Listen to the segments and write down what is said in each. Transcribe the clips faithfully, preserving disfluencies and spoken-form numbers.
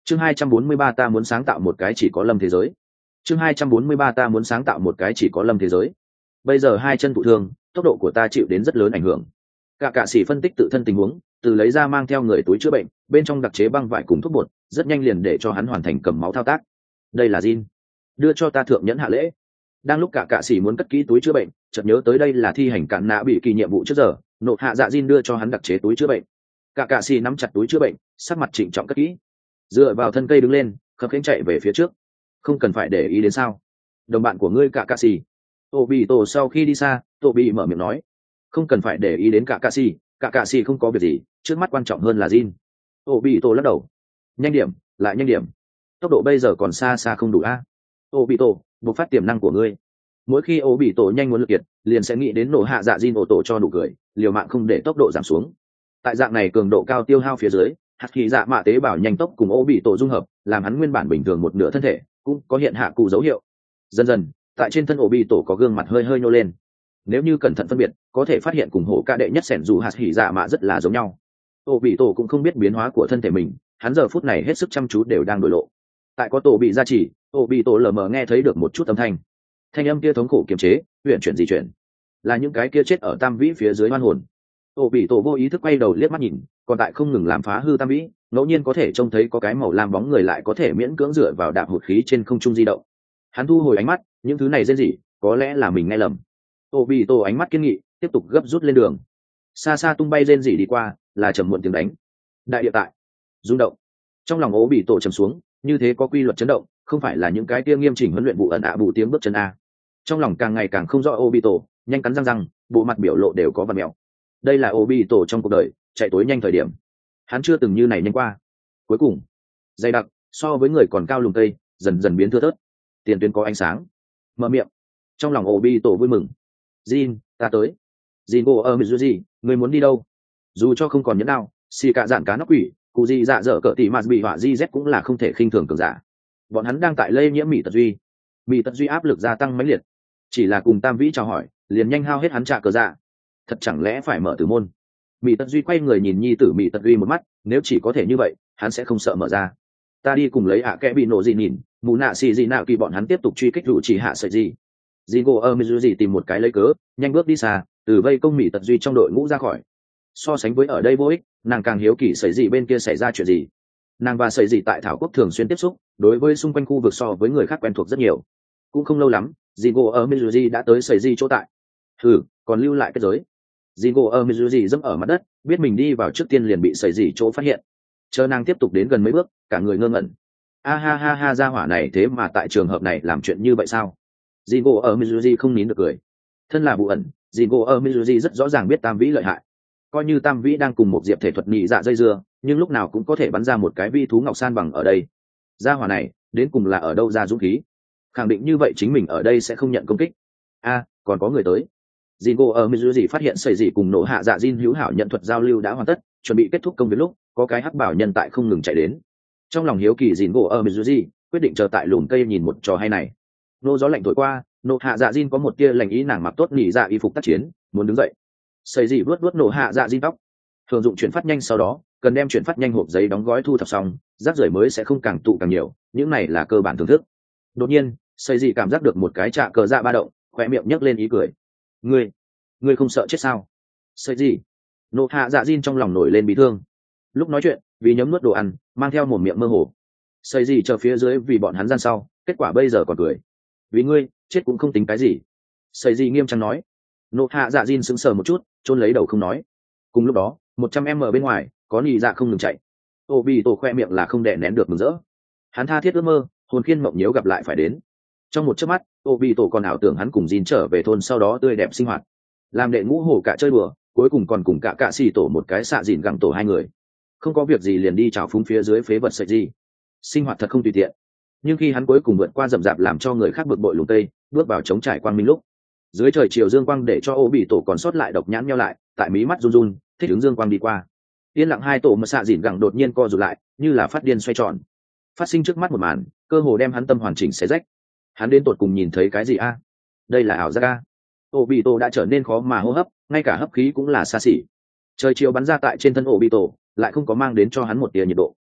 chương hai trăm bốn mươi ba ta muốn sáng tạo một cái chỉ có lâm thế giới. chương hai trăm bốn mươi ba ta muốn sáng tạo một cái chỉ có lâm thế giới. Bây giờ hai chân thụ thương, tốc độ của ta chịu đến rất lớn ảnh hưởng. Cả cạ sĩ phân tích tự thân tình huống, từ lấy ra mang theo người túi chữa bệnh, bên trong đặc chế băng vải cùng thuốc bột, rất nhanh liền để cho hắn hoàn thành cầm máu thao tác. Đây là Jin, đưa cho ta thượng nhẫn hạ lễ. Đang lúc cả cạ sĩ muốn cất kỹ túi chữa bệnh, chợt nhớ tới đây là thi hành cạn nã bị kỳ nhiệm vụ trước giờ, nộp hạ dạ Jin đưa cho hắn đặc chế túi chữa bệnh. Cả cạ sĩ nắm chặt túi chữa bệnh, sắc mặt trịnh trọng cất kỹ, dựa vào thân cây đứng lên, khập khiễng chạy về phía trước. Không cần phải để ý đến sao? Đồng bạn của ngươi cả cạ sĩ. Tô bị tổ sau khi đi xa, Tô bị mở miệng nói, không cần phải để ý đến cả cạ sĩ, cả cạ sĩ không có việc gì, trước mắt quan trọng hơn là Jin. Tô bị tổ lắc đầu, nhanh điểm, lại nhanh điểm, tốc độ bây giờ còn xa xa không đủ a. Tô bị tổ, bộc phát tiềm năng của ngươi. Mỗi khi Ô bị tổ nhanh muốn lực kiệt, liền sẽ nghĩ đến nổ hạ dạ Jin ổ tổ cho đủ cười, liều mạng không để tốc độ giảm xuống. Tại dạng này cường độ cao tiêu hao phía dưới, hạt khí dạ mạ tế bào nhanh tốc cùng Ô bị tổ dung hợp, làm hắn nguyên bản bình thường một nửa thân thể cũng có hiện hạ cụ dấu hiệu. Dần dần, tại trên thân Ô bị tổ có gương mặt hơi hơi nhô lên. Nếu như cẩn thận phân biệt, có thể phát hiện cùng hổ ca đệ nhất sẻn dù hạt khí dạ mạ rất là giống nhau. Ô bị tổ cũng không biết biến hóa của thân thể mình, hắn giờ phút này hết sức chăm chú đều đang đổi lộ. Tại có tổ bị gia trì, Ô bị tổ lờ mờ nghe thấy được một chút âm thanh. Thanh âm kia thống khổ kiềm chế, huyền chuyển di chuyển, là những cái kia chết ở tam vĩ phía dưới oan hồn. Ô bị tổ vô ý thức quay đầu liếc mắt nhìn, còn tại không ngừng làm phá hư tam vĩ, ngẫu nhiên có thể trông thấy có cái màu lam bóng người lại có thể miễn cưỡng dựa vào đạp hụt khí trên không trung di động. Hắn thu hồi ánh mắt, những thứ này rên rỉ, có lẽ là mình nghe lầm. Ô bị tổ ánh mắt kiên nghị, tiếp tục gấp rút lên đường. Xa xa tung bay rên rỉ đi qua, là trầm muộn tiếng đánh. Đại địa tại rung động, trong lòng Ô bị tổ trầm xuống, như thế có quy luật chấn động, không phải là những cái kia nghiêm chỉnh huấn luyện vụ ẩn ạ bù tiếng bước chân a. Trong lòng càng ngày càng không rõ Ô bị tổ, nhanh cắn răng răng, bộ mặt biểu lộ đều có vằn mèo. Đây là Ô bị tổ trong cuộc đời chạy tối nhanh thời điểm, hắn chưa từng như này nhanh qua. Cuối cùng, dày đặc so với người còn cao lùm cây dần dần biến thưa thớt, tiền tuyến có ánh sáng. Mở miệng, trong lòng Ô bị tổ vui mừng. Jin, ta tới. Jin go ở Mizuji, người muốn đi đâu? Dù cho không còn nhẫn nào, xì cả dạn cá nóc quỷ, cụ gì dạ dở cỡ tỷ mà bị họa di z cũng là không thể khinh thường cường giả. Bọn hắn đang tại lây nhiễm mỹ tật duy, mỹ tật duy áp lực gia tăng mãnh liệt, chỉ là cùng tam vĩ chào hỏi liền nhanh hao hết hắn trả cờ dạ. Thật chẳng lẽ phải mở tử môn? Mỹ tật duy quay người nhìn nhi tử mỹ tật duy một mắt, nếu chỉ có thể như vậy hắn sẽ không sợ mở ra. Ta đi cùng lấy ạ kẽ bị nổ gì nhìn, mù nạ xì gì nào kỳ bọn hắn tiếp tục truy kích rủ chỉ hạ sợi gì. Jingo ở Mizuji tìm một cái lấy cớ, nhanh bước đi xa, từ vây công mỹ tật duy trong đội ngũ ra khỏi. So sánh với ở đây vô ích, nàng càng hiếu kỳ sợi gì bên kia xảy ra chuyện gì. Nàng và sợi gì tại thảo quốc thường xuyên tiếp xúc, đối với xung quanh khu vực so với người khác quen thuộc rất nhiều. Cũng không lâu lắm, Jingo ở Mizuji đã tới sợi gì chỗ tại. Hừ, còn lưu lại cái giới. Jingo ở Mizuji dẫm ở mặt đất, biết mình đi vào trước tiên liền bị sợi gì chỗ phát hiện. Chờ nàng tiếp tục đến gần mấy bước, cả người ngơ ngẩn. A ha ha ha, gia hỏa này thế mà tại trường hợp này làm chuyện như vậy sao? Jingo ở Mizuji không nín được cười. Thân là vụ ẩn, Jingo ở Mizuji rất rõ ràng biết tam vĩ lợi hại. Coi như tam vĩ đang cùng một diệp thể thuật nhị dạ dây dưa, nhưng lúc nào cũng có thể bắn ra một cái vi thú ngọc san bằng ở đây. Gia hỏa này đến cùng là ở đâu ra dũng khí? Khẳng định như vậy chính mình ở đây sẽ không nhận công kích. A, còn có người tới. Jingo ở Mizuji phát hiện sợi dị cùng nổ hạ dạ Jin hữu hảo nhận thuật giao lưu đã hoàn tất, chuẩn bị kết thúc công việc lúc, có cái hắc bảo nhân tại không ngừng chạy đến. Trong lòng hiếu kỳ Jingo ở Mizuji quyết định chờ tại lùm cây nhìn một trò hay này. Nô gió lạnh thổi qua, nổ hạ dạ Jin có một tia lành ý, nàng mặc tốt nỉ dạ y phục tác chiến, muốn đứng dậy. Sợi dị vuốt vuốt nổ hạ dạ Jin tóc. Thường dụng chuyển phát nhanh, sau đó cần đem chuyển phát nhanh hộp giấy đóng gói thu thập xong, rác rưởi mới sẽ không càng tụ càng nhiều, những này là cơ bản thưởng thức. Đột nhiên, sợi dị cảm giác được một cái trạ cờ dạ ba động, khóe miệng nhấc lên ý cười. Ngươi, ngươi không sợ chết sao? Sợi dị. Nổ hạ dạ Jin trong lòng nổi lên bị thương. Lúc nói chuyện, vì nhấm nuốt đồ ăn, mang theo một miệng mơ hồ. Sợi dị chờ phía dưới vì bọn hắn gian sau, kết quả bây giờ còn cười. Vì ngươi, chết cũng không tính cái gì. Sợi dị nghiêm trang nói. Nổ hạ dạ Jin sững sờ một chút, chôn lấy đầu không nói. Cùng lúc đó, một trăm em ở bên ngoài, có nhị dạ không ngừng chạy. Ô bị tổ khoe miệng là không đè nén được mừng rỡ. Hắn tha thiết ước mơ, hồn khiên mộng nhiễu gặp lại phải đến. Trong một chớp mắt, ô bị tổ còn ảo tưởng hắn cùng Jin trở về thôn, sau đó tươi đẹp sinh hoạt, làm đệ ngũ hổ cả chơi đùa, cuối cùng còn cùng cả cạ xì tổ một cái xạ dìn gặng tổ hai người. Không có việc gì liền đi chào phúng phía dưới phế vật sợi gì. Sinh hoạt thật không tùy tiện. Nhưng khi hắn cuối cùng vượt qua rậm rạp làm cho người khác bực bội lùm tây, bước vào trống trải quang minh lúc, dưới trời chiều dương quang để cho ô bị tổ còn sót lại độc nhãn nhau lại, tại mí mắt run run, thích ứng dương quang đi qua. Yên lặng hai tổ mà xạ dìn gặng đột nhiên co rụt lại, như là phát điên xoay tròn. Phát sinh trước mắt một màn, cơ hồ đem hắn tâm hoàn chỉnh xé rách. Hắn đến tột cùng nhìn thấy cái gì a? Đây là ảo giác a? Ô bị tổ đã trở nên khó mà hô hấp, ngay cả hấp khí cũng là xa xỉ. Trời chiều bắn ra tại trên thân ô bị tổ, lại không có mang đến cho hắn một tia nhiệt độ.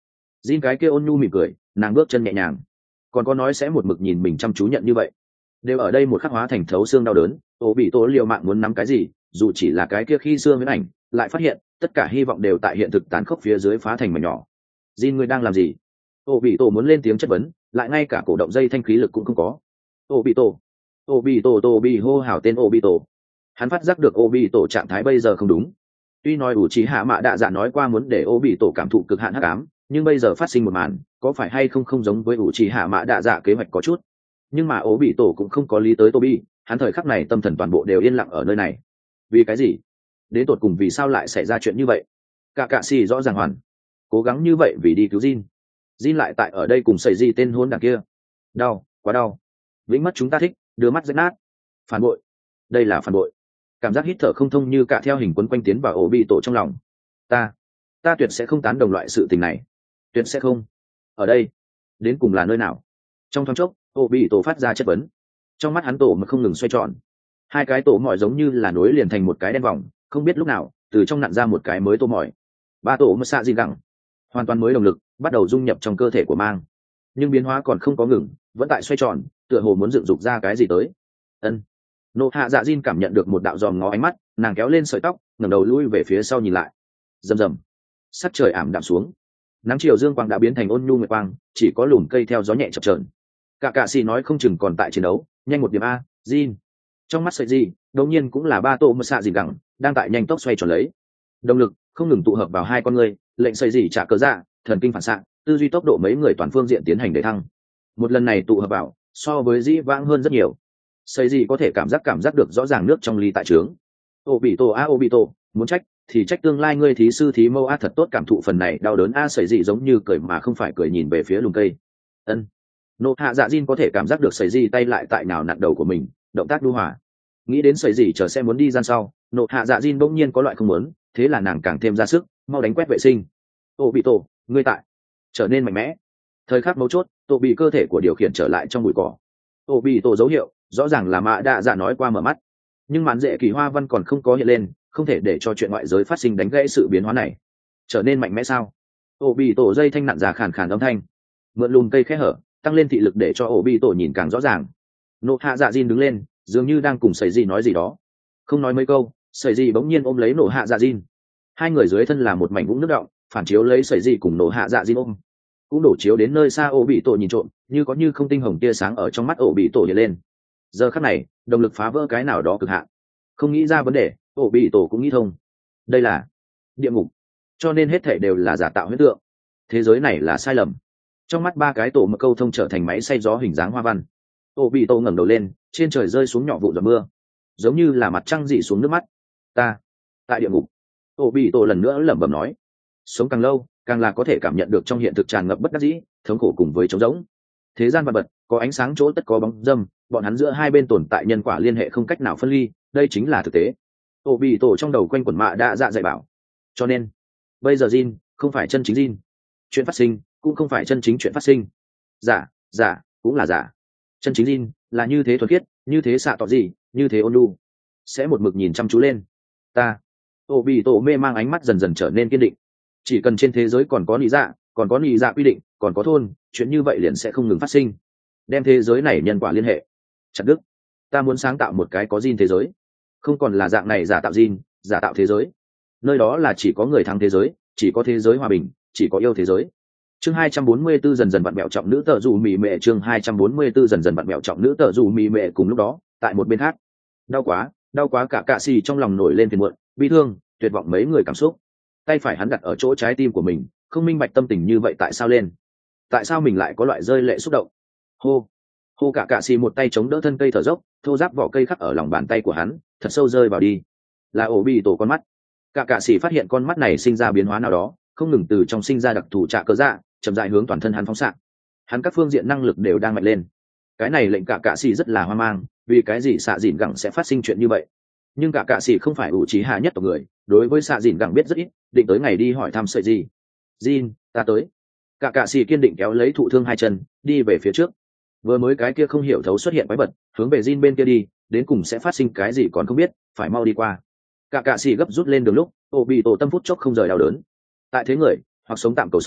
Jin cái kia ôn nhu mỉm cười, nàng bước chân nhẹ nhàng, còn có nói sẽ một mực nhìn mình chăm chú nhận như vậy, đều ở đây một khắc hóa thành thấu xương đau đớn. Ô bị tổ liều mạng muốn nắm cái gì, dù chỉ là cái kia khi xưa huyễn ảnh, lại phát hiện tất cả hy vọng đều tại hiện thực tàn khốc phía dưới phá thành mảnh nhỏ. Jin, ngươi đang làm gì? Ô bị tổ muốn lên tiếng chất vấn, lại ngay cả cổ động dây thanh khí lực cũng không có. Ô bị tổ, ô bị tổ tổ bị hô hào tên ô bị tổ. Hắn phát giác được ô bị tổ trạng thái bây giờ không đúng. Tuy nói ủ trí hạ mạ đạ dạ nói qua muốn để ô bị tổ cảm thụ cực hạn hắc ám, nhưng bây giờ phát sinh một màn, có phải hay không không giống với ủ trí hạ mạ đạ dạ kế hoạch có chút. Nhưng mà ô bị tổ cũng không có lý tới tô bi, hắn thời khắc này tâm thần toàn bộ đều yên lặng ở nơi này. Vì cái gì? Đến tột cùng vì sao lại xảy ra chuyện như vậy? Cả cạ xì rõ ràng hoàn cố gắng như vậy vì đi cứu Jin. Jin lại tại ở đây cùng xảy gì tên hôn đằng kia. Đau, quá đau. Vĩnh mất chúng ta thích, đưa mắt rách nát. Phản bội. Đây là phản bội. Cảm giác hít thở không thông như cả theo hình quấn quanh tiến vào ổ bị tổ trong lòng. Ta, ta tuyệt sẽ không tán đồng loại sự tình này. Tuyệt sẽ không. Ở đây, đến cùng là nơi nào? Trong thoáng chốc, ổ bị tổ phát ra chất vấn. Trong mắt hắn tổ mà không ngừng xoay tròn. Hai cái tổ mỏi giống như là nối liền thành một cái đen vòng, không biết lúc nào, từ trong nặn ra một cái mới tổ mỏi. Ba tổ mà xạ gì gẳng. Hoàn toàn mới động lực, bắt đầu dung nhập trong cơ thể của mang. Nhưng biến hóa còn không có ngừng, vẫn tại xoay tròn, tựa hồ muốn dựng dục ra cái gì tới. Ân. Nộ hạ dạ Jin cảm nhận được một đạo dòm ngó ánh mắt, nàng kéo lên sợi tóc, ngẩng đầu lui về phía sau nhìn lại. Rầm rầm. Sắc trời ảm đạm xuống. Nắng chiều dương quang đã biến thành ôn nhu nguyệt quang, chỉ có lùm cây theo gió nhẹ chập chờn. Cả cạ xì nói không chừng còn tại chiến đấu, nhanh một điểm a, Jin. Trong mắt sợi gì, đột nhiên cũng là ba tổ mà xạ gì gẳng, đang tại nhanh tốc xoay tròn lấy. Động lực không ngừng tụ hợp vào hai con người, lệnh sợi gì trả cớ dạ, thần kinh phản xạ, tư duy tốc độ mấy người toàn phương diện tiến hành để thăng. Một lần này tụ hợp vào, so với dĩ vãng hơn rất nhiều. Sợi gì có thể cảm giác cảm giác được rõ ràng nước trong ly tại trướng. Ô bị tổ a ô bị tổ, muốn trách thì trách tương lai ngươi thí sư thí mâu a thật tốt cảm thụ phần này đau đớn a sợi gì giống như cười mà không phải cười nhìn về phía lùm cây. Ân. Nộ hạ dạ Jin có thể cảm giác được sợi gì tay lại tại nào nặn đầu của mình, động tác đu hòa. Nghĩ đến sợi gì chờ sẽ muốn đi gian sau, nộ hạ dạ Jin bỗng nhiên có loại không muốn, thế là nàng càng thêm ra sức, mau đánh quét vệ sinh. Ô bị tổ, ngươi tại, trở nên mạnh mẽ. Thời khắc mấu chốt, tổ bị cơ thể của điều khiển trở lại trong bụi cỏ. Ô bị tổ dấu hiệu, rõ ràng là mạ đạ dạ nói qua mở mắt, nhưng màn dễ kỳ hoa văn còn không có hiện lên, không thể để cho chuyện ngoại giới phát sinh đánh gãy sự biến hóa này. Trở nên mạnh mẽ sao? Ô bị tổ dây thanh nặn già khàn khàn âm thanh, mượn lùm cây khẽ hở, tăng lên thị lực để cho ô bị tổ nhìn càng rõ ràng. Nộ hạ dạ Jin đứng lên, dường như đang cùng sẩy gì nói gì đó, không nói mấy câu, sẩy gì bỗng nhiên ôm lấy nộ hạ dạ Jin. Hai người dưới thân là một mảnh vũng nước động, phản chiếu lấy sẩy gì cùng nộ hạ dạ Jin ôm, cũng đổ chiếu đến nơi xa ô bị tổ nhìn trộm, như có như không tinh hồng tia sáng ở trong mắt ô bị tổ hiện lên. Giờ khắc này, động lực phá vỡ cái nào đó cực hạn, không nghĩ ra vấn đề, ô bị tổ cũng nghĩ thông. Đây là địa ngục, cho nên hết thảy đều là giả tạo huyễn tượng, thế giới này là sai lầm. Trong mắt ba cái tổ mà câu thông trở thành máy xay gió hình dáng hoa văn. Ô bị tổ ngẩng đầu lên, trên trời rơi xuống nhỏ vụ giọt mưa, giống như là mặt trăng rỉ xuống nước mắt. Ta tại địa ngục. Ô bị tổ lần nữa lẩm bẩm nói, sống càng lâu càng là có thể cảm nhận được trong hiện thực tràn ngập bất đắc dĩ, thống khổ cùng với trống rỗng. Thế gian vật vật có ánh sáng chỗ tất có bóng dâm, bọn hắn giữa hai bên tồn tại nhân quả liên hệ không cách nào phân ly, đây chính là thực tế. Ô bị tổ trong đầu quanh quẩn mạ đã dạ dạy bảo. Cho nên bây giờ Jin không phải chân chính Jin, chuyện phát sinh cũng không phải chân chính chuyện phát sinh. Giả, giả cũng là giả. Chân chính Jin là như thế thuần khiết, như thế xạ tỏ gì, như thế ôn nhu. Sẽ một mực nhìn chăm chú lên. Ta. Ô bị tổ mê mang ánh mắt dần dần trở nên kiên định. Chỉ cần trên thế giới còn có nị dạ, còn có nị dạ quy định, còn có thôn, chuyện như vậy liền sẽ không ngừng phát sinh. Đem thế giới này nhân quả liên hệ. Chặt đứt. Ta muốn sáng tạo một cái có Jin thế giới, không còn là dạng này giả tạo Jin, giả tạo thế giới. Nơi đó là chỉ có người thắng thế giới, chỉ có thế giới hòa bình, chỉ có yêu thế giới. Chương hai trăm bốn mươi 44 dần dần vặn bẹo trọng nữ tợ dù mì mệ chương hai trăm bốn mươi 44 dần dần vặn bẹo trọng nữ tợ dù mì mệ cùng lúc đó, tại một bên khác. Đau quá, đau quá cả cạ xì trong lòng nổi lên phiền muộn, bi thương, tuyệt vọng mấy người cảm xúc. Tay phải hắn đặt ở chỗ trái tim của mình, không minh bạch tâm tình như vậy tại sao lên. Tại sao mình lại có loại rơi lệ xúc động? Hô, hô cả cạ xì một tay chống đỡ thân cây thở dốc, thô ráp vỏ cây khắc ở lòng bàn tay của hắn, thật sâu rơi vào đi. Là ổ bị tổ con mắt. Cả cạ xì phát hiện con mắt này sinh ra biến hóa nào đó, không ngừng từ trong sinh ra đặc thù trạ cơ dạ, chậm rãi hướng toàn thân hắn phóng xạ. Hắn các phương diện năng lực đều đang mạnh lên. Cái này lệnh cả cạ xì rất là hoang mang, vì cái gì xạ dìn gẳng sẽ phát sinh chuyện như vậy? Nhưng cả cạ xì không phải ủ trí hạ nhất tộc người, đối với xạ dìn gẳng biết rất ít, định tới ngày đi hỏi thăm sợi gì. Jin, ta tới. Cả cạ xì kiên định kéo lấy thụ thương hai chân, đi về phía trước. Vừa mới cái kia không hiểu thấu xuất hiện quái vật, hướng về Jin bên kia đi, đến cùng sẽ phát sinh cái gì còn không biết, phải mau đi qua. Cả cạ xì gấp rút lên đường lúc, ô bị tổ tâm phút chốc không rời đau đớn. Tại thế người, hoặc sống tạm cầu sống,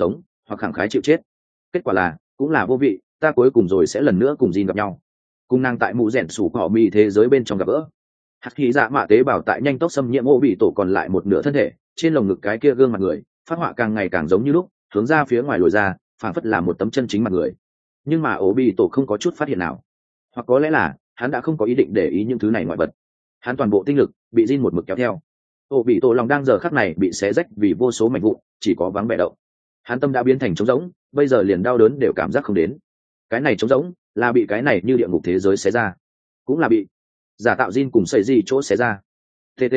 hoặc khẳng khái chịu chết. Kết quả là cũng là vô vị, ta cuối cùng rồi sẽ lần nữa cùng Jin gặp nhau, cùng nàng tại mụ rèn sủ cỏ mì thế giới bên trong gặp gỡ. Hạt khí dạ mạ tế bào tại nhanh tốc xâm nhiễm ô bị tổ còn lại một nửa thân thể, trên lồng ngực cái kia gương mặt người phát họa càng ngày càng giống như lúc, hướng ra phía ngoài lồi ra, phảng phất là một tấm chân chính mặt người. Nhưng mà ô bị tổ không có chút phát hiện nào, hoặc có lẽ là hắn đã không có ý định để ý những thứ này ngoại vật. Hắn toàn bộ tinh lực bị Jin một mực kéo theo. Ô bị tổ lòng đang giờ khắc này bị xé rách vì vô số mảnh vụn, chỉ có vắng vẻ động. Hắn tâm đã biến thành trống rỗng, bây giờ liền đau đớn đều cảm giác không đến. Cái này trống rỗng là bị cái này như địa ngục thế giới xé ra, cũng là bị giả tạo Jin cùng sợi gì chỗ xé ra. tt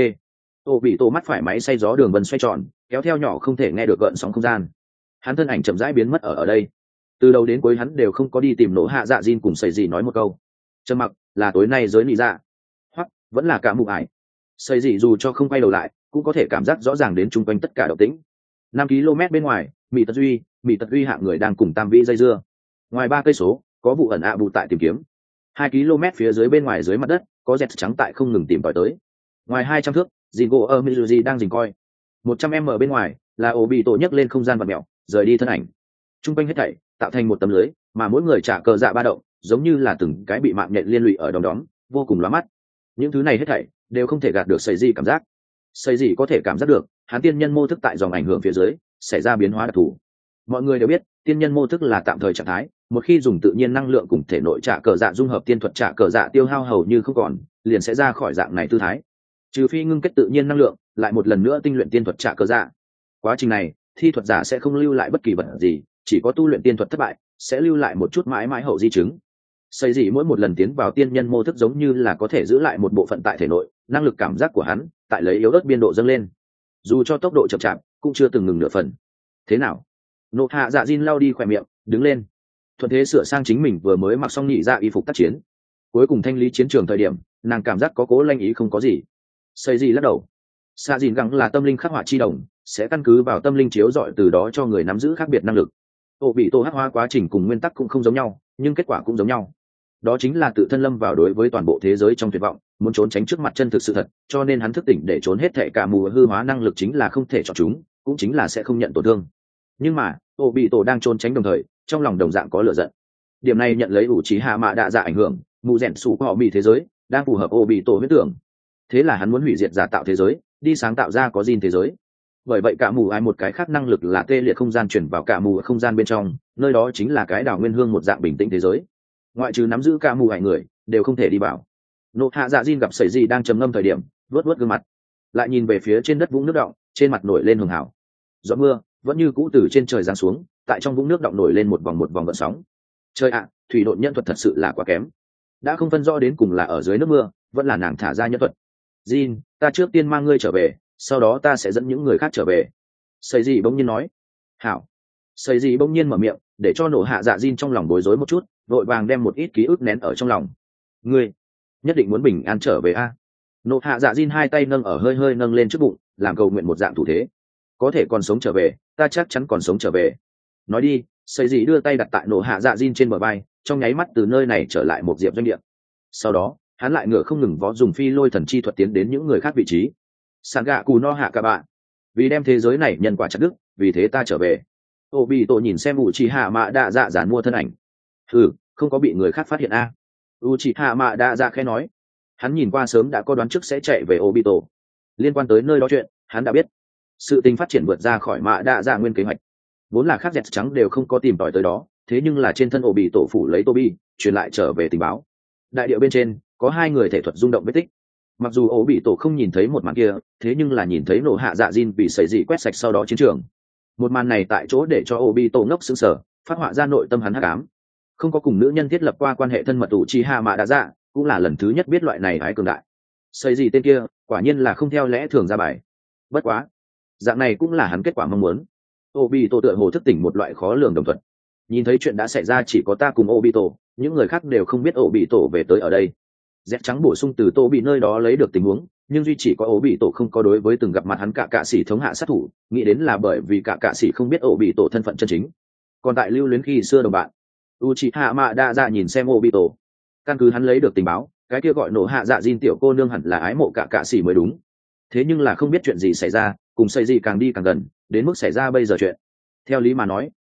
Ô bị tổ mắt phải máy xay gió đường vân xoay tròn, kéo theo nhỏ không thể nghe được gợn sóng không gian. Hắn thân ảnh chậm rãi biến mất ở ở đây. Từ đầu đến cuối hắn đều không có đi tìm nổ hạ dạ Jin cùng sợi gì nói một câu. Trầm mặc là tối nay giới nị dạ, hoặc vẫn là cả mụ ải. Sợi gì dù cho không quay đầu lại, cũng có thể cảm giác rõ ràng đến chung quanh tất cả động tĩnh. Năm km bên ngoài, Mỹ Tật Duy, Mỹ Tật Duy hạng người đang cùng Tam Vĩ dây dưa. Ngoài ba cây số, có vụ ẩn ạ bù tại tìm kiếm. Hai km phía dưới bên ngoài dưới mặt đất, có dẹt trắng tại không ngừng tìm tòi tới. Ngoài hai trăm thước, Jingo ở Mizuji đang dình coi. Một trăm m bên ngoài, là ổ bị tổ nhấc lên không gian vật mèo, rời đi thân ảnh. Trung quanh hết thảy tạo thành một tấm lưới, mà mỗi người trả cờ dạ ba động, giống như là từng cái bị mạng nhện liên lụy ở đom đóm, vô cùng lóa mắt. Những thứ này hết thảy đều không thể gạt được sấy gì cảm giác. Sấy gì có thể cảm giác được, hắn tiên nhân mô thức tại dòng ảnh hưởng phía dưới, xảy ra biến hóa đặc thù. Mọi người đều biết, tiên nhân mô thức là tạm thời trạng thái, một khi dùng tự nhiên năng lượng cùng thể nội trả cờ dạ dung hợp tiên thuật trả cờ dạ tiêu hao hầu như không còn, liền sẽ ra khỏi dạng này tư thái. Trừ phi ngưng kết tự nhiên năng lượng, lại một lần nữa tinh luyện tiên thuật trả cờ dạ. Quá trình này, thi thuật giả sẽ không lưu lại bất kỳ vật gì, chỉ có tu luyện tiên thuật thất bại, sẽ lưu lại một chút mãi mãi hậu di chứng. Xây gì mỗi một lần tiến vào tiên nhân mô thức giống như là có thể giữ lại một bộ phận tại thể nội, năng lực cảm giác của hắn tại lấy yếu ớt biên độ dâng lên. Dù cho tốc độ chậm chạp, cũng chưa từng ngừng nửa phần. Thế nào? Nộ hạ dạ Jin lau đi khỏe miệng, đứng lên. Thuận thế sửa sang chính mình vừa mới mặc xong nhị dạ y phục tác chiến. Cuối cùng thanh lý chiến trường thời điểm, nàng cảm giác có cố lanh ý không có gì. Xây gì lắc đầu. Xạ Jin gắng là tâm linh khắc họa chi đồng, sẽ căn cứ vào tâm linh chiếu dọi từ đó cho người nắm giữ khác biệt năng lực. Ổ bị tổ hắc hóa quá trình cùng nguyên tắc cũng không giống nhau, nhưng kết quả cũng giống nhau. Đó chính là tự thân lâm vào đối với toàn bộ thế giới trong tuyệt vọng, muốn trốn tránh trước mặt chân thực sự thật, cho nên hắn thức tỉnh để trốn hết thệ cả mù hư hóa năng lực chính là không thể chọn chúng, cũng chính là sẽ không nhận tổn thương. Nhưng mà Ổ bị tổ đang trốn tránh đồng thời, trong lòng đồng dạng có lửa giận. Điểm này nhận lấy ủ trí hạ mạ đạ dạ ảnh hưởng, mù rèn sủ họ bị thế giới đang phù hợp Ổ bị tổ huyết tưởng. Thế là hắn muốn hủy diệt giả tạo thế giới, đi sáng tạo ra có Jin thế giới. Bởi vậy cả mù ai một cái khác năng lực là tê liệt không gian chuyển vào cả mù ở không gian bên trong, nơi đó chính là cái đảo nguyên hương một dạng bình tĩnh thế giới. Ngoại trừ nắm giữ cả mù ai người đều không thể đi vào. Nộ hạ dạ Jin gặp sẩy gì đang trầm ngâm thời điểm, vuốt vuốt gương mặt, lại nhìn về phía trên đất vũng nước động, trên mặt nổi lên hường hảo. Gió mưa vẫn như cũ từ trên trời giáng xuống, tại trong vũng nước động nổi lên một vòng một vòng gợn sóng. Trời ạ, thủy độn nhân thuật thật sự là quá kém. Đã không phân rõ đến cùng là ở dưới nước mưa, vẫn là nàng thả ra nhân thuật. Jin, ta trước tiên mang ngươi trở về, sau đó ta sẽ dẫn những người khác trở về. Sẩy gì bỗng nhiên nói. Hảo. Sẩy gì bỗng nhiên mở miệng, để cho nổ hạ dạ Jin trong lòng bối rối một chút, vội vàng đem một ít ký ức nén ở trong lòng. Ngươi nhất định muốn bình an trở về a? Nổ hạ dạ Jin hai tay nâng ở hơi hơi nâng lên trước bụng, làm cầu nguyện một dạng thủ thế. Có thể còn sống trở về, ta chắc chắn còn sống trở về. Nói đi, Sẩy gì đưa tay đặt tại nổ hạ dạ Jin trên bờ vai, trong nháy mắt từ nơi này trở lại một diệp doanh địa. Sau đó hắn lại ngựa không ngừng vó dùng phi lôi thần chi thuật tiến đến những người khác vị trí. Sàn gạ cù no hạ cả bạn, vì đem thế giới này nhân quả chặt đức, vì thế ta trở về. Ô bị tổ nhìn xem u chi hạ mạ đa dạ giản mua thân ảnh. Ừ, không có bị người khác phát hiện a. À. u chi hạ mạ đa dạ khẽ nói. Hắn nhìn qua sớm đã có đoán trước sẽ chạy về ô bị tổ. Liên quan tới nơi đó chuyện, hắn đã biết. Sự tình phát triển vượt ra khỏi mạ đa dạ nguyên kế hoạch. Vốn là khác dẹt trắng đều không có tìm tòi tới đó, thế nhưng là trên thân ô bị tổ phủ lấy Toby, truyền lại trở về tình báo. Đại điệu bên trên có hai người thể thuật rung động vết tích. Mặc dù ổ bị tổ không nhìn thấy một màn kia, thế nhưng là nhìn thấy nổ hạ dạ Jin bị sẩy dị quét sạch sau đó chiến trường. Một màn này tại chỗ để cho ổ bị tổ ngốc sững sờ, phát họa ra nội tâm hắn hắc ám. Không có cùng nữ nhân thiết lập qua quan hệ thân mật ủ chi hạ mạ đã dạ, cũng là lần thứ nhất biết loại này ái cường đại. Sẩy dị tên kia, quả nhiên là không theo lẽ thường ra bài. Bất quá, dạng này cũng là hắn kết quả mong muốn. Ổ bị tổ tựa hồ thức tỉnh một loại khó lường đồng thuận. Nhìn thấy chuyện đã xảy ra chỉ có ta cùng ổ bị tổ, những người khác đều không biết ổ bị tổ về tới ở đây. Dép trắng bổ sung từ tô bị nơi đó lấy được tình huống, nhưng duy chỉ có ổ bị tổ không có đối với từng gặp mặt hắn cả cạ sĩ thống hạ sát thủ, nghĩ đến là bởi vì cả cạ sĩ không biết ổ bị tổ thân phận chân chính. Còn tại lưu luyến khi xưa đồng bạn Uchiha Mạ Đa Dạ nhìn xem ổ bị tổ, căn cứ hắn lấy được tình báo, cái kia gọi nổ hạ dạ Jin tiểu cô nương hẳn là ái mộ cả cạ sĩ mới đúng. Thế nhưng là không biết chuyện gì xảy ra, cùng xây gì càng đi càng gần, đến mức xảy ra bây giờ chuyện. Theo lý mà nói,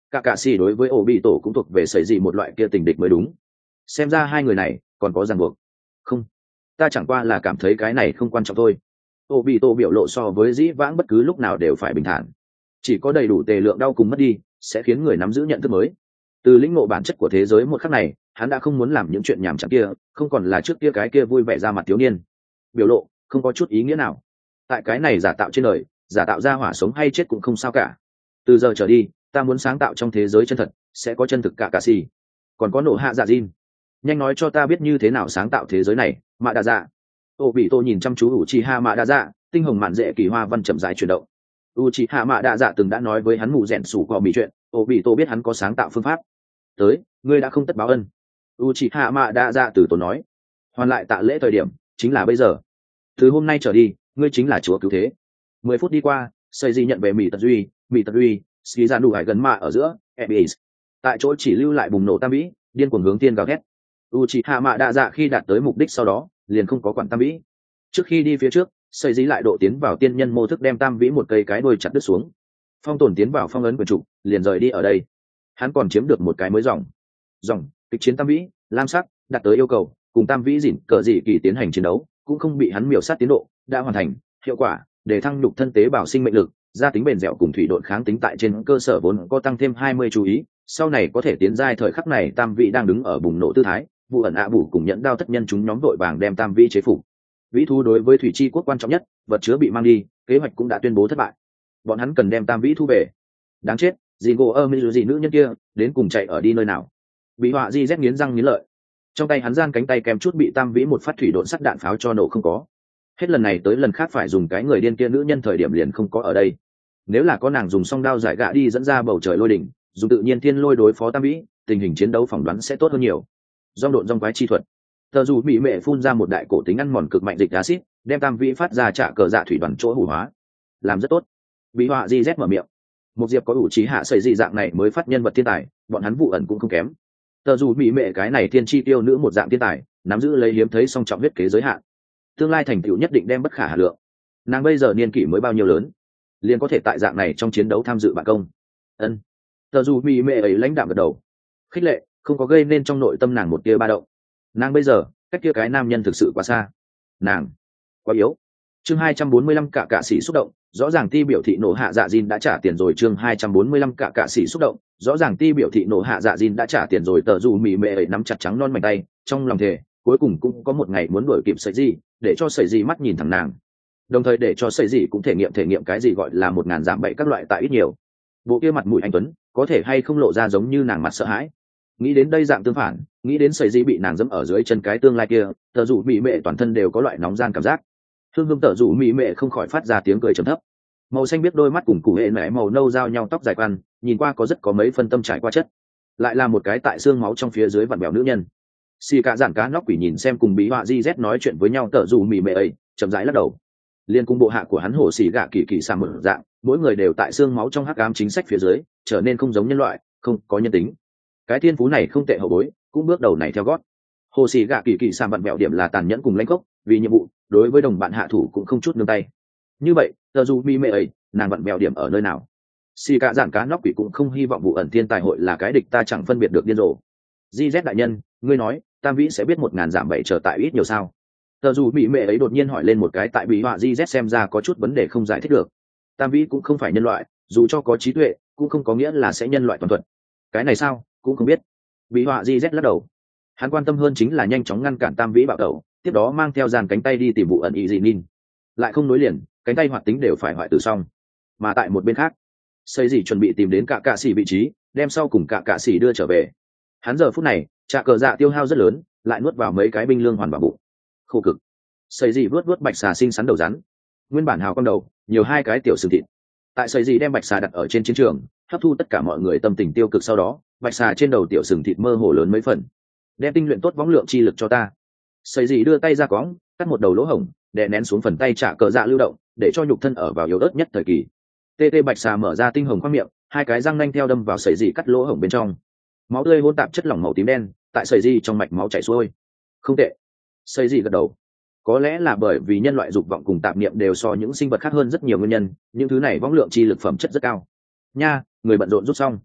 cả cạ xì đối với ổ bị tổ cũng thuộc về sẩy gì một loại kia tình địch mới đúng. Xem ra hai người này còn có ràng buộc. Không, ta chẳng qua là cảm thấy cái này không quan trọng thôi. Ổ bị tổ biểu lộ so với dĩ vãng bất cứ lúc nào đều phải bình thản. Chỉ có đầy đủ tề lượng đau cùng mất đi sẽ khiến người nắm giữ nhận thức mới. Từ lĩnh ngộ bản chất của thế giới một khắc này, hắn đã không muốn làm những chuyện nhảm chán kia, không còn là trước kia cái kia vui vẻ ra mặt thiếu niên. Biểu lộ không có chút ý nghĩa nào. Tại cái này giả tạo trên đời, giả tạo ra hỏa sống hay chết cũng không sao cả. Từ giờ trở đi, ta muốn sáng tạo trong thế giới chân thật, sẽ có chân thực cả cạ xì, còn có nổ hạ dạ Jin. Nhanh nói cho ta biết như thế nào sáng tạo thế giới này, Mạ Đa Dạ. Ô bị tô nhìn chăm chú Uchiha Mạ Đa Dạ, tinh hồng mạn dễ kỳ hoa văn chậm rãi chuyển động. Uchiha Mạ Đa Dạ từng đã nói với hắn mù rèn sủ cọ bị chuyện, ô bị tô biết hắn có sáng tạo phương pháp. Tới, ngươi đã không tất báo ân. Uchiha Mạ Đa Dạ từ tốn nói, hoàn lại tạ lễ thời điểm chính là bây giờ. Từ hôm nay trở đi, ngươi chính là chúa cứu thế. Mười phút đi qua, xây di nhận về mỹ tật duy, mỹ tật duy, ski ra đủ hải gần mạ ở giữa, ebis. Tại chỗ chỉ lưu lại bùng nổ tam vĩ, điên cuồng hướng tiên gào thét. Uchiha Mạ Đa Dạ khi đạt tới mục đích sau đó, liền không có quản tam vĩ. Trước khi đi phía trước, xây dí lại độ tiến vào tiên nhân mô thức đem tam vĩ một cây cái đuôi chặt đứt xuống. Phong tồn tiến vào phong ấn quyền trục, liền rời đi ở đây. Hắn còn chiếm được một cái mới dòng. Dòng kịch chiến tam vĩ, lam sắc, đạt tới yêu cầu, cùng tam vĩ dỉn cờ dị kỳ tiến hành chiến đấu, cũng không bị hắn miểu sát tiến độ, đã hoàn thành. Hiệu quả, để thăng nhục thân tế bào sinh mệnh lực, gia tính bền dẻo cùng thủy độn kháng tính tại trên cơ sở vốn có tăng thêm hai mươi chú ý, sau này có thể tiến giai. Thời khắc này tam vĩ đang đứng ở bùng nổ tư thái, vụ ẩn ạ à bù cùng nhẫn đao thất nhân chúng nhóm vội vàng đem tam vĩ chế phục. Vĩ thú đối với thủy chi quốc quan trọng nhất, vật chứa bị mang đi, kế hoạch cũng đã tuyên bố thất bại. Bọn hắn cần đem tam vĩ thu về. Đáng chết, gì gỗ ơ mi gì nữ nhân kia đến cùng chạy ở đi nơi nào? Bị họa di rét nghiến răng nghiến lợi, trong tay hắn gian cánh tay kèm chút bị tam vĩ một phát thủy độn sắt đạn pháo cho nổ không có. Hết lần này tới lần khác phải dùng cái người điên kia nữ nhân thời điểm liền không có ở đây. Nếu là có nàng dùng song đao giải gạ đi dẫn ra bầu trời lôi đỉnh, dùng tự nhiên thiên lôi đối phó tam vĩ, tình hình chiến đấu phỏng đoán sẽ tốt hơn nhiều. Dòng độn dòng quái chi thuật, tờ dù bị mẹ phun ra một đại cổ tính ăn mòn cực mạnh dịch acid, đem tam vĩ phát ra trả cờ dạ thủy đoàn chỗ hủ hóa, làm rất tốt. Bị họa di z mở miệng, một diệp có ủ trí hạ xây dị dạng này mới phát nhân vật thiên tài, bọn hắn vụ ẩn cũng không kém. Tờ dù bị mẹ cái này thiên chi tiêu nữ một dạng thiên tài, nắm giữ lấy hiếm thấy song trọng huyết kế giới hạn, tương lai thành tựu nhất định đem bất khả hà lượng. Nàng bây giờ niên kỷ mới bao nhiêu lớn, liền có thể tại dạng này trong chiến đấu tham dự bạn công. Ân. Tờ dù bị mẹ ấy lãnh đạm gật đầu, khích lệ, không có gây nên trong nội tâm nàng một tia ba động. Nàng bây giờ cách kia cái nam nhân thực sự quá xa, nàng quá yếu. Chương hai trăm bốn mươi lăm cả cạ sĩ xúc động, rõ ràng ti biểu thị nổ hạ dạ Jin đã trả tiền rồi. Chương hai trăm bốn mươi lăm cả cạ sĩ xúc động, rõ ràng ti biểu thị nổ hạ dạ Jin đã trả tiền rồi. Tờ dù mì mệ ấy nắm chặt trắng non mảnh tay, trong lòng thề cuối cùng cũng có một ngày muốn đuổi kịp sợi gì, để cho sợi gì mắt nhìn thẳng nàng, đồng thời để cho sợi gì cũng thể nghiệm thể nghiệm cái gì gọi là một ngàn giảm bậy các loại tại ít nhiều. Bộ kia mặt mũi anh tuấn có thể hay không lộ ra giống như nàng mặt sợ hãi. Nghĩ đến đây dạng tương phản, nghĩ đến sợi gì bị nàng dẫm ở dưới chân cái tương lai kia, tờ dù mì mệ toàn thân đều có loại nóng gian cảm giác. Hương hương tờ dù mì mệ không khỏi phát ra tiếng cười trầm thấp. Màu xanh biết đôi mắt cùng cụ hệ mẹ màu nâu giao nhau tóc dài quăn, nhìn qua có rất có mấy phân tâm trải qua chất, lại là một cái tại xương máu trong phía dưới vặn bèo nữ nhân. Xì cả giản cá nóc quỷ nhìn xem cùng bí họa di z nói chuyện với nhau, tờ dù mì mệ ấy chậm rãi lắc đầu. Liên cung bộ hạ của hắn hổ xì gạ kỳ kỳ xà mở dạng, mỗi người đều tại xương máu trong hắc ám chính sách phía dưới trở nên không giống nhân loại, không có nhân tính. Cái thiên phú này không tệ hậu bối cũng bước đầu này theo gót. Hồ xì gạ kỳ kỳ xà vặn bèo điểm là tàn nhẫn cùng lãnh gốc, vì nhiệm vụ đối với đồng bạn hạ thủ cũng không chút nương tay. Như vậy tờ dù mì mệ ấy nàng vặn bèo điểm ở nơi nào? Xì cả giản cá nóc quỷ cũng không hy vọng vụ ẩn thiên tài hội là cái địch ta chẳng phân biệt được điên rồ. Di z đại nhân, ngươi nói tam vĩ sẽ biết một ngàn giảm bảy trở tại ít nhiều sao? Tờ dù mỹ mệ ấy đột nhiên hỏi lên một cái tại bị họa di z xem ra có chút vấn đề không giải thích được. Tam vĩ cũng không phải nhân loại, dù cho có trí tuệ cũng không có nghĩa là sẽ nhân loại toàn thuật. Cái này sao cũng không biết. Bị họa di z lắc đầu, hắn quan tâm hơn chính là nhanh chóng ngăn cản tam vĩ bạo tẩu, tiếp đó mang theo dàn cánh tay đi tìm vụ ẩn ý gì nin, lại không nối liền, cánh tay hoạt tính đều phải hoại tử xong. Mà tại một bên khác, xây gì chuẩn bị tìm đến cả cạ xỉ vị trí, đem sau cùng cả cạ xỉ đưa trở về. Hắn giờ phút này trà cờ dạ tiêu hao rất lớn, lại nuốt vào mấy cái binh lương hoàn vào bụng, khô cực. Xây gì vớt vớt bạch xà xinh xắn đầu rắn, nguyên bản hào con đầu nhiều hai cái tiểu sừng thịt. Tại xây gì đem bạch xà đặt ở trên chiến trường, hấp thu tất cả mọi người tâm tình tiêu cực sau đó, bạch xà trên đầu tiểu sừng thịt mơ hồ lớn mấy phần. Đem tinh luyện tốt võng lượng chi lực cho ta. Xây gì đưa tay ra quõng, cắt một đầu lỗ hổng, đè nén xuống phần tay trả cờ dạ lưu động, để cho nhục thân ở vào yếu ớt nhất thời kỳ. Tê tê bạch xà mở ra tinh hồng khoang miệng, hai cái răng nanh theo đâm vào sợi dị cắt lỗ hổng bên trong. Máu tươi hỗn tạp chất lỏng màu tím đen tại sợi dị trong mạch máu chảy xuôi. Không tệ. Sợi dị gật đầu. Có lẽ là bởi vì nhân loại dục vọng cùng tạp niệm đều so những sinh vật khác hơn rất nhiều nguyên nhân, những thứ này võng lượng chi lực phẩm chất rất cao. Nha, người bận rộn rút xong.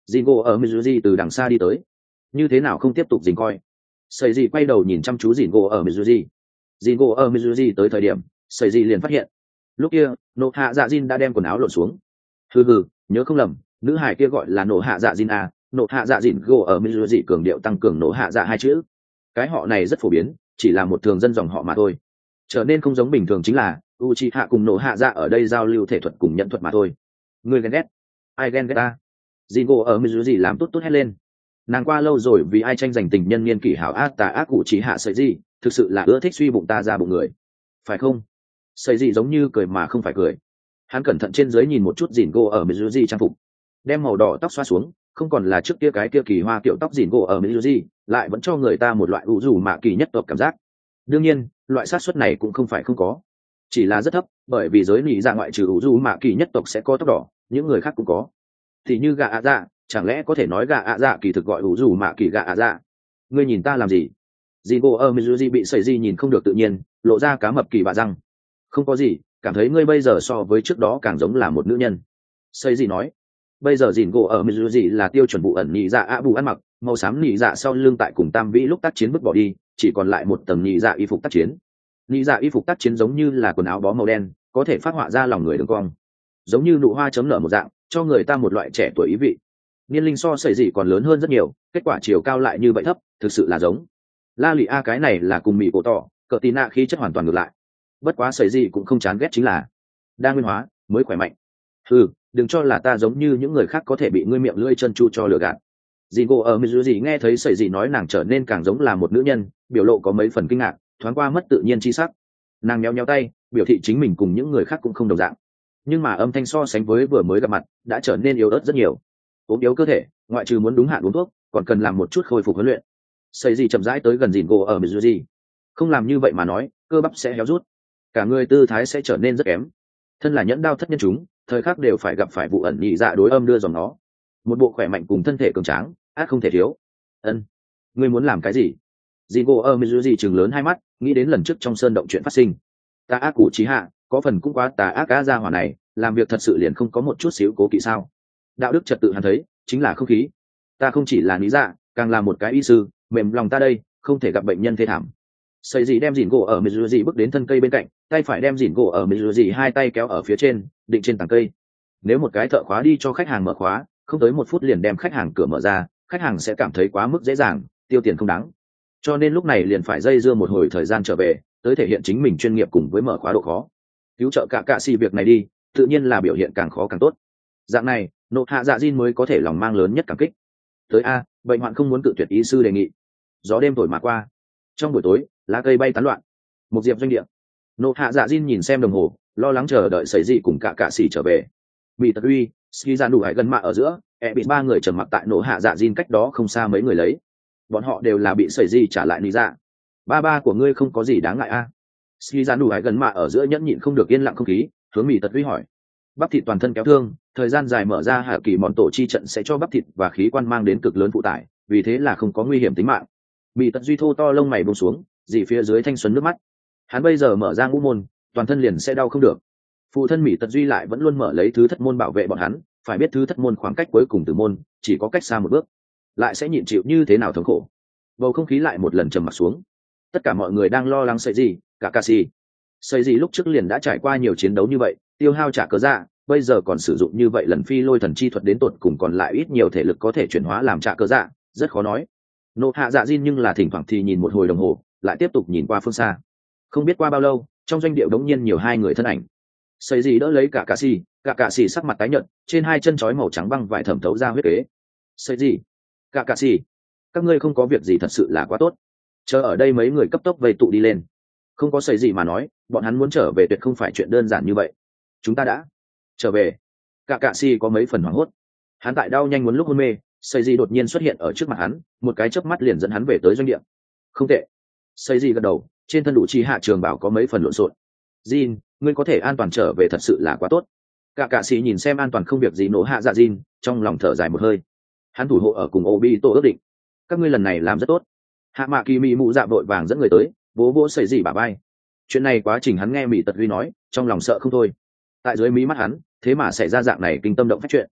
Jingo ở Mizuji từ đằng xa đi tới, như thế nào không tiếp tục dình coi. Sẩy gì quay đầu nhìn chăm chú Jingo ở Mizuji. Jingo ở Mizuji tới thời điểm, Sẩy gì liền phát hiện, lúc kia nộ hạ dạ Jin đã đem quần áo lộn xuống. Hừ hừ, nhớ không lầm, nữ hải kia gọi là nộ hạ dạ Jin à, nộ hạ dạ Jingo ở Mizuji cường điệu tăng cường nộ hạ dạ hai chữ. Cái họ này rất phổ biến, chỉ là một thường dân dòng họ mà thôi. Trở nên không giống bình thường chính là Uchiha cùng nộ hạ dạ ở đây giao lưu thể thuật cùng nhận thuật mà thôi. Người ghen ghét? Ai ghen ghét ta? Jingo ở Mizuji làm tốt tốt hét lên. Nàng qua lâu rồi vì ai tranh giành tình nhân niên kỷ hảo ác tà ác Uchiha sợi gì, thực sự là ưa thích suy bụng ta ra bụng người, phải không? Sợi gì giống như cười mà không phải cười. Hắn cẩn thận trên dưới nhìn một chút Jingo ở Mizuji trang phục, đem màu đỏ tóc xoa xuống, không còn là trước kia cái kia kỳ hoa kiểu tóc Jingo ở Mizuji, lại vẫn cho người ta một loại u dù mạ kỳ nhất tộc cảm giác. Đương nhiên, loại xác suất này cũng không phải không có, chỉ là rất thấp, bởi vì giới nỉ dạ ngoại trừ u dù mạ kỳ nhất tộc sẽ có tóc đỏ, những người khác cũng có. Thì như gà ạ dạ, chẳng lẽ có thể nói gà ạ dạ kỳ thực gọi u dù mạ kỳ gà ạ dạ? Ngươi nhìn ta làm gì? Jingo ở Mizuji bị sẩy gì nhìn không được tự nhiên, lộ ra cá mập kỳ bạ răng. Không có gì, cảm thấy ngươi bây giờ so với trước đó càng giống là một nữ nhân. Sẩy gì nói, bây giờ Jingo ở Mizuji là tiêu chuẩn vụ ẩn nhị dạ ạ bù ăn mặc, màu xám nhị dạ sau lưng tại cùng tam vĩ lúc tác chiến vứt bỏ đi, chỉ còn lại một tầng nhị dạ y phục tác chiến. Nhị dạ y phục tác chiến giống như là quần áo bó màu đen, có thể phát họa ra lòng người đường cong, giống như nụ hoa chấm nở một dạng, cho người ta một loại trẻ tuổi ý vị. Niên linh so sẩy gì còn lớn hơn rất nhiều, kết quả chiều cao lại như vậy thấp, thực sự là giống. La lì a cái này là cùng mỹ cổ tỏ, cờ tí nạ khí chất hoàn toàn ngược lại. Bất quá sẩy gì cũng không chán ghét chính là đa nguyên hóa mới khỏe mạnh. Ừ, đừng cho là ta giống như những người khác có thể bị ngươi miệng lưỡi chân chu cho lừa gạt. Jingo ở Mizuji nghe thấy sẩy gì nói nàng trở nên càng giống là một nữ nhân, biểu lộ có mấy phần kinh ngạc, thoáng qua mất tự nhiên chi sắc. Nàng nhéo nhéo tay, biểu thị chính mình cùng những người khác cũng không đồng dạng. Nhưng mà âm thanh so sánh với vừa mới gặp mặt, đã trở nên yếu ớt rất nhiều. Ốm yếu cơ thể, ngoại trừ muốn đúng hạn uống thuốc, còn cần làm một chút khôi phục huấn luyện. Sẩy gì chậm rãi tới gần Jingo ở Mizuji. Không làm như vậy mà nói, cơ bắp sẽ héo rút, cả người tư thái sẽ trở nên rất kém. Thân là nhẫn đao thất nhân chúng, thời khắc đều phải gặp phải vụ ẩn nhị dạ đối âm đưa dòng nó. Một bộ khỏe mạnh cùng thân thể cường tráng, át không thể thiếu. Ân, ngươi muốn làm cái gì? Jingo ở Mizuji trừng lớn hai mắt, nghĩ đến lần trước trong sơn động chuyện phát sinh. Tà ác cụ trí hạ, có phần cũng quá tà ác cá gia hỏa này, làm việc thật sự liền không có một chút xíu cố kỵ sao? Đạo đức trật tự hắn thấy, chính là không khí. Ta không chỉ là lý dạ, càng là một cái y sư, mềm lòng ta đây, không thể gặp bệnh nhân thê thảm. Sẩy gì đem Jingo ở Mizuji bước đến thân cây bên cạnh, tay phải đem Jingo ở Mizuji hai tay kéo ở phía trên, định trên tảng cây. Nếu một cái thợ khóa đi cho khách hàng mở khóa, không tới một phút liền đem khách hàng cửa mở ra, khách hàng sẽ cảm thấy quá mức dễ dàng, tiêu tiền không đáng. Cho nên lúc này liền phải dây dưa một hồi thời gian trở về, tới thể hiện chính mình chuyên nghiệp cùng với mở khóa độ khó. Cứu trợ cả cạ xì việc này đi, tự nhiên là biểu hiện càng khó càng tốt. Dạng này, nộ hạ dạ Jin mới có thể lòng mang lớn nhất cảm kích. Tới a, bệnh hoạn không muốn cự tuyệt ý sư đề nghị. Gió đêm thổi mà qua. Trong buổi tối, lá cây bay tán loạn. Một diệp doanh địa. Nộ hạ dạ Jin nhìn xem đồng hồ, lo lắng chờ đợi sẩy gì cùng cả cạ xì trở về. Bị tật uy, ski ra đủ hải gần mạ ở giữa, e bị ba người trầm mặc tại nộ hạ dạ Jin cách đó không xa mấy người lấy. Bọn họ đều là bị sẩy gì trả lại lý dạ. Ba ba của ngươi không có gì đáng ngại a? Ski ra đủ hải gần mạ ở giữa nhẫn nhịn không được yên lặng không khí, hướng Mị tật uy hỏi. Bắp thịt toàn thân kéo thương, thời gian dài mở ra hạ kỳ mòn tổ chi trận sẽ cho bắp thịt và khí quan mang đến cực lớn phụ tải, vì thế là không có nguy hiểm tính mạng. Mị tật duy thô to lông mày buông xuống, dì phía dưới thanh xuân nước mắt. Hắn bây giờ mở ra ngũ môn, toàn thân liền sẽ đau không được. Phụ thân Mị tật duy lại vẫn luôn mở lấy thứ thất môn bảo vệ bọn hắn, phải biết thứ thất môn khoảng cách cuối cùng từ môn chỉ có cách xa một bước, lại sẽ nhịn chịu như thế nào thống khổ. Bầu không khí lại một lần trầm mặc xuống. Tất cả mọi người đang lo lắng sợi gì, cả ca si. Sợi gì lúc trước liền đã trải qua nhiều chiến đấu như vậy, tiêu hao trả cớ dạ, bây giờ còn sử dụng như vậy lần phi lôi thần chi thuật đến tột cùng còn lại ít nhiều thể lực có thể chuyển hóa làm trả cớ dạ, rất khó nói. Nộ hạ dạ Jin nhưng là thỉnh thoảng thì nhìn một hồi đồng hồ, lại tiếp tục nhìn qua phương xa. Không biết qua bao lâu, trong doanh địa đống nhiên nhiều hai người thân ảnh. Sợi gì đỡ lấy cả cạ xì, cả cạ xì sắc mặt tái nhợt, trên hai chân trói màu trắng băng vải thẩm thấu ra huyết kế. Sợi gì, cả cạ xì, các ngươi không có việc gì thật sự là quá tốt. Chờ ở đây mấy người cấp tốc vây tụ đi lên. Không có sợi gì mà nói, bọn hắn muốn trở về tuyệt không phải chuyện đơn giản như vậy. Chúng ta đã trở về. Cả cạ xì có mấy phần hoảng hốt. Hắn tại đau nhanh muốn lúc hôn mê, sợi gì đột nhiên xuất hiện ở trước mặt hắn, một cái chớp mắt liền dẫn hắn về tới doanh địa. Không tệ. Sợi gì gật đầu, trên thân đủ chi hạ trường bảo có mấy phần lộn xộn. Jin, ngươi có thể an toàn trở về thật sự là quá tốt. Cả cạ sĩ nhìn xem an toàn không việc gì nổ hạ dạ Jin, trong lòng thở dài một hơi. Hắn thủ hộ ở cùng Obito ước định. Các ngươi lần này làm rất tốt. Hạ mạ kỳ mỹ mụ dạ vội vàng dẫn người tới, vỗ vỗ sẩy gì bả vai. Chuyện này quá trình hắn nghe mỹ tật huy nói, trong lòng sợ không thôi. Tại dưới mí mắt hắn, thế mà xảy ra dạng này kinh tâm động phách chuyện.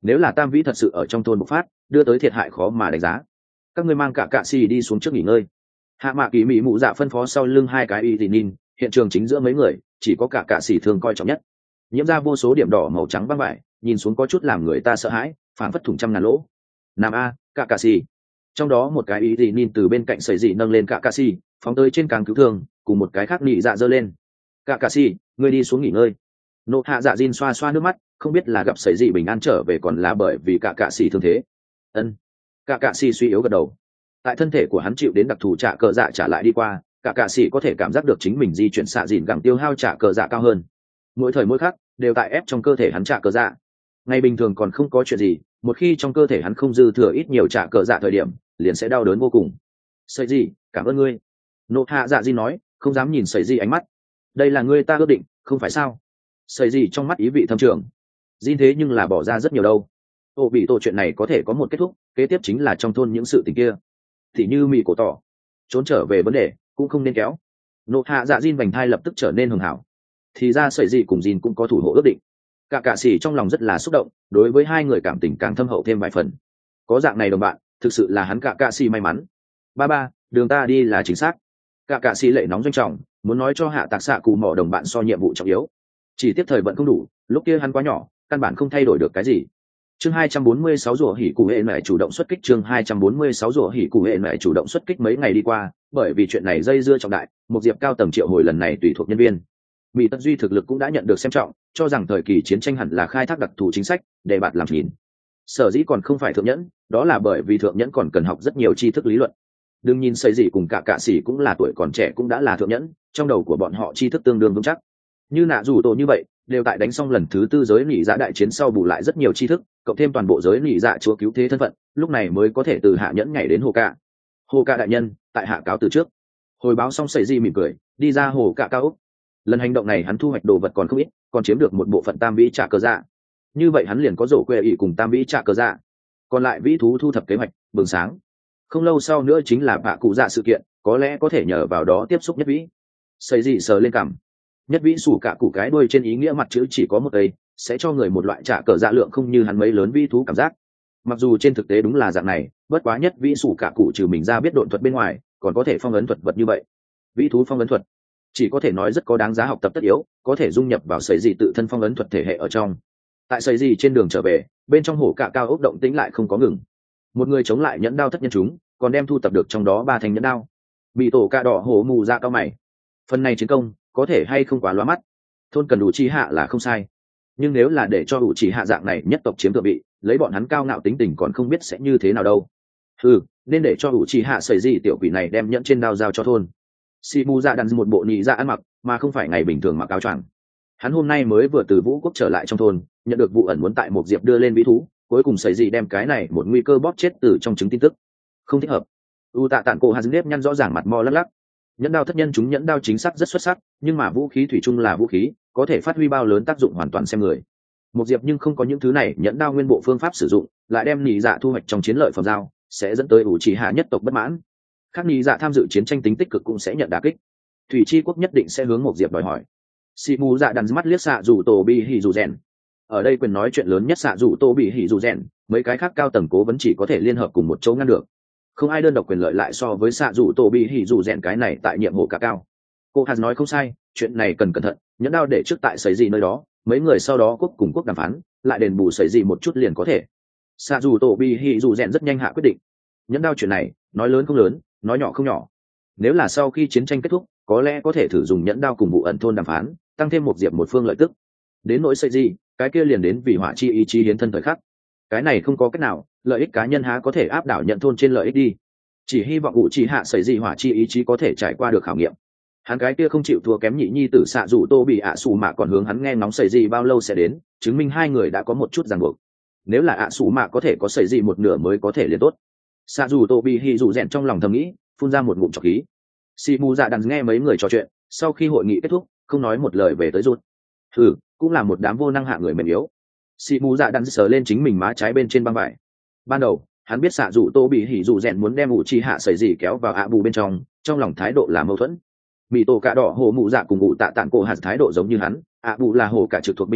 nếu là tam vĩ thật sự ở trong thôn bộc phát đưa tới thiệt hại khó mà đánh giá. Các ngươi mang cả cạ xì đi xuống trước nghỉ ngơi. Hạ mạ kỳ mỹ mụ dạ phân phó sau lưng hai cái y tỉ nhìn, hiện trường chính giữa mấy người chỉ có cả cạ xì thường coi trọng nhất, nhiễm ra vô số điểm đỏ màu trắng băng vải, nhìn xuống có chút làm người ta sợ hãi, phản phất thủng trăm ngàn lỗ. Nam a cả cạ xì, trong đó một cái y tỉ nhìn từ bên cạnh sợi dị nâng lên cả cạ xì, phóng tới trên càng cứu thương, cùng một cái khác nị dạ giơ lên. Cả cạ xì, ngươi đi xuống nghỉ ngơi. Nộ hạ dạ Jin xoa xoa nước mắt, không biết là gặp sợi dị bình an trở về còn là bởi vì cả cạ xì thương thế. Ân. Cả cạ xì suy yếu gật đầu. Tại thân thể của hắn chịu đến đặc thù trả cờ dạ trả lại đi qua, cả cạ xì có thể cảm giác được chính mình di chuyển xạ dịn gẳng tiêu hao trả cờ dạ cao hơn, mỗi thời mỗi khắc đều tại ép trong cơ thể hắn trả cờ dạ. Ngày bình thường còn không có chuyện gì, một khi trong cơ thể hắn không dư thừa ít nhiều trả cờ dạ thời điểm liền sẽ đau đớn vô cùng. Sợi gì cảm ơn ngươi. Nộ hạ dạ Jin nói, không dám nhìn sợi gì ánh mắt. Đây là ngươi ta ước định không phải sao? Sợi gì trong mắt ý vị thâm trường. Jin thế nhưng là bỏ ra rất nhiều đâu. Ô bị tổ chuyện này có thể có một kết thúc, kế tiếp chính là trong thôn những sự tình kia, thì như mì cổ tỏ trốn trở về vấn đề cũng không nên kéo. Nộ hạ dạ Jin vành thai lập tức trở nên hường hảo. Thì ra sợi gì cùng Jin cũng có thủ hộ ước định. Cả cạ sĩ trong lòng rất là xúc động, đối với hai người cảm tình càng thâm hậu thêm vài phần. Có dạng này đồng bạn thực sự là hắn cả cạ sĩ may mắn. Ba ba, đường ta đi là chính xác. Cả cạ sĩ lệ nóng doanh trọng, muốn nói cho hạ tạc xạ cù mỏ đồng bạn so nhiệm vụ trọng yếu, chỉ tiếp thời vận không đủ, lúc kia hắn quá nhỏ căn bản không thay đổi được cái gì. Chương hai trăm bốn mươi sáu rủa hỉ cụ hệ mẹ chủ động xuất kích. Chương hai trăm bốn mươi sáu rủa hỉ cụ hệ mẹ chủ động xuất kích. Mấy ngày đi qua, bởi vì chuyện này dây dưa trọng đại, một diệp cao tầng triệu hồi lần này tùy thuộc nhân viên Mỹ Tất Duy thực lực cũng đã nhận được xem trọng, cho rằng thời kỳ chiến tranh hẳn là khai thác đặc thù chính sách để bạn làm nhìn. Sở dĩ còn không phải thượng nhẫn, đó là bởi vì thượng nhẫn còn cần học rất nhiều tri thức lý luận. Đừng nhìn xây gì cùng cả cạ sĩ cũng là tuổi còn trẻ cũng đã là thượng nhẫn, trong đầu của bọn họ tri thức tương đương vững chắc. Như nạ dù tổ như vậy, đều tại đánh xong lần thứ tư giới nỉ dạ đại chiến sau bù lại rất nhiều tri thức, cộng thêm toàn bộ giới nỉ dạ chúa cứu thế thân phận, lúc này mới có thể từ hạ nhẫn nhảy đến hồ cạ. Hồ cạ đại nhân, tại hạ cáo từ trước. Hồi báo xong xây gì mỉm cười, đi ra hồ cạ cao úc. Lần hành động này hắn thu hoạch đồ vật còn không ít, còn chiếm được một bộ phận tam vĩ trả cờ dạ. Như vậy hắn liền có rổ quê ỵ cùng tam vĩ trả cờ dạ. Còn lại vĩ thú thu thập kế hoạch bừng sáng. Không lâu sau nữa chính là bạ cụ dạ sự kiện, có lẽ có thể nhờ vào đó tiếp xúc nhất vĩ. Xây gì sờ lên cằm. Nhất vĩ sủ cả củ cái đuôi trên ý nghĩa mặt chữ chỉ có một cây, sẽ cho người một loại trả cờ dạ lượng không như hắn mấy lớn vĩ thú cảm giác. Mặc dù trên thực tế đúng là dạng này, bất quá nhất vĩ sủ cả cụ trừ mình ra biết độn thuật bên ngoài, còn có thể phong ấn thuật vật như vậy. Vĩ thú phong ấn thuật chỉ có thể nói rất có đáng giá học tập tất yếu, có thể dung nhập vào sợi gì tự thân phong ấn thuật thể hệ ở trong. Tại sợi gì trên đường trở về, bên trong hổ cạ cao ốc động tĩnh lại không có ngừng. Một người chống lại nhẫn đao thất nhân chúng, còn đem thu tập được trong đó ba thanh nhẫn đao. Bị tổ cạ đỏ hổ mù ra cao mày. Phần này chiến công có thể hay không quá lóa mắt, thôn cần đủ chi hạ là không sai, nhưng nếu là để cho đủ chỉ hạ dạng này nhất tộc chiếm thượng vị, lấy bọn hắn cao ngạo tính tình còn không biết sẽ như thế nào đâu. Ừ, nên để cho đủ chỉ hạ sợi gì tiểu quỷ này đem nhẫn trên đao giao cho thôn. Si mu dạ đàn một bộ nhị dạ ăn mặc, mà không phải ngày bình thường mặc áo choàng. Hắn hôm nay mới vừa từ vũ quốc trở lại trong thôn, nhận được vụ ẩn muốn tại một diệp đưa lên vĩ thú, cuối cùng sợi gì đem cái này một nguy cơ bóp chết từ trong chứng tin tức. Không thích hợp. U tạ tản cổ hắn nếp nhăn rõ ràng mặt mo lắc lắc. Nhẫn đao thất nhân chúng nhẫn đao chính xác rất xuất sắc, nhưng mà vũ khí thủy chung là vũ khí, có thể phát huy bao lớn tác dụng hoàn toàn xem người. Một diệp nhưng không có những thứ này, nhẫn đao nguyên bộ phương pháp sử dụng, lại đem nhị dạ thu hoạch trong chiến lợi phẩm dao, sẽ dẫn tới ủ trì hạ nhất tộc bất mãn. Khác nhị dạ tham dự chiến tranh tính tích cực cũng sẽ nhận đả kích. Thủy chi quốc nhất định sẽ hướng một diệp đòi hỏi. Si mu dạ đàn mắt liếc xạ dù tổ bị hỉ dù rèn. Ở đây quyền nói chuyện lớn nhất xạ dù tô bị hỉ dù rèn, mấy cái khác cao tầng cố vấn chỉ có thể liên hợp cùng một chỗ ngăn được, không ai đơn độc quyền lợi lại so với xạ dù tô bị hỉ dù rèn cái này tại nhiệm vụ cả cao. Cô hạt nói không sai, chuyện này cần cẩn thận, nhẫn đao để trước tại sấy gì nơi đó, mấy người sau đó quốc cùng quốc đàm phán, lại đền bù sấy gì một chút liền có thể. Xạ dù tô bị hỉ dù rèn rất nhanh hạ quyết định. Nhẫn đao chuyện này nói lớn không lớn, nói nhỏ không nhỏ. Nếu là sau khi chiến tranh kết thúc, có lẽ có thể thử dùng nhẫn đao cùng vụ ẩn thôn đàm phán, tăng thêm một diệp một phương lợi tức. Đến nỗi sấy gì, cái kia liền đến vì hỏa chi ý chí hiến thân thời khắc. Cái này không có cách nào, lợi ích cá nhân há có thể áp đảo nhận thôn trên lợi ích đi. Chỉ hy vọng ngụ chỉ hạ sấy gì hỏa chi ý chí có thể trải qua được khảo nghiệm. Hắn cái kia không chịu thua kém nhị nhi tử xạ dù tô bị ạ xù mạ còn hướng hắn nghe ngóng sấy gì bao lâu sẽ đến, chứng minh hai người đã có một chút ràng buộc. Nếu là ạ xù mạ có thể có sấy gì một nửa mới có thể liền tốt. Xạ dù tô bị hỉ dù rèn trong lòng thầm nghĩ, phun ra một ngụm trọc khí. Si mu dạ đàn nghe mấy người trò chuyện, sau khi hội nghị kết thúc, không nói một lời về tới rút. Ừ, cũng là một đám vô năng hạ người mềm yếu. Si mu dạ đàn sờ lên chính mình má trái bên trên băng vải. Ban đầu hắn biết xạ dù tô bị hỉ dù rèn muốn đem ủ chi hạ sấy gì kéo vào ạ bù bên trong, trong lòng thái độ là mâu thuẫn. Mị tổ cạ đỏ hồ mụ dạ cùng ngụ tạ tạng cổ hạt thái độ giống như hắn, ạ bù là hồ cả trực thuộc binh sĩ,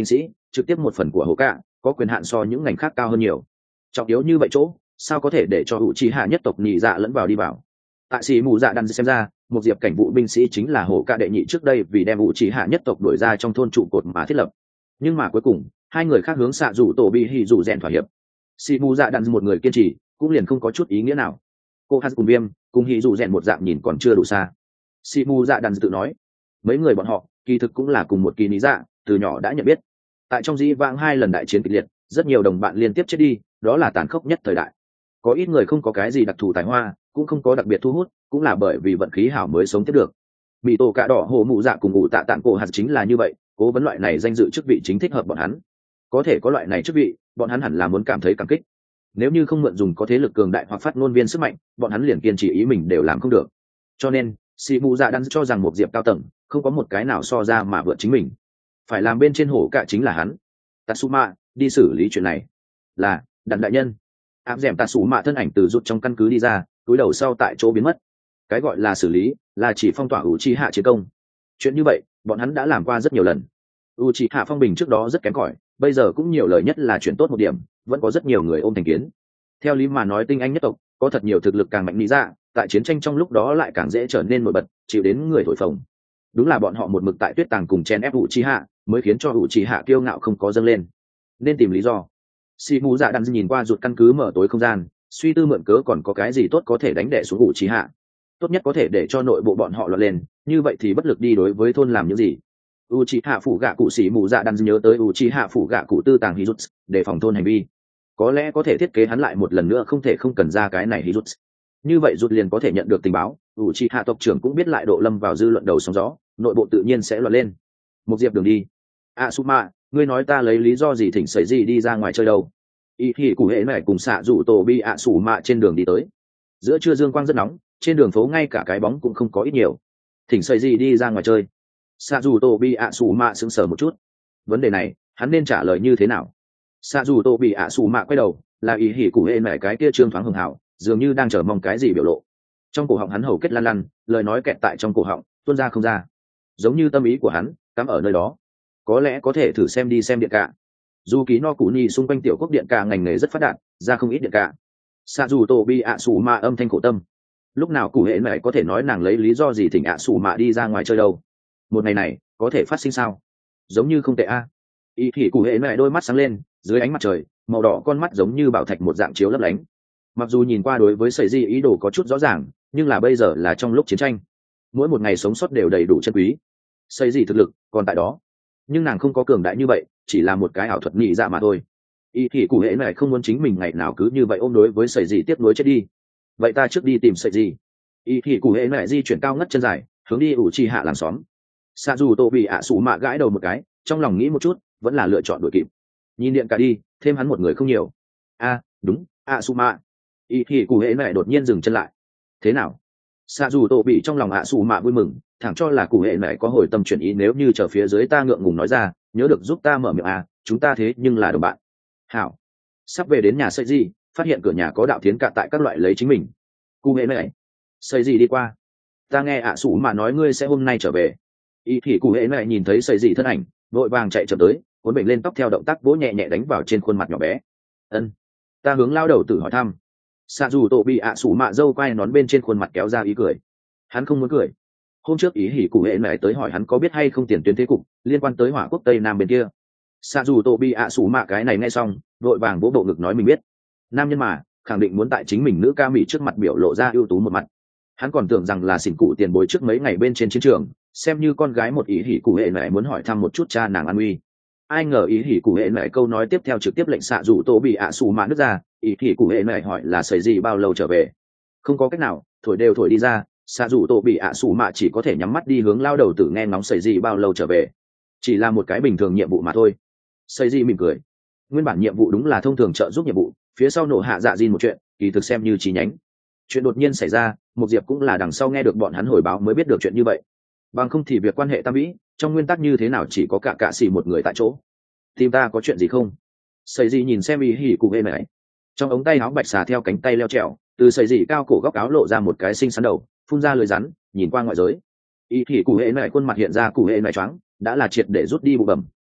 trực tiếp một phần của hồ cạ có quyền hạn so những ngành khác cao hơn nhiều. Trọng yếu như vậy chỗ sao có thể để cho hữu trí hạ nhất tộc nhị dạ lẫn vào đi vào. Tại sĩ mù dạ đan xem ra một diệp cảnh vụ binh sĩ chính là hồ cạ đệ nhị trước đây vì đem hữu trí hạ nhất tộc đuổi ra trong thôn trụ cột mà thiết lập, nhưng mà cuối cùng hai người khác hướng xạ rủ tổ bị hỉ rủ rèn thỏa hiệp. Sĩ mù dạ đan một người kiên trì cũng liền không có chút ý nghĩa nào. Cô hát cùng viêm cùng hỉ rủ rèn một dạng nhìn còn chưa đủ xa. Sĩ mù dạ đan tự nói mấy người bọn họ kỳ thực cũng là cùng một kỳ lý dạ, từ nhỏ đã nhận biết. Tại trong dĩ vãng hai lần đại chiến kịch liệt, rất nhiều đồng bạn liên tiếp chết đi, đó là tàn khốc nhất thời đại. Có ít người không có cái gì đặc thù tài hoa, cũng không có đặc biệt thu hút, cũng là bởi vì vận khí hảo mới sống tiếp được. Bị tổ cạ đỏ hồ mụ dạ cùng ngụ tạ tạng cổ hạt chính là như vậy, cố vấn loại này danh dự chức vị chính thích hợp bọn hắn. Có thể có loại này chức vị, bọn hắn hẳn là muốn cảm thấy cảm kích. Nếu như không mượn dùng có thế lực cường đại hoặc phát ngôn viên sức mạnh, bọn hắn liền kiên trì ý mình đều làm không được. Cho nên, sĩ mù dạ đang cho rằng một diệp cao tầng không có một cái nào so ra mà vượt chính mình, phải làm bên trên hổ cạ chính là hắn. Tatsuma đi xử lý chuyện này. Là đàn đại nhân. Áp dẻm Tatsuma thân ảnh từ rút trong căn cứ đi ra, cúi đầu sau tại chỗ biến mất. Cái gọi là xử lý là chỉ phong tỏa Uchiha chiến công. Chuyện như vậy bọn hắn đã làm qua rất nhiều lần. Uchiha phong bình trước đó rất kém cỏi, bây giờ cũng nhiều lời nhất là chuyện tốt một điểm, vẫn có rất nhiều người ôm thành kiến. Theo lý mà nói tinh anh nhất tộc có thật nhiều thực lực càng mạnh lý ra, tại chiến tranh trong lúc đó lại càng dễ trở nên nổi bật, chịu đến người thổi phồng. Đúng là bọn họ một mực tại tuyết tàng cùng chen ép Uchiha, mới khiến cho Uchiha kiêu ngạo không có dâng lên. Nên tìm lý do. Shimu dạ đang nhìn qua rụt căn cứ mở tối không gian, suy tư mượn cớ còn có cái gì tốt có thể đánh đẻ xuống Uchiha. Tốt nhất có thể để cho nội bộ bọn họ loạn lên, như vậy thì bất lực đi đối với thôn làm những gì. Uchiha phủ gạ cụ Shimu dạ đang nhớ tới Uchiha phủ gạ cụ tư tàng Hijutsu, để phòng thôn hành vi. Có lẽ có thể thiết kế hắn lại một lần nữa, không thể không cần ra cái này Hijutsu. Như vậy rút liền có thể nhận được tình báo, Uchiha tộc trưởng cũng biết lại độ lâm vào dư luận đầu sóng gió, nội bộ tự nhiên sẽ loạn lên. Một diệp đường đi. Asuma, ngươi nói ta lấy lý do gì thỉnh sấy gì đi ra ngoài chơi đâu? Y thì cụ hệ này cùng xạ rủ tổ bi Asuma trên đường đi tới. Giữa trưa dương quang rất nóng, trên đường phố ngay cả cái bóng cũng không có ít nhiều. Thỉnh sấy gì đi ra ngoài chơi? Xạ rủ tổ bi Asuma sững sờ một chút. Vấn đề này, hắn nên trả lời như thế nào? Xạ rủ tổ bi Asuma quay đầu, là y thì cụ hệ này cái kia trương thoáng hưng hào, dường như đang chờ mong cái gì biểu lộ. Trong cổ họng hắn hầu kết lăn lăn, lời nói kẹt tại trong cổ họng, tuôn ra không ra. Giống như tâm ý của hắn cắm ở nơi đó. Có lẽ có thể thử xem đi xem điện cả. Dù ký no cụ nhi xung quanh tiểu quốc điện cả ngành nghề rất phát đạt, ra không ít điện cả. Sa dù tổ bi ạ sủ ma âm thanh khổ tâm. Lúc nào cụ hệ mẹ có thể nói nàng lấy lý do gì thỉnh ạ sủ mạ đi ra ngoài chơi đâu? Một ngày này có thể phát sinh sao? Giống như không tệ a. Y thì cụ hệ mẹ đôi mắt sáng lên, dưới ánh mặt trời, màu đỏ con mắt giống như bảo thạch một dạng chiếu lấp lánh. Mặc dù nhìn qua đối với sợi di ý đồ có chút rõ ràng, nhưng là bây giờ là trong lúc chiến tranh, mỗi một ngày sống sót đều đầy đủ chân quý. Sợi di thực lực còn tại đó, nhưng nàng không có cường đại như vậy, chỉ là một cái ảo thuật nhị dạ mà thôi. Y thì cụ hệ này không muốn chính mình ngày nào cứ như vậy ôm đối với sợi di tiếp nối chết đi. Vậy ta trước đi tìm sợi di. Y thì cụ hệ này di chuyển cao ngất chân dài, hướng đi ủ trì hạ làng xóm. Sa dù tô bị ạ sủ mạ gãi đầu một cái, trong lòng nghĩ một chút, vẫn là lựa chọn đuổi kịp. Nhìn điện cả đi, thêm hắn một người không nhiều. A, đúng, ạ sủ mạ. Y thì cụ hệ này đột nhiên dừng chân lại. Thế nào? Sa dù tô bị trong lòng ạ sủ mạ vui mừng, thẳng cho là cụ hệ này có hồi tâm chuyển ý, nếu như chờ phía dưới ta ngượng ngùng nói ra, nhớ được giúp ta mở miệng à, chúng ta thế nhưng là đồng bạn. Hảo. Sắp về đến nhà sợi di, phát hiện cửa nhà có đạo thiến cạ tại các loại lấy chính mình. Cụ hệ này, sợi di đi qua. Ta nghe ạ sủ mạ nói ngươi sẽ hôm nay trở về. Y thì cụ hệ này nhìn thấy sợi di thân ảnh, vội vàng chạy chậm tới, cuốn bệnh lên tóc theo động tác vỗ nhẹ nhẹ đánh vào trên khuôn mặt nhỏ bé. Ân. Ta hướng lao đầu tử hỏi thăm. Sa dù tổ bị ạ sủ mạ dâu quay nón bên trên khuôn mặt kéo ra ý cười. Hắn không muốn cười. Hôm trước ý hỉ cụ hệ mẹ tới hỏi hắn có biết hay không tiền tuyến thế cục liên quan tới hỏa quốc tây nam bên kia. Sa dù tổ bị ạ sủ mạ cái này nghe xong, vội vàng vỗ bộ ngực nói mình biết. Nam nhân mà khẳng định muốn tại chính mình nữ ca mỹ trước mặt biểu lộ ra ưu tú một mặt. Hắn còn tưởng rằng là xỉn cụ tiền bối trước mấy ngày bên trên chiến trường, xem như con gái một ý hỉ cụ hệ mẹ muốn hỏi thăm một chút cha nàng an uy. Ai ngờ ý hỉ cụ hệ mẹ câu nói tiếp theo trực tiếp lệnh xạ dù tổ bị ạ sủ mạ nứt ra. Ý hỉ cụ hệ mẹ hỏi là sấy gì bao lâu trở về. Không có cách nào, thổi đều thổi đi ra. Xạ dù tổ bị ạ sủ mạ chỉ có thể nhắm mắt đi hướng lao đầu tử nghe ngóng sấy gì bao lâu trở về. Chỉ là một cái bình thường nhiệm vụ mà thôi. Sấy gì mỉm cười. Nguyên bản nhiệm vụ đúng là thông thường trợ giúp nhiệm vụ, phía sau nổ hạ dạ Jin một chuyện, kỳ thực xem như chi nhánh. Chuyện đột nhiên xảy ra, một diệp cũng là đằng sau nghe được bọn hắn hồi báo mới biết được chuyện như vậy. Bằng không thì việc quan hệ tam vĩ, trong nguyên tắc như thế nào chỉ có cả cạ xì một người tại chỗ. Tìm ta có chuyện gì không? Sấy gì nhìn xem ý hỉ cụ hê mày. Trong ống tay áo bạch xà theo cánh tay leo trèo, từ sấy gì cao cổ góc áo lộ ra một cái xinh xắn đầu, phun ra lưỡi rắn, nhìn qua ngoại giới. Ý hỉ cụ hê mày khuôn mặt hiện ra cụ hê mày choáng, đã là triệt để rút đi bụ bẩm,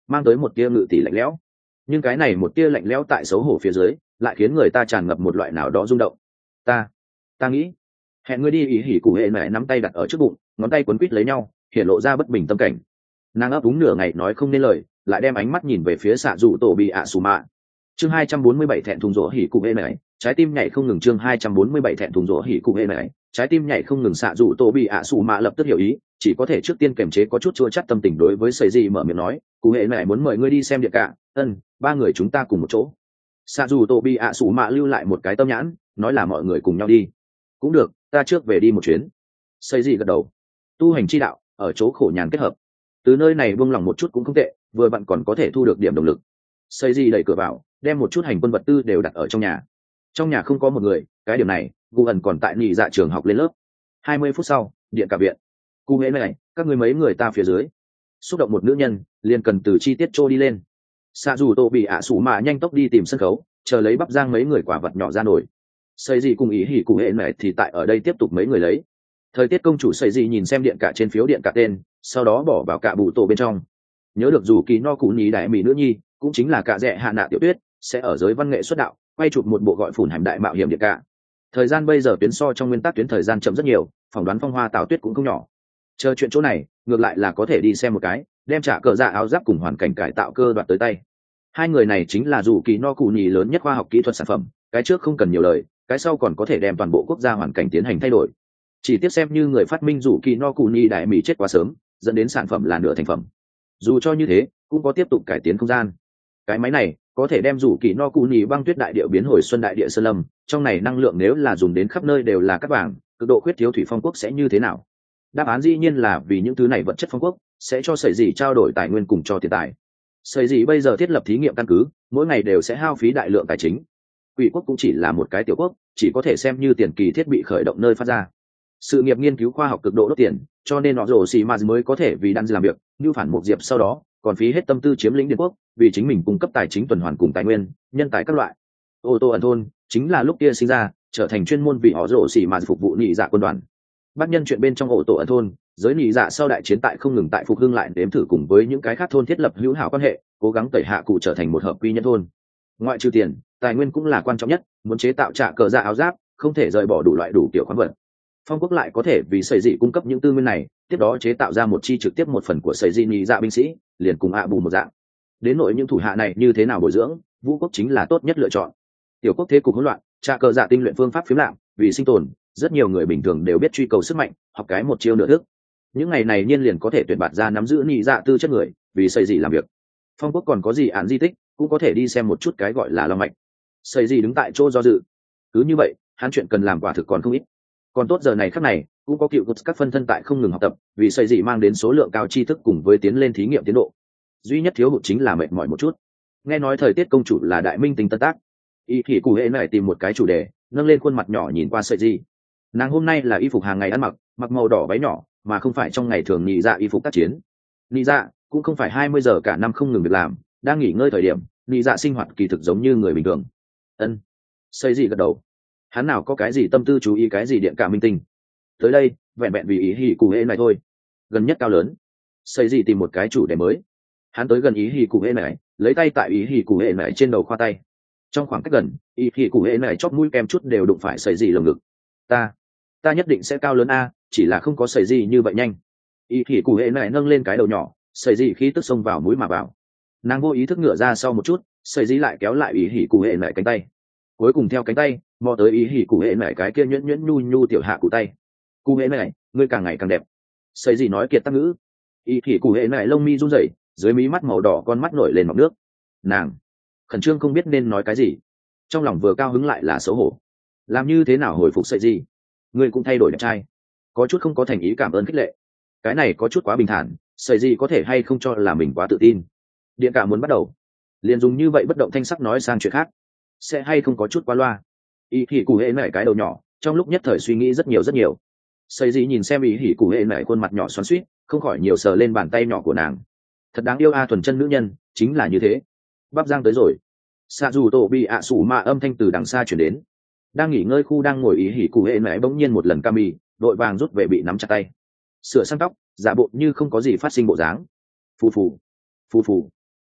mang tới một tia ngự tỷ lạnh lẽo. Nhưng cái này một tia lạnh lẽo tại xấu hổ phía dưới lại khiến người ta tràn ngập một loại nào đó rung động. ta ta nghĩ hẹn ngươi đi. Ý hỉ cụ hệ mẹ nắm tay đặt ở trước bụng, ngón tay quấn quít lấy nhau, hiện lộ ra bất bình tâm cảnh. Nàng ấp úng nửa ngày nói không nên lời, lại đem ánh mắt nhìn về phía xạ dù tổ bị ạ xù mạ. Chương hai trăm bốn mươi bảy thẹn thùng rỗ hỉ cụ hệ mẹ, trái tim nhảy không ngừng. Chương hai trăm bốn mươi bảy thẹn thùng rỗ hỉ cụ hệ mẹ, trái tim nhảy không ngừng. Xạ dù tổ bị ạ xù mạ lập tức hiểu ý, chỉ có thể trước tiên kiềm chế có chút chua chát tâm tình đối với sầy gì mở miệng nói, cụ hệ mẹ muốn mời ngươi đi xem điện cả. Ân, ba người chúng ta cùng một chỗ. Xạ dù tổ bị ạ xù mạ lưu lại một cái tâm nhãn, nói là mọi người cùng nhau đi. Cũng được, ta trước về đi một chuyến. Sầy gì gật đầu. Tu hành chi đạo ở chỗ khổ nhàn kết hợp, từ nơi này buông lòng một chút cũng không tệ, vừa bạn còn có thể thu được điểm động lực. Sầy gì đẩy cửa vào, đem một chút hành quân vật tư đều đặt ở trong nhà. Trong nhà không có một người, cái điều này gu ẩn còn tại nhị dạ trường học lên lớp. Hai mươi phút sau, điện cả viện. Cu hễ này, các ngươi mấy người ta phía dưới xúc động một nữ nhân liền cần từ chi tiết trôi đi lên. Xạ dù tổ bị ạ sủ mà nhanh tốc đi tìm sân khấu, chờ lấy bắp giang mấy người quả vật nhỏ ra nổi. Xây gì cùng ý hỉ cụ hệ này thì tại ở đây tiếp tục mấy người lấy. Thời tiết công chủ xây gì nhìn xem điện cả trên phiếu điện cả tên, sau đó bỏ vào cả bụ tổ bên trong. Nhớ được dù kỳ no cụ nhí đại mỹ nữ nhi cũng chính là cả rẻ hạ nạ tiểu tuyết sẽ ở giới văn nghệ xuất đạo, quay chụp một bộ gọi phủn hành đại mạo hiểm điện cả. Thời gian bây giờ tuyến so trong nguyên tắc tuyến thời gian chậm rất nhiều, phỏng đoán phong hoa tào tuyết cũng không nhỏ. Chờ chuyện chỗ này ngược lại là có thể đi xem một cái, đem trả cờ dạ áo giáp cùng hoàn cảnh cải tạo cơ đoạt tới tay. Hai người này chính là dù kỳ no cụ nhí lớn nhất khoa học kỹ thuật sản phẩm, cái trước không cần nhiều lời, cái sau còn có thể đem toàn bộ quốc gia hoàn cảnh tiến hành thay đổi. Chỉ tiếp xem như người phát minh dù kỳ no cụ nhí đại mỹ chết quá sớm, dẫn đến sản phẩm là nửa thành phẩm. Dù cho như thế cũng có tiếp tục cải tiến không gian. Cái máy này có thể đem rủ kỳ no cụ nhí băng tuyết đại địa biến hồi xuân đại địa sơn lâm, trong này năng lượng nếu là dùng đến khắp nơi đều là cát vàng, cực độ khuyết thiếu thủy phong quốc sẽ như thế nào? Đáp án dĩ nhiên là vì những thứ này vật chất phong quốc sẽ cho sẩy gì trao đổi tài nguyên cùng cho tiền tài. Sẩy gì bây giờ thiết lập thí nghiệm căn cứ, mỗi ngày đều sẽ hao phí đại lượng tài chính. Quỷ quốc cũng chỉ là một cái tiểu quốc, chỉ có thể xem như tiền kỳ thiết bị khởi động nơi phát ra. Sự nghiệp nghiên cứu khoa học cực độ đốt tiền, cho nên họ rồ xì mà mới có thể vì đan làm việc, như phản một diệp sau đó còn phí hết tâm tư chiếm lĩnh điện quốc, vì chính mình cung cấp tài chính tuần hoàn cùng tài nguyên, nhân tài các loại. Ô tô ẩn thôn chính là lúc kia sinh ra, trở thành chuyên môn vì họ rồ xì mà phục vụ nhị dạ quân đoàn. Bác nhân chuyện bên trong ổ tổ ẩn thôn, giới nhị dạ sau đại chiến tại không ngừng tại phục hưng lại đếm thử cùng với những cái khác thôn thiết lập hữu hảo quan hệ, cố gắng tẩy hạ cụ trở thành một hợp quy nhân thôn. Ngoại trừ tiền, tài nguyên cũng là quan trọng nhất, muốn chế tạo trả cờ dạ áo giáp, không thể rời bỏ đủ loại đủ kiểu khoáng vật. Phong quốc lại có thể vì xây dị cung cấp những tư nguyên này, tiếp đó chế tạo ra một chi trực tiếp một phần của xây dị nhị dạ binh sĩ, liền cùng ạ bù một dạng. Đến nội những thủ hạ này như thế nào bồi dưỡng, vũ quốc chính là tốt nhất lựa chọn. Tiểu quốc thế cục hỗn loạn, trả cờ dạ tinh luyện phương pháp phiếm lạm, vì sinh tồn, rất nhiều người bình thường đều biết truy cầu sức mạnh, học cái một chiêu nửa thức. Những ngày này nhiên liền có thể tuyển bạt ra nắm giữ nhị dạ tư chất người, vì xây dị làm việc. Phong quốc còn có gì án di tích, cũng có thể đi xem một chút cái gọi là long mạch. Xây dị đứng tại chỗ do dự. Cứ như vậy, hắn chuyện cần làm quả thực còn không ít. Còn tốt giờ này khắc này cũng có cựu các phân thân tại không ngừng học tập, vì xây dị mang đến số lượng cao tri thức cùng với tiến lên thí nghiệm tiến độ. Duy nhất thiếu hụt chính là mệt mỏi một chút. Nghe nói thời tiết công chủ là đại minh tính tân tác, y thì cụ hệ này tìm một cái chủ đề, nâng lên khuôn mặt nhỏ nhìn qua sợi dị. Nàng hôm nay là y phục hàng ngày ăn mặc, mặc màu đỏ váy nhỏ, mà không phải trong ngày thường nhị dạ y phục tác chiến. Nhị dạ cũng không phải hai mươi giờ cả năm không ngừng việc làm, đang nghỉ ngơi thời điểm, nhị dạ sinh hoạt kỳ thực giống như người bình thường. Ân, sợi dị gật đầu. Hắn nào có cái gì tâm tư chú ý cái gì điện cả minh tinh. Tới đây vẹn vẹn vì ý hỉ cụ hệ này thôi. Gần nhất cao lớn, xây gì tìm một cái chủ đề mới. Hắn tới gần ý hỉ cụ hệ này, lấy tay tại ý hỉ cụ hệ này trên đầu khoa tay. Trong khoảng cách gần, ý hỉ cụ hệ này chóp mũi kem chút đều đụng phải xây gì lồng ngực. Ta, ta nhất định sẽ cao lớn a, chỉ là không có xây gì như vậy nhanh. Ý hỉ cụ hệ này nâng lên cái đầu nhỏ, xây gì khí tức xông vào mũi mà vào. Nàng vô ý thức ngửa ra sau một chút, xây gì lại kéo lại ý hỉ cụ hệ này cánh tay. Cuối cùng theo cánh tay mò tới ý hỉ cụ hệ này cái kia nhuyễn nhuyễn nhu nhu tiểu hạ cụ tay. Cụ hệ này, ngươi càng ngày càng đẹp. Xây gì nói kiệt tác ngữ. Ý hỉ cụ hệ này lông mi run rẩy, dưới mí mắt màu đỏ con mắt nổi lên mọc nước. Nàng khẩn trương không biết nên nói cái gì, trong lòng vừa cao hứng lại là xấu hổ. Làm như thế nào hồi phục xây gì? Ngươi cũng thay đổi đẹp trai. Có chút không có thành ý cảm ơn khích lệ. Cái này có chút quá bình thản, xây gì có thể hay không cho là mình quá tự tin. Điện cả muốn bắt đầu, liền dùng như vậy bất động thanh sắc nói sang chuyện khác, sẽ hay không có chút quá loa. Ý hỉ cụ hệ mẹ cái đầu nhỏ trong lúc nhất thời suy nghĩ rất nhiều rất nhiều. Xây gì nhìn xem ý hỉ cụ hệ mẹ khuôn mặt nhỏ xoắn xuýt, không khỏi nhiều sờ lên bàn tay nhỏ của nàng. Thật đáng yêu a, thuần chân nữ nhân chính là như thế. Bắp giang tới rồi. Xạ dù tổ bị ạ sủ mà âm thanh từ đằng xa chuyển đến. Đang nghỉ ngơi khu đang ngồi ý hỉ cụ hệ mẹ bỗng nhiên một lần cami, đội vàng rút về bị nắm chặt tay, sửa sang tóc, giả bộ như không có gì phát sinh bộ dáng. Phù phù phù phù.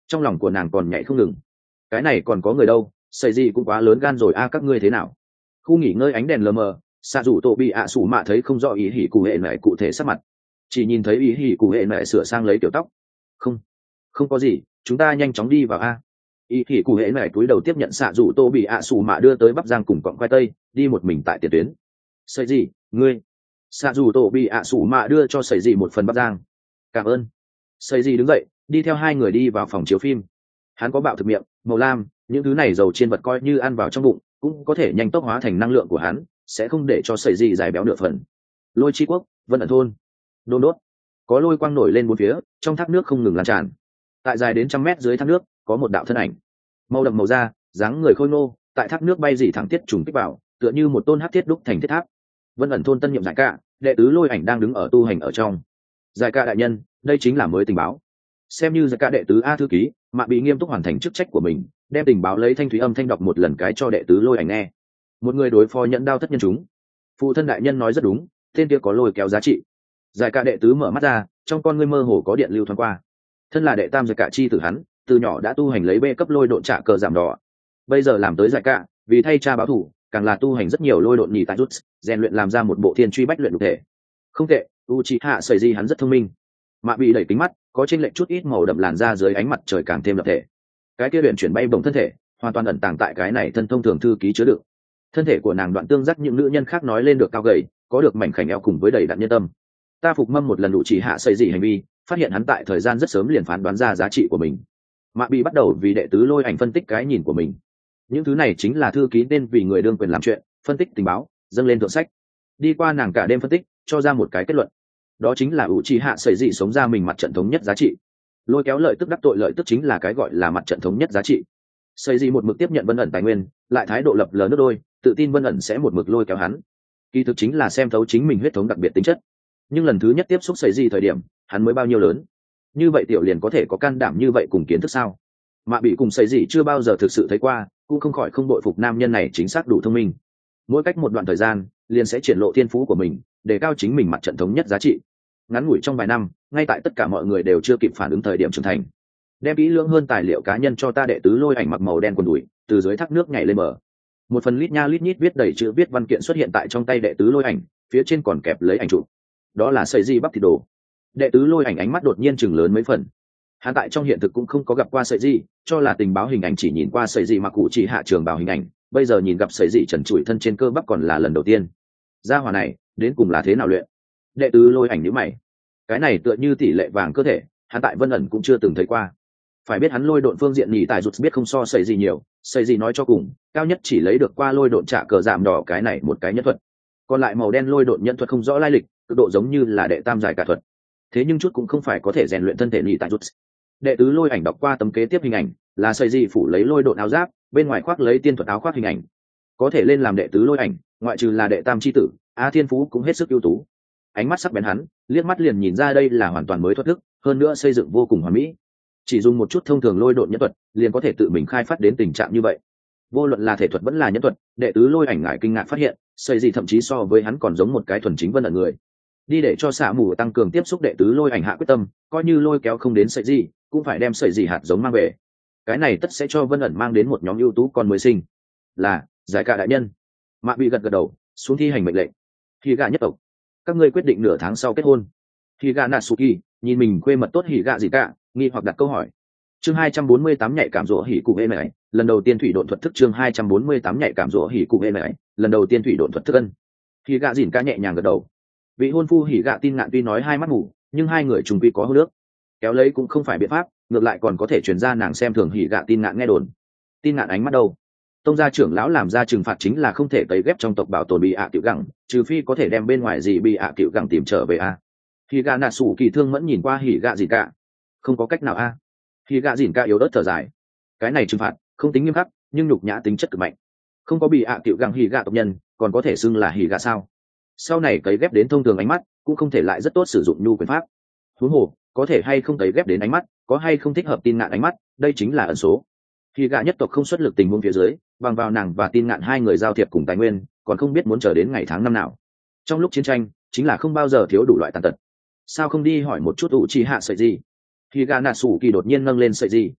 trong lòng của nàng còn nhảy không ngừng. Cái này còn có người đâu, sợi gì cũng quá lớn gan rồi a. Các ngươi thế nào? Khu nghỉ ngơi ánh đèn lờ mờ, xạ rủ tổ bị ạ sủ mạ thấy không rõ ý hỉ cụ hệ mẹ cụ thể sắc mặt, chỉ nhìn thấy ý hỉ cụ hệ mẹ sửa sang lấy kiểu tóc. Không, không có gì, chúng ta nhanh chóng đi vào a. Ý hỉ cụ hệ mẹ cúi đầu tiếp nhận xạ rủ tổ bị ạ sủ mạ đưa tới bắp giang cùng cọng khoai tây, đi một mình tại tiền tuyến. Sợi gì, ngươi? Xạ rủ tổ bị ạ sủ mạ đưa cho sợi gì một phần bắp giang. Cảm ơn. Sợi gì đứng dậy, đi theo hai người đi vào phòng chiếu phim. Hắn có bạo thực miệng màu lam, những thứ này dầu chiên vật coi như ăn vào trong bụng cũng có thể nhanh tốc hóa thành năng lượng của hắn, sẽ không để cho sợi gì dài béo nửa phần. Lôi chi quốc, Vân ẩn thôn, đôn đốt, có lôi quang nổi lên bốn phía, trong thác nước không ngừng lan tràn. Tại dài đến trăm mét dưới thác nước có một đạo thân ảnh, màu đậm màu da, dáng người khôi ngô, tại thác nước bay dỉ thẳng tiết trùng kích vào, tựa như một tôn hắc thiết đúc thành thiết tháp. Vân ẩn thôn tân nhiệm giải ca, đệ tứ lôi ảnh đang đứng ở tu hành ở trong. Giải ca đại nhân, đây chính là mới tình báo. Xem như giải ca đệ tứ a thư ký, Mạ Bị nghiêm túc hoàn thành chức trách của mình, đem tình báo lấy thanh thúy âm thanh đọc một lần cái cho đệ tứ lôi ảnh nghe. Một người đối phó nhẫn đao thất nhân chúng. Phụ thân đại nhân nói rất đúng, tên kia có lôi kéo giá trị. Giải ca đệ tứ mở mắt ra, trong con ngươi mơ hồ có điện lưu thoáng qua. Thân là đệ tam giải ca chi tử hắn, từ nhỏ đã tu hành lấy bê cấp lôi độn trả cờ giảm đỏ. Bây giờ làm tới giải ca, vì thay cha báo thù, càng là tu hành rất nhiều lôi độn nhì tại rút, rèn luyện làm ra một bộ thiên truy bách luyện lục thể. Không tệ, Uchiha sợi gì hắn rất thông minh. Mạ Bị đẩy kính mắt, có chênh lệch chút ít màu đậm làn da dưới ánh mặt trời càng thêm lập thể. Cái kia luyện chuyển bay bổng thân thể, hoàn toàn ẩn tàng tại cái này thân thông thường thư ký chứa đựng. Thân thể của nàng đoạn tương giác những nữ nhân khác nói lên được cao gầy, có được mảnh khảnh eo cùng với đầy đặn nhân tâm. Ta phục mâm một lần đủ chỉ hạ xây gì hành vi, phát hiện hắn tại thời gian rất sớm liền phán đoán ra giá trị của mình. Mạ Bị bắt đầu vì đệ tứ lôi ảnh phân tích cái nhìn của mình. Những thứ này chính là thư ký nên vì người đương quyền làm chuyện, phân tích tình báo, dâng lên thượng sách. Đi qua nàng cả đêm phân tích, cho ra một cái kết luận. Đó chính là Uchiha sợi dị sống ra mình mặt trận thống nhất giá trị. Lôi kéo lợi tức đắc tội lợi tức chính là cái gọi là mặt trận thống nhất giá trị. Sợi dị một mực tiếp nhận Vân ẩn tài nguyên, lại thái độ lập lờ nước đôi, tự tin Vân ẩn sẽ một mực lôi kéo hắn. Kỳ thực chính là xem thấu chính mình huyết thống đặc biệt tính chất. Nhưng lần thứ nhất tiếp xúc sợi dị thời điểm, hắn mới bao nhiêu lớn? Như vậy tiểu liền có thể có can đảm như vậy cùng kiến thức sao? Mạ Bị cùng sợi dị chưa bao giờ thực sự thấy qua, cũng không khỏi không bội phục nam nhân này chính xác đủ thông minh. Mỗi cách một đoạn thời gian, liền sẽ triển lộ thiên phú của mình, để cao chính mình mặt trận thống nhất giá trị. Ngắn ngủi trong vài năm, ngay tại tất cả mọi người đều chưa kịp phản ứng thời điểm trưởng thành, đem kỹ lưỡng hơn tài liệu cá nhân cho ta đệ tứ lôi ảnh mặc màu đen quần đùi, từ dưới thác nước nhảy lên bờ. Một phần lít nha lít nhít viết đầy chữ viết văn kiện xuất hiện tại trong tay đệ tứ lôi ảnh, phía trên còn kẹp lấy ảnh chụp. Đó là sợi di bắp thịt đồ. Đệ tứ lôi ảnh ánh mắt đột nhiên chừng lớn mấy phần. Hắn tại trong hiện thực cũng không có gặp qua sợi di, cho là tình báo hình ảnh chỉ nhìn qua sợi di mặc cụ chỉ hạ trường bảo hình ảnh, bây giờ nhìn gặp sợi di trần trụi thân trên cơ bắp còn là lần đầu tiên. Gia hỏa này đến cùng là thế nào luyện? Đệ tứ lôi ảnh nhíu mày. Cái này tựa như tỷ lệ vàng cơ thể, hắn tại Vân ẩn cũng chưa từng thấy qua. Phải biết hắn lôi độn phương diện nhị tài rụt biết không so sẩy gì nhiều, sẩy gì nói cho cùng, cao nhất chỉ lấy được qua lôi độn trả cờ giảm đỏ cái này một cái nhất thuật. Còn lại màu đen lôi độn nhân thuật không rõ lai lịch, cực độ giống như là đệ tam giải cả thuật. Thế nhưng chút cũng không phải có thể rèn luyện thân thể nhị tài rụt. Đệ tứ lôi ảnh đọc qua tấm kế tiếp hình ảnh, là sẩy gì phủ lấy lôi độn áo giáp, bên ngoài khoác lấy tiên thuật áo khoác hình ảnh. Có thể lên làm đệ tứ lôi ảnh, ngoại trừ là đệ tam chi tử, A Thiên Phú cũng hết sức ưu tú. Ánh mắt sắc bén hắn, liếc mắt liền nhìn ra đây là hoàn toàn mới thuật thức, hơn nữa xây dựng vô cùng hoàn mỹ. Chỉ dùng một chút thông thường lôi độn nhân thuật, liền có thể tự mình khai phát đến tình trạng như vậy. Vô luận là thể thuật vẫn là nhân thuật, đệ tứ lôi ảnh ngại kinh ngạc phát hiện, xây gì thậm chí so với hắn còn giống một cái thuần chính Vân ẩn người. Đi để cho xạ mù tăng cường tiếp xúc đệ tứ lôi ảnh hạ quyết tâm, coi như lôi kéo không đến sợi gì, cũng phải đem sợi gì hạt giống mang về. Cái này tất sẽ cho Vân ẩn mang đến một nhóm ưu tú con mới sinh. Là giải cả đại nhân. Mạ Bị gật gật đầu, xuống thi hành mệnh lệnh. Khi gạ nhất tộc, các ngươi quyết định nửa tháng sau kết hôn. Khi gạ Natsuki nhìn mình quê mật tốt hỉ gạ gì cả, nghi hoặc đặt câu hỏi. Chương hai trăm bốn mươi tám nhạy cảm rỗ hỉ cụ êm ấy, lần đầu tiên thủy độn thuật thức. Chương hai trăm bốn mươi tám nhạy cảm rỗ hỉ cụ êm ấy, lần đầu tiên thủy độn thuật thức ân. Hỉ gạ dỉn ca nhẹ nhàng gật đầu. Vị hôn phu hỉ gạ tin ngạn tuy nói hai mắt mù, nhưng hai người trùng quy có hô nước. Kéo lấy cũng không phải biện pháp, ngược lại còn có thể truyền ra nàng xem thường hỉ gạ tin ngạn nghe đồn. Tin ngạn ánh mắt đâu? Tông gia trưởng lão làm ra trừng phạt chính là không thể cấy ghép trong tộc bảo tồn bị ạ à cựu gẳng, trừ phi có thể đem bên ngoài gì bị ạ à cựu gẳng tìm trở về a. À. Hỉ gạ nạ sủ kỳ thương mẫn nhìn qua hỉ gạ dỉn ca, không có cách nào a. À. Hỉ gạ dỉn ca yếu ớt thở dài. Cái này trừng phạt không tính nghiêm khắc, nhưng nhục nhã tính chất cực mạnh. Không có bị ạ à cựu gẳng hỉ gạ tộc nhân, còn có thể xưng là hỉ gạ sao? Sau này cấy ghép đến thông thường ánh mắt, cũng không thể lại rất tốt sử dụng nhu quyền pháp. Huống hồ, có thể hay không cấy ghép đến ánh mắt, có hay không thích hợp tin ngạn ánh mắt, đây chính là ẩn số. Khi gạ nhất tộc không xuất lực tình huống phía dưới, bằng vào nàng và tin ngạn hai người giao thiệp cùng tài nguyên, còn không biết muốn chờ đến ngày tháng năm nào. Trong lúc chiến tranh, chính là không bao giờ thiếu đủ loại tàn tật. Sao không đi hỏi một chút ủ chi hạ sợi gì? Khi gạ nạt sủ kỳ đột nhiên nâng lên sợi gì?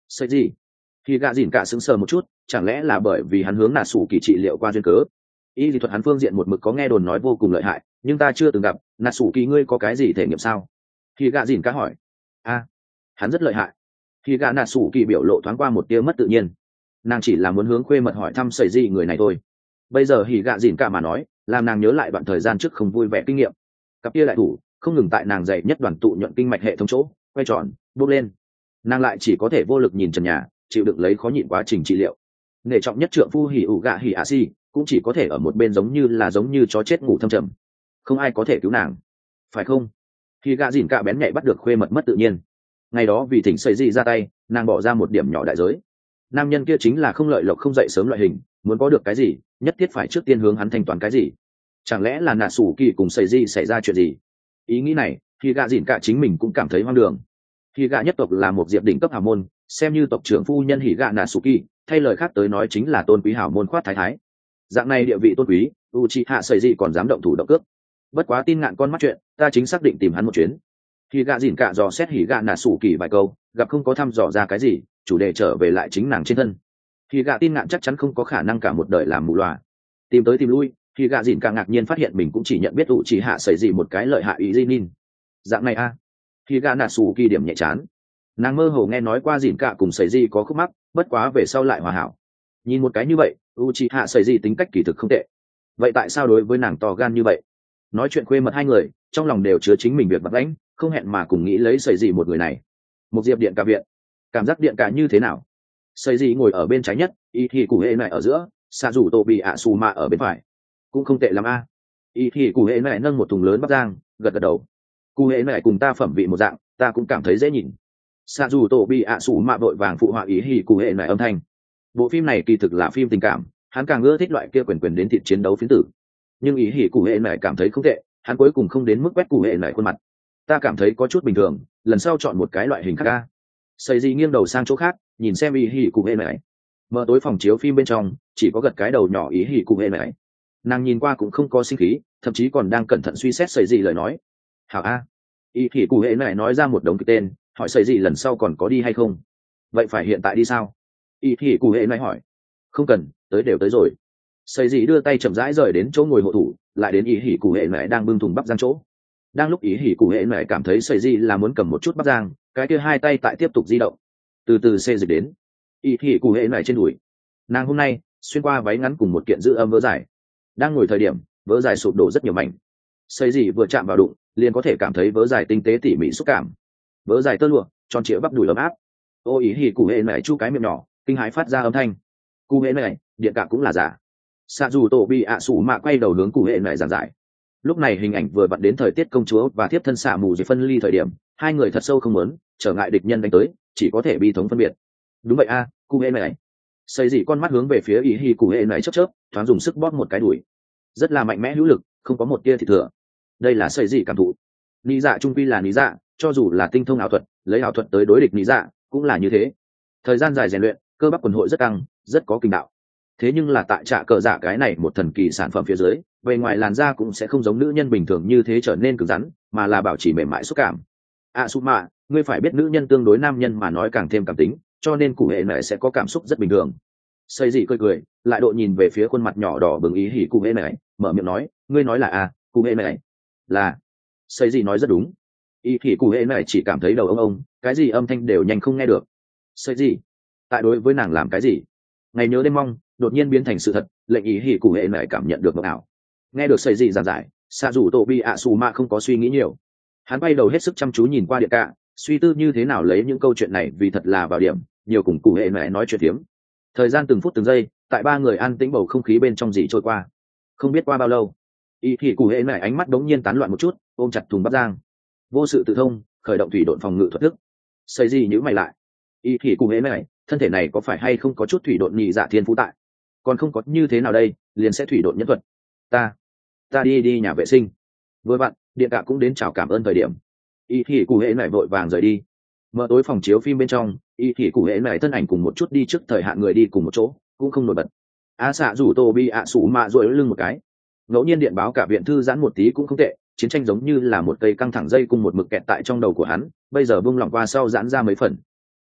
Sợi gì? Khi gạ dìn cả sững sờ một chút, chẳng lẽ là bởi vì hắn hướng nà sủ kỳ trị liệu qua duyên cớ. Y lý thuật hắn phương diện một mực có nghe đồn nói vô cùng lợi hại, nhưng ta chưa từng gặp. Nà sủ kỳ ngươi có cái gì thể nghiệm sao? Khi gạ dìn cả hỏi. A, hắn rất lợi hại. Khi gạ nà sủ kỳ biểu lộ thoáng qua một tia mất tự nhiên. Nàng chỉ là muốn hướng khuê mật hỏi thăm sợi gì người này thôi. Bây giờ hỉ gạ dìn cả mà nói, làm nàng nhớ lại đoạn thời gian trước không vui vẻ kinh nghiệm. Cặp kia lại thủ không ngừng tại nàng dạy nhất đoàn tụ nhuận kinh mạch hệ thống chỗ quay tròn bốc lên, nàng lại chỉ có thể vô lực nhìn trần nhà chịu đựng lấy khó nhịn quá trình trị liệu. Nể trọng nhất trượng phu hỉ ủ gạ hỉ ạ xi cũng chỉ có thể ở một bên giống như là giống như chó chết ngủ thâm trầm, không ai có thể cứu nàng, phải không? Khi gạ dìn cả bén nhạy bắt được khuê mật mất tự nhiên, ngày đó vì thỉnh xây di ra tay, nàng bỏ ra một điểm nhỏ đại giới. Nam nhân kia chính là không lợi lộc không dậy sớm loại hình, muốn có được cái gì nhất thiết phải trước tiên hướng hắn thanh toán cái gì. Chẳng lẽ là nà sủ kỳ cùng xây di xảy ra chuyện gì? Ý nghĩ này khi gạ dìn cả chính mình cũng cảm thấy hoang đường. Khi gạ nhất tộc là một diệp đỉnh cấp hào môn, xem như tộc trưởng phu nhân hỉ gạ nà sủ kỳ, thay lời khác tới nói chính là tôn quý hào môn khoát thái thái. Dạng này địa vị tôn quý, u chi hạ xây di còn dám động thủ động cướp. Bất quá tin ngạn con mắt chuyện, ta chính xác định tìm hắn một chuyến. Khi gạ dìn cả dò xét hỉ gạ nà sủ kỳ vài câu, gặp không có thăm dò ra cái gì, chủ đề trở về lại chính nàng trên thân. Khi gạ tin ngạn chắc chắn không có khả năng cả một đời làm mù loà, tìm tới tìm lui. Khi gạ dìn cả ngạc nhiên phát hiện mình cũng chỉ nhận biết u chi hạ xây di một cái lợi hại ý di dạng này a à. Khi gạ nà sủ kỳ điểm nhẹ chán, nàng mơ hồ nghe nói qua dìn cả cùng xây di có khúc mắc, bất quá về sau lại hòa hảo. Nhìn một cái như vậy, u chi hạ xây di tính cách kỳ thực không tệ, vậy tại sao đối với nàng to gan như vậy? Nói chuyện khuê mật hai người trong lòng đều chứa chính mình việc bắt lãnh, không hẹn mà cùng nghĩ lấy xây di một người này. Một diệp điện cả viện, cảm giác điện cả như thế nào? Xây di ngồi ở bên trái nhất, y thì cụ hệ này ở giữa, xạ rủ tổ bị ạ xù mạ ở bên phải, cũng không tệ lắm a. Y thì cụ hệ này nâng một thùng lớn bắp rang, gật gật đầu. Cụ hệ này cùng ta phẩm vị một dạng, ta cũng cảm thấy dễ nhìn. Xạ dù tổ bị ạ xù mạ vội vàng phụ họa ý hỉ cụ hệ này âm thanh. Bộ phim này kỳ thực là phim tình cảm, hắn càng ưa thích loại kia quyền quyền đến thịt chiến đấu phiến tử, nhưng ý hỉ cụ hệ này cảm thấy không tệ, hắn cuối cùng không đến mức quét cụ hệ này khuôn mặt. Ta cảm thấy có chút bình thường, lần sau chọn một cái loại hình khác a. Xây gì nghiêng đầu sang chỗ khác, nhìn xem ý hỉ cụ hệ này. Mở tối phòng chiếu phim bên trong chỉ có gật cái đầu nhỏ ý hỉ cụ hệ này, nàng nhìn qua cũng không có sinh khí, thậm chí còn đang cẩn thận suy xét xây gì lời nói. Hảo a. Ý hỉ cụ hệ này nói ra một đống cái tên, hỏi xây gì lần sau còn có đi hay không. Vậy phải hiện tại đi sao? Ý hỉ cụ hệ này hỏi. Không cần, tới đều tới rồi. Xây gì đưa tay chậm rãi rời đến chỗ ngồi hộ thủ, lại đến ý hỉ cụ hệ này đang bưng thùng bắp rang chỗ. Đang lúc ý hỉ cụ hệ này cảm thấy xây gì là muốn cầm một chút bắp rang, cái kia hai tay tại tiếp tục di động, từ từ xê dịch đến ý hỉ cụ hệ này trên đùi. Nàng hôm nay xuyên qua váy ngắn cùng một kiện giữ âm vớ dài, đang ngồi thời điểm vớ dài sụp đổ rất nhiều mảnh. Xây gì vừa chạm vào đụng liền có thể cảm thấy vớ dài tinh tế tỉ mỉ xúc cảm, vớ dài tơ lụa tròn trịa bắp đùi ấm áp. Ô ý hỉ cụ hệ này chu cái miệng nhỏ kinh hãi phát ra âm thanh. Cụ hệ này điện cả cũng là giả. Xạ dù tổ bị ạ sủ mạ quay đầu hướng cụ hệ này giảng giải. Lúc này hình ảnh vừa vặn đến thời tiết công chúa và thiếp thân xạ mù dưới phân ly thời điểm, hai người thật sâu không muốn trở ngại địch nhân đánh tới, chỉ có thể bi thống phân biệt. Đúng vậy a, à, cụ hệ này. Xây dị con mắt hướng về phía ý hỉ cụ hệ này chớp chớp, thoáng dùng sức bóp một cái đùi, rất là mạnh mẽ hữu lực, không có một tia thịt thừa. Đây là xây dị cảm thụ. Lý dạ trung quy là lý dạ, cho dù là tinh thông ảo thuật, lấy ảo thuật tới đối địch lý dạ cũng là như thế. Thời gian dài rèn luyện, cơ bắp quần hội rất căng, rất có kinh đạo. Thế nhưng là tại trạ cờ dạ cái này một thần kỳ sản phẩm phía dưới, về ngoài làn da cũng sẽ không giống nữ nhân bình thường như thế trở nên cứng rắn, mà là bảo trì mềm mại xúc cảm. À su mạ, ngươi phải biết nữ nhân tương đối nam nhân mà nói càng thêm cảm tính, cho nên cụ hệ này sẽ có cảm xúc rất bình thường. Xây dị cười cười, lại độ nhìn về phía khuôn mặt nhỏ đỏ bừng ý hỉ cụ hệ này, mở miệng nói, ngươi nói là à, cụ hệ này là. Xây dị nói rất đúng. Ý hỉ cụ hệ này chỉ cảm thấy đầu ông ông, cái gì âm thanh đều nhanh không nghe được. Xây dị tại đối với nàng làm cái gì? Ngày nhớ đêm mong đột nhiên biến thành sự thật, lệnh ý hỉ cụ hệ này cảm nhận được mộng ảo. Nghe được xây dị giảng giải, xạ dù tổ bị ạ xù mạ không có suy nghĩ nhiều, hắn bay đầu hết sức chăm chú nhìn qua điện cả, suy tư như thế nào lấy những câu chuyện này vì thật là vào điểm, nhiều cùng cụ hệ này nói chuyện tiếm. Thời gian từng phút từng giây tại ba người an tĩnh bầu không khí bên trong dì trôi qua, không biết qua bao lâu, ý hỉ cụ hệ này ánh mắt đống nhiên tán loạn một chút, ôm chặt thùng bắp rang, vô sự tự thông khởi động thủy độn phòng ngự thuật thức. Xây gì nhữ mày lại, ý hỉ cụ hệ này thân thể này có phải hay không có chút thủy độn nhị dạ thiên phú tại, còn không có như thế nào đây liền sẽ thủy độn nhân thuật. Ta ta đi đi nhà vệ sinh. Vừa vặn điện cả cũng đến chào cảm ơn thời điểm, ý hỉ cụ hệ này vội vàng rời đi. Mở tối phòng chiếu phim bên trong, ý hỉ cụ hệ này thân ảnh cùng một chút đi trước thời hạn người đi cùng một chỗ cũng không nổi bật. A xạ rủ tô bi ạ sủ mạ rồi lưng một cái, ngẫu nhiên điện báo cả viện thư giãn một tí cũng không tệ. Chiến tranh giống như là một cây căng thẳng dây cùng một mực kẹt tại trong đầu của hắn, bây giờ vung lỏng qua sau giãn ra mấy phần.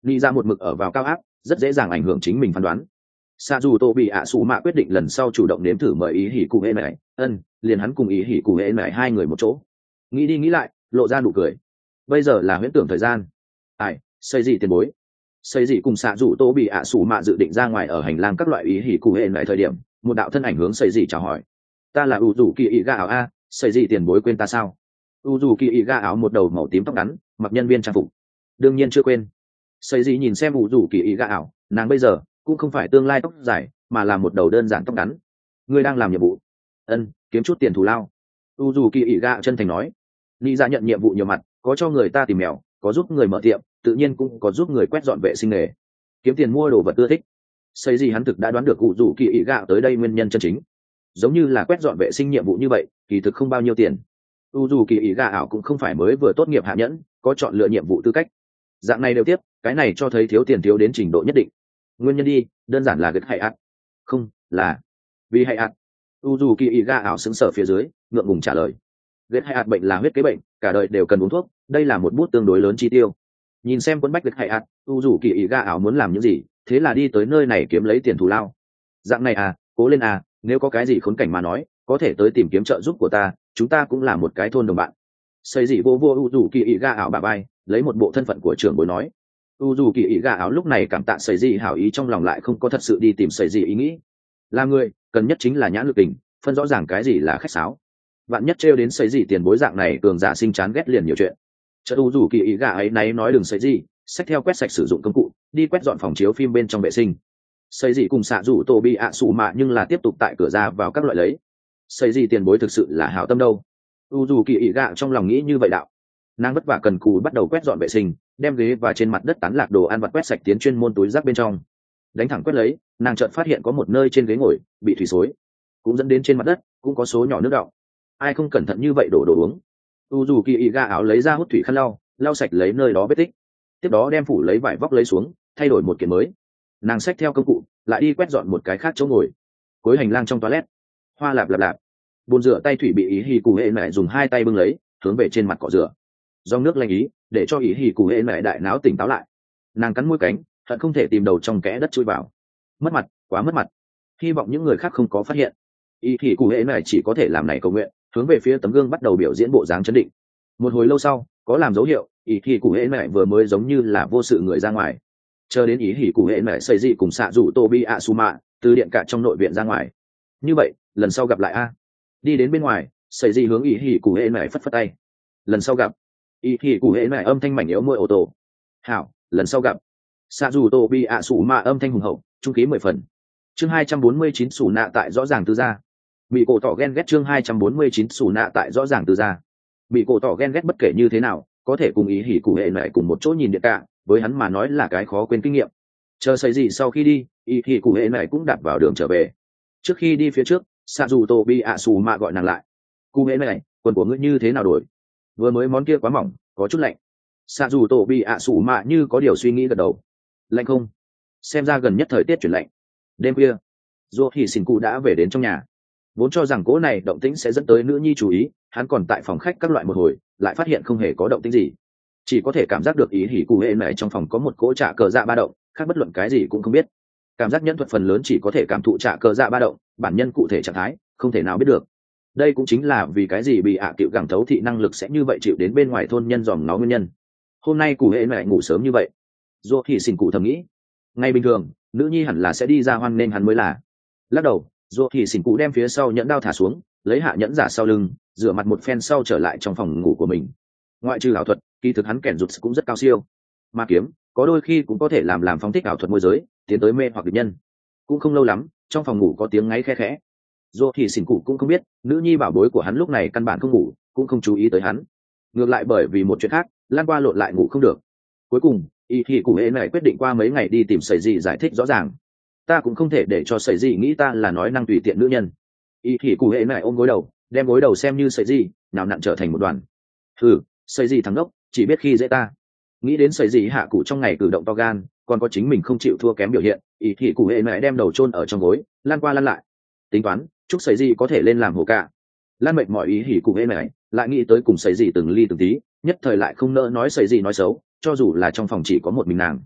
nghĩ ra một mực ở vào cao áp, rất dễ dàng ảnh hưởng chính mình phán đoán. Sa dù tô bị ạ sủ mạ quyết định lần sau chủ động nếm thử mời ý hỉ cụ hệ mẹ ân liền hắn cùng ý hỉ cụ hệ mẹ hai người một chỗ. Nghĩ đi nghĩ lại, lộ ra nụ cười. Bây giờ là huyễn tưởng thời gian. Ai, xây gì tiền bối. Xây gì cùng xạ dù tô bị ạ sủ mạ dự định ra ngoài ở hành lang các loại ý hỉ cụ hệ mẹ thời điểm, một đạo thân ảnh hướng xây gì chào hỏi. Ta là u dù kỳ ý ga ảo a, xây gì tiền bối quên ta sao? U dù kỳ ý ga ảo một đầu màu tím tóc ngắn, mặc nhân viên trang phục. Đương nhiên chưa quên. Xây gì nhìn xem u dù kỳ ý ga ảo, nàng bây giờ cũng không phải tương lai tóc dài, mà là một đầu đơn giản tóc ngắn. Ngươi đang làm nhiệm vụ. Ân, kiếm chút tiền thù lao. U dù kỳ ý ga chân thành nói. Ni ra nhận nhiệm vụ nhiều mặt, có cho người ta tìm mèo, có giúp người mở tiệm, tự nhiên cũng có giúp người quét dọn vệ sinh nghề, kiếm tiền mua đồ vật ưa thích. Xây gì hắn thực đã đoán được u dù kỳ ý ga tới đây nguyên nhân chân chính, giống như là quét dọn vệ sinh nhiệm vụ như vậy, kỳ thực không bao nhiêu tiền. U dù kỳ ý ga ảo cũng không phải mới vừa tốt nghiệp hạ nhẫn, có chọn lựa nhiệm vụ tư cách. Dạng này đều tiếp, cái này cho thấy thiếu tiền thiếu đến trình độ nhất định. Nguyên nhân đi, đơn giản là gật hay ạt. Không, là vì hay ạt. U dù kỳ ý ga ảo sững sờ phía dưới, ngượng ngùng trả lời. Gật hay ạt bệnh là huyết kế bệnh, cả đời đều cần uống thuốc, đây là một bút tương đối lớn chi tiêu. Nhìn xem quân bách gật hay ạt, u dù kỳ ý ga ảo muốn làm những gì, thế là đi tới nơi này kiếm lấy tiền thù lao. Dạng này à, cố lên à, nếu có cái gì khốn cảnh mà nói, có thể tới tìm kiếm trợ giúp của ta, chúng ta cũng là một cái thôn đồng bạn. Xây dị vô vô u dù kỳ ý ga ảo bà bay, lấy một bộ thân phận của trưởng bối nói. U dù kỳ ý ga ảo lúc này cảm tạ xây dị hảo ý trong lòng lại không có thật sự đi tìm xây dị ý nghĩ. Là người cần nhất chính là nhãn lực tình, phân rõ ràng cái gì là khách sáo. Bạn nhất trêu đến xây dị tiền bối dạng này cường giả sinh chán ghét liền nhiều chuyện. Chợt u dù kỳ ý ga ấy náy nói đừng xây dị, xách theo quét sạch sử dụng công cụ, đi quét dọn phòng chiếu phim bên trong vệ sinh. Xây dị cùng xạ rủ tổ bị ạ sủ mạ nhưng là tiếp tục tại cửa ra vào các loại lấy. Xây dị tiền bối thực sự là hảo tâm đâu. U dù kỳ ý gạ trong lòng nghĩ như vậy đạo. Nàng vất vả cần cù bắt đầu quét dọn vệ sinh, đem ghế và trên mặt đất tán lạc đồ ăn vặt quét sạch tiến chuyên môn túi rác bên trong. Đánh thẳng quét lấy, nàng chợt phát hiện có một nơi trên ghế ngồi bị thủy xối, cũng dẫn đến trên mặt đất cũng có số nhỏ nước đọng. Ai không cẩn thận như vậy đổ đồ uống. U dù kỳ ý gạ áo lấy ra hút thủy khăn lau, lau sạch lấy nơi đó vết tích. Tiếp đó đem phủ lấy vải vóc lấy xuống, thay đổi một kiện mới. Nàng xách theo công cụ, lại đi quét dọn một cái khác chỗ ngồi. Cuối hành lang trong toilet, hoa lạp lạp lạp, bồn rửa tay thủy bị ý hì cụ hệ mẹ dùng hai tay bưng lấy, hướng về trên mặt cọ rửa. Dòng nước lanh ý, để cho ý hì cụ hệ mẹ đại não tỉnh táo lại. Nàng cắn môi cánh, hận không thể tìm đầu trong kẽ đất chui vào. Mất mặt, quá mất mặt. Hy vọng những người khác không có phát hiện. Ý hì cụ hệ mẹ chỉ có thể làm này cầu nguyện, hướng về phía tấm gương bắt đầu biểu diễn bộ dáng chấn định. Một hồi lâu sau, có làm dấu hiệu, ý hì cụ hệ mẹ vừa mới giống như là vô sự người ra ngoài. Chờ đến ý hỉ cụ hệ mẹ xây dị cùng xạ rủ tô bi ạ su mạ từ điện cả trong nội viện ra ngoài. Như vậy lần sau gặp lại a. Đi đến bên ngoài, xây dị hướng ý hỉ cụ hệ mẹ phất phất tay. Lần sau gặp. Ý hỉ cụ hệ mẹ âm thanh mảnh yếu môi ô tô. Hảo, lần sau gặp. Xạ rủ tô bi ạ su mạ âm thanh hùng hậu, trung khí mười phần. Chương hai trăm bốn mươi chín xù nạ tại rõ ràng từ ra. Bị cổ tỏ ghen ghét chương hai trăm bốn mươi chín xù nạ tại rõ ràng từ ra. Bị cổ tỏ ghen ghét bất kể như thế nào, có thể cùng ý hỉ cụ hệ mẹ cùng một chỗ nhìn điện cả, với hắn mà nói là cái khó quên kinh nghiệm. Chờ xây gì sau khi đi, ý thì cụ hệ này cũng đạp vào đường trở về. Trước khi đi phía trước, xạ dù tô bi ạ xù mạ gọi nàng lại. Cụ hệ này, quần của ngươi như thế nào đổi? Vừa mới món kia quá mỏng, có chút lạnh. Xạ dù tô bi ạ xù mạ như có điều suy nghĩ gật đầu. Lạnh không? Xem ra gần nhất thời tiết chuyển lạnh. Đêm khuya, dù thì xin cụ đã về đến trong nhà. Vốn cho rằng cỗ này động tĩnh sẽ dẫn tới nữ nhi chú ý, hắn còn tại phòng khách các loại một hồi, lại phát hiện không hề có động tĩnh gì. Chỉ có thể cảm giác được ý hỉ cụ hệ mẹ trong phòng có một cỗ trạ cờ dạ ba động, khác bất luận cái gì cũng không biết. Cảm giác nhẫn thuật phần lớn chỉ có thể cảm thụ trạ cờ dạ ba động, bản nhân cụ thể trạng thái không thể nào biết được. Đây cũng chính là vì cái gì bị ạ à cựu gẳng thấu thị năng lực sẽ như vậy chịu đến bên ngoài thôn nhân dòm nó nguyên nhân. Hôm nay cụ hệ mẹ ngủ sớm như vậy, dù thì xin cụ thầm nghĩ, ngay bình thường nữ nhi hẳn là sẽ đi ra hoan nên hắn mới là. Lắc đầu, dù thì xin cụ đem phía sau nhẫn đao thả xuống, lấy hạ nhẫn giả sau lưng, rửa mặt một phen sau trở lại trong phòng ngủ của mình. Ngoại trừ ảo thuật, kỳ thực hắn kèn rụt cũng rất cao siêu. Ma kiếm có đôi khi cũng có thể làm làm phóng thích ảo thuật môi giới, tiến tới mê hoặc địch nhân. Cũng không lâu lắm, trong phòng ngủ có tiếng ngáy khe khẽ. Dù thì xỉn cụ cũng không biết, nữ nhi bảo bối của hắn lúc này căn bản không ngủ, cũng không chú ý tới hắn. Ngược lại bởi vì một chuyện khác, lan qua lộn lại ngủ không được. Cuối cùng, y thì cụ hễ này quyết định qua mấy ngày đi tìm sẩy gì giải thích rõ ràng. Ta cũng không thể để cho sẩy gì nghĩ ta là nói năng tùy tiện nữ nhân. Y thì cụ hễ này ôm gối đầu, đem gối đầu xem như sẩy gì, nào nặn trở thành một đoàn. Ừ, sẩy gì thằng đốc, chỉ biết khi dễ ta. Nghĩ đến sẩy gì hạ cụ trong ngày cử động to gan, còn có chính mình không chịu thua kém biểu hiện, y thì cụ hễ này đem đầu chôn ở trong gối, lan qua lăn lại. Tính toán, chúc sẩy gì có thể lên làm hồ cả. Lan mệt mọi ý hỉ cụ hễ này, lại nghĩ tới cùng sẩy gì từng ly từng tí, nhất thời lại không nỡ nói sẩy gì nói xấu, cho dù là trong phòng chỉ có một mình nàng.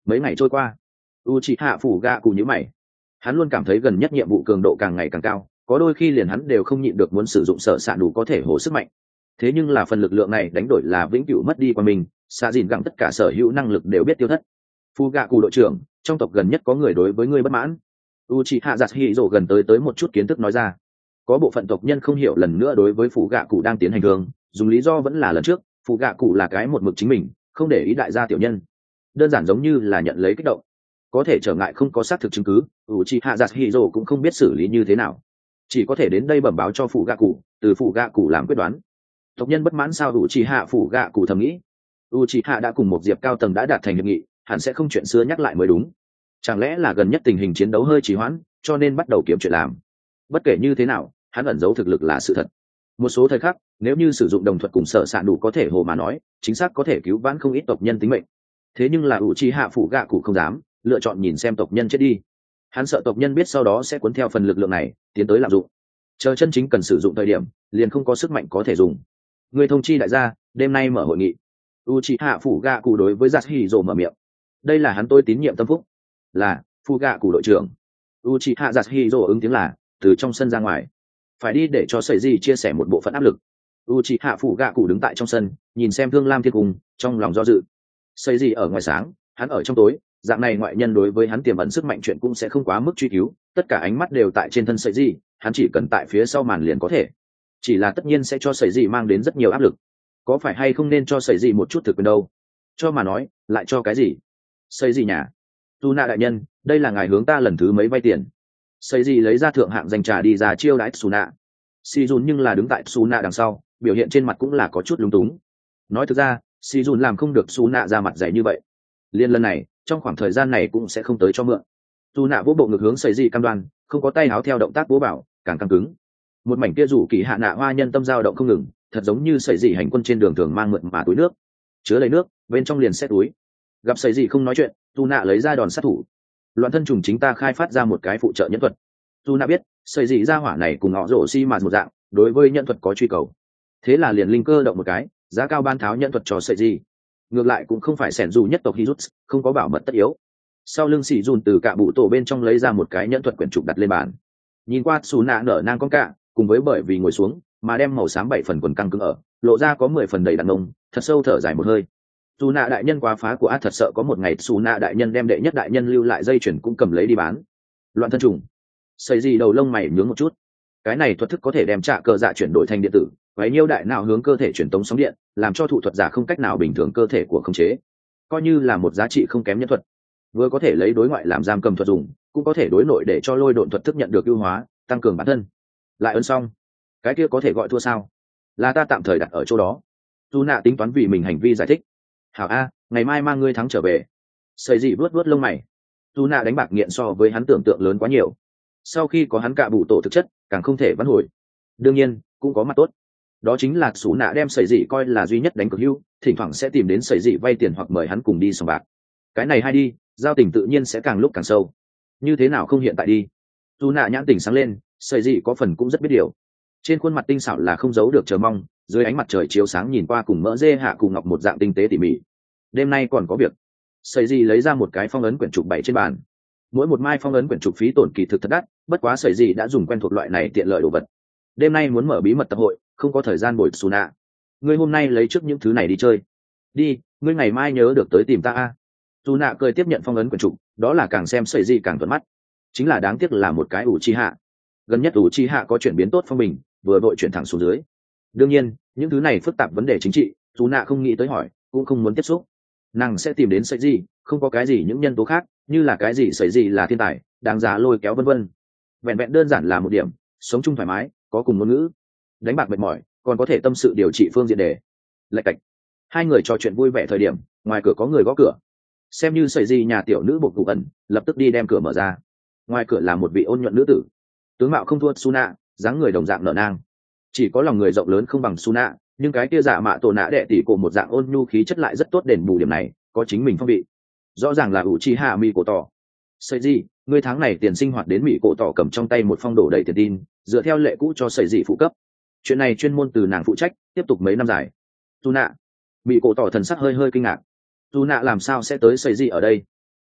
Mấy ngày trôi qua, u chị hạ phủ gạ cụ nhữ mày. Hắn luôn cảm thấy gần nhất nhiệm vụ cường độ càng ngày càng cao, có đôi khi liền hắn đều không nhịn được muốn sử dụng sở s ạ đủ có thể hổ sức mạnh. Thế nhưng là phần lực lượng này đánh đổi là vĩnh cửu mất đi qua mình, xạ dìn gẳng tất cả sở hữu năng lực đều biết tiêu thất. Phu gạ cụ đội trưởng, trong tộc gần nhất có người đối với ngươi bất mãn. U chị hạ giặt hỉ rồ gần tới tới một chút kiến thức nói ra. Có bộ phận tộc nhân không hiểu lần nữa đối với phụ gạ cụ đang tiến hành thường, dùng lý do vẫn là lần trước phụ gạ cụ là cái một mực chính mình, không để ý đại gia tiểu nhân, đơn giản giống như là nhận lấy kích động. Có thể trở ngại không có xác thực chứng cứ, u chị hạ giặt hỉ rồ cũng không biết xử lý như thế nào, chỉ có thể đến đây bẩm báo cho phụ gạ cụ, từ phụ gạ cụ làm quyết đoán. Tộc nhân bất mãn sao? U chị hạ phụ gạ cụ thầm nghĩ. U chị hạ đã cùng một diệp cao tầng đã đạt thành hiệp nghị, hẳn sẽ không chuyện xưa nhắc lại mới đúng. Chẳng lẽ là gần nhất tình hình chiến đấu hơi trì hoãn, cho nên bắt đầu kiếm chuyện làm? Bất kể như thế nào, hắn ẩn giấu thực lực là sự thật. Một số thời khắc, nếu như sử dụng đồng thuật cùng sở sạn đủ có thể hồ mà nói, chính xác có thể cứu vãn không ít tộc nhân tính mệnh. Thế nhưng là u chi hạ phụ gạ cụ không dám lựa chọn nhìn xem tộc nhân chết đi. Hắn sợ tộc nhân biết sau đó sẽ cuốn theo phần lực lượng này tiến tới lạm dụng, chờ chân chính cần sử dụng thời điểm liền không có sức mạnh có thể dùng. Người thông chi đại gia, đêm nay mở hội nghị. U chi hạ phụ gạ cụ đối với giặt hỉ rồ mở miệng. Đây là hắn tôi tín nhiệm tâm phúc. Là phụ gạ cụ đội trưởng. U chi hạ giặt hỉ rồ ứng tiếng là từ trong sân ra ngoài, phải đi để cho sẩy gì chia sẻ một bộ phận áp lực. U chi hạ phụ gạ cụ đứng tại trong sân nhìn xem thương lam thiên cung, trong lòng do dự. Sẩy gì ở ngoài sáng, hắn ở trong tối, dạng này ngoại nhân đối với hắn tiềm ẩn sức mạnh chuyện cũng sẽ không quá mức truy cứu, tất cả ánh mắt đều tại trên thân sẩy gì, hắn chỉ cần tại phía sau màn liền có thể. Chỉ là tất nhiên sẽ cho sẩy gì mang đến rất nhiều áp lực. Có phải hay không nên cho sẩy gì một chút thực quyền đâu? Cho mà nói, lại cho cái gì? Sẩy gì nhà? Tu Na đại nhân, đây là ngài hướng ta lần thứ mấy vay tiền. Sẩy gì lấy ra thượng hạng danh trà đi ra chiêu đãi Suna. Si Jun nhưng là đứng tại Suna đằng sau, biểu hiện trên mặt cũng là có chút lúng túng. Nói thực ra, Si Jun làm không được Suna ra mặt dày như vậy. Liên lần này, trong khoảng thời gian này cũng sẽ không tới cho mượn. Suna vỗ bộ ngực hướng Sẩy gì cam đoan, không có tay háo theo động tác bố bảo, càng căng cứng. Một mảnh kia rủ kỳ hạ nạ hoa nhân tâm dao động không ngừng, thật giống như Sẩy gì hành quân trên đường thường mang mượn mà túi nước, chứa lấy nước, bên trong liền xét túi. Gặp Sẩy gì không nói chuyện, Suna lấy ra đòn sát thủ. Loạn thân trùng chính ta khai phát ra một cái phụ trợ nhân thuật. Suna biết Sẩy gì ra hỏa này cùng họ rổ xi mà một dạng, đối với nhân thuật có truy cầu, thế là liền linh cơ động một cái, giá cao ban tháo nhân thuật cho Sẩy gì. Ngược lại cũng không phải sẻn dù nhất tộc Hirut, không có bảo mật tất yếu. Sau lưng xì dùn từ cả bụ tổ bên trong lấy ra một cái nhẫn thuật quyển trục đặt lên bàn, nhìn qua Suna nở nang con cả, cùng với bởi vì ngồi xuống mà đem màu xám bảy phần quần căng cứng ở, lộ ra có mười phần đầy đặn nông, thật sâu thở dài một hơi. Suna đại nhân quá phá của át, thật sợ có một ngày Suna đại nhân đem đệ nhất đại nhân lưu lại dây chuyển cũng cầm lấy đi bán. Loạn thân trùng. Sẩy gì đầu lông mày nhướng một chút. Cái này thuật thức có thể đem trả cờ dạ chuyển đổi thành điện tử, quấy nhiêu đại não hướng cơ thể truyền tống sóng điện, làm cho thủ thuật giả không cách nào bình thường cơ thể của khống chế, coi như là một giá trị không kém nhân thuật. Vừa có thể lấy đối ngoại làm giam cầm thuật dùng, cũng có thể đối nội để cho lôi độn thuật thức nhận được ưu hóa, tăng cường bản thân. Lại ấn xong, cái kia có thể gọi thua sao? Là ta tạm thời đặt ở chỗ đó. Tu nạ tính toán vì mình hành vi giải thích. Hảo a, ngày mai mang ngươi thắng trở về. Sẩy gì vuốt vuốt lông mày. Tu nạ đánh bạc nghiện so với hắn tưởng tượng lớn quá nhiều. Sau khi có hắn cạ bụ tổ thực chất, càng không thể vãn hồi. Đương nhiên, cũng có mặt tốt. Đó chính là Sú nạ đem Sẩy gì coi là duy nhất đánh cược hưu, thỉnh thoảng sẽ tìm đến Sẩy gì vay tiền hoặc mời hắn cùng đi sòng bạc. Cái này hay đi, giao tình tự nhiên sẽ càng lúc càng sâu. Như thế nào không hiện tại đi? Tu nạ nhãn tỉnh sáng lên, Sẩy gì có phần cũng rất biết điều. Trên khuôn mặt tinh xảo là không giấu được chờ mong, dưới ánh mặt trời chiếu sáng nhìn qua cùng mỡ dê hạ cùng ngọc một dạng tinh tế tỉ mỉ. Đêm nay còn có việc. Sẩy gì lấy ra một cái phong ấn quyển trục bảy trên bàn. Mỗi một mai phong ấn quyển trục phí tổn kỳ thực thật đắt, bất quá Sẩy gì đã dùng quen thuộc loại này tiện lợi đồ vật. Đêm nay muốn mở bí mật tập hội, không có thời gian bồi Suna. Ngươi hôm nay lấy trước những thứ này đi chơi. Đi, ngươi ngày mai nhớ được tới tìm ta a. Suna cười tiếp nhận phong ấn quyển trục, đó là càng xem Sẩy gì càng thuận mắt. Chính là đáng tiếc là một cái ủ chi hạ. Gần nhất ủ chi hạ có chuyển biến tốt phong bình, vừa vội chuyển thẳng xuống dưới. Đương nhiên, những thứ này phức tạp vấn đề chính trị, Suna không nghĩ tới hỏi, cũng không muốn tiếp xúc. Nàng sẽ tìm đến Sẩy gì, không có cái gì những nhân tố khác, như là cái gì Sẩy gì là thiên tài, đáng giá lôi kéo vân vân. Vẹn vẹn đơn giản là một điểm, sống chung thoải mái, có cùng ngôn ngữ, đánh bạc mệt mỏi, còn có thể tâm sự điều trị phương diện đề. Lạch cạch. Hai người trò chuyện vui vẻ thời điểm, ngoài cửa có người gõ cửa. Xem như Sẩy gì nhà tiểu nữ buộc cụ ẩn, lập tức đi đem cửa mở ra. Ngoài cửa là một vị ôn nhuận nữ tử, tướng mạo không thua Suna, dáng người đồng dạng nở nang. Chỉ có lòng người rộng lớn không bằng Suna, nhưng cái kia dạ mạ tổ nã đệ tỷ cổ một dạng ôn nhu khí chất lại rất tốt, đền bù điểm này, có chính mình phong vị. Rõ ràng là ủ chi hạ mi cổ tỏ. Sẩy gì, ngươi tháng này tiền sinh hoạt đến mỹ cổ tỏ cầm trong tay một phong đổ đầy tiền tin, dựa theo lệ cũ cho Sẩy gì phụ cấp. Chuyện này chuyên môn từ nàng phụ trách, tiếp tục mấy năm dài. Suna, mỹ cổ tỏ thần sắc hơi hơi kinh ngạc. Suna làm sao sẽ tới Sẩy gì ở đây?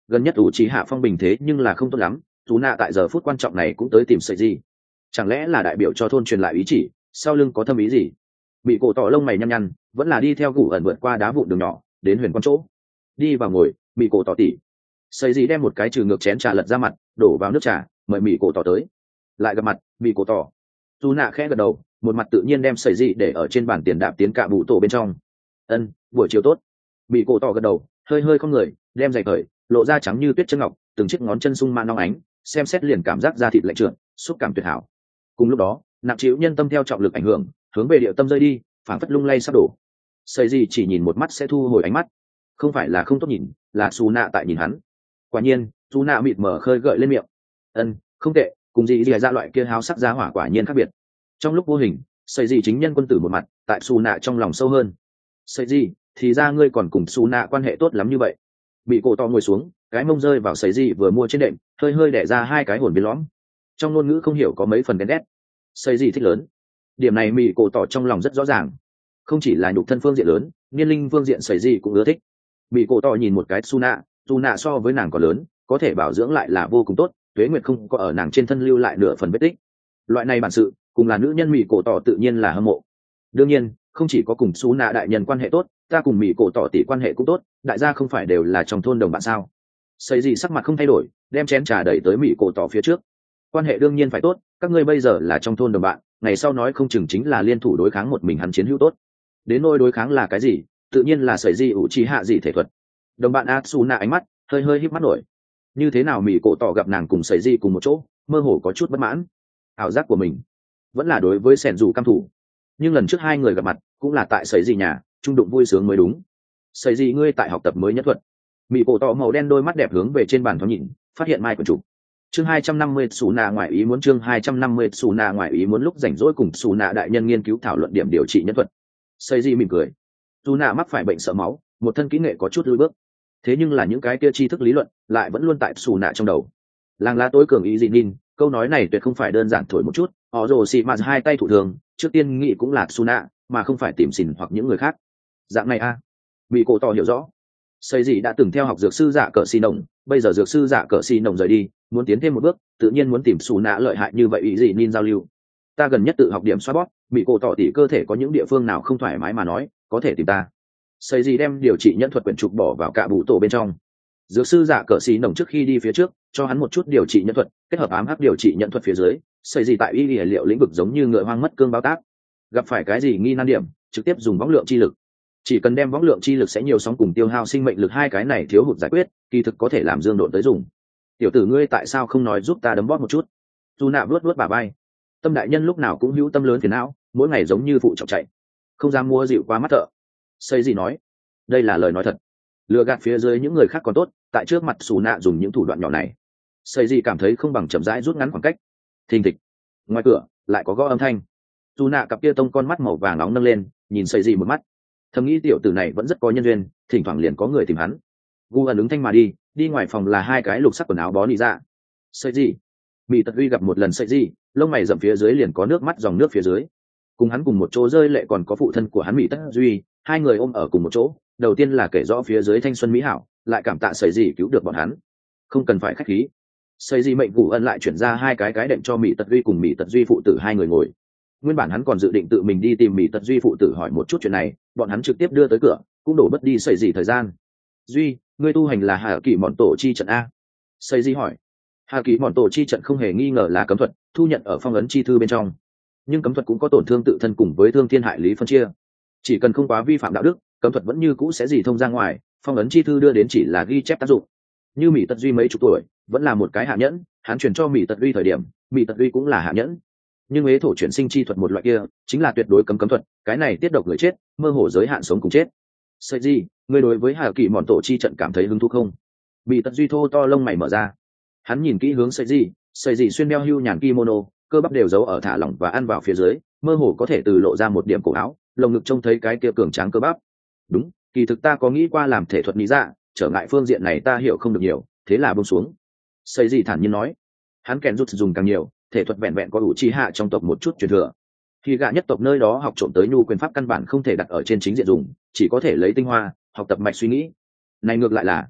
gần nhất ủ trí hạ phong bình thế nhưng là không tốt lắm, dù nạ tại giờ phút quan trọng này cũng tới tìm sợi gì, chẳng lẽ là đại biểu cho thôn truyền lại ý chỉ, sau lưng có thâm ý gì? Bị cổ tỏ lông mày nhăn nhăn, vẫn là đi theo gù ẩn vượt qua đá vụn đường nhỏ đến huyền quan chỗ, đi vào ngồi. Bị cổ tỏ tỉ sợi gì đem một cái trừ ngược chén trà lật ra mặt, đổ vào nước trà, mời mỹ cổ tỏ tới. Lại gặp mặt, bị cổ tỏ dù nạ khẽ gật đầu, một mặt tự nhiên đem sợi gì để ở trên bàn tiền đạp tiến cạ bụ tổ bên trong. Ân, buổi chiều tốt. Bị cổ tỏ gật đầu, hơi hơi không người, đem giày cởi, lộ ra trắng như tuyết chân ngọc, từng chiếc ngón chân sung ma nong ánh, xem xét liền cảm giác da thịt lạnh trượt, xúc cảm tuyệt hảo. Cùng lúc đó, nặng chịu nhân tâm theo trọng lực ảnh hưởng, hướng về địa tâm rơi đi, phảng phất lung lay sắp đổ. Sợi gì chỉ nhìn một mắt sẽ thu hồi ánh mắt, không phải là không tốt nhìn, là xù nạ tại nhìn hắn. Quả nhiên, xù nạ mịt mở khơi gợi lên miệng. Ân, không tệ, cùng gì gì ra loại kia háo sắc giá hỏa quả nhiên khác biệt. Trong lúc vô hình, sợi gì chính nhân quân tử một mặt, tại xù nạ trong lòng sâu hơn. Sợi gì, thì ra ngươi còn cùng xù nạ quan hệ tốt lắm như vậy. Bị cổ to ngồi xuống, cái mông rơi vào sợi gì vừa mua trên đệm, hơi hơi đẻ ra hai cái hồn biến lõm. Trong ngôn ngữ không hiểu có mấy phần đen đét. Sợi gì thích lớn. Điểm này mỹ cổ tỏ trong lòng rất rõ ràng, không chỉ là nhục thân phương diện lớn, niên linh phương diện sợi gì cũng ưa thích. Mỹ cổ tỏ nhìn một cái su nạ, su nạ so với nàng còn lớn, có thể bảo dưỡng lại là vô cùng tốt, tuế nguyệt không có ở nàng trên thân lưu lại nửa phần vết tích. Loại này bản sự cùng là nữ nhân mỹ cổ tỏ tự nhiên là hâm mộ. Đương nhiên không chỉ có cùng su nạ đại nhân quan hệ tốt, ta cùng mỹ cổ tỏ tỷ quan hệ cũng tốt, đại gia không phải đều là trong thôn đồng bạn sao? Sợi gì sắc mặt không thay đổi, đem chén trà đẩy tới mỹ cổ tỏ phía trước. Quan hệ đương nhiên phải tốt, các ngươi bây giờ là trong thôn đồng bạn, ngày sau nói không chừng chính là liên thủ đối kháng một mình hắn chiến hữu tốt. Đến nôi đối kháng là cái gì, tự nhiên là sợi gì ủ trí hạ gì thể thuật. Đồng bạn Atsuna ánh mắt hơi hơi híp mắt nổi. Như thế nào mỹ cổ tỏ gặp nàng cùng sợi gì cùng một chỗ, mơ hồ có chút bất mãn. Ảo giác của mình, vẫn là đối với sẻn dù cam thủ. Nhưng lần trước hai người gặp mặt cũng là tại sợi gì nhà, trung đụng vui sướng mới đúng. Sợi gì ngươi tại học tập mới nhất thuật. Mỹ cổ tỏ màu đen đôi mắt đẹp hướng về trên bàn thoáng nhìn, phát hiện mai của chủ. Chương hai trăm năm mươi Sú nạ ngoại ý muốn chương hai trăm năm mươi Sú nạ ngoại ý muốn lúc rảnh rỗi cùng Sú nạ đại nhân nghiên cứu thảo luận điểm điều trị nhân thuật. Sây Di mỉm cười. Sú nạ mắc phải bệnh sợ máu, một thân kỹ nghệ có chút lùi bước. Thế nhưng là những cái kia tri thức lý luận lại vẫn luôn tại Sú nạ trong đầu. Làng lá tối cường ý dị ninh, câu nói này tuyệt không phải đơn giản thổi một chút, họ rồ xì mà hai tay thủ thường, trước tiên nghĩ cũng là Sú nạ, mà không phải tìm xỉn hoặc những người khác. Dạng này a. À. Bị cổ tỏ hiểu rõ. Sây Di đã từng theo học dược sư dạ cờ xì nồng, bây giờ dược sư dạ cờ xì nồng rời đi, muốn tiến thêm một bước tự nhiên muốn tìm xù nạ lợi hại như vậy ý gì nên giao lưu. Ta gần nhất tự học điểm xoa bóp, bị cổ tỏ tỉ cơ thể có những địa phương nào không thoải mái mà nói có thể tìm ta. Xây gì đem điều trị nhân thuật quyển trục bỏ vào cả bụ tổ bên trong. Dược sư giả cờ xì nồng trước khi đi phía trước cho hắn một chút điều trị nhân thuật, kết hợp ám hắc điều trị nhân thuật phía dưới. Xây gì tại y liệu lĩnh vực giống như ngựa hoang mất cương bao tác, gặp phải cái gì nghi nan điểm trực tiếp dùng võng lượng chi lực, chỉ cần đem võng lượng chi lực sẽ nhiều sóng cùng tiêu hao sinh mệnh lực hai cái này thiếu hụt giải quyết, kỳ thực có thể làm dương độn tới dùng. Tiểu tử ngươi tại sao không nói giúp ta đấm bóp một chút? Dù nạ vớt vớt bà bay. Tâm đại nhân lúc nào cũng hữu tâm lớn phiền não, mỗi ngày giống như phụ trọng chạy, không dám mua dịu qua mắt thợ. Xây gì nói, đây là lời nói thật, lừa gạt phía dưới những người khác còn tốt, tại trước mặt xù nạ dùng những thủ đoạn nhỏ này. Xây gì cảm thấy không bằng chậm rãi rút ngắn khoảng cách. Thình thịch, ngoài cửa lại có gõ âm thanh. Dù nạ cặp kia tông con mắt màu vàng nóng nâng lên, nhìn xây gì một mắt, thầm nghĩ tiểu tử này vẫn rất có nhân duyên, thỉnh thoảng liền có người tìm hắn. Gu ẩn ứng thanh mà đi, đi ngoài phòng là hai cái lục sắc quần áo bó nị ra. Sợi gì? Mỹ Tật Uy gặp một lần sợi gì, lông mày rậm phía dưới liền có nước mắt dòng nước phía dưới. Cùng hắn cùng một chỗ rơi lệ còn có phụ thân của hắn Mỹ Tất Duy, hai người ôm ở cùng một chỗ. Đầu tiên là kể rõ phía dưới thanh xuân mỹ hảo, lại cảm tạ sợi gì cứu được bọn hắn. Không cần phải khách khí. Sợi gì mệnh Gu ẩn lại chuyển ra hai cái cái đệm cho Mỹ Tật Uy cùng Mỹ Tật Duy phụ tử hai người ngồi. Nguyên bản hắn còn dự định tự mình đi tìm Mỹ Tật Duy phụ tử hỏi một chút chuyện này, bọn hắn trực tiếp đưa tới cửa, cũng đổ bất đi sợi gì thời gian. Duy, ngươi tu hành là hạ kỳ mọn tổ chi trận a? Xây di hỏi. Hạ kỳ mọn tổ chi trận không hề nghi ngờ là cấm thuật, thu nhận ở phong ấn chi thư bên trong. Nhưng cấm thuật cũng có tổn thương tự thân cùng với thương thiên hại lý phân chia. Chỉ cần không quá vi phạm đạo đức, cấm thuật vẫn như cũ sẽ gì thông ra ngoài, phong ấn chi thư đưa đến chỉ là ghi chép tác dụng. Như Mỹ Tật Duy mấy chục tuổi, vẫn là một cái hạ nhẫn, hắn truyền cho Mỹ Tật Duy thời điểm, Mỹ Tật Duy cũng là hạ nhẫn. Nhưng ế thổ chuyển sinh chi thuật một loại kia, chính là tuyệt đối cấm cấm thuật, cái này tiết độc người chết, mơ hồ giới hạn sống cùng chết. Sợi gì, ngươi đối với Hà Kỳ mọn tổ chi trận cảm thấy hứng thú không? Bị Tật Duy thô to lông mày mở ra, hắn nhìn kỹ hướng sợi gì, sợi gì xuyên đeo hưu nhàn kimono, cơ bắp đều giấu ở thả lỏng và ăn vào phía dưới, mơ hồ có thể từ lộ ra một điểm cổ áo, lồng ngực trông thấy cái kia cường tráng cơ bắp. Đúng, kỳ thực ta có nghĩ qua làm thể thuật lý dạ, trở ngại phương diện này ta hiểu không được nhiều, thế là buông xuống. Sợi gì thản nhiên nói, hắn kèn rút dùng càng nhiều, thể thuật vẹn vẹn có đủ chi hạ trong tộc một chút truyền thừa. Khi gạ nhất tộc nơi đó học trộm tới nhu quyền pháp căn bản không thể đặt ở trên chính diện dùng, chỉ có thể lấy tinh hoa học tập mạch suy nghĩ. Này ngược lại là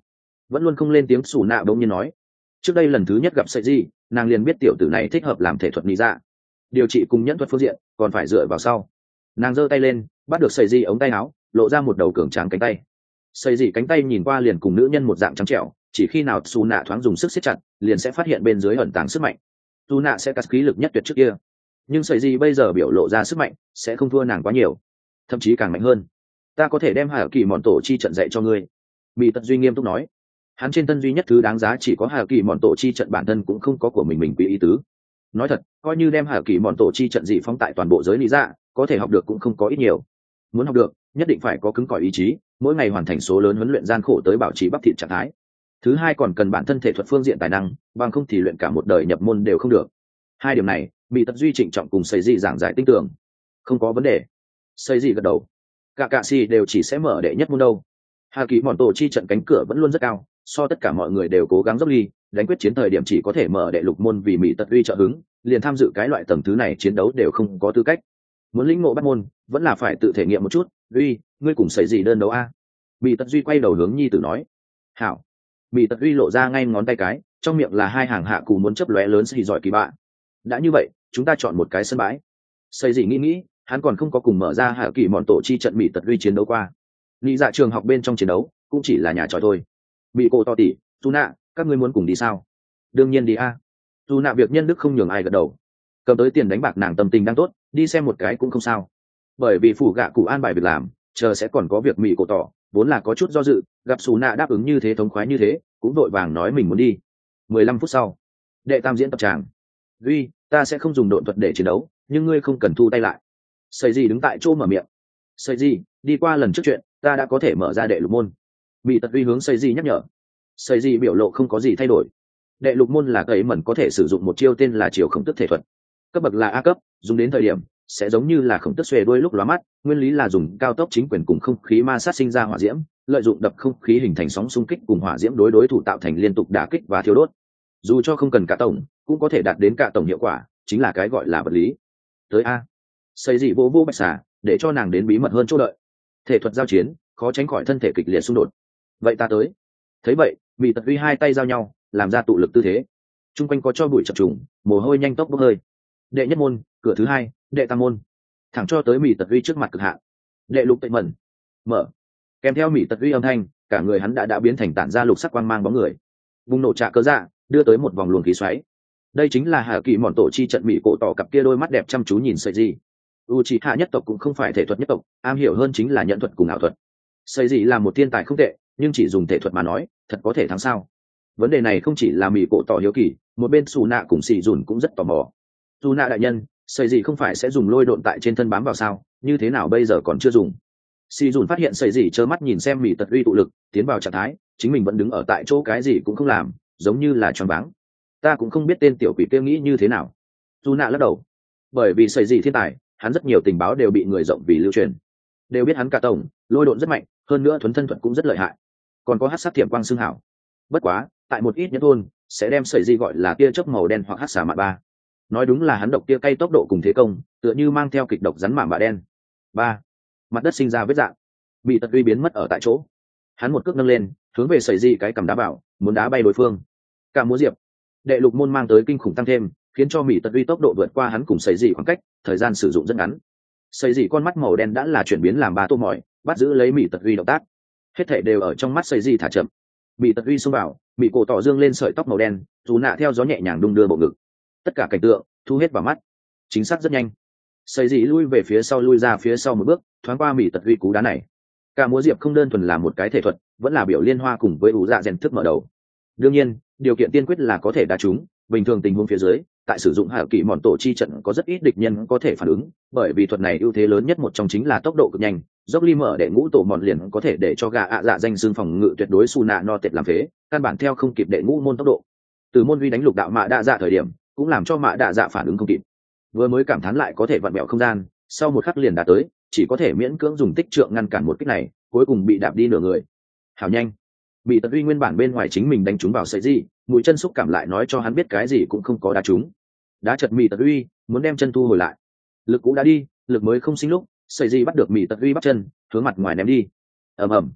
vẫn luôn không lên tiếng xù nạ bỗng nhiên nói. Trước đây lần thứ nhất gặp sợi gì nàng liền biết tiểu tử này thích hợp làm thể thuật lý dạ, điều trị cùng nhẫn thuật phương diện còn phải dựa vào sau. Nàng giơ tay lên bắt được sợi gì ống tay áo, lộ ra một đầu cường tráng cánh tay. Sợi gì cánh tay nhìn qua liền cùng nữ nhân một dạng trắng trẻo, chỉ khi nào xù nạ thoáng dùng sức siết chặt liền sẽ phát hiện bên dưới ẩn tàng sức mạnh. Xù nạ sẽ cắt khí lực nhất tuyệt trước kia, nhưng sợi gì bây giờ biểu lộ ra sức mạnh sẽ không thua nàng quá nhiều, thậm chí càng mạnh hơn. Ta có thể đem hà kỳ mòn tổ chi trận dạy cho ngươi, Mỹ Tật Duy nghiêm túc nói. Hắn trên thân duy nhất thứ đáng giá chỉ có hà kỳ mòn tổ chi trận bản thân cũng không có của mình mình quý ý tứ. Nói thật, coi như đem hà kỳ mòn tổ chi trận dị phóng tại toàn bộ giới lý dạ, có thể học được cũng không có ít nhiều. Muốn học được nhất định phải có cứng cỏi ý chí, mỗi ngày hoàn thành số lớn huấn luyện gian khổ tới bảo trì bắp thịt trạng thái. Thứ hai còn cần bản thân thể thuật phương diện tài năng, bằng không thì luyện cả một đời nhập môn đều không được. Hai điểm này Mỹ Tật Duy trịnh trọng cùng xây dị giảng giải tinh tường. Không có vấn đề. Xây dị gật đầu. Cả cạ xì đều chỉ sẽ mở đệ nhất môn đâu. Hà kỳ mòn tổ chi trận cánh cửa vẫn luôn rất cao, so tất cả mọi người đều cố gắng dốc ly đánh quyết chiến thời điểm chỉ có thể mở đệ lục môn vì Mỹ Tật Duy trợ hứng, liền tham dự cái loại tầng thứ này chiến đấu đều không có tư cách. Muốn lĩnh ngộ bắt môn vẫn là phải tự thể nghiệm một chút. Duy, ngươi cùng xảy gì đơn đấu a? Mỹ Tật Duy quay đầu hướng nhi tử nói. Hảo. Mỹ Tật Duy lộ ra ngay ngón tay cái, trong miệng là hai hàng hạ cù muốn chấp lóe lớn xì giỏi kỳ bạ. Đã như vậy chúng ta chọn một cái sân bãi. Xây gì nghĩ nghĩ, hắn còn không có cùng mở ra hạ kỳ mòn tổ chi trận Mỹ Tật Duy chiến đấu qua. Nghĩ dạ trường học bên trong chiến đấu cũng chỉ là nhà trò thôi. Bị cô to tỉ tu nạ, các ngươi muốn cùng đi sao? Đương nhiên đi a. Tu nạ việc nhân đức không nhường ai gật đầu. Cầm tới tiền đánh bạc nàng tâm tình đang tốt, đi xem một cái cũng không sao. Bởi vì phủ gạ cụ an bài việc làm, chờ sẽ còn có việc Mỹ cổ tỏ, vốn là có chút do dự, gặp Sú nạ đáp ứng như thế thống khoái như thế, cũng vội vàng nói mình muốn đi. Mười lăm phút sau, đệ tam diễn tập tràng. Duy, ta sẽ không dùng độn thuật để chiến đấu, nhưng ngươi không cần thu tay lại. Sợi gì đứng tại chỗ mở miệng. Sợi gì, đi qua lần trước chuyện, ta đã có thể mở ra đệ lục môn. Bị tật Duy hướng Sợi gì nhắc nhở. Sợi gì biểu lộ không có gì thay đổi. Đệ lục môn là cấy mẩn có thể sử dụng một chiêu tên là chiều khổng tức thể thuật. Cấp bậc là A cấp, dùng đến thời điểm sẽ giống như là khổng tức xuề đuôi lúc lóa mắt, nguyên lý là dùng cao tốc chính quyền cùng không khí ma sát sinh ra hỏa diễm, lợi dụng đập không khí hình thành sóng xung kích cùng hỏa diễm đối đối thủ tạo thành liên tục đả kích và thiêu đốt. Dù cho không cần cả tổng, cũng có thể đạt đến cả tổng hiệu quả, chính là cái gọi là vật lý. Tới a. Xây dị vô vô bạch xà, để cho nàng đến bí mật hơn chỗ đợi. Thể thuật giao chiến, khó tránh khỏi thân thể kịch liệt xung đột. Vậy ta tới. Thấy vậy, Mỹ Tật Duy hai tay giao nhau, làm ra tụ lực tư thế. Trung quanh có cho bụi chập trùng, mồ hôi nhanh tốc bốc hơi. Đệ nhất môn, cửa thứ hai, đệ tam môn, thẳng cho tới Mỹ Tật Duy trước mặt cực hạn. Đệ lục tệ mẩn, mở. Kèm theo Mỹ Tật Duy âm thanh, cả người hắn đã đã biến thành tản ra lục sắc quang mang bóng người. Bùng nổ trạ cơ dạ, đưa tới một vòng luồng khí xoáy. Đây chính là hạ kỳ mòn tổ chi trận Mỹ cổ tỏ cặp kia đôi mắt đẹp chăm chú nhìn sợi gì. Uchiha nhất tộc cũng không phải thể thuật nhất tộc, am hiểu hơn chính là nhận thuật cùng ảo thuật. Sợi gì là một thiên tài không tệ, nhưng chỉ dùng thể thuật mà nói, thật có thể thắng sao? Vấn đề này không chỉ là Mỹ cổ tỏ hiếu kỳ, một bên Sú nạ cùng Sĩ Dùn cũng rất tò mò. Sú nạ đại nhân, sợi gì không phải sẽ dùng lôi độn tại trên thân bám vào sao? Như thế nào bây giờ còn chưa dùng? Sĩ Dùn phát hiện sợi gì trơ mắt nhìn xem Mỹ Tật Uy tụ lực tiến vào trạng thái, chính mình vẫn đứng ở tại chỗ cái gì cũng không làm, giống như là choáng váng. Ta cũng không biết tên tiểu quỷ kia nghĩ như thế nào. Sú nạ lắc đầu. Bởi vì sợi gì thiên tài, hắn rất nhiều tình báo đều bị người rộng vì lưu truyền, đều biết hắn cả tổng lôi độn rất mạnh, hơn nữa thuấn thân thuật cũng rất lợi hại, còn có hắc sát thiểm quang xương hảo. Bất quá tại một ít nhất thôn sẽ đem sợi gì gọi là tia chớp màu đen hoặc hắc xà mạ ba, nói đúng là hắn độc tia cay tốc độ cùng thế công tựa như mang theo kịch độc rắn mạ bạ đen. Ba, mặt đất sinh ra vết dạng, Bị Tật Uy biến mất ở tại chỗ. Hắn một cước nâng lên hướng về sợi gì cái cầm đá bảo, muốn đá bay đối phương. Cả múa diệp, đệ lục môn mang tới kinh khủng tăng thêm, khiến cho Mỹ Tật Uy tốc độ vượt qua hắn cùng sợi gì khoảng cách, thời gian sử dụng rất ngắn. Sợi gì con mắt màu đen đã là chuyển biến làm ba tô mỏi, bắt giữ lấy Mỹ Tật Uy động tác, hết thảy đều ở trong mắt sợi gì thả chậm. Bị Tật Uy xông vào, Mỹ cổ tỏ dương lên sợi tóc màu đen, dù nạ theo gió nhẹ nhàng đung đưa bộ ngực. Tất cả cảnh tượng thu hết vào mắt, chính xác rất nhanh. Sợi gì lui về phía sau lui ra phía sau một bước, thoáng qua Mỹ Tật Uy cú đá này. Cả múa diệp không đơn thuần là một cái thể thuật, vẫn là biểu liên hoa cùng với ủ dạ rèn thức mở đầu. Đương nhiên, điều kiện tiên quyết là có thể đá trúng. Bình thường tình huống phía dưới, tại sử dụng hạ kỳ mòn tổ chi trận có rất ít địch nhân có thể phản ứng, bởi vì thuật này ưu thế lớn nhất một trong chính là tốc độ cực nhanh. Dốc ly mở đệ ngũ tổ mòn liền có thể để cho gà ạ dạ danh xương phòng ngự tuyệt đối su nạ no tệt làm phế, căn bản theo không kịp đệ ngũ môn tốc độ. Từ môn vi đánh lục đạo mạ đạ dạ thời điểm, cũng làm cho mạ đạ dạ phản ứng không kịp. Vừa mới cảm thán lại có thể vặn bẹo không gian, sau một khắc liền đã tới, chỉ có thể miễn cưỡng dùng tích trượng ngăn cản một kích này, cuối cùng bị đạp đi nửa người. Hảo nhanh. Bị Tật Uy nguyên bản bên ngoài chính mình đánh trúng vào sợi gì, mũi chân xúc cảm lại nói cho hắn biết cái gì cũng không có đá trúng. Đá chật Mỹ Tật Uy, muốn đem chân thu hồi lại. Lực cũ đã đi, lực mới không sinh lúc, sợi gì bắt được Mỹ Tật Uy bắt chân, hướng mặt ngoài ném đi. Ầm ầm.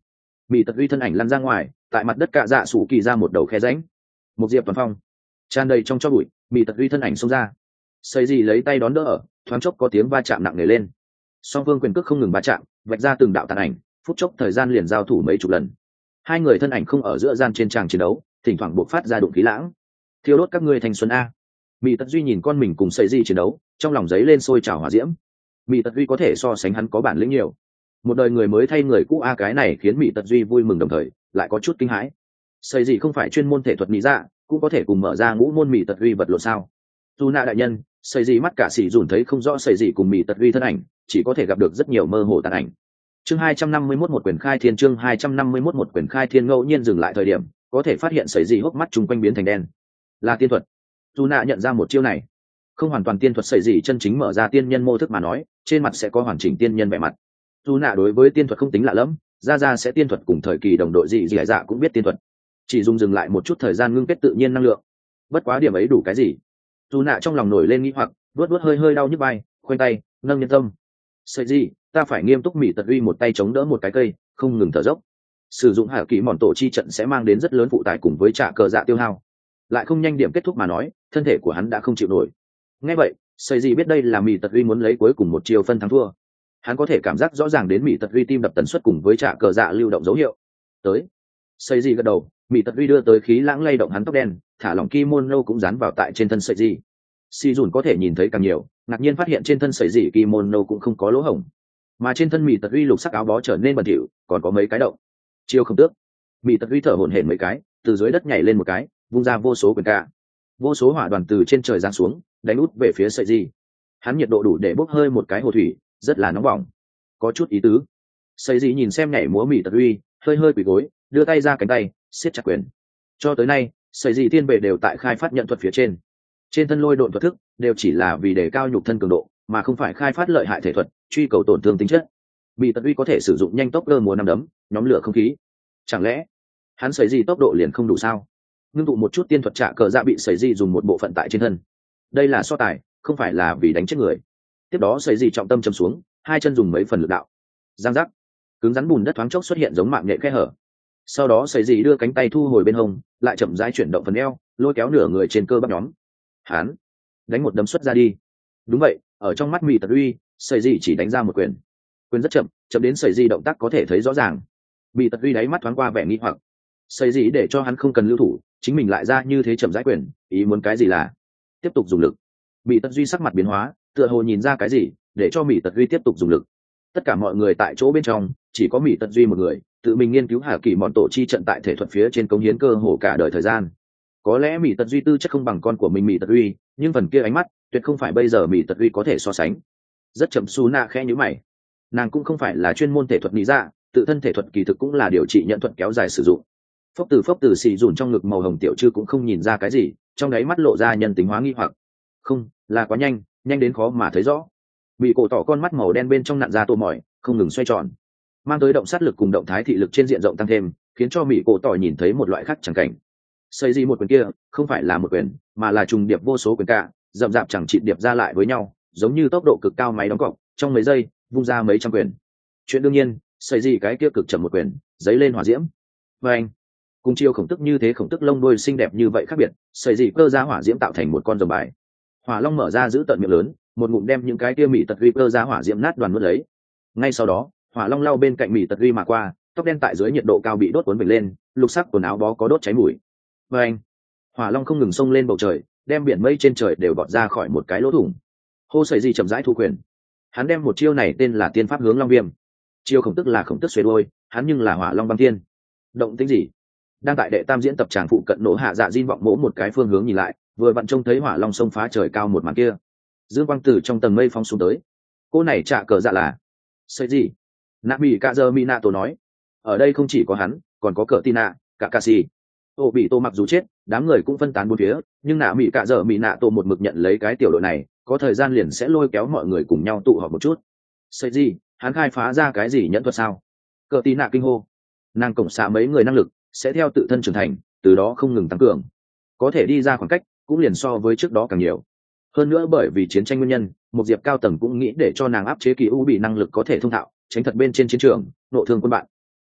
Mị Tật Uy thân ảnh lăn ra ngoài, tại mặt đất cạ dạ sủ kỳ ra một đầu khe rãnh. Một diệp toàn phong tràn đầy trong cho bụi, Mị Tật Uy thân ảnh xông ra. Xây gì lấy tay đón đỡ ở, thoáng chốc có tiếng va chạm nặng nề lên. Song phương quyền cước không ngừng va chạm, vạch ra từng đạo tàn ảnh, phút chốc thời gian liền giao thủ mấy chục lần. Hai người thân ảnh không ở giữa gian trên tràng chiến đấu, thỉnh thoảng buộc phát ra đụng khí lãng. Thiêu đốt các ngươi thành xuân a. Mị Tật Duy nhìn con mình cùng Xây gì chiến đấu, trong lòng giấy lên sôi trào hỏa diễm. Mị Tật Duy có thể so sánh hắn có bản lĩnh nhiều. Một đời người mới thay người cũ a, cái này khiến Mị Tật Duy vui mừng đồng thời lại có chút kinh hãi. Xây gì không phải chuyên môn thể thuật mỹ dạ, cũng có thể cùng mở ra ngũ môn Mị Tật Duy vật lộn sao? Dù nạ đại nhân, Xây gì mắt cả xỉ dùn thấy không rõ Xây gì cùng Mị Tật Duy thân ảnh, chỉ có thể gặp được rất nhiều mơ hồ tàn ảnh. Chương hai trăm năm mươi mốt một quyền khai thiên, chương hai trăm năm mươi mốt một quyền khai thiên. Ngẫu nhiên dừng lại thời điểm, có thể phát hiện Xây gì hốc mắt chung quanh biến thành đen, là tiên thuật. Dù nạ nhận ra một chiêu này không hoàn toàn tiên thuật, Xây gì chân chính mở ra tiên nhân mô thức mà nói, trên mặt sẽ có hoàn chỉnh tiên nhân vẻ mặt. Dù nạ đối với tiên thuật không tính lạ lẫm, ra ra sẽ tiên thuật cùng thời kỳ đồng đội gì gì hải dạ cũng biết tiên thuật, chỉ dùng dừng lại một chút thời gian ngưng kết tự nhiên năng lượng. Bất quá điểm ấy đủ cái gì? Dù nạ trong lòng nổi lên nghĩ hoặc, vuốt vuốt hơi hơi đau nhức vai, khoanh tay nâng nhân tâm. Sợi gì, ta phải nghiêm túc. Mị Tật Uy một tay chống đỡ một cái cây, không ngừng thở dốc. Sử dụng hạ kỹ mòn tổ chi trận sẽ mang đến rất lớn phụ tải cùng với trả cờ dạ tiêu hao, lại không nhanh điểm kết thúc mà nói, thân thể của hắn đã không chịu nổi. Nghe vậy, Sợi gì biết đây là Mị Tật Uy muốn lấy cuối cùng một chiều phân thắng thua. Hắn có thể cảm giác rõ ràng đến Mị Tật Uy tim đập tần suất cùng với trả cờ dạ lưu động dấu hiệu. Tới. Sợi gì gật đầu, Mị Tật Uy đưa tới khí lãng lay động hắn tóc đen, thả lỏng kimono cũng dán vào tại trên thân Sợi gì. Si dùn có thể nhìn thấy càng nhiều, ngạc nhiên phát hiện trên thân Sợi gì kimono cũng không có lỗ hổng, mà trên thân Mị Tật Uy lục sắc áo bó trở nên bẩn thỉu, còn có mấy cái động. Chiêu không tước. Mị Tật Uy thở hổn hển mấy cái, từ dưới đất nhảy lên một cái, vung ra vô số quyền ca, vô số hỏa đoàn từ trên trời giáng xuống, đánh út về phía Sợi gì. Hắn nhiệt độ đủ để bốc hơi một cái hồ thủy, rất là nóng bỏng, có chút ý tứ. Sợi gì nhìn xem nhảy múa Mị Tật Uy, hơi hơi quỳ gối, đưa tay ra cánh tay, siết chặt quyền. Cho tới nay, Sợi gì tiên bệ đều tại khai phát nhận thuật phía trên, trên thân lôi độn thuật thức đều chỉ là vì đề cao nhục thân cường độ, mà không phải khai phát lợi hại thể thuật, truy cầu tổn thương tính chất. Mị Tật Uy có thể sử dụng nhanh tốc cơ múa năm đấm, nhóm lửa không khí. Chẳng lẽ hắn Sợi gì tốc độ liền không đủ sao? Ngưng tụ một chút tiên thuật trả cờ dạ bị Sợi gì dùng một bộ phận tại trên thân. Đây là so tài, không phải là vì đánh chết người. Tiếp đó Sợi gì trọng tâm chầm xuống, hai chân dùng mấy phần lực đạo, giang giác, cứng rắn bùn đất thoáng chốc xuất hiện giống mạng nhện khe hở. Sau đó Sợi gì đưa cánh tay thu hồi bên hông, lại chậm rãi chuyển động phần eo, lôi kéo nửa người trên cơ bắp nhóm. Hắn đánh một đấm xuất ra đi. Đúng vậy, ở trong mắt Mị Tật Uy, Sợi gì chỉ đánh ra một quyền, quyền rất chậm, chậm đến Sợi gì động tác có thể thấy rõ ràng. Mị Tật Uy đáy mắt thoáng qua vẻ nghi hoặc, Sợi gì để cho hắn không cần lưu thủ, chính mình lại ra như thế chậm rãi quyền, ý muốn cái gì là tiếp tục dùng lực. Mị Tật Duy sắc mặt biến hóa, tựa hồ nhìn ra cái gì, để cho Mị Tật Duy tiếp tục dùng lực. Tất cả mọi người tại chỗ bên trong, chỉ có Mị Tật Duy một người tự mình nghiên cứu hạ kỳ mọn tổ chi trận tại thể thuật phía trên cống hiến cơ hồ cả đời thời gian. Có lẽ Mị Tật Duy tư chất không bằng con của mình Mị Tật Duy, nhưng phần kia ánh mắt tuyệt không phải bây giờ Mị Tật Duy có thể so sánh. Rất chậm. Su Na khẽ nhíu mày, nàng cũng không phải là chuyên môn thể thuật lý dạ, tự thân thể thuật kỳ thực cũng là điều trị nhận thuật kéo dài sử dụng. Phốc từ phốc từ xì dùn trong ngực màu hồng tiểu chư cũng không nhìn ra cái gì, trong đáy mắt lộ ra nhân tính hóa nghi hoặc. Không, là quá nhanh, nhanh đến khó mà thấy rõ. Bị cổ tỏ con mắt màu đen bên trong nặn ra tô mỏi, không ngừng xoay tròn, mang tới động sát lực cùng động thái thị lực trên diện rộng tăng thêm, khiến cho mỹ cổ tỏ nhìn thấy một loại khác chẳng cảnh. Xây gì một quyền kia không phải là một quyền, mà là trùng điệp vô số quyền cả, rậm rạp chẳng chịt điệp ra lại với nhau, giống như tốc độ cực cao máy đóng cọc, trong mấy giây vung ra mấy trăm quyền. Chuyện đương nhiên, xây gì cái kia cực chậm một quyền, giấy lên hỏa diễm. Và anh cùng chiêu khổng tức như thế, khổng tức lông đuôi xinh đẹp như vậy khác biệt, xây gì cơ ra hỏa diễm tạo thành một con rồng bài. Hỏa long mở ra giữ tận miệng lớn, một ngụm đem những cái kia mỹ tật uy cơ ra hỏa diễm nát đoàn nuốt lấy. Ngay sau đó, hỏa long lao bên cạnh mỹ tật uy mà qua, tóc đen tại dưới nhiệt độ cao bị đốt cuốn vệt lên, lục sắc quần áo bó có đốt cháy mùi. Và anh hỏa long không ngừng xông lên bầu trời, đem biển mây trên trời đều vọt ra khỏi một cái lỗ thủng. Hô sẩy gì chậm rãi thu quyền, hắn đem một chiêu này tên là tiên pháp hướng long viêm. Chiêu khổng tức là khổng tức xuề đôi, hắn nhưng là hỏa long băng thiên. Động tĩnh gì? Đang tại đệ tam diễn tập tràng phụ cận nổ hạ dạ diên vọng mỗ một cái phương hướng nhìn lại, vừa vặn trông thấy hỏa long sông phá trời cao một màn kia. Dương quang từ trong tầng mây phong xuống tới. Cô này trả cờ dạ là sẩy gì? Nạ bị cả giờ Minato nói, ở đây không chỉ có hắn, còn có cờ Tina, cả Kasi. Ô bị tô mặc dù chết, đám người cũng phân tán bốn phía, nhưng nạ mỹ cả giờ mỹ nạ tô một mực nhận lấy cái tiểu đội này, có thời gian liền sẽ lôi kéo mọi người cùng nhau tụ họp một chút. Sợi gì? Hắn khai phá ra cái gì nhẫn thuật sao? Cờ tí nạ kinh hô. Nàng cổng xạ mấy người năng lực sẽ theo tự thân trưởng thành, từ đó không ngừng tăng cường, có thể đi ra khoảng cách cũng liền so với trước đó càng nhiều. Hơn nữa bởi vì chiến tranh nguyên nhân, một diệp cao tầng cũng nghĩ để cho nàng áp chế kỳ u bị năng lực có thể thông thạo, tránh thật bên trên chiến trường nộ thương quân bạn.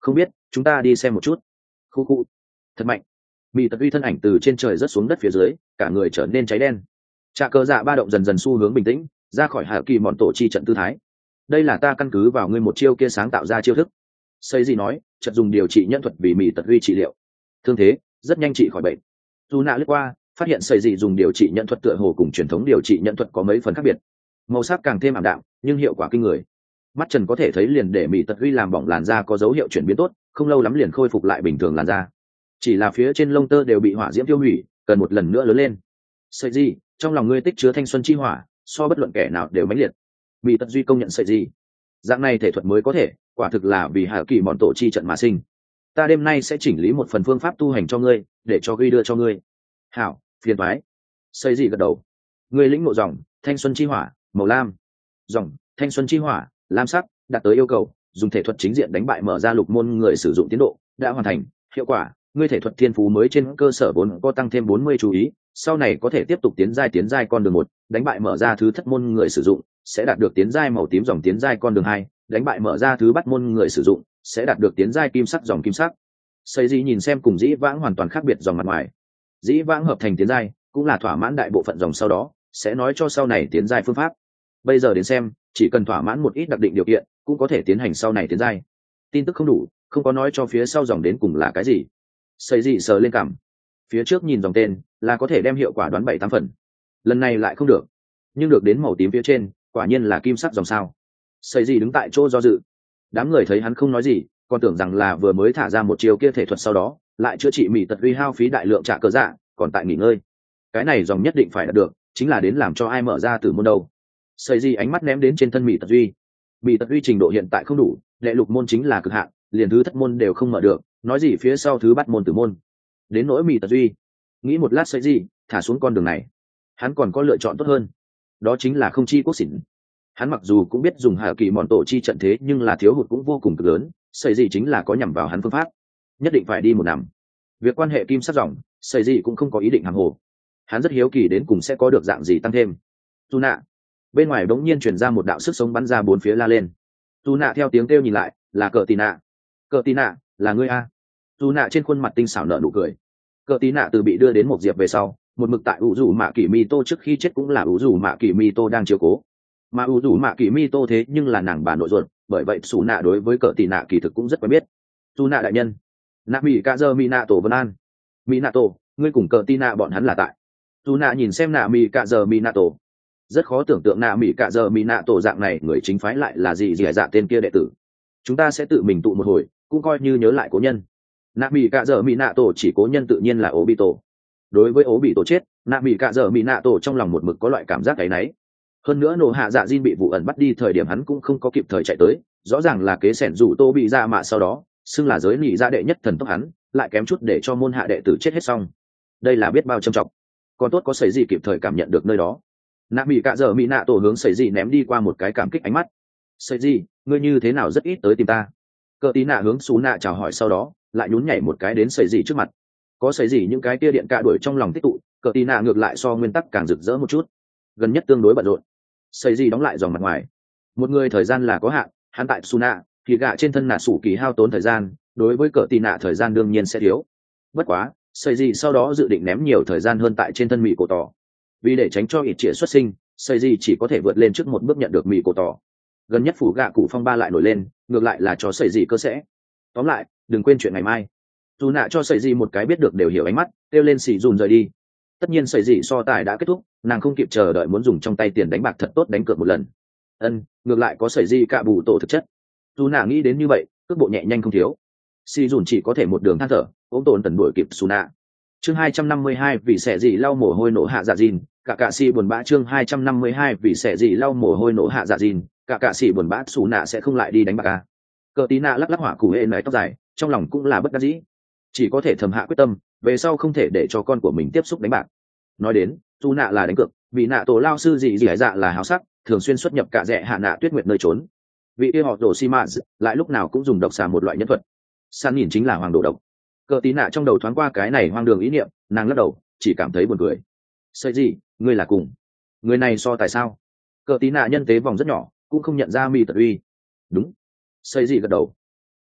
Không biết, chúng ta đi xem một chút. Khu khu. Thật mạnh. Mỹ tật uy thân ảnh từ trên trời rớt xuống đất phía dưới, cả người trở nên cháy đen. Trà cờ dạ ba động dần dần xu hướng bình tĩnh, ra khỏi hạ kỳ mọn tổ chi trận tư thái. Đây là ta căn cứ vào ngươi một chiêu kia sáng tạo ra chiêu thức. Xây gì nói, chợt dùng điều trị nhân thuật vì Mỹ tật uy trị liệu. Thương thế rất nhanh trị khỏi bệnh. Dù nạ lướt qua, phát hiện xây gì dùng điều trị nhân thuật tựa hồ cùng truyền thống điều trị nhân thuật có mấy phần khác biệt. Màu sắc càng thêm ảm đạm, nhưng hiệu quả kinh người. Mắt trần có thể thấy liền để Mỹ tật uy làm bỏng làn da có dấu hiệu chuyển biến tốt, không lâu lắm liền khôi phục lại bình thường làn da. Chỉ là phía trên lông tơ đều bị hỏa diễm tiêu hủy, cần một lần nữa lớn lên. Sợi gì trong lòng ngươi tích chứa thanh xuân chi hỏa, so bất luận kẻ nào đều mãnh liệt. Mỹ tật duy công nhận sợi gì dạng này thể thuật mới có thể, quả thực là vì hạ kỳ mọn tổ chi trận mà sinh. Ta đêm nay sẽ chỉnh lý một phần phương pháp tu hành cho ngươi, để cho ghi đưa cho ngươi. Hảo, phiền toái. Sợi gì gật đầu. Ngươi lĩnh ngộ dòng thanh xuân chi hỏa màu lam, dòng thanh xuân chi hỏa lam sắc, đạt tới yêu cầu, dùng thể thuật chính diện đánh bại mở ra lục môn người sử dụng tiến độ đã hoàn thành. Hiệu quả, ngươi thể thuật thiên phú mới trên cơ sở vốn có tăng thêm bốn mươi chú ý, sau này có thể tiếp tục tiến giai tiến giai con đường một, đánh bại mở ra thứ thất môn người sử dụng sẽ đạt được tiến giai màu tím dòng tiến giai con đường hai, đánh bại mở ra thứ bắt môn người sử dụng sẽ đạt được tiến giai kim sắc dòng kim sắc. Xây gì nhìn xem cùng dĩ vãng hoàn toàn khác biệt dòng mặt ngoài. Dĩ vãng hợp thành tiến giai cũng là thỏa mãn đại bộ phận dòng, sau đó sẽ nói cho sau này tiến giai phương pháp. Bây giờ đến xem, chỉ cần thỏa mãn một ít đặc định điều kiện cũng có thể tiến hành sau này tiến giai. Tin tức không đủ, không có nói cho phía sau dòng đến cùng là cái gì. Xây gì sờ lên cằm, phía trước nhìn dòng tên là có thể đem hiệu quả đoán bảy tám phần, lần này lại không được. Nhưng được đến màu tím phía trên quả nhiên là kim sắc dòng sao. Xây gì đứng tại chỗ do dự. Đám người thấy hắn không nói gì, còn tưởng rằng là vừa mới thả ra một chiều kia thể thuật, sau đó lại chữa trị Mỹ tật uy hao phí đại lượng trả cờ dạ, còn tại nghỉ ngơi. Cái này dòng nhất định phải đạt được, chính là đến làm cho ai mở ra tử môn đâu. Xây gì ánh mắt ném đến trên thân Mỹ tật uy. Mỹ tật uy trình độ hiện tại không đủ, đệ lục môn chính là cực hạn, liền thứ thất môn đều không mở được, nói gì phía sau thứ bắt môn tử môn. Đến nỗi Mỹ tật uy, nghĩ một lát Xây gì thả xuống con đường này, hắn còn có lựa chọn tốt hơn, đó chính là không chi quốc xỉn. Hắn mặc dù cũng biết dùng hạ kỳ mòn tổ chi trận, thế nhưng là thiếu hụt cũng vô cùng cực lớn. Xây gì chính là có nhằm vào hắn phương pháp, nhất định phải đi một năm. Việc quan hệ kim sắc dòng, Xây gì cũng không có ý định hàng hồ. Hắn rất hiếu kỳ đến cùng sẽ có được dạng gì tăng thêm. Tu nạ bên ngoài bỗng nhiên truyền ra một đạo sức sống bắn ra bốn phía la lên. Tu nạ theo tiếng kêu nhìn lại, là cờ tì nạ. Cờ tì nạ, là ngươi a? Tu nạ trên khuôn mặt tinh xảo nở nụ cười. Cờ tì nạ từ bị đưa đến một diệp về sau, một mực tại ủ rủ mạ kỳ mi tô, trước khi chết cũng là ủ rủ mạ kỳ mi tô đang chiếu cố. Mà ủ rủ mạ kỳ mi tô thế nhưng là nàng bà nội ruột, bởi vậy xù nạ đối với cờ tì nạ kỳ thực cũng rất quen biết. Tu nạ đại nhân, nạ mỹ ca dơ mi nạ tổ vân an. Mi nạ tổ, ngươi cùng cờ tì nạ bọn hắn là tại. Tu nạ nhìn xem nạ mỹ ca dơ mi nạ tổ, rất khó tưởng tượng nạ mỹ cạ giờ mỹ nạ tổ dạng này người chính phái lại là gì gì dạ tên kia đệ tử. Chúng ta sẽ tự mình tụ một hồi, cũng coi như nhớ lại cố nhân. Nạ mỹ cạ giờ mỹ nạ tổ chỉ cố nhân tự nhiên là ố bị tổ. Đối với ố bị tổ chết, nạ mỹ cạ giờ mỹ nạ tổ trong lòng một mực có loại cảm giác cái náy. Hơn nữa nổ hạ dạ Jin bị vụ ẩn bắt đi thời điểm hắn cũng không có kịp thời chạy tới, rõ ràng là kế sẻn rủ tô bị ra mạ, sau đó xưng là giới nị ra đệ nhất thần tốc, hắn lại kém chút để cho môn hạ đệ tử chết hết xong. Đây là biết bao trầm trọng. Còn tốt có xảy gì kịp thời cảm nhận được nơi đó. Nạ mỹ cạ dở mỹ nạ tổ hướng sẩy gì ném đi qua một cái cảm kích ánh mắt. Sẩy gì, ngươi như thế nào rất ít tới tìm ta. Cờ tí nạ hướng xú nạ chào hỏi, sau đó lại nhún nhảy một cái đến sẩy gì trước mặt. Có sẩy gì những cái kia điện cạ đuổi trong lòng tích tụ, cờ tí nạ ngược lại so nguyên tắc càng rực rỡ một chút, gần nhất tương đối bận rộn. Sẩy gì đóng lại dòng mặt ngoài. Một người thời gian là có hạn, hắn tại xú nạ thì gạ trên thân nạ sủ kỳ hao tốn thời gian, đối với cờ tí nạ thời gian đương nhiên sẽ thiếu. Bất quá sẩy gì sau đó dự định ném nhiều thời gian hơn tại trên thân mỹ cổ tỏ. Vì để tránh cho ít trịa xuất sinh, xây gì chỉ có thể vượt lên trước một bước nhận được mỹ cổ tỏ. Gần nhất phủ gạ cụ phong ba lại nổi lên, ngược lại là cho xây gì cơ sẽ. Tóm lại, đừng quên chuyện ngày mai. Dù nạ cho xây gì một cái biết được đều hiểu ánh mắt, kêu lên xì dùn rời đi. Tất nhiên xây gì so tài đã kết thúc, nàng không kịp chờ đợi muốn dùng trong tay tiền đánh bạc thật tốt đánh cược một lần. Ân, ngược lại có xây gì cạ bù tổ thực chất. Dù nạ nghĩ đến như vậy, cước bộ nhẹ nhanh không thiếu. Xì dùn chỉ có thể một đường than thở, ôm tồn tần đuổi kịp Su nạ. Chương hai trăm năm mươi hai vì sẽ gì lau mồ hôi nổ hạ dạ dìn, cả cạ sĩ buồn bã. Chương hai trăm năm mươi hai vì sẽ gì lau mồ hôi nổ hạ dạ dìn, cả cạ sĩ buồn bã. Su nạ sẽ không lại đi đánh bạc à? Cờ tí nạ lắc lắc hỏa cụ hệ nới tóc dài, trong lòng cũng là bất đắc dĩ, chỉ có thể thầm hạ quyết tâm, về sau không thể để cho con của mình tiếp xúc đánh bạc. Nói đến, Su nạ là đánh cược, vì nạ tổ lao sư gì gì hải dạ là háo sắc, thường xuyên xuất nhập cả rẻ hạ nạ tuyết nguyệt nơi trốn. Vị kia họ đồ xi mã lại lúc nào cũng dùng độc xà một loại nhân thuật. San nhìn chính là hoàng đồ độc. Cờ tí nạ trong đầu thoáng qua cái này hoang đường ý niệm, nàng lắc đầu, chỉ cảm thấy buồn cười. Sợi gì, ngươi là cùng người này so tại sao? Cờ tí nạ nhân tế vòng rất nhỏ, cũng không nhận ra mi tật uy. Đúng. Sợi gì gật đầu.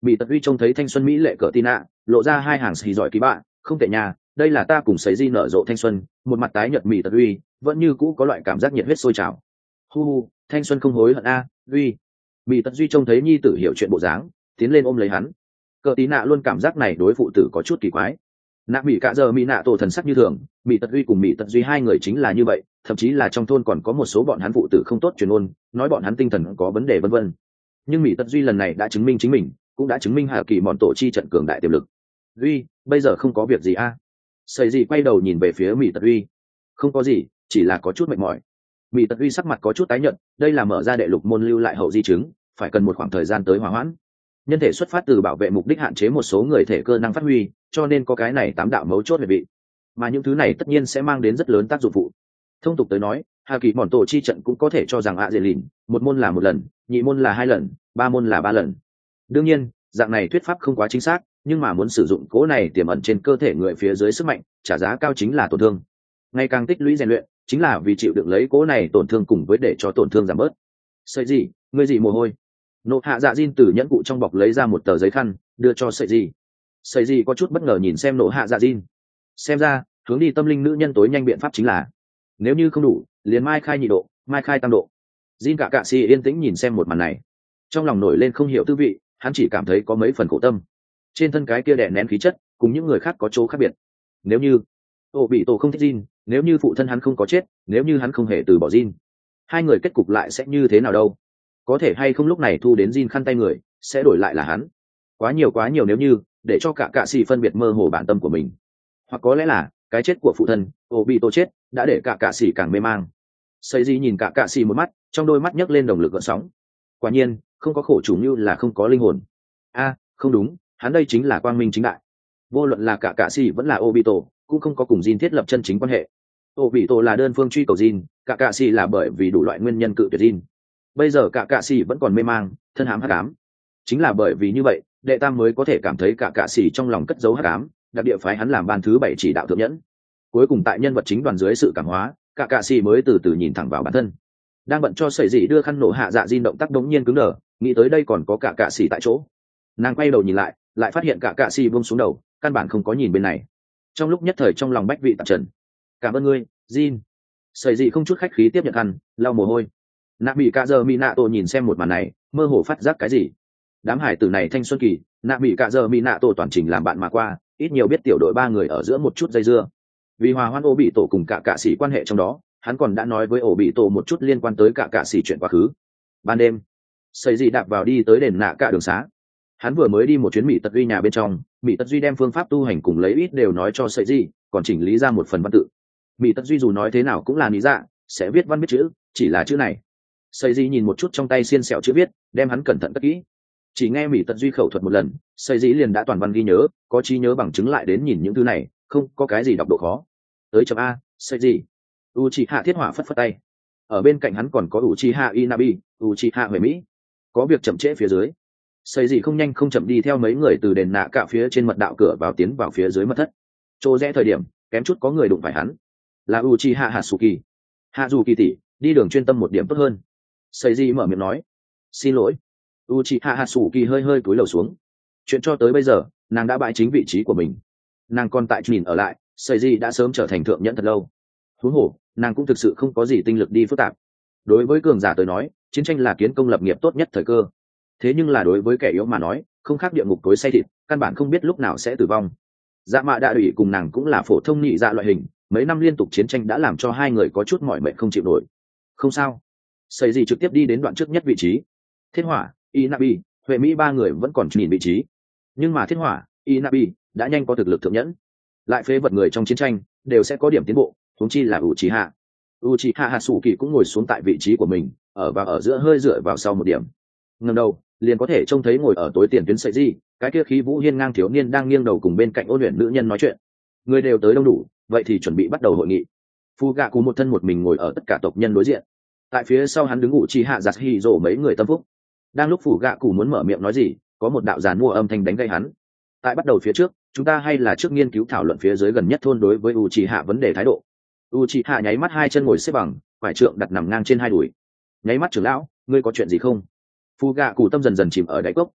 Mỹ Tật Uy trông thấy thanh xuân mỹ lệ cỡ tin ạ, lộ ra hai hàng xì giỏi ký bạ, không tệ nhà, đây là ta cùng sấy di nở rộ thanh xuân, một mặt tái nhợt Mỹ Tật Uy, vẫn như cũ có loại cảm giác nhiệt huyết sôi trào. Hu hu, thanh xuân không hối hận a, Uy. Mỹ Tật Duy trông thấy nhi tử hiểu chuyện bộ dáng, tiến lên ôm lấy hắn. Cỡ tí nạ luôn cảm giác này đối phụ tử có chút kỳ quái. Nạ Mỹ cả giờ Mỹ nạ tổ thần sắc như thường, Mỹ Tật Duy cùng Mỹ Tật Duy hai người chính là như vậy, thậm chí là trong thôn còn có một số bọn hắn phụ tử không tốt truyền ôn, nói bọn hắn tinh thần có vấn đề vân vân. Nhưng Mỹ Tật Duy lần này đã chứng minh chính mình, cũng đã chứng minh hạ kỳ mòn tổ chi trận cường đại tiềm lực. Duy, bây giờ không có việc gì a? À? Sẩy gì quay đầu nhìn về phía Mỹ Tật Duy. Không có gì, chỉ là có chút mệt mỏi. Mỹ Tật Duy sắc mặt có chút tái nhợt, đây là mở ra đệ lục môn lưu lại hậu di chứng, phải cần một khoảng thời gian tới hòa hoãn. Nhân thể xuất phát từ bảo vệ mục đích hạn chế một số người thể cơ năng phát huy, cho nên có cái này tám đạo mấu chốt về vị. Mà những thứ này tất nhiên sẽ mang đến rất lớn tác dụng phụ. Thông tục tới nói, hạ kỳ mòn tổ chi trận cũng có thể cho rằng ạ dễ lìn, một môn là một lần, nhị môn là hai lần, ba môn là ba lần. Đương nhiên, dạng này thuyết pháp không quá chính xác, nhưng mà muốn sử dụng cố này tiềm ẩn trên cơ thể người phía dưới sức mạnh, trả giá cao chính là tổn thương. Ngày càng tích lũy rèn luyện, chính là vì chịu đựng lấy cố này tổn thương cùng với để cho tổn thương giảm bớt. Sợi gì, ngươi gì mồ hôi? Nộ hạ dạ diên từ nhẫn cụ trong bọc lấy ra một tờ giấy khăn, đưa cho sợi gì. Sợi gì có chút bất ngờ nhìn xem nộ hạ dạ diên. Xem ra, hướng đi tâm linh nữ nhân tối nhanh biện pháp chính là, nếu như không đủ, liền mai khai nhị độ, mai khai tam độ. Jin cả cạ xì yên tĩnh nhìn xem một màn này, trong lòng nổi lên không hiểu tư vị, hắn chỉ cảm thấy có mấy phần khổ tâm. Trên thân cái kia đè nén khí chất, cùng những người khác có chỗ khác biệt. Nếu như Ô bị tổ không thích Jin, nếu như phụ thân hắn không có chết, nếu như hắn không hề từ bỏ Jin, hai người kết cục lại sẽ như thế nào đâu? Có thể hay không lúc này thu đến Jin khăn tay người, sẽ đổi lại là hắn? Quá nhiều quá nhiều nếu như, để cho cả cạ xì phân biệt mơ hồ bản tâm của mình. Hoặc có lẽ là cái chết của phụ thân, Ô bị tổ chết, đã để cả cạ xì càng mê mang. Sấy gì nhìn cả cạ xì một mắt, trong đôi mắt nhấc lên đồng lực gợn sóng. Quả nhiên, không có khổ chủ như là không có linh hồn. A, không đúng, hắn đây chính là quang minh chính đại. Vô luận là cả cạ xì vẫn là Obito, cũng không có cùng Jin thiết lập chân chính quan hệ. Obito là đơn phương truy cầu Jin, cả cạ xì là bởi vì đủ loại nguyên nhân cự tuyệt Jin. Bây giờ cả cạ xì vẫn còn mê mang, thân hám hắc ám. Chính là bởi vì như vậy, đệ tam mới có thể cảm thấy cả cạ xì trong lòng cất giấu hắc ám, đặc địa phái hắn làm ban thứ bảy chỉ đạo thượng nhẫn. Cuối cùng tại nhân vật chính đoàn dưới sự cảm hóa, cả cạ xì mới từ từ nhìn thẳng vào bản thân. Đang bận cho sẩy dị đưa khăn nổ hạ dạ Jin động tác đống nhiên cứng đờ, nghĩ tới đây còn có cả cạ xì tại chỗ. Nàng quay đầu nhìn lại, lại phát hiện cả cạ xì buông xuống đầu, căn bản không có nhìn bên này. Trong lúc nhất thời trong lòng bách vị tạp trần. Cảm ơn ngươi, Jin. Sẩy dị không chút khách khí tiếp nhận khăn, lau mồ hôi. Nạ bị cả giờ mỹ nạ tổ nhìn xem một màn này, mơ hồ phát giác cái gì. Đám hải tử này thanh xuân kỳ, nạ bị cả giờ mỹ nạ tổ toàn trình làm bạn mà qua, ít nhiều biết tiểu đội ba người ở giữa một chút dây dưa. Vì hòa hoãn ổ bị tổ cùng cả cạ sĩ quan hệ trong đó, hắn còn đã nói với ổ bị tổ một chút liên quan tới cả cạ sĩ chuyện quá khứ. Ban đêm, sẩy dị đạp vào đi tới đền nạ cả đường xá. Hắn vừa mới đi một chuyến mỹ tật duy nhà bên trong, mỹ tật duy đem phương pháp tu hành cùng lấy ít đều nói cho sẩy dị, còn chỉnh lý ra một phần văn tự. Mỹ tật duy dù nói thế nào cũng là lý dạ, sẽ viết văn biết chữ, chỉ là chữ này. Sẩy dị nhìn một chút trong tay xiên xẹo chữ viết, đem hắn cẩn thận cất kỹ. Chỉ nghe mỹ tật duy khẩu thuật một lần, sẩy dị liền đã toàn văn ghi nhớ, có trí nhớ bằng chứng lại đến nhìn những thứ này, không có cái gì đọc độ khó. Tới chấm A, sẩy dị. Uchiha Thiết Hỏa phất phất tay. Ở bên cạnh hắn còn có Uchiha Inabi, Uchiha Huệ Mỹ. Có việc chậm trễ phía dưới. Sẩy dị không nhanh không chậm đi theo mấy người từ đền nạ cả phía trên mật đạo cửa vào tiến vào phía dưới mật thất. Chỗ rẽ thời điểm, kém chút có người đụng phải hắn. Là Uchiha Hatsuki. Hatsuki tỷ, đi đường chuyên tâm một điểm tốt hơn. Sẩy dị mở miệng nói. Xin lỗi. Uchiha Hatsuki hơi hơi cúi đầu xuống. Chuyện cho tới bây giờ, nàng đã bãi chính vị trí của mình. Nàng còn tại nhìn ở lại, sẩy dị đã sớm trở thành thượng nhẫn thật lâu. Huống hồ, nàng cũng thực sự không có gì tinh lực đi phức tạp. Đối với cường giả tới nói, chiến tranh là kiến công lập nghiệp tốt nhất thời cơ. Thế nhưng là đối với kẻ yếu mà nói, không khác địa ngục tối say thịt, căn bản không biết lúc nào sẽ tử vong. Dạ mạ đại ủy cùng nàng cũng là phổ thông nhị dạ loại hình, mấy năm liên tục chiến tranh đã làm cho hai người có chút mỏi mệt không chịu nổi. Không sao, sẩy dị trực tiếp đi đến đoạn trước nhất vị trí. Thiết Hỏa, Inabi, Huệ Mỹ ba người vẫn còn nhìn vị trí, nhưng mà Thiết Hỏa, Inabi đã nhanh có thực lực thượng nhẫn, lại phế vật người trong chiến tranh đều sẽ có điểm tiến bộ. Huống chi là Uchiha. Uchiha Hatsuki cũng ngồi xuống tại vị trí của mình, ở và ở giữa hơi dựa vào sau một điểm. Ngẩng đầu, liền có thể trông thấy ngồi ở tối tiền tuyến sợi gì, cái kia khí vũ hiên ngang thiếu niên đang nghiêng đầu cùng bên cạnh ôn luyện nữ nhân nói chuyện. Người đều tới đông đủ, vậy thì chuẩn bị bắt đầu hội nghị. Fugaku một thân một mình ngồi ở tất cả tộc nhân đối diện. Tại phía sau hắn đứng Uchiha Yasuhiro mấy người tâm phúc. Đang lúc Fugaku muốn mở miệng nói gì, có một đạo giàn mua âm thanh đánh gây hắn. Tại bắt đầu phía trước, chúng ta hay là trước nghiên cứu thảo luận phía dưới gần nhất thôn đối với Uchiha vấn đề thái độ. Uchiha nháy mắt hai chân ngồi xếp bằng, phải trượng đặt nằm ngang trên hai đùi. Nháy mắt trưởng lão, ngươi có chuyện gì không? Fugaku tâm dần dần chìm ở đáy cốc.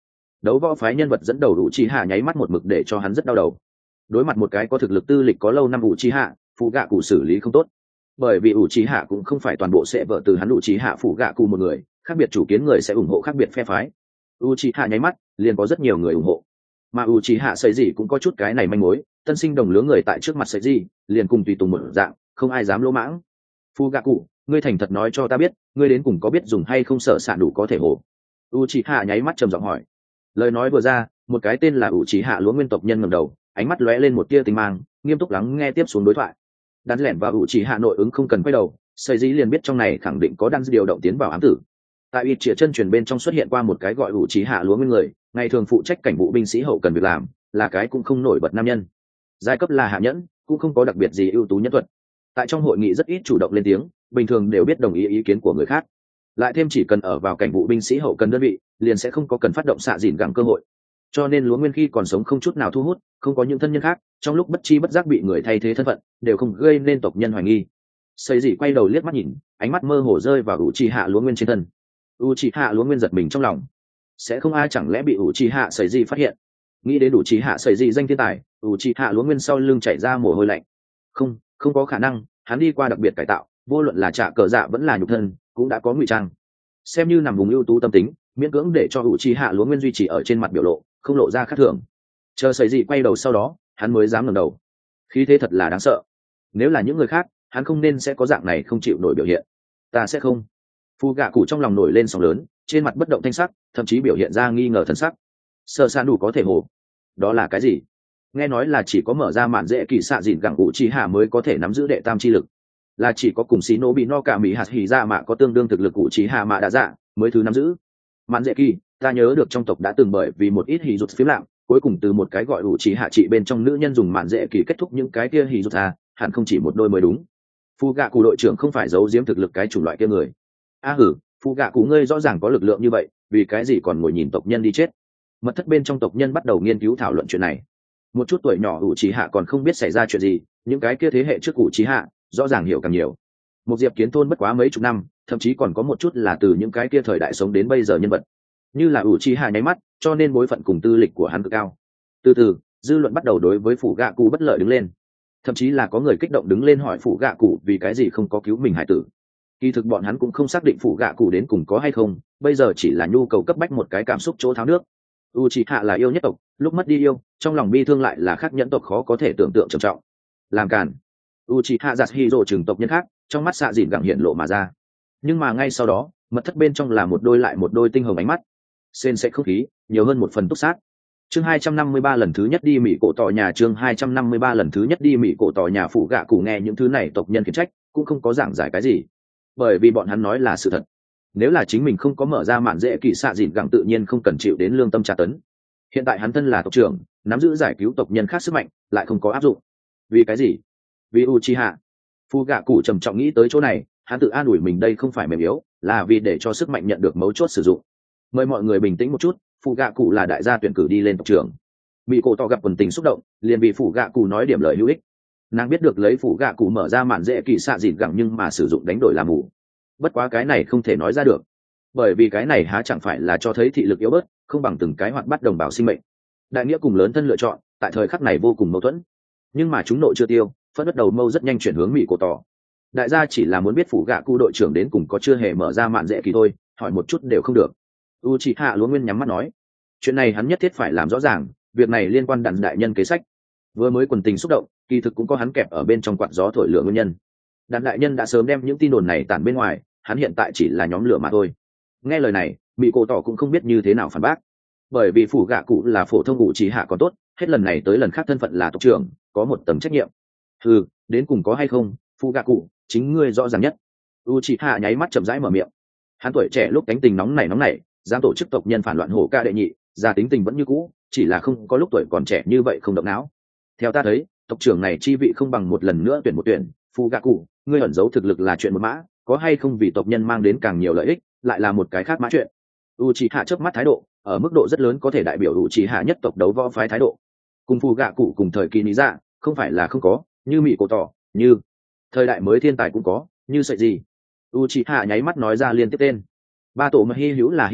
Đấu võ phái nhân vật dẫn đầu ủ trì hạ nháy mắt một mực để cho hắn rất đau đầu. Đối mặt một cái có thực lực tư lịch có lâu năm ủ trì hạ, phụ gạ cụ xử lý không tốt. Bởi vì ủ trì hạ cũng không phải toàn bộ sẽ vợ từ hắn ủ trì hạ phụ gạ cụ một người, khác biệt chủ kiến người sẽ ủng hộ khác biệt phe phái. ủ trì hạ nháy mắt liền có rất nhiều người ủng hộ, mà ủ trì hạ sấy gì cũng có chút cái này manh mối. Tân sinh đồng lứa người tại trước mặt sấy gì liền cùng tùy tùng một dạng, không ai dám lỗ mãng. Phụ gạ cụ, ngươi thành thật nói cho ta biết, ngươi đến cùng có biết dùng hay không sợ sạn đủ có thể hồ. ủ trì hạ nháy mắt trầm giọng hỏi. Lời nói vừa ra, một cái tên là ủ trì hạ lúa nguyên tộc nhân ngẩng đầu, ánh mắt lóe lên một tia tinh mang, nghiêm túc lắng nghe tiếp xuống đối thoại. Đan lẻn và ủ trì hạ nội ứng không cần quay đầu, sấy gì liền biết trong này khẳng định có đan điều động tiến vào ám tử. Tại ít chĩa chân truyền bên trong xuất hiện qua một cái gọi ủ trì hạ lúa nguyên người, ngày thường phụ trách cảnh vụ binh sĩ hậu cần việc làm, là cái cũng không nổi bật nam nhân. Giai cấp là hạ nhẫn, cũng không có đặc biệt gì ưu tú nhân thuật. Tại trong hội nghị rất ít chủ động lên tiếng, bình thường đều biết đồng ý ý kiến của người khác. Lại thêm chỉ cần ở vào cảnh vụ binh sĩ hậu cần đơn vị, liền sẽ không có cần phát động xạ dìn gẳng cơ hội. Cho nên lúa nguyên khi còn sống không chút nào thu hút, không có những thân nhân khác, trong lúc bất chi bất giác bị người thay thế thân phận, đều không gây nên tộc nhân hoài nghi. Sấy dị quay đầu liếc mắt nhìn, ánh mắt mơ hồ rơi vào ủ trì hạ lúa nguyên trên thân. ủ trì hạ lúa nguyên giật mình trong lòng, sẽ không ai chẳng lẽ bị ủ trì hạ sấy dị phát hiện. Nghĩ đến ủ trì hạ sấy dị danh thiên tài, ủ trì hạ lúa nguyên sau lưng chảy ra mồ hôi lạnh. Không, không có khả năng, hắn đi qua đặc biệt cải tạo, vô luận là trả cờ dạ vẫn là nhục thân, cũng đã có ngụy trang. Xem như nằm vùng ưu tú tâm tính, miễn cưỡng để cho ủ trì hạ lúa nguyên duy trì ở trên mặt biểu lộ, không lộ ra khác thường. Chờ sấy dị quay đầu sau đó, hắn mới dám ngẩng đầu. Khí thế thật là đáng sợ. Nếu là những người khác, hắn không nên sẽ có dạng này không chịu nổi biểu hiện. Ta sẽ không. Phu gạ cụ trong lòng nổi lên sóng lớn, trên mặt bất động thanh sắc, thậm chí biểu hiện ra nghi ngờ thần sắc. Sợ san đủ có thể hồ. Đó là cái gì? Nghe nói là chỉ có mở ra mạn dễ kỳ xạ dịn gẳng ủ trì hạ mới có thể nắm giữ đệ tam chi lực, là chỉ có cùng xí nô bị no cả mỹ hạt hỉ ra mạ có tương đương thực lực ủ trì hạ mạ đã dạ mới thứ nắm giữ. Mạn dễ kỳ, ta nhớ được trong tộc đã từng bởi vì một ít hỉ rụt phiếm lạm, cuối cùng từ một cái gọi ủ trì hạ trị bên trong nữ nhân dùng mạn dễ kỳ kết thúc những cái kia hỉ rụt à, hẳn không chỉ một đôi mới đúng. Phu gạ cụ đội trưởng không phải giấu giếm thực lực cái chủng loại kia người. A à hử, phu gạ cụ ngươi rõ ràng có lực lượng như vậy, vì cái gì còn ngồi nhìn tộc nhân đi chết? Mật thất bên trong tộc nhân bắt đầu nghiên cứu thảo luận chuyện này. Một chút tuổi nhỏ ủ trì hạ còn không biết xảy ra chuyện gì, những cái kia thế hệ trước ủ trì hạ rõ ràng hiểu càng nhiều. Một diệp kiến thôn bất quá mấy chục năm, thậm chí còn có một chút là từ những cái kia thời đại sống đến bây giờ nhân vật, như là ủ trì hạ nháy mắt, cho nên bối phận cùng tư lịch của hắn cực cao. Từ từ, dư luận bắt đầu đối với phủ gạ cụ bất lợi đứng lên, thậm chí là có người kích động đứng lên hỏi phủ gạ cụ vì cái gì không có cứu mình hải tử. Kỳ thực bọn hắn cũng không xác định phủ gạ cụ đến cùng có hay không, bây giờ chỉ là nhu cầu cấp bách một cái cảm xúc chỗ tháo nước. Uchiha là yêu nhất tộc, lúc mất đi yêu, trong lòng bi thương lại là khác nhẫn tộc khó có thể tưởng tượng trầm trọng. Làm cản. Uchiha Yasuhiro trừng tộc nhân khác, trong mắt xạ dịn gẳng hiện lộ mà ra. Nhưng mà ngay sau đó, mật thất bên trong là một đôi lại một đôi tinh hồng ánh mắt. Xen sẽ không khí, nhiều hơn một phần túc sát. Chương hai trăm năm mươi ba lần thứ nhất đi Mỹ cổ tỏ nhà chương hai trăm năm mươi ba lần thứ nhất đi Mỹ cổ tỏ nhà phụ gạ cụ nghe những thứ này tộc nhân khiển trách, cũng không có giảng giải cái gì. Bởi vì bọn hắn nói là sự thật. Nếu là chính mình không có mở ra mạn dễ kỳ xạ dịn gẳng tự nhiên không cần chịu đến lương tâm tra tấn. Hiện tại hắn thân là tộc trưởng, nắm giữ giải cứu tộc nhân khác sức mạnh, lại không có áp dụng. Vì cái gì? Vì Uchiha. Phu gạ cụ trầm trọng nghĩ tới chỗ này, hắn tự an ủi mình đây không phải mềm yếu, là vì để cho sức mạnh nhận được mấu chốt sử dụng. Mời mọi người bình tĩnh một chút, phụ gạ cụ là đại gia tuyển cử đi lên tộc trưởng. Mỹ cổ tỏ gặp quần tình xúc động, liền bị phụ gạ cụ nói điểm lời hữu ích. Nàng biết được lấy phụ gạ cụ mở ra mạn dễ kỳ xạ dịn gẳng nhưng mà sử dụng đánh đổi làm mù. Bất quá cái này không thể nói ra được, bởi vì cái này há chẳng phải là cho thấy thị lực yếu bớt, không bằng từng cái hoạt bắt đồng bào sinh mệnh. Đại nghĩa cùng lớn thân lựa chọn, tại thời khắc này vô cùng mâu thuẫn. Nhưng mà chúng nội chưa tiêu, phân bắt đầu mâu rất nhanh chuyển hướng Mỹ cổ tỏ. Đại gia chỉ là muốn biết phụ gạ cụ đội trưởng đến cùng có chưa hề mở ra mạn dễ kỳ thôi, hỏi một chút đều không được. Uchiha Lúa Nguyên nhắm mắt nói, chuyện này hắn nhất thiết phải làm rõ ràng, việc này liên quan đàn đại nhân kế sách. Vừa mới quần tình xúc động, kỳ thực cũng có hắn kẹp ở bên trong quạt gió thổi lửa nguyên nhân. Đàn đại nhân đã sớm đem những tin đồn này tản bên ngoài, hắn hiện tại chỉ là nhóm lửa mà thôi. Nghe lời này, Mỹ cổ tỏ cũng không biết như thế nào phản bác, bởi vì phủ gạ cụ là phổ thông Uchiha còn tốt, hết lần này tới lần khác thân phận là tộc trưởng, có một tầng trách nhiệm. Ừ, đến cùng có hay không, phụ gạ cụ, chính ngươi rõ ràng nhất. Uchiha nháy mắt chậm rãi mở miệng. Hắn tuổi trẻ lúc cánh tình nóng nảy nóng nảy, dám tổ chức tộc nhân phản loạn hổ ca đệ nhị, già tính tình vẫn như cũ, chỉ là không có lúc tuổi còn trẻ như vậy không động não. Theo ta thấy, tộc trưởng này chi vị không bằng một lần nữa tuyển một tuyển. Phụ gạ cụ, ngươi ẩn giấu thực lực là chuyện một mã, có hay không vì tộc nhân mang đến càng nhiều lợi ích, lại là một cái khác mã chuyện. Uchiha chớp mắt thái độ, ở mức độ rất lớn có thể đại biểu Uchiha nhất tộc đấu võ phái thái độ. Cùng phụ gạ cụ cùng thời kỳ lý dạ, không phải là không có, như Mỹ cổ tỏ, như thời đại mới thiên tài cũng có, như sợi gì. Uchiha nháy mắt nói ra liên tiếp tên. Ba tổ mà hy hữu là hy hữu,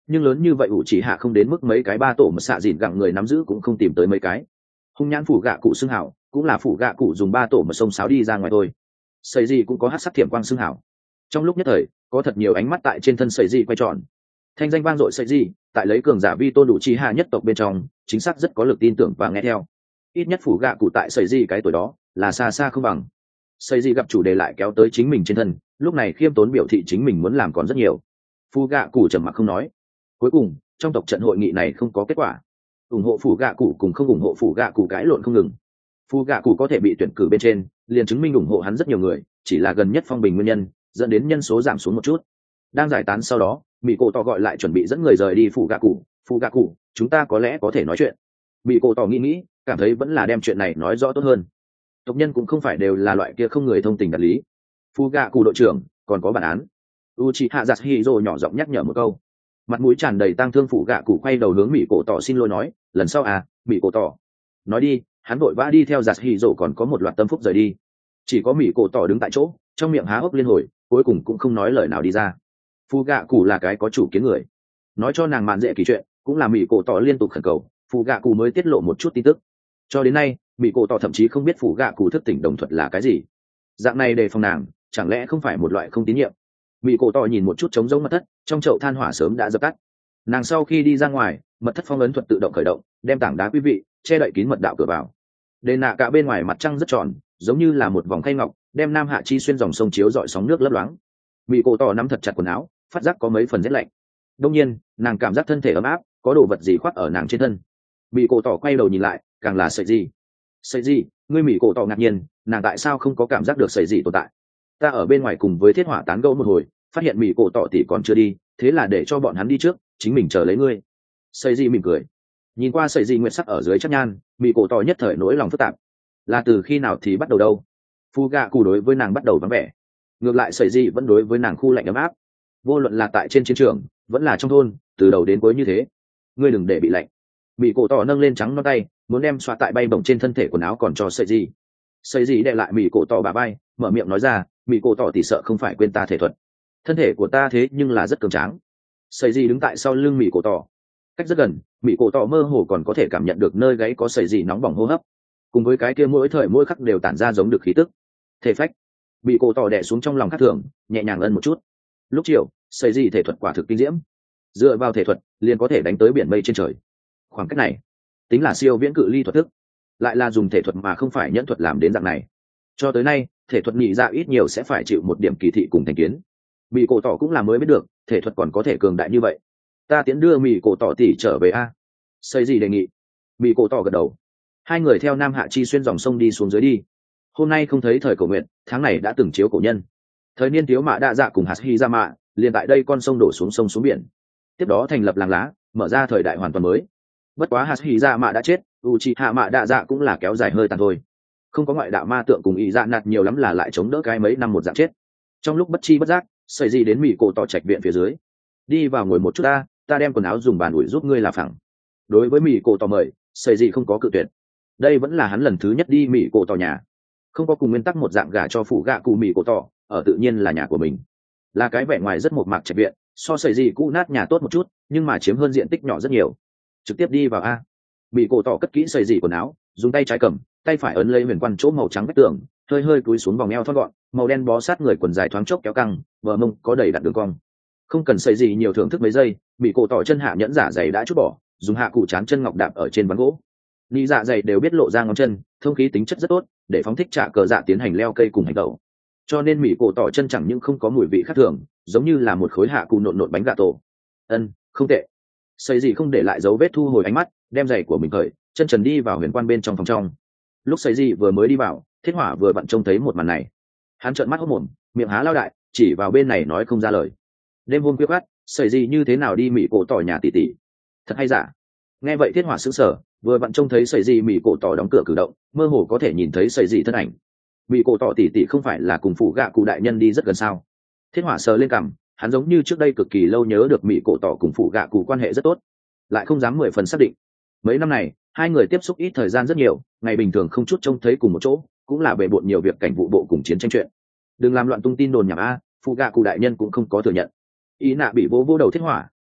nhưng lớn như vậy ủ chỉ hạ không đến mức mấy cái ba tổ mà xạ dìn gặng người nắm giữ cũng không tìm tới mấy cái. Hung nhãn phủ gạ cụ xưng hảo cũng là phủ gạ cụ dùng ba tổ mà sông sáo đi ra ngoài thôi. Sấy gì cũng có hát sắc thiểm quang xưng hảo. Trong lúc nhất thời có thật nhiều ánh mắt tại trên thân sấy gì quay tròn. Thanh danh vang dội sấy gì tại lấy cường giả vi tôn đủ chi hạ nhất tộc bên trong chính xác rất có lực tin tưởng và nghe theo. Ít nhất phủ gạ cụ tại sấy gì cái tuổi đó là xa xa không bằng. Sấy gì gặp chủ đề lại kéo tới chính mình trên thân, lúc này khiêm tốn biểu thị chính mình muốn làm còn rất nhiều. Phủ gạ cụ trầm mặc không nói. Cuối cùng trong tộc trận hội nghị này không có kết quả, ủng hộ phủ gạ cụ cùng không ủng hộ phủ gạ cụ cãi lộn không ngừng. Phủ gạ cụ có thể bị tuyển cử bên trên liền chứng minh ủng hộ hắn rất nhiều người, chỉ là gần nhất phong bình nguyên nhân dẫn đến nhân số giảm xuống một chút. Đang giải tán sau đó, mỹ cổ tỏ gọi lại chuẩn bị dẫn người rời đi phủ gạ cụ. Phủ gạ cụ, chúng ta có lẽ có thể nói chuyện. Mỹ cổ tỏ nghĩ nghĩ, cảm thấy vẫn là đem chuyện này nói rõ tốt hơn. Tộc nhân cũng không phải đều là loại kia không người thông tình đạt lý. Phủ gạ cụ đội trưởng còn có bản án. Uchiha Yasuhiro nhỏ giọng nhắc nhở một câu. Mặt mũi tràn đầy tang thương phủ gạ cụ quay đầu hướng mỹ cổ tỏ xin lỗi nói, lần sau à, mỹ cổ tỏ. Nói đi, hắn vội vã đi theo Yasuhiro còn có một loạt tâm phúc rời đi. Chỉ có mỹ cổ tỏ đứng tại chỗ, trong miệng há hốc liên hồi, cuối cùng cũng không nói lời nào đi ra. Phủ gạ cụ là cái có chủ kiến người, nói cho nàng mạn dễ kỳ chuyện cũng là mỹ cổ tỏ liên tục khẩn cầu, phủ gạ cụ mới tiết lộ một chút tin tức. Cho đến nay mỹ cổ tỏ thậm chí không biết phủ gạ cụ thức tỉnh đồng thuật là cái gì. Dạng này đề phòng nàng chẳng lẽ không phải một loại không tín nhiệm. Mỹ cổ tỏ nhìn một chút trống rỗng mật thất, trong chậu than hỏa sớm đã dập tắt. Nàng sau khi đi ra ngoài, mật thất phong ấn thuật tự động khởi động, đem tảng đá quý vị che đậy kín mật đạo cửa vào. Đền nạ cả bên ngoài mặt trăng rất tròn, giống như là một vòng khay ngọc, đem nam hạ chi xuyên dòng sông chiếu rọi sóng nước lấp loáng. Mỹ cổ tỏ nắm thật chặt quần áo, phát giác có mấy phần rét lạnh. Đông nhiên nàng cảm giác thân thể ấm áp, có đồ vật gì khoác ở nàng trên thân. Mỹ cổ tỏ quay đầu nhìn lại, càng là sợi gì sợi gì ngươi Mỹ cổ tỏ ngạc nhiên, nàng tại sao không có cảm giác được sợi gì tồn tại. Ta ở bên ngoài cùng với thiết hỏa tán gẫu một hồi, phát hiện Mỹ cổ tỏ tỷ còn chưa đi, thế là để cho bọn hắn đi trước, chính mình chờ lấy ngươi. Sợi gì mỉm cười, nhìn qua sợi gì nguyệt sắc ở dưới chắc nhan, Mỹ cổ tỏ nhất thời nỗi lòng phức tạp. Là từ khi nào thì bắt đầu đâu? Phu gạ cụ đối với nàng bắt đầu vắng vẻ, ngược lại sợi gì vẫn đối với nàng khu lạnh ấm áp. Vô luận là tại trên chiến trường vẫn là trong thôn, từ đầu đến cuối như thế. Ngươi đừng để bị lạnh. Mỹ cổ tỏ nâng lên trắng non tay, muốn đem xoa tại bay bổng trên thân thể quần áo còn cho sợi gì. Sợi gì đè lại Mỹ cổ tỏ bà bay, mở miệng nói ra, Mỹ cổ tỏ thì sợ không phải quên ta thể thuật, thân thể của ta thế nhưng là rất cường tráng. Sợi gì đứng tại sau lưng Mỹ cổ tỏ, cách rất gần, Mỹ cổ tỏ mơ hồ còn có thể cảm nhận được nơi gáy có sợi gì nóng bỏng hô hấp, cùng với cái kia mỗi thời mỗi khắc đều tản ra giống được khí tức. Thể phách. Mỹ cổ tỏ đè xuống trong lòng khắc thường, nhẹ nhàng ân một chút. Lúc chiều, sợi gì thể thuật quả thực kinh diễm, dựa vào thể thuật liền có thể đánh tới biển mây trên trời. Khoảng cách này tính là siêu viễn cự ly thuật thức, lại là dùng thể thuật mà không phải nhẫn thuật làm đến dạng này. Cho tới nay thể thuật nhị ra ít nhiều sẽ phải chịu một điểm kỳ thị cùng thành kiến. Mỹ cổ tỏ cũng là mới biết được thể thuật còn có thể cường đại như vậy. Ta tiến đưa Mỹ cổ tỏ tỷ trở về a. Xây gì đề nghị. Mỹ cổ tỏ gật đầu. Hai người theo nam hạ chi xuyên dòng sông đi xuống dưới đi. Hôm nay không thấy thời cổ nguyện, tháng này đã từng chiếu cổ nhân. Thời niên thiếu mạ đa dạ cùng hạt hy ra mạ liền tại đây con sông đổ xuống sông xuống biển, tiếp đó thành lập làng lá, mở ra thời đại hoàn toàn mới. Bất quá hạt hy ra mạ đã chết, u chi hạ mạ đa dạ cũng là kéo dài hơi tàn thôi. Không có ngoại đạo ma tượng cùng ý dạ nạt nhiều lắm là lại chống đỡ cái mấy năm một dạng chết. Trong lúc bất chi bất giác xảy gì đến Mỹ cổ tỏ trạch viện phía dưới. Đi vào ngồi một chút ta, ta đem quần áo dùng bàn ủi giúp ngươi là phẳng. Đối với Mỹ cổ tỏ mời, xảy gì không có cự tuyệt. Đây vẫn là hắn lần thứ nhất đi Mỹ cổ tỏ nhà, không có cùng nguyên tắc một dạng gả cho phụ gạ cụ Mỹ cổ tỏ, ở tự nhiên là nhà của mình. Là cái vẻ ngoài rất mộc mạc trạch viện, so xảy gì cũ nát nhà tốt một chút, nhưng mà chiếm hơn diện tích nhỏ rất nhiều. Trực tiếp đi vào a. Mỹ cổ tỏ cất kỹ xảy gì quần áo, dùng tay trái cầm, tay phải ấn lấy huyền quan chỗ màu trắng vách tường, hơi hơi cúi xuống vòng eo thon gọn, màu đen bó sát người, quần dài thoáng chốc kéo căng, bờ mông có đầy đặn đường cong. Không cần xây gì nhiều thưởng thức mấy giây, Mỹ cổ tỏ chân hạ nhẫn giả giày đã chút bỏ, dùng hạ cụ chán chân ngọc đạp ở trên ván gỗ. Ni dạ giày đều biết lộ ra ngón chân, thông khí tính chất rất tốt, để phóng thích trả cờ dạ tiến hành leo cây cùng hành tẩu. Cho nên Mỹ cổ tỏ chân chẳng những không có mùi vị khác thường, giống như là một khối hạ cụ nộn nộn bánh gà tổ. Ân, không tệ. Xây gì không để lại dấu vết, thu hồi ánh mắt, đem giày của mình cởi, chân trần đi vào huyền quan bên trong phòng trong. Lúc xây gì vừa mới đi vào, thiết hỏa vừa vặn trông thấy một màn này, hắn trợn mắt hốt mồm, miệng há lao đại, chỉ vào bên này nói không ra lời. Đêm hôm khuya khoắt, xây gì như thế nào đi Mỹ cổ tỏ nhà tỷ tỷ, thật hay giả? Nghe vậy thiết hỏa sững sờ, vừa vặn trông thấy xây gì Mỹ cổ tỏ đóng cửa cử động, mơ hồ có thể nhìn thấy xây gì thân ảnh. Mỹ cổ tỏ tỷ tỷ không phải là cùng phụ gạ cụ đại nhân đi rất gần sao? Thiết hỏa sờ lên cằm, hắn giống như trước đây cực kỳ lâu nhớ được Mỹ cổ tỏ cùng phụ gạ cụ quan hệ rất tốt, lại không dám mười phần xác định. Mấy năm này hai người tiếp xúc ít thời gian rất nhiều, ngày bình thường không chút trông thấy cùng một chỗ, cũng là bề bộn nhiều việc cảnh vụ bộ cùng chiến tranh chuyện. Đừng làm loạn tung tin đồn nhảm a, phụ gạ cụ đại nhân cũng không có thừa nhận. Ý nạ bị vỗ vỗ đầu thiết hỏa,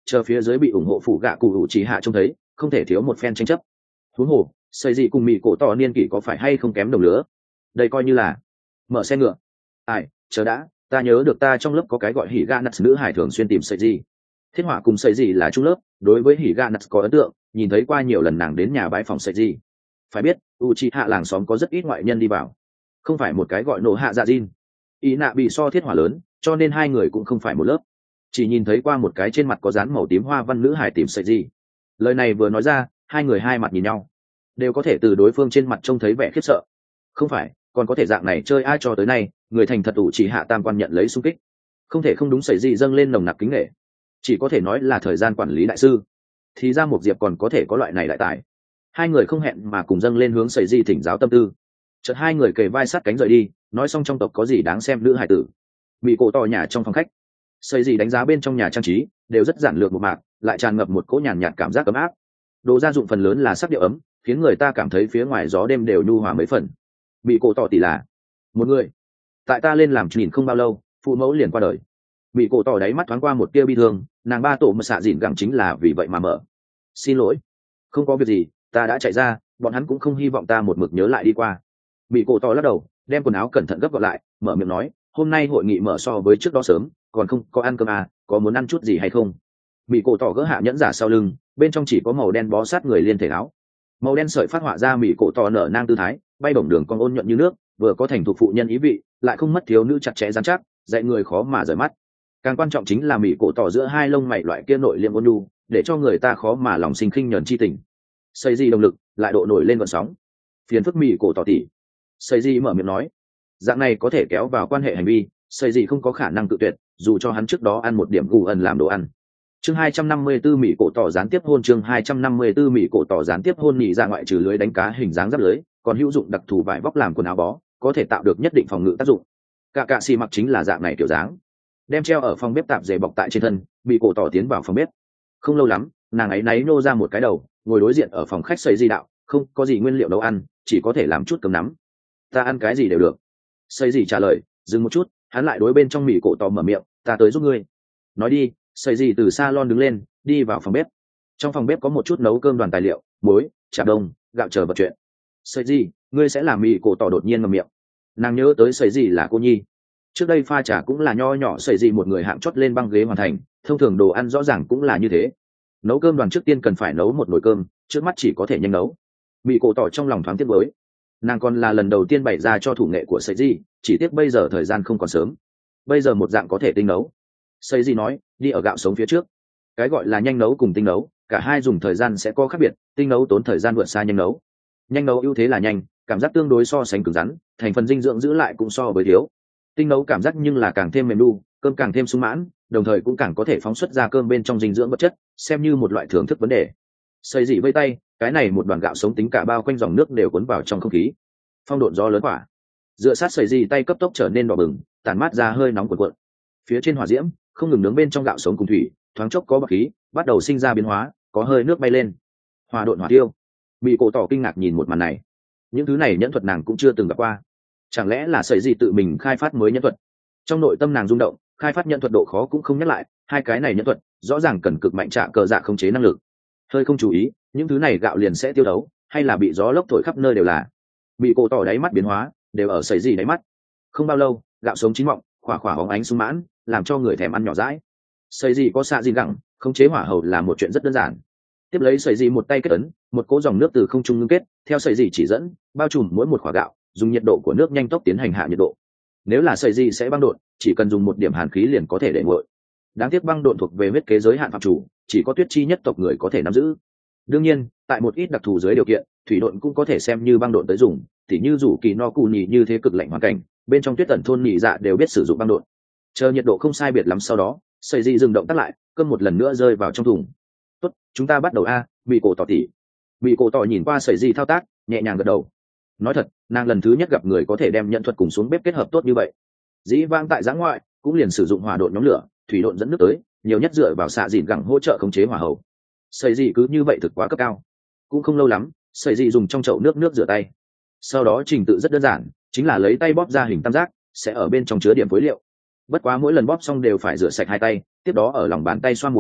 chờ phía dưới bị ủng hộ phủ gạ cụ ủ chỉ hạ trông thấy không thể thiếu một phen tranh chấp. Huống hồ xây gì cùng mỹ cổ tỏ niên kỷ có phải hay không kém đồng lứa, đây coi như là mở xe ngựa. Ai, chờ đã, ta nhớ được ta trong lớp có cái gọi hỉ ga nuts nữ hải thường xuyên tìm xây gì. Thiết họa cùng xây gì là trung lớp, đối với hỉ ga nuts có ấn tượng, nhìn thấy qua nhiều lần nàng đến nhà bãi phòng xây gì. Phải biết u chi hạ làng xóm có rất ít ngoại nhân đi vào, không phải một cái gọi nổ hạ dạ Jin. Ý nạ bị so thiết hỏa lớn, cho nên hai người cũng không phải một lớp, chỉ nhìn thấy qua một cái trên mặt có dán màu tím hoa văn nữ hải tìm sợi gì. Lời này vừa nói ra, hai người hai mặt nhìn nhau, đều có thể từ đối phương trên mặt trông thấy vẻ khiếp sợ. Không phải, còn có thể dạng này chơi ai cho tới nay, người thành thật ủ chỉ hạ tam quan nhận lấy xung kích, không thể không đúng sợi gì dâng lên nồng nặc kính nghệ, chỉ có thể nói là thời gian quản lý đại sư. Thì ra một diệp còn có thể có loại này đại tài. Hai người không hẹn mà cùng dâng lên hướng sợi gì thỉnh giáo tâm tư. Chợt hai người kề vai sát cánh rời đi, nói xong trong tộc có gì đáng xem nữ hải tử. Bị cổ tỏ nhà trong phòng khách, xây gì đánh giá bên trong nhà trang trí đều rất giản lược một mạc, lại tràn ngập một cỗ nhàn nhạt cảm giác ấm áp. Đồ gia dụng phần lớn là sắc điệu ấm, khiến người ta cảm thấy phía ngoài gió đêm đều nhu hòa mấy phần. Bị cổ tỏ tỷ là một người, tại ta lên làm nhìn không bao lâu, phụ mẫu liền qua đời. Bị cổ tỏ đáy mắt thoáng qua một tia bi thương, nàng ba tổ mà xạ dịn gẳng chính là vì vậy mà mở. Xin lỗi, không có việc gì, ta đã chạy ra, bọn hắn cũng không hy vọng ta một mực nhớ lại đi qua. Bị cổ tỏ lắc đầu, đem quần áo cẩn thận gấp gọn lại, mở miệng nói, hôm nay hội nghị mở so với trước đó sớm, còn không có ăn cơm à, có muốn ăn chút gì hay không? Bị cổ tỏ gỡ hạ nhẫn giả sau lưng, bên trong chỉ có màu đen bó sát người liên thể áo, màu đen sợi phát họa ra mỹ cổ tỏ nở nang tư thái, bay bổng đường con ôn nhuận như nước, vừa có thành thục phụ nhân ý vị, lại không mất thiếu nữ chặt chẽ dán chắc, dạy người khó mà rời mắt. Càng quan trọng chính là mỹ cổ tỏ giữa hai lông mày loại kia nội liêm ôn nhu, để cho người ta khó mà lòng sinh khinh nhẫn chi tình. Xây gì động lực, lại độ nổi lên gợn sóng. Phiền phức mỹ cổ tỏ tỷ. Xây gì mở miệng nói, dạng này có thể kéo vào quan hệ hành vi, xây gì không có khả năng tự tuyệt, dù cho hắn trước đó ăn một điểm gù ẩn làm đồ ăn. Chương hai trăm năm mươi tư mỹ cổ tỏ gián tiếp hôn chương hai trăm năm mươi tư mỹ cổ tỏ gián tiếp hôn nhị ra ngoại trừ lưới đánh cá hình dáng giáp lưới, còn hữu dụng đặc thù vải vóc làm quần áo bó, có thể tạo được nhất định phòng ngự tác dụng. Cả cạ xì mặc chính là dạng này kiểu dáng, đem treo ở phòng bếp tạp dề bọc tại trên thân, mỹ cổ tỏ tiến vào phòng bếp. Không lâu lắm, nàng ấy náy nô ra một cái đầu, ngồi đối diện ở phòng khách xây di đạo, không có gì nguyên liệu nấu ăn, chỉ có thể làm chút cơm nắm. Ta ăn cái gì đều được. Xây gì trả lời, dừng một chút, hắn lại đối bên trong mỹ cổ tỏ mở miệng, ta tới giúp ngươi. Nói đi, xây gì từ salon đứng lên, đi vào phòng bếp. Trong phòng bếp có một chút nấu cơm đoàn tài liệu, muối, chả đông, gạo chờ vật chuyện. Xây gì, ngươi sẽ làm mỹ cổ tỏ đột nhiên ngậm miệng. Nàng nhớ tới xây gì là cô nhi. Trước đây pha trà cũng là nho nhỏ xây gì một người hạng chót lên băng ghế hoàn thành, thông thường đồ ăn rõ ràng cũng là như thế. Nấu cơm đoàn trước tiên cần phải nấu một nồi cơm, trước mắt chỉ có thể nhanh nấu. Mỹ cổ tỏ trong lòng thoáng tiếc với. Nàng còn là lần đầu tiên bày ra cho thủ nghệ của xây gì, chỉ tiếc bây giờ thời gian không còn sớm. Bây giờ một dạng có thể tinh nấu. Xây gì nói, đi ở gạo sống phía trước. Cái gọi là nhanh nấu cùng tinh nấu, cả hai dùng thời gian sẽ có khác biệt, tinh nấu tốn thời gian vượt xa nhanh nấu. Nhanh nấu ưu thế là nhanh, cảm giác tương đối so sánh cứng rắn, thành phần dinh dưỡng giữ lại cũng so với thiếu. Tinh nấu cảm giác nhưng là càng thêm mềm nu, cơm càng thêm sung mãn, đồng thời cũng càng có thể phóng xuất ra cơm bên trong dinh dưỡng vật chất, xem như một loại thưởng thức vấn đề. Xây dị vây tay, cái này một đoàn gạo sống tính cả bao quanh dòng nước đều cuốn vào trong không khí. Phong độn gió lớn quả, dựa sát xây dị tay cấp tốc trở nên đỏ bừng, tản mát ra hơi nóng cuộn cuộn. Phía trên hỏa diễm không ngừng nướng bên trong gạo sống cùng thủy, thoáng chốc có bọt khí bắt đầu sinh ra biến hóa, có hơi nước bay lên. Hỏa độn hỏa tiêu. Bị cổ tỏ kinh ngạc nhìn một màn này, những thứ này nhẫn thuật nàng cũng chưa từng gặp qua, chẳng lẽ là sợi gì tự mình khai phát mới nhẫn thuật? Trong nội tâm nàng rung động, khai phát nhẫn thuật độ khó cũng không nhắc lại, hai cái này nhẫn thuật rõ ràng cần cực mạnh trả cờ dạ khống chế năng lực. Hơi không chú ý, những thứ này gạo liền sẽ tiêu đấu, hay là bị gió lốc thổi khắp nơi đều là. Bị cổ tỏ đáy mắt biến hóa, đều ở sợi gì đáy mắt. Không bao lâu, gạo sống chín mọng, khỏa khỏa bóng ánh sung mãn, làm cho người thèm ăn nhỏ dãi. Sợi gì có xạ gì gẳng, khống chế hỏa hầu là một chuyện rất đơn giản. Tiếp lấy sợi gì một tay kết ấn, một cỗ dòng nước từ không trung ngưng kết, theo sợi gì chỉ dẫn, bao trùm mỗi một quả gạo, dùng nhiệt độ của nước nhanh tốc tiến hành hạ nhiệt độ. Nếu là sợi gì sẽ băng độn, chỉ cần dùng một điểm hàn khí liền có thể để nguội. Đáng tiếc băng độn thuộc về huyết kế giới hạn phạm chủ, chỉ có tuyết chi nhất tộc người có thể nắm giữ. Đương nhiên, tại một ít đặc thù dưới điều kiện, thủy độn cũng có thể xem như băng độn tới dùng, tỉ như rủ kỳ no cù nhì như thế cực lạnh hoàn cảnh, bên trong tuyết tận thôn nhị dạ đều biết sử dụng băng độn. Chờ nhiệt độ không sai biệt lắm sau đó, sợi gì dừng động tắt lại, cơm một lần nữa rơi vào trong thùng. Tốt, chúng ta bắt đầu a. Bị cổ tỏ tỉ. Bị cổ tỏ nhìn qua sợi gì thao tác, nhẹ nhàng gật đầu. Nói thật, nàng lần thứ nhất gặp người có thể đem nhận thuật cùng xuống bếp kết hợp tốt như vậy. Dĩ vãng tại giã ngoại cũng liền sử dụng hỏa độn nhóm lửa, thủy độn dẫn nước tới, nhiều nhất dựa vào xạ dìn gẳng hỗ trợ khống chế hỏa hầu. Sợi gì cứ như vậy thực quá cấp cao. Cũng không lâu lắm, sợi gì dùng trong chậu nước nước rửa tay. Sau đó trình tự rất đơn giản, chính là lấy tay bóp ra hình tam giác, sẽ ở bên trong chứa điểm phối liệu. Bất quá mỗi lần bóp xong đều phải rửa sạch hai tay, tiếp đó ở lòng bàn tay xoa muối,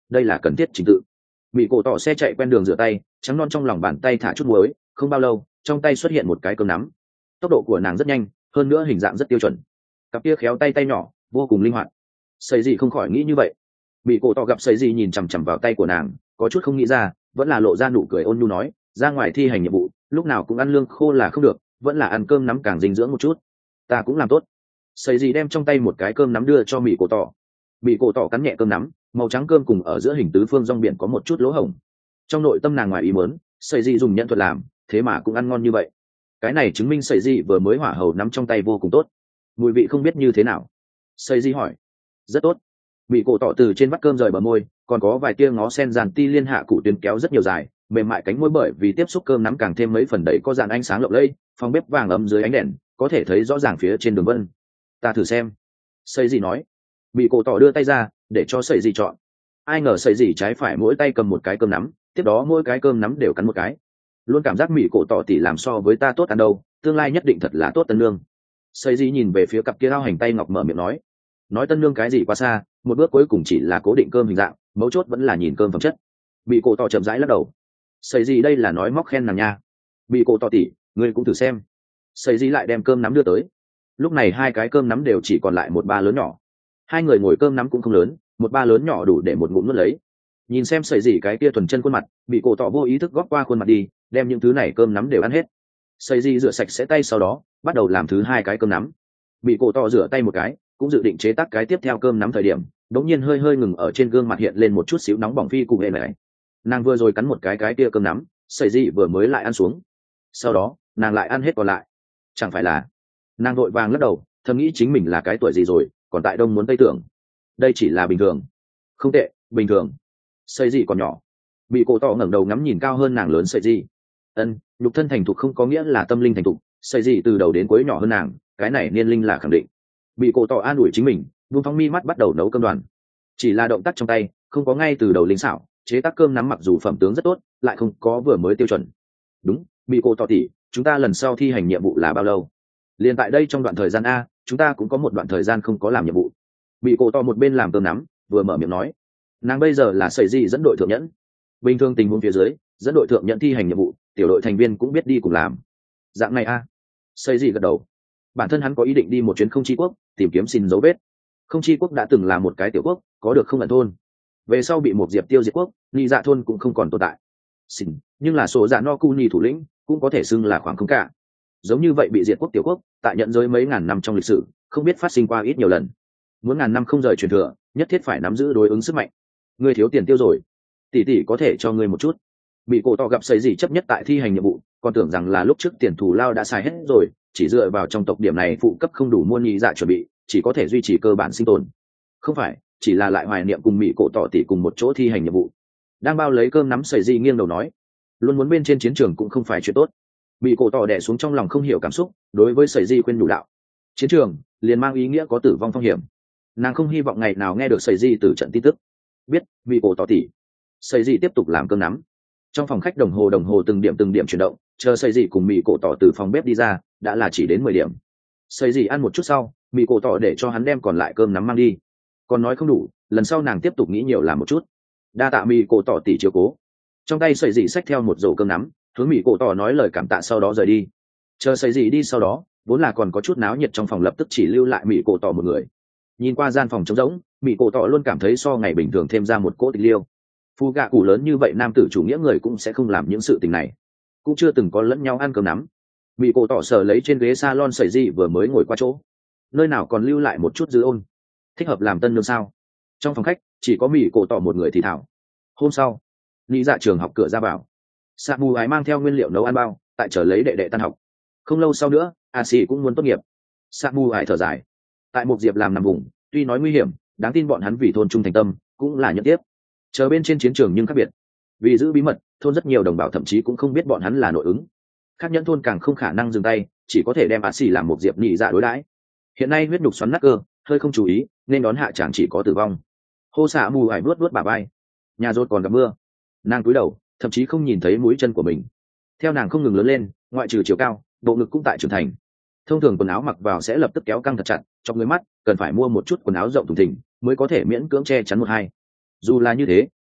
đây là cần thiết trình tự. Mỹ cổ tỏ xe chạy quen đường rửa tay, trắng non trong lòng bàn tay thả chút muối, không bao lâu trong tay xuất hiện một cái cơm nắm. Tốc độ của nàng rất nhanh, hơn nữa hình dạng rất tiêu chuẩn, cặp kia khéo tay tay nhỏ vô cùng linh hoạt. Sấy gì không khỏi nghĩ như vậy. Mỹ cổ tỏ gặp sấy gì nhìn chằm chằm vào tay của nàng, có chút không nghĩ ra, vẫn là lộ ra nụ cười ôn nhu nói, ra ngoài thi hành nhiệm vụ lúc nào cũng ăn lương khô là không được, vẫn là ăn cơm nắm càng dinh dưỡng một chút. Ta cũng làm tốt. Sấy gì đem trong tay một cái cơm nắm đưa cho Mỹ cổ tỏ. Mỹ cổ tỏ cắn nhẹ cơm nắm, màu trắng cơm cùng ở giữa hình tứ phương rong biển có một chút lỗ hổng. Trong nội tâm nàng ngoài ý muốn, sấy gì dùng nhận thuật làm, thế mà cũng ăn ngon như vậy. Cái này chứng minh sấy gì vừa mới hỏa hầu nắm trong tay vô cùng tốt. Mùi vị không biết như thế nào. Sấy gì hỏi. Rất tốt. Mỹ cổ tỏ từ trên bát cơm rời bờ môi, còn có vài tia ngó sen dàn ti liên hạ cụ tuyến kéo rất nhiều dài, mềm mại cánh môi bởi vì tiếp xúc cơm nắm càng thêm mấy phần đấy có dàn ánh sáng lộng lẫy, phòng bếp vàng ấm dưới ánh đèn có thể thấy rõ ràng phía trên đường vân. Ta thử xem. Sấy gì nói. Mỹ cổ tỏ đưa tay ra để cho sấy gì chọn. Ai ngờ sấy gì trái phải mỗi tay cầm một cái cơm nắm, tiếp đó mỗi cái cơm nắm đều cắn một cái. Luôn cảm giác Mỹ cổ tỏ tỉ làm so với ta tốt ăn đâu, tương lai nhất định thật là tốt tân lương. Sấy gì nhìn về phía cặp kia ao hành tay ngọc mở miệng nói. Nói tân lương cái gì quá xa, một bước cuối cùng chỉ là cố định cơm hình dạng, mấu chốt vẫn là nhìn cơm phẩm chất. Bị cổ tỏ chậm rãi lắc đầu. Sấy gì đây là nói móc khen nàng nha. Bị cổ tỏ tỉ, ngươi cũng thử xem. Sấy gì lại đem cơm nắm đưa tới. Lúc này hai cái cơm nắm đều chỉ còn lại một ba lớn nhỏ. Hai người ngồi cơm nắm cũng không lớn, một ba lớn nhỏ đủ để một ngụm nuốt lấy. Nhìn xem sấy gì cái kia thuần chân khuôn mặt, bị cổ tỏ vô ý thức góp qua khuôn mặt đi, đem những thứ này cơm nắm đều ăn hết. Sấy gì rửa sạch sẽ tay sau đó, bắt đầu làm thứ hai cái cơm nắm. Bị cổ tỏ rửa tay một cái, cũng dự định chế tác cái tiếp theo cơm nắm thời điểm, đống nhiên hơi hơi ngừng ở trên gương mặt hiện lên một chút xíu nóng bỏng phi cùng hệ này. Nàng vừa rồi cắn một cái cái kia cơm nắm, sấy gì vừa mới lại ăn xuống. Sau đó nàng lại ăn hết còn lại. Chẳng phải là nàng vội vàng lắc đầu, thầm nghĩ chính mình là cái tuổi gì rồi, còn tại đông muốn tây tưởng. Đây chỉ là bình thường. Không tệ, bình thường. Sấy gì còn nhỏ. Bị cổ tỏ ngẩng đầu ngắm nhìn cao hơn nàng lớn sấy gì. Ân, nhục thân thành thục không có nghĩa là tâm linh thành thục, sấy gì từ đầu đến cuối nhỏ hơn nàng, cái này niên linh là khẳng định. Bị cổ tỏ an ủi chính mình, buông phóng mi mắt bắt đầu nấu cơm đoàn. Chỉ là động tác trong tay, không có ngay từ đầu linh xảo, chế tác cơm nắm mặc dù phẩm tướng rất tốt, lại không có vừa mới tiêu chuẩn. Đúng, bị cổ tỏ tỉ, chúng ta lần sau thi hành nhiệm vụ là bao lâu? Liên tại đây trong đoạn thời gian a, chúng ta cũng có một đoạn thời gian không có làm nhiệm vụ. Bị cổ tỏ một bên làm cơm nắm, vừa mở miệng nói. Nàng bây giờ là sấy gì dẫn đội thượng nhẫn. Bình thường tình huống phía dưới, dẫn đội thượng nhẫn thi hành nhiệm vụ, tiểu đội thành viên cũng biết đi cùng làm. Dạng này a. Sấy gì gật đầu. Bản thân hắn có ý định đi một chuyến không chi quốc, tìm kiếm xin dấu vết. Không chi quốc đã từng là một cái tiểu quốc, có được không ẩn thôn. Về sau bị một diệp tiêu diệt quốc, ni dạ thôn cũng không còn tồn tại. Xin, nhưng là số dạ no cu ni thủ lĩnh, cũng có thể xưng là khoảng không cả. Giống như vậy bị diệt quốc tiểu quốc, tại nhận giới mấy ngàn năm trong lịch sử, không biết phát sinh qua ít nhiều lần. Muốn ngàn năm không rời truyền thừa, nhất thiết phải nắm giữ đối ứng sức mạnh. Ngươi thiếu tiền tiêu rồi, tỷ tỷ có thể cho ngươi một chút. Bị cổ tỏ gặp sấy gì chấp nhất tại thi hành nhiệm vụ, còn tưởng rằng là lúc trước tiền thù lao đã xài hết rồi, chỉ dựa vào trong tộc điểm này phụ cấp không đủ mua nhị dạ chuẩn bị, chỉ có thể duy trì cơ bản sinh tồn. Không phải, chỉ là lại hoài niệm cùng mỹ cổ tỏ tỷ cùng một chỗ thi hành nhiệm vụ. Đang bao lấy cơm nắm sấy gì nghiêng đầu nói, luôn muốn bên trên chiến trường cũng không phải chuyện tốt. Mỹ cổ tỏ đè xuống trong lòng không hiểu cảm xúc, đối với sấy gì khuyên nhủ đạo, chiến trường liền mang ý nghĩa có tử vong phong hiểm. Nàng không hy vọng ngày nào nghe được sấy gì từ trận tin tức. Biết, mỹ cổ tỏ tỷ. Sấy gì tiếp tục làm cơm nắm. Trong phòng khách đồng hồ đồng hồ từng điểm từng điểm chuyển động, chờ sấy gì cùng mỹ cổ tỏ từ phòng bếp đi ra, đã là chỉ đến mười điểm. Sấy gì ăn một chút sau, mỹ cổ tỏ để cho hắn đem còn lại cơm nắm mang đi. Còn nói không đủ, lần sau nàng tiếp tục nghĩ nhiều làm một chút. Đa tạ mỹ cổ tỏ tỷ chiếu cố. Trong tay sấy gì xách theo một rổ cơm nắm, hướng mỹ cổ tỏ nói lời cảm tạ sau đó rời đi. Chờ sấy gì đi sau đó, vốn là còn có chút náo nhiệt trong phòng lập tức chỉ lưu lại mỹ cổ tỏ một người. Nhìn qua gian phòng trống rỗng, mỹ cổ tỏ luôn cảm thấy so ngày bình thường thêm ra một cỗ tịch liêu. Phu gạ cụ lớn như vậy nam tử chủ nghĩa người cũng sẽ không làm những sự tình này, cũng chưa từng có lẫn nhau ăn cơm nắm. Mỹ cổ tỏ sờ lấy trên ghế salon sấy gì vừa mới ngồi qua chỗ, nơi nào còn lưu lại một chút dư ôn, thích hợp làm tân lương sao? Trong phòng khách chỉ có mỹ cổ tỏ một người thì thảo. Hôm sau, lý dạ trường học cửa ra vào, sa mù ái mang theo nguyên liệu nấu ăn bao, tại chờ lấy đệ đệ tan học. Không lâu sau nữa, a xì cũng muốn tốt nghiệp. Sa mù ái thở dài, tại một diệp làm nằm vùng, tuy nói nguy hiểm, đáng tin bọn hắn vì thôn trung thành tâm, cũng là nhận tiếp. Chờ bên trên chiến trường nhưng khác biệt, vì giữ bí mật, thôn rất nhiều đồng bào thậm chí cũng không biết bọn hắn là nội ứng. Khác nhẫn thôn càng không khả năng dừng tay, chỉ có thể đem a xì làm một diệp nhị dạ đối đãi. Hiện nay huyết nhục xoắn nát cơ, hơi không chú ý, nên đón hạ chẳng chỉ có tử vong. Hô xạ mù ải nuốt nuốt bà vai, nhà rốt còn gặp mưa, nàng cúi đầu, thậm chí không nhìn thấy mũi chân của mình. Theo nàng không ngừng lớn lên, ngoại trừ chiều cao, bộ ngực cũng tại trưởng thành. Thông thường quần áo mặc vào sẽ lập tức kéo căng thật chặt, trong người mắt cần phải mua một chút quần áo rộng thùng thình mới có thể miễn cưỡng che chắn một hai. Dù là như thế,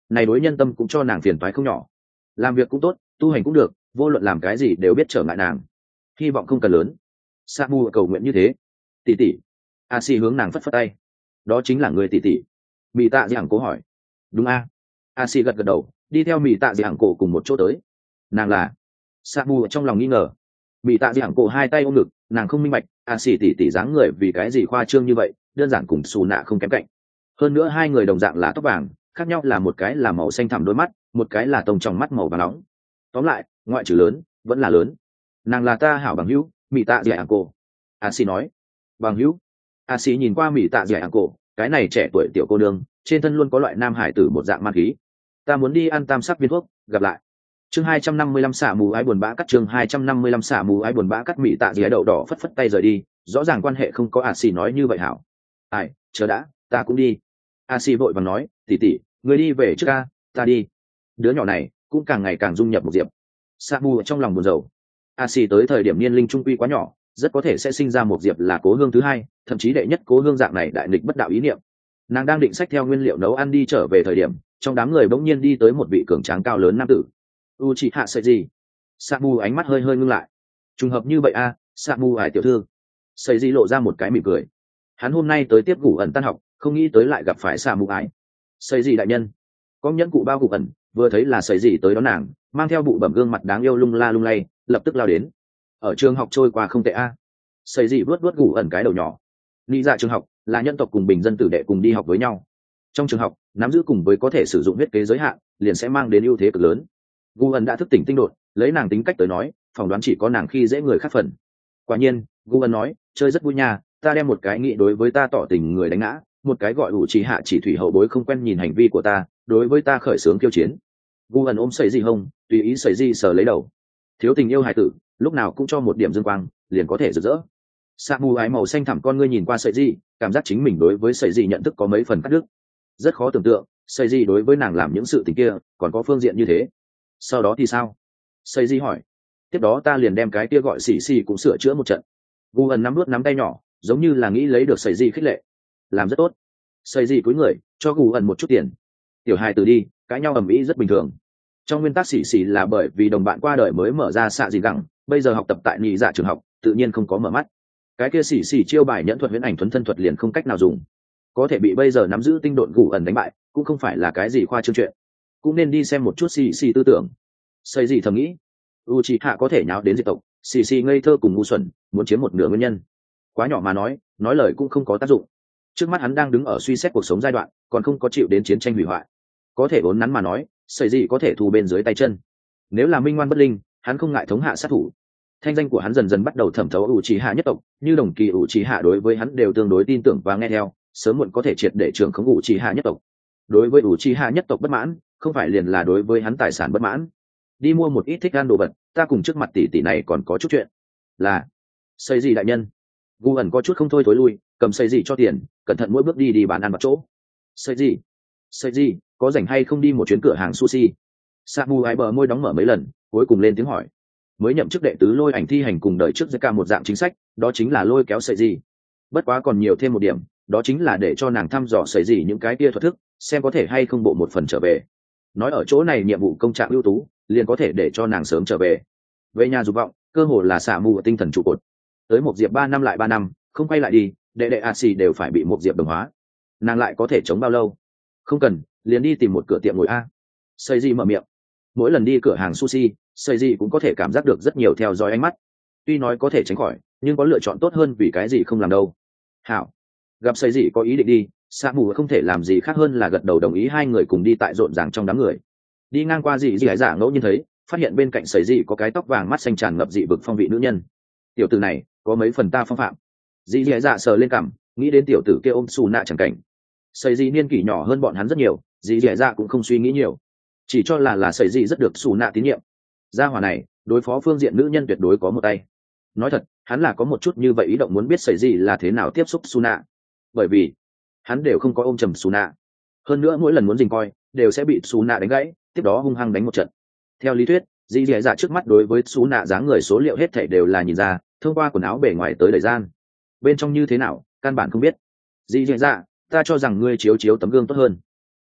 này đối nhân tâm cũng cho nàng phiền toái không nhỏ. Làm việc cũng tốt, tu hành cũng được, vô luận làm cái gì đều biết trở ngại nàng. Hy vọng không cần lớn. Sa mu cầu nguyện như thế. Tỷ tỷ. A si hướng nàng phất phất tay. Đó chính là người tỷ tỷ. Mị tạ giảng cố hỏi. Đúng a. A si gật gật đầu, đi theo mị tạ giảng cổ cùng một chỗ tới. Nàng là. Sa mu trong lòng nghi ngờ. Mị tạ giảng cổ hai tay ôm ngực, nàng không minh bạch, A si tỷ tỷ dáng người vì cái gì khoa trương như vậy, đơn giản cùng xù nạ không kém cạnh. Hơn nữa hai người đồng dạng là tóc vàng, khác nhau là một cái là màu xanh thẳm đôi mắt, một cái là tông trong mắt màu vàng nóng. Tóm lại, ngoại trừ lớn, vẫn là lớn. Nàng là ta hảo bằng hữu, Mị tạ giảng cổ. A si nói. Bằng hữu. A si nhìn qua Mị tạ giảng cổ, cái này trẻ tuổi tiểu cô nương, trên thân luôn có loại nam hải tử một dạng ma khí. Ta muốn đi ăn tam sắc viên thuốc, gặp lại. Chương hai trăm năm mươi lăm xả mù ái buồn bã cắt chương hai trăm năm mươi lăm xả mù ái buồn bã cắt Mị tạ giảng đậu đỏ phất phất tay rời đi, rõ ràng quan hệ không có A si nói như vậy hảo. Ai, chờ đã, ta cũng đi. A si vội vàng nói, tỷ tỷ, người đi về trước a, ta đi. Đứa nhỏ này cũng càng ngày càng dung nhập một diệp. Sa mu trong lòng buồn rầu. A si tới thời điểm niên linh trung quy quá nhỏ, rất có thể sẽ sinh ra một diệp là cố hương thứ hai, thậm chí đệ nhất cố hương dạng này đại nghịch bất đạo ý niệm. Nàng đang định xách theo nguyên liệu nấu ăn đi trở về thời điểm, trong đám người bỗng nhiên đi tới một vị cường tráng cao lớn nam tử. Uchiha Seiji. Sa mu ánh mắt hơi hơi ngưng lại. Trùng hợp như vậy a, Sa mu ải tiểu thư. Seiji lộ ra một cái mỉm cười. Hắn hôm nay tới tiếp Ngủ Ẩn tan học, không nghĩ tới lại gặp phải Sa mu ải. Seiji đại nhân. Có nhẫn cụ bao Ngủ Ẩn, vừa thấy là Seiji tới đón nàng, mang theo bụ bẩm gương mặt đáng yêu lung la lung lay, lập tức lao đến. Ở trường học trôi qua không tệ a. Seiji vuốt vuốt Ngủ Ẩn cái đầu nhỏ. Lý dạ trường học là nhân tộc cùng bình dân tử đệ cùng đi học với nhau. Trong trường học, nắm giữ cùng với có thể sử dụng huyết kế giới hạn, liền sẽ mang đến ưu thế cực lớn. Ngủ Ẩn đã thức tỉnh tinh đột, lấy nàng tính cách tới nói, phỏng đoán chỉ có nàng khi dễ người khác phần. Quả nhiên, Ngủ Ẩn nói, chơi rất vui nha, ta đem một cái nghị đối với ta tỏ tình người đánh ngã, một cái gọi ủ trì hạ chỉ thủy hậu bối không quen nhìn hành vi của ta, đối với ta khởi xướng kiêu chiến. Ngủ Ẩn ôm sợi gì hông, tùy ý sợi gì sờ lấy đầu. Thiếu tình yêu hài tử, lúc nào cũng cho một điểm dương quang, liền có thể rực rỡ. Sa mù ái màu xanh thẳm con ngươi nhìn qua sợi gì, cảm giác chính mình đối với sợi gì nhận thức có mấy phần cắt đứt. Rất khó tưởng tượng, sợi gì đối với nàng làm những sự tình kia, còn có phương diện như thế. Sau đó thì sao? Sợi gì hỏi. Tiếp đó ta liền đem cái kia gọi xì xì cũng sửa chữa một trận. Ngủ Ẩn nắm nuốt nắm tay nhỏ, giống như là nghĩ lấy được sợi gì khích lệ. Làm rất tốt. Sợi gì cúi người, cho Ngủ Ẩn một chút tiền. Tiểu hài tử đi, cãi nhau ầm ĩ rất bình thường. Trong nguyên tắc xì xì là bởi vì đồng bạn qua đời mới mở ra xạ gì gẳng, bây giờ học tập tại nhị dạ trường học, tự nhiên không có mở mắt. Cái kia xì xì chiêu bài nhẫn thuật huyễn ảnh thuần thân thuật liền không cách nào dùng, có thể bị bây giờ nắm giữ tinh độn Ngủ Ẩn đánh bại, cũng không phải là cái gì khoa trương chuyện. Cũng nên đi xem một chút xì xì tư tưởng. Xây gì thầm nghĩ, Uchiha có thể nháo đến diệt tộc, xì xì ngây thơ cùng ngu xuẩn, muốn chiếm một nửa nguyên nhân. Quá nhỏ mà nói, nói lời cũng không có tác dụng. Trước mắt hắn đang đứng ở suy xét cuộc sống giai đoạn, còn không có chịu đến chiến tranh hủy hoại. Có thể vốn nắn mà nói, xây gì có thể thu bên dưới tay chân. Nếu là minh ngoan bất linh, hắn không ngại thống hạ sát thủ. Thanh danh của hắn dần dần bắt đầu thẩm thấu Uchiha nhất tộc, như đồng kỳ Uchiha đối với hắn đều tương đối tin tưởng và nghe theo, sớm muộn có thể triệt để trưởng khống Uchiha nhất tộc. Đối với Uchiha nhất tộc bất mãn, không phải liền là đối với hắn tài sản bất mãn. Đi mua một ít thích ăn đồ vật, ta cùng trước mặt tỷ tỷ này còn có chút chuyện. Là xây gì đại nhân. Ngủ Ẩn có chút không thôi thối lui, cầm xây gì cho tiền, cẩn thận mỗi bước đi đi bán ăn vặt chỗ. Xây gì? Xây gì, có rảnh hay không đi một chuyến cửa hàng sushi? Sa mu ái bờ môi đóng mở mấy lần, cuối cùng lên tiếng hỏi. Mới nhậm chức đệ tứ Lôi Ảnh thi hành cùng đợi trước giữa cả một dạng chính sách, đó chính là lôi kéo xây gì. Bất quá còn nhiều thêm một điểm, đó chính là để cho nàng thăm dò xây gì những cái kia thuật thức, xem có thể hay không bộ một phần trở về. Nói ở chỗ này nhiệm vụ công trạng ưu tú, liền có thể để cho nàng sớm trở về. Về nhà dục vọng, cơ hồ là xả mù tinh thần trụ cột. Tới một diệp ba năm lại ba năm, không quay lại đi, đệ đệ a xì đều phải bị một diệp đồng hóa. Nàng lại có thể chống bao lâu? Không cần, liền đi tìm một cửa tiệm ngồi a. Xây gì mở miệng. Mỗi lần đi cửa hàng sushi, xây gì cũng có thể cảm giác được rất nhiều theo dõi ánh mắt. Tuy nói có thể tránh khỏi, nhưng có lựa chọn tốt hơn vì cái gì không làm đâu. Hảo. Gặp xây gì có ý định đi, xả mù không thể làm gì khác hơn là gật đầu đồng ý hai người cùng đi tại rộn ràng trong đám người. Đi ngang qua dị dị hải giả ngẫu nhiên thấy, phát hiện bên cạnh sấy dị có cái tóc vàng mắt xanh tràn ngập dị vực phong vị nữ nhân. Tiểu tử này có mấy phần ta phong phạm. Dị dị hải giả sờ lên cằm, nghĩ đến tiểu tử kia ôm xù nạ chẳng cảnh. Sấy dị niên kỷ nhỏ hơn bọn hắn rất nhiều, dị dị hải giả cũng không suy nghĩ nhiều, chỉ cho là là sấy dị rất được xù nạ tín nhiệm. Gia hỏa này đối phó phương diện nữ nhân tuyệt đối có một tay. Nói thật, hắn là có một chút như vậy ý động muốn biết sấy dị là thế nào tiếp xúc xù nạ, bởi vì hắn đều không có ôm trầm xù nạ. Hơn nữa mỗi lần muốn dình coi đều sẽ bị xù nạ đánh gãy, tiếp đó hung hăng đánh một trận. Theo lý thuyết, dì dì dạ trước mắt đối với xù nạ dáng người số liệu hết thảy đều là nhìn ra, thông qua quần áo bề ngoài tới thời gian, bên trong như thế nào căn bản không biết. Dì dì dạ, ta cho rằng ngươi chiếu chiếu tấm gương tốt hơn.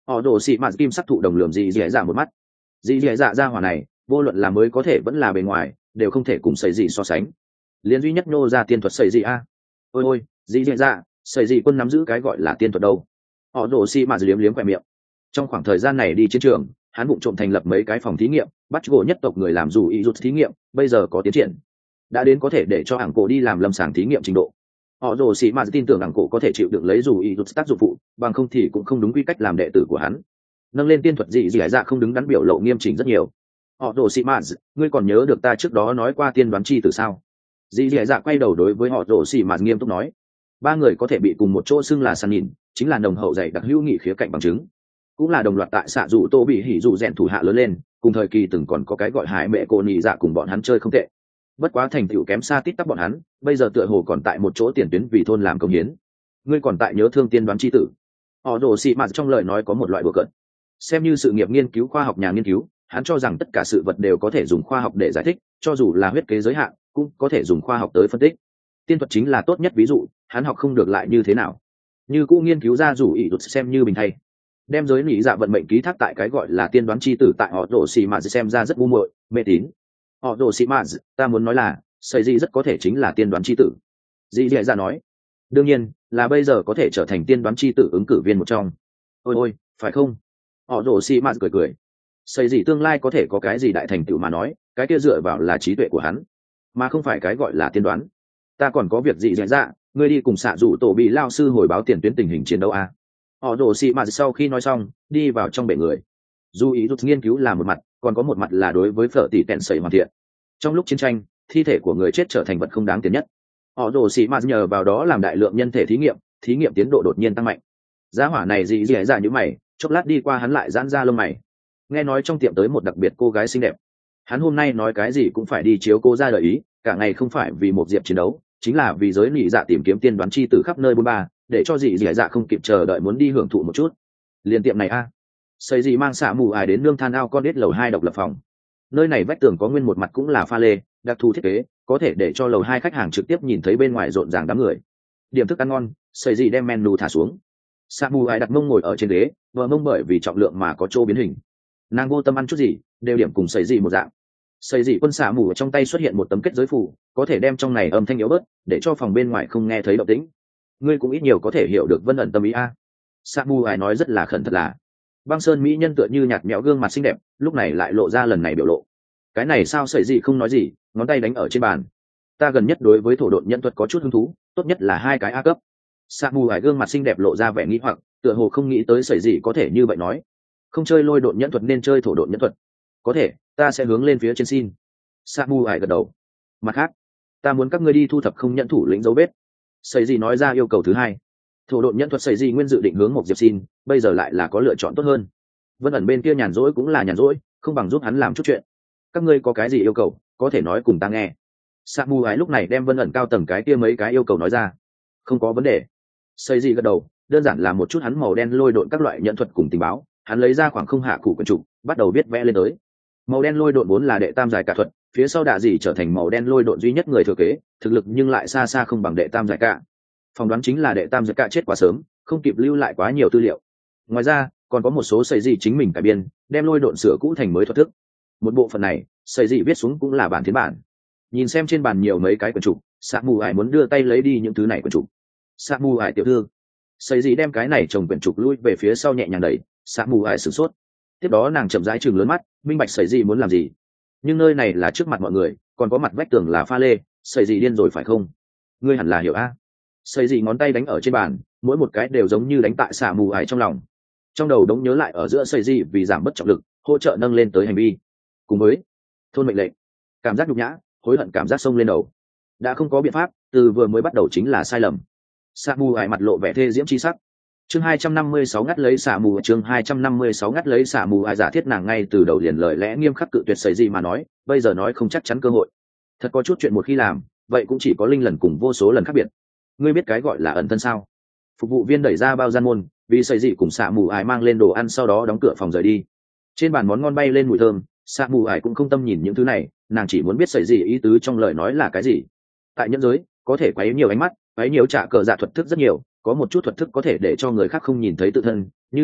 họ đổ xị mạt kim sắc thụ đồng lườm dị dị dạ một mắt. Dị dị dạ ra hỏa này vô luận là mới có thể vẫn là bề ngoài đều không thể cùng sẩy dị so sánh. Liên duy nhất nô ra tiên thuật sẩy dị a. Ôi ôi, dị dị dạ, sẩy dị quân nắm giữ cái gọi là tiên thuật đâu? Họ đổ xị mạt liếm liếm quẹt miệng. Trong khoảng thời gian này đi chiến trường, hắn vụng trộm thành lập mấy cái phòng thí nghiệm, bắt gỗ nhất tộc người làm dù ý rút thí nghiệm, bây giờ có tiến triển, đã đến có thể để cho ảng cổ đi làm lâm sàng thí nghiệm trình độ. Họ rồ xì mà tin tưởng ảng cổ có thể chịu đựng lấy dù ý rút tác dụng phụ, bằng không thì cũng không đúng quy cách làm đệ tử của hắn. Nâng lên tiên thuật gì gì hải dạ không đứng đắn biểu lộ nghiêm chỉnh rất nhiều. Họ rồ xì mà, ngươi còn nhớ được ta trước đó nói qua tiên đoán chi từ sao? Dì dì dạ quay đầu đối với họ rồ xì mà nghiêm túc nói, ba người có thể bị cùng một chỗ xưng là săn nhìn, chính là nồng hậu dày đặc hữu nghị khía cạnh bằng chứng, cũng là đồng loạt tại xạ dù tô bị hỉ dù rèn thủ hạ lớn lên, cùng thời kỳ từng còn có cái gọi hải mẹ cô nhị dạ cùng bọn hắn chơi không tệ, bất quá thành tựu kém xa tít tắp bọn hắn, bây giờ tựa hồ còn tại một chỗ tiền tuyến vì thôn làm công hiến. Ngươi còn tại nhớ thương tiên đoán chi tử? Họ rồ xị mạt trong lời nói có một loại đùa cợt. Xem như sự nghiệp nghiên cứu khoa học nhà nghiên cứu, hắn cho rằng tất cả sự vật đều có thể dùng khoa học để giải thích, cho dù là huyết kế giới hạn cũng có thể dùng khoa học tới phân tích. Tiên thuật chính là tốt nhất ví dụ, hắn học không được lại như thế nào? Như cũ nghiên cứu ra rủ ý đột xem như bình thay, đem giới lý dạ vận mệnh ký thác tại cái gọi là tiên đoán chi tử tại họ rồ xị mạt xem ra rất ngu muội, mê tín. Họ rồ xị mạt, ta muốn nói là sẩy dị rất có thể chính là tiên đoán chi tử. Dì dì dạ nói, đương nhiên là bây giờ có thể trở thành tiên đoán chi tử ứng cử viên một trong. Ôi ôi, phải không? Họ rồ xị mạt cười cười. Sẩy dị tương lai có thể có cái gì đại thành tựu mà nói, cái kia dựa vào là trí tuệ của hắn, mà không phải cái gọi là tiên đoán. Ta còn có việc gì dì dạ, ngươi đi cùng xạ dụ tổ bị lao sư hồi báo tiền tuyến tình hình chiến đấu a. Họ rồ xị mạt sau khi nói xong đi vào trong bể người. Dù ý rút nghiên cứu là một mặt, còn có một mặt là đối với phở tỷ tẹn sẩy hoàn thiện. Trong lúc chiến tranh, thi thể của người chết trở thành vật không đáng tiền nhất. Họ rồ xị mạt nhờ vào đó làm đại lượng nhân thể thí nghiệm, thí nghiệm tiến độ đột nhiên tăng mạnh. Giá hỏa này dị dị dạ như mày, chốc lát đi qua hắn lại giãn ra lông mày. Nghe nói trong tiệm tới một đặc biệt cô gái xinh đẹp, hắn hôm nay nói cái gì cũng phải đi chiếu cô ra đợi ý, cả ngày không phải vì một diệp chiến đấu, chính là vì giới nị dạ tìm kiếm tiên đoán chi từ khắp nơi bốn ba, để cho dị dị dạ không kịp chờ đợi muốn đi hưởng thụ một chút. Liên tiệm này a, à. Xây gì mang xạ mù ải đến nương than ao con đít lầu hai độc lập phòng. Nơi này vách tường có nguyên một mặt cũng là pha lê, đặc thù thiết kế, có thể để cho lầu hai khách hàng trực tiếp nhìn thấy bên ngoài rộn ràng đám người. Điểm thức ăn ngon, xây gì đem menu thả xuống. Xạ mù ải đặt mông ngồi ở trên ghế, vợ mông bởi vì trọng lượng mà có chỗ biến hình. Nàng vô tâm ăn chút gì, đều điểm cùng xây gì một dạng. Xây gì quân xạ mù ở trong tay xuất hiện một tấm kết giới phủ, có thể đem trong này âm thanh yếu bớt, để cho phòng bên ngoài không nghe thấy động tĩnh. Ngươi cũng ít nhiều có thể hiểu được vân ẩn tâm ý a. Xạ mù ải nói rất là khẩn thật là. Băng sơn mỹ nhân tựa như nhạt nhẽo gương mặt xinh đẹp, lúc này lại lộ ra lần này biểu lộ. Cái này sao sẩy gì không nói gì, ngón tay đánh ở trên bàn. Ta gần nhất đối với thổ độn nhân thuật có chút hứng thú, tốt nhất là hai cái a cấp. Sa mù ải gương mặt xinh đẹp lộ ra vẻ nghi hoặc, tựa hồ không nghĩ tới sẩy gì có thể như vậy nói. Không chơi lôi độn nhân thuật nên chơi thổ độn nhân thuật. Có thể, ta sẽ hướng lên phía trên xin. Sa mù ải gật đầu. Mặt khác, ta muốn các ngươi đi thu thập không nhận thủ lĩnh dấu vết. Sẩy gì nói ra yêu cầu thứ hai. Thổ độn nhân thuật sẩy gì nguyên dự định hướng một diệp xin, bây giờ lại là có lựa chọn tốt hơn. Vân ẩn bên kia nhàn rỗi cũng là nhàn rỗi, không bằng giúp hắn làm chút chuyện. Các ngươi có cái gì yêu cầu có thể nói cùng ta nghe. Sa mù ái lúc này đem Vân ẩn cao tầng cái kia mấy cái yêu cầu nói ra. Không có vấn đề. Xây gì gật đầu, đơn giản là một chút hắn màu đen lôi độn các loại nhận thuật cùng tình báo, hắn lấy ra khoảng không hạ cụ quyển trục, bắt đầu viết vẽ lên tới. Màu đen lôi độn vốn là đệ tam giải cả thuật, phía sau đạ gì trở thành màu đen lôi độn duy nhất người thừa kế, thực lực nhưng lại xa xa không bằng đệ tam giải cả. Phỏng đoán chính là đệ tam giải cả chết quá sớm, không kịp lưu lại quá nhiều tư liệu. Ngoài ra còn có một số sợi gì chính mình cải biên, đem lôi độn sửa cũ thành mới thuật thức. Một bộ phận này sợi gì viết xuống cũng là bản thiến bản. Nhìn xem trên bàn nhiều mấy cái quyển trục, Sạ Mù Ải muốn đưa tay lấy đi những thứ này quyển trục. Sạ Mù Ải tiểu thư. Sợi gì đem cái này chồng quyển trục lui về phía sau nhẹ nhàng đẩy, Sạ Mù Ải sửng sốt. Tiếp đó nàng chậm rãi trừng lớn mắt, minh bạch sợi gì muốn làm gì. Nhưng nơi này là trước mặt mọi người, còn có mặt vách tường là pha lê, sợi gì điên rồi phải không? Ngươi hẳn là hiểu a. Sợi gì ngón tay đánh ở trên bàn, mỗi một cái đều giống như đánh tại Sạ Mù Ải trong lòng. Trong đầu đống nhớ lại ở giữa sợi gì vì giảm bất trọng lực, hỗ trợ nâng lên tới hành vi. Cùng với thôn mệnh lệnh, cảm giác nhục nhã, hối hận cảm giác sông lên đầu. Đã không có biện pháp, từ vừa mới bắt đầu chính là sai lầm. Sạ Mù Ải mặt lộ vẻ thê diễm chi sắc. Chương hai trăm năm mươi sáu ngắt lấy Sạ Mù, chương hai trăm năm mươi sáu ngắt lấy Sạ Mù Ải giả thiết nàng ngay từ đầu liền lời lẽ nghiêm khắc cự tuyệt sợi gì mà nói, bây giờ nói không chắc chắn cơ hội. Thật có chút chuyện một khi làm, vậy cũng chỉ có linh lần cùng vô số lần khác biệt. Ngươi biết cái gọi là ẩn thân sao? Phục vụ viên đẩy ra bao gian môn, vì sợi gì cùng Sạ Mù Ải mang lên đồ ăn sau đó đóng cửa phòng rời đi. Trên bàn món ngon bay lên mùi thơm, Sạ Mù Ải cũng không tâm nhìn những thứ này, nàng chỉ muốn biết sợi gì ý tứ trong lời nói là cái gì. Tại nhân giới có thể quấy nhiều ánh mắt, quấy nhiều trả cờ dạ thuật thức rất nhiều, có một chút thuật thức có thể để cho người khác không nhìn thấy tự thân, như thấu độn,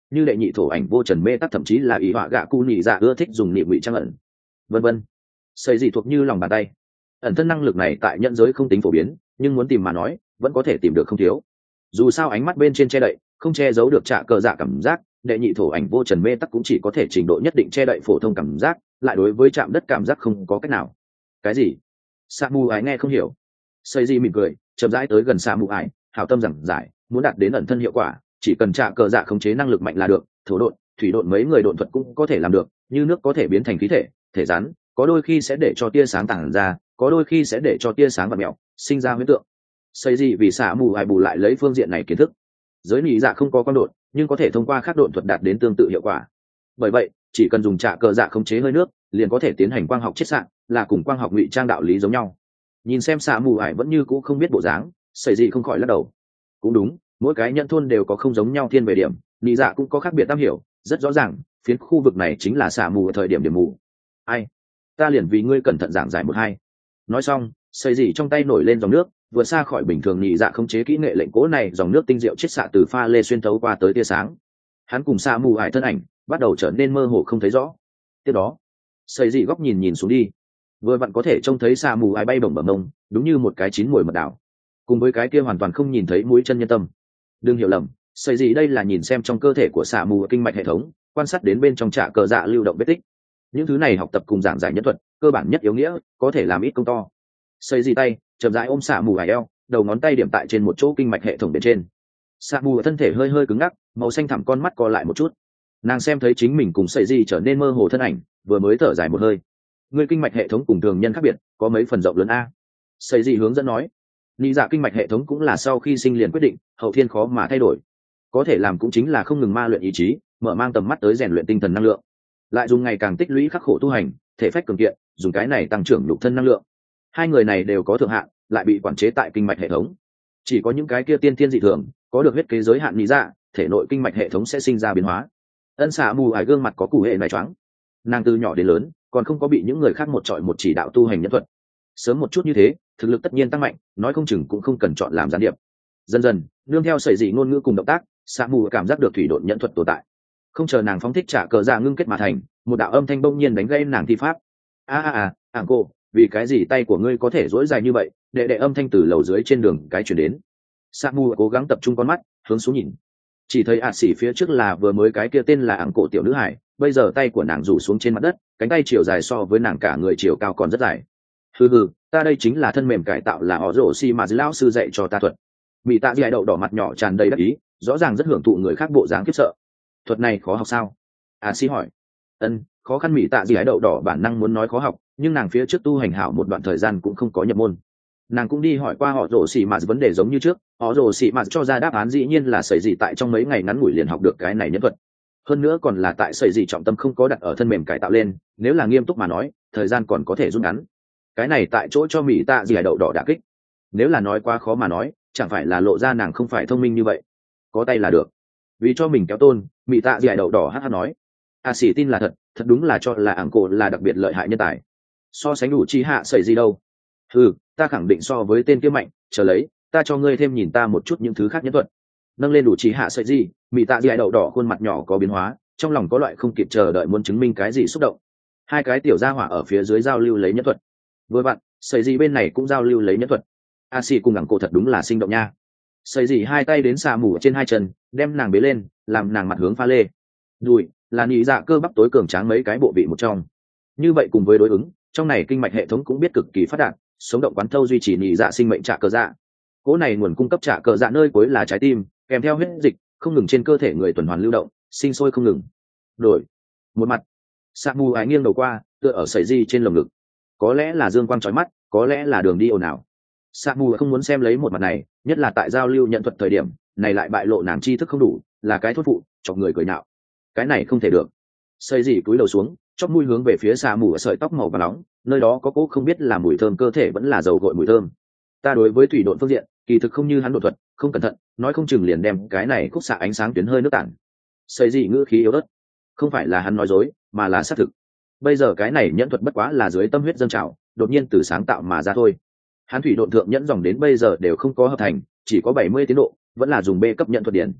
như đệ nhị thổ ảnh vô trần mê tắc, thậm chí là ý họa gạ cu nhị dạ ưa thích dùng nhị ngụy trang ẩn, vân vân. Xây gì thuộc như lòng bàn tay. Ẩn thân năng lực này tại nhận giới không tính phổ biến, nhưng muốn tìm mà nói vẫn có thể tìm được không thiếu. Dù sao ánh mắt bên trên che đậy không che giấu được trả cờ dạ cảm giác, đệ nhị thổ ảnh vô trần mê tắc cũng chỉ có thể trình độ nhất định che đậy phổ thông cảm giác, lại đối với chạm đất cảm giác không có cách nào. Cái gì? Sa mù ái nghe không hiểu. Xây gì mỉm cười chậm rãi tới gần Sa mù ái, hảo tâm giảng giải, muốn đạt đến ẩn thân hiệu quả chỉ cần trả cờ dạ khống chế năng lực mạnh là được. Thổ độn, thủy độn mấy người độn thuật cũng có thể làm được, như nước có thể biến thành khí thể, thể rắn có đôi khi sẽ để cho tia sáng tản ra, có đôi khi sẽ để cho tia sáng và mèo sinh ra huyễn tượng. Xây gì vì Sa mù ái bù lại lấy phương diện này kiến thức. Giới lý dạ không có con độn, nhưng có thể thông qua khắc độn thuật đạt đến tương tự hiệu quả. Bởi vậy chỉ cần dùng trả cờ dạ khống chế hơi nước liền có thể tiến hành quang học chiết xạ, là cùng quang học ngụy trang đạo lý giống nhau. Nhìn xem Sa mù ải vẫn như cũ không biết bộ dáng, Sẩy Dị không khỏi lắc đầu. Cũng đúng, mỗi cái nhận thôn đều có không giống nhau thiên về điểm, lý dạ cũng có khác biệt tam hiểu, rất rõ ràng phiến khu vực này chính là Sa mù ở thời điểm điểm mù. Ai, ta liền vì ngươi cẩn thận giảng giải một hai. Nói xong, Sẩy Dị trong tay nổi lên dòng nước, vượt xa khỏi bình thường lý dạ khống chế kỹ nghệ lệnh cố này, dòng nước tinh diệu chiết xạ từ pha lê xuyên thấu qua tới tia sáng. Hắn cùng Sa mù ải thân ảnh bắt đầu trở nên mơ hồ không thấy rõ. Tiếp đó, Sẩy Dị góc nhìn nhìn xuống đi, vừa vặn có thể trông thấy Sa mù ải bay bổng bẩm mông, đúng như một cái chín mùi mật đảo, cùng với cái kia hoàn toàn không nhìn thấy mũi chân nhân tâm. Đừng hiểu lầm, Sẩy Dị đây là nhìn xem trong cơ thể của Sa mù kinh mạch hệ thống, quan sát đến bên trong trả cờ dạ lưu động vết tích. Những thứ này học tập cùng giảng giải nhân thuật, cơ bản nhất yếu nghĩa, có thể làm ít công to. Sẩy Dị tay chậm rãi ôm Sa mù ải eo, đầu ngón tay điểm tại trên một chỗ kinh mạch hệ thống bên trên. Sa mù thân thể hơi hơi cứng ngắc, màu xanh thẳm con mắt co lại một chút. Nàng xem thấy chính mình cùng Sẩy Dị trở nên mơ hồ thân ảnh, vừa mới thở dài một hơi. Người kinh mạch hệ thống cùng thường nhân khác biệt, có mấy phần rộng lớn a. Sẩy Dị hướng dẫn nói, lý dạ kinh mạch hệ thống cũng là sau khi sinh liền quyết định, hậu thiên khó mà thay đổi. Có thể làm cũng chính là không ngừng ma luyện ý chí, mở mang tầm mắt tới rèn luyện tinh thần năng lượng, lại dùng ngày càng tích lũy khắc khổ tu hành, thể phách cường kiện, dùng cái này tăng trưởng nhục thân năng lượng. Hai người này đều có thượng hạn, lại bị quản chế tại kinh mạch hệ thống. Chỉ có những cái kia tiên thiên dị thường, có được huyết kế giới hạn lý dạ, thể nội kinh mạch hệ thống sẽ sinh ra biến hóa. Ân Xạ mù ải gương mặt có củ hệ này choáng, nàng từ nhỏ đến lớn còn không có bị những người khác một trọi một chỉ đạo tu hành nhân thuật. Sớm một chút như thế thực lực tất nhiên tăng mạnh, nói không chừng cũng không cần chọn làm gián điệp. Dần dần nương theo Sẩy Dị ngôn ngữ cùng động tác, Xạ mù cảm giác được thủy độn nhận thuật tồn tại. Không chờ nàng phóng thích trả cờ dạ ngưng kết mà thành, một đạo âm thanh bỗng nhiên đánh gây nàng thi pháp. A a a, ảng cô, vì cái gì tay của ngươi có thể duỗi dài như vậy? Đệ đệ âm thanh từ lầu dưới trên đường cái chuyển đến. Xạ mù cố gắng tập trung con mắt hướng xuống nhìn, chỉ thấy ạ xỉ phía trước là vừa mới cái kia tên là ảng cổ tiểu nữ hải, bây giờ tay của nàng rủ xuống trên mặt đất, cánh tay chiều dài so với nàng cả người chiều cao còn rất dài. Hừ hừ, ta đây chính là thân mềm cải tạo, là họ rổ xi mà dư lão sư dạy cho ta thuật. Mỹ tạ dì đậu đỏ mặt nhỏ tràn đầy đắc ý, rõ ràng rất hưởng thụ người khác bộ dáng khiếp sợ. Thuật này khó học sao? ạ xỉ hỏi. Ân, khó khăn. Mỹ tạ dì đậu đỏ bản năng muốn nói khó học, nhưng nàng phía trước tu hành hảo một đoạn thời gian cũng không có nhập môn. Nàng cũng đi hỏi qua họ rổ xì mà vấn đề giống như trước, họ rổ xì mà cho ra đáp án dĩ nhiên là Sẩy Dị tại trong mấy ngày ngắn ngủi liền học được cái này nhân thuật. Hơn nữa còn là tại Sẩy Dị trọng tâm không có đặt ở thân mềm cải tạo lên, nếu là nghiêm túc mà nói thời gian còn có thể rút ngắn. Cái này tại chỗ cho Mỹ tạ dì đậu đỏ đả kích. Nếu là nói quá khó mà nói, chẳng phải là lộ ra nàng không phải thông minh như vậy. Có tay là được. Vì cho mình kéo tôn, Mỹ tạ dì đậu đỏ hát hát nói, a xỉ tin là thật, thật đúng là cho là ảng cổ là đặc biệt lợi hại nhân tài. So sánh đủ chi hạ Sẩy Dị đâu? Ừ, ta khẳng định so với tên kia mạnh, chờ lấy, ta cho ngươi thêm nhìn ta một chút những thứ khác nhân thuật. Nâng lên đủ chỉ hạ Sẩy Dị, Mỹ tạ dì đậu đỏ khuôn mặt nhỏ có biến hóa, trong lòng có loại không kịp chờ đợi muốn chứng minh cái gì xúc động. Hai cái tiểu gia hỏa ở phía dưới giao lưu lấy nhân thuật, vừa vặn Sẩy Dị bên này cũng giao lưu lấy nhân thuật. A xì cùng ảng cổ thật đúng là sinh động nha. Sẩy Dị hai tay đến xà mù trên hai chân, đem nàng bế lên, làm nàng mặt hướng pha lê. Đùi là nhị dạ cơ bắp tối cường tráng mấy cái bộ vị một trong. Như vậy cùng với đối ứng, trong này kinh mạch hệ thống cũng biết cực kỳ phát đạt, sống động quán thâu duy trì nhị dạ sinh mệnh trả cờ dạ. Cỗ này nguồn cung cấp trả cờ dạ nơi cuối là trái tim, kèm theo huyết dịch không ngừng trên cơ thể người tuần hoàn lưu động, sinh sôi không ngừng. Đổi một mặt, Sa mù ái nghiêng đầu qua, tựa ở Sẩy Dị trên lồng ngực. Có lẽ là dương quang chói mắt, có lẽ là đường đi ồn ào. Sa mù không muốn xem lấy một mặt này, nhất là tại giao lưu nhận thuật thời điểm này lại bại lộ nàng tri thức không đủ, là cái thốt phụ, chọc người cười nhạo. Cái này không thể được. Sẩy Dị cúi đầu xuống, chóp mũi hướng về phía Sa mù ở sợi tóc màu vàng nóng, nơi đó có cỗ không biết là mùi thơm cơ thể vẫn là dầu gội mùi thơm. Ta đối với thủy độn phương diện kỳ thực không như hắn đột thuật, không cẩn thận nói không chừng liền đem cái này khúc xạ ánh sáng tuyến hơi nước tản. Sẩy Dị ngữ khí yếu ớt, không phải là hắn nói dối mà là xác thực. Bây giờ cái này nhẫn thuật bất quá là dưới tâm huyết dâng trào, đột nhiên từ sáng tạo mà ra thôi. Hắn thủy độn thượng nhẫn dòng đến bây giờ đều không có hợp thành, chỉ có bảy mươi tiến độ, vẫn là dùng B cấp nhận thuật điển.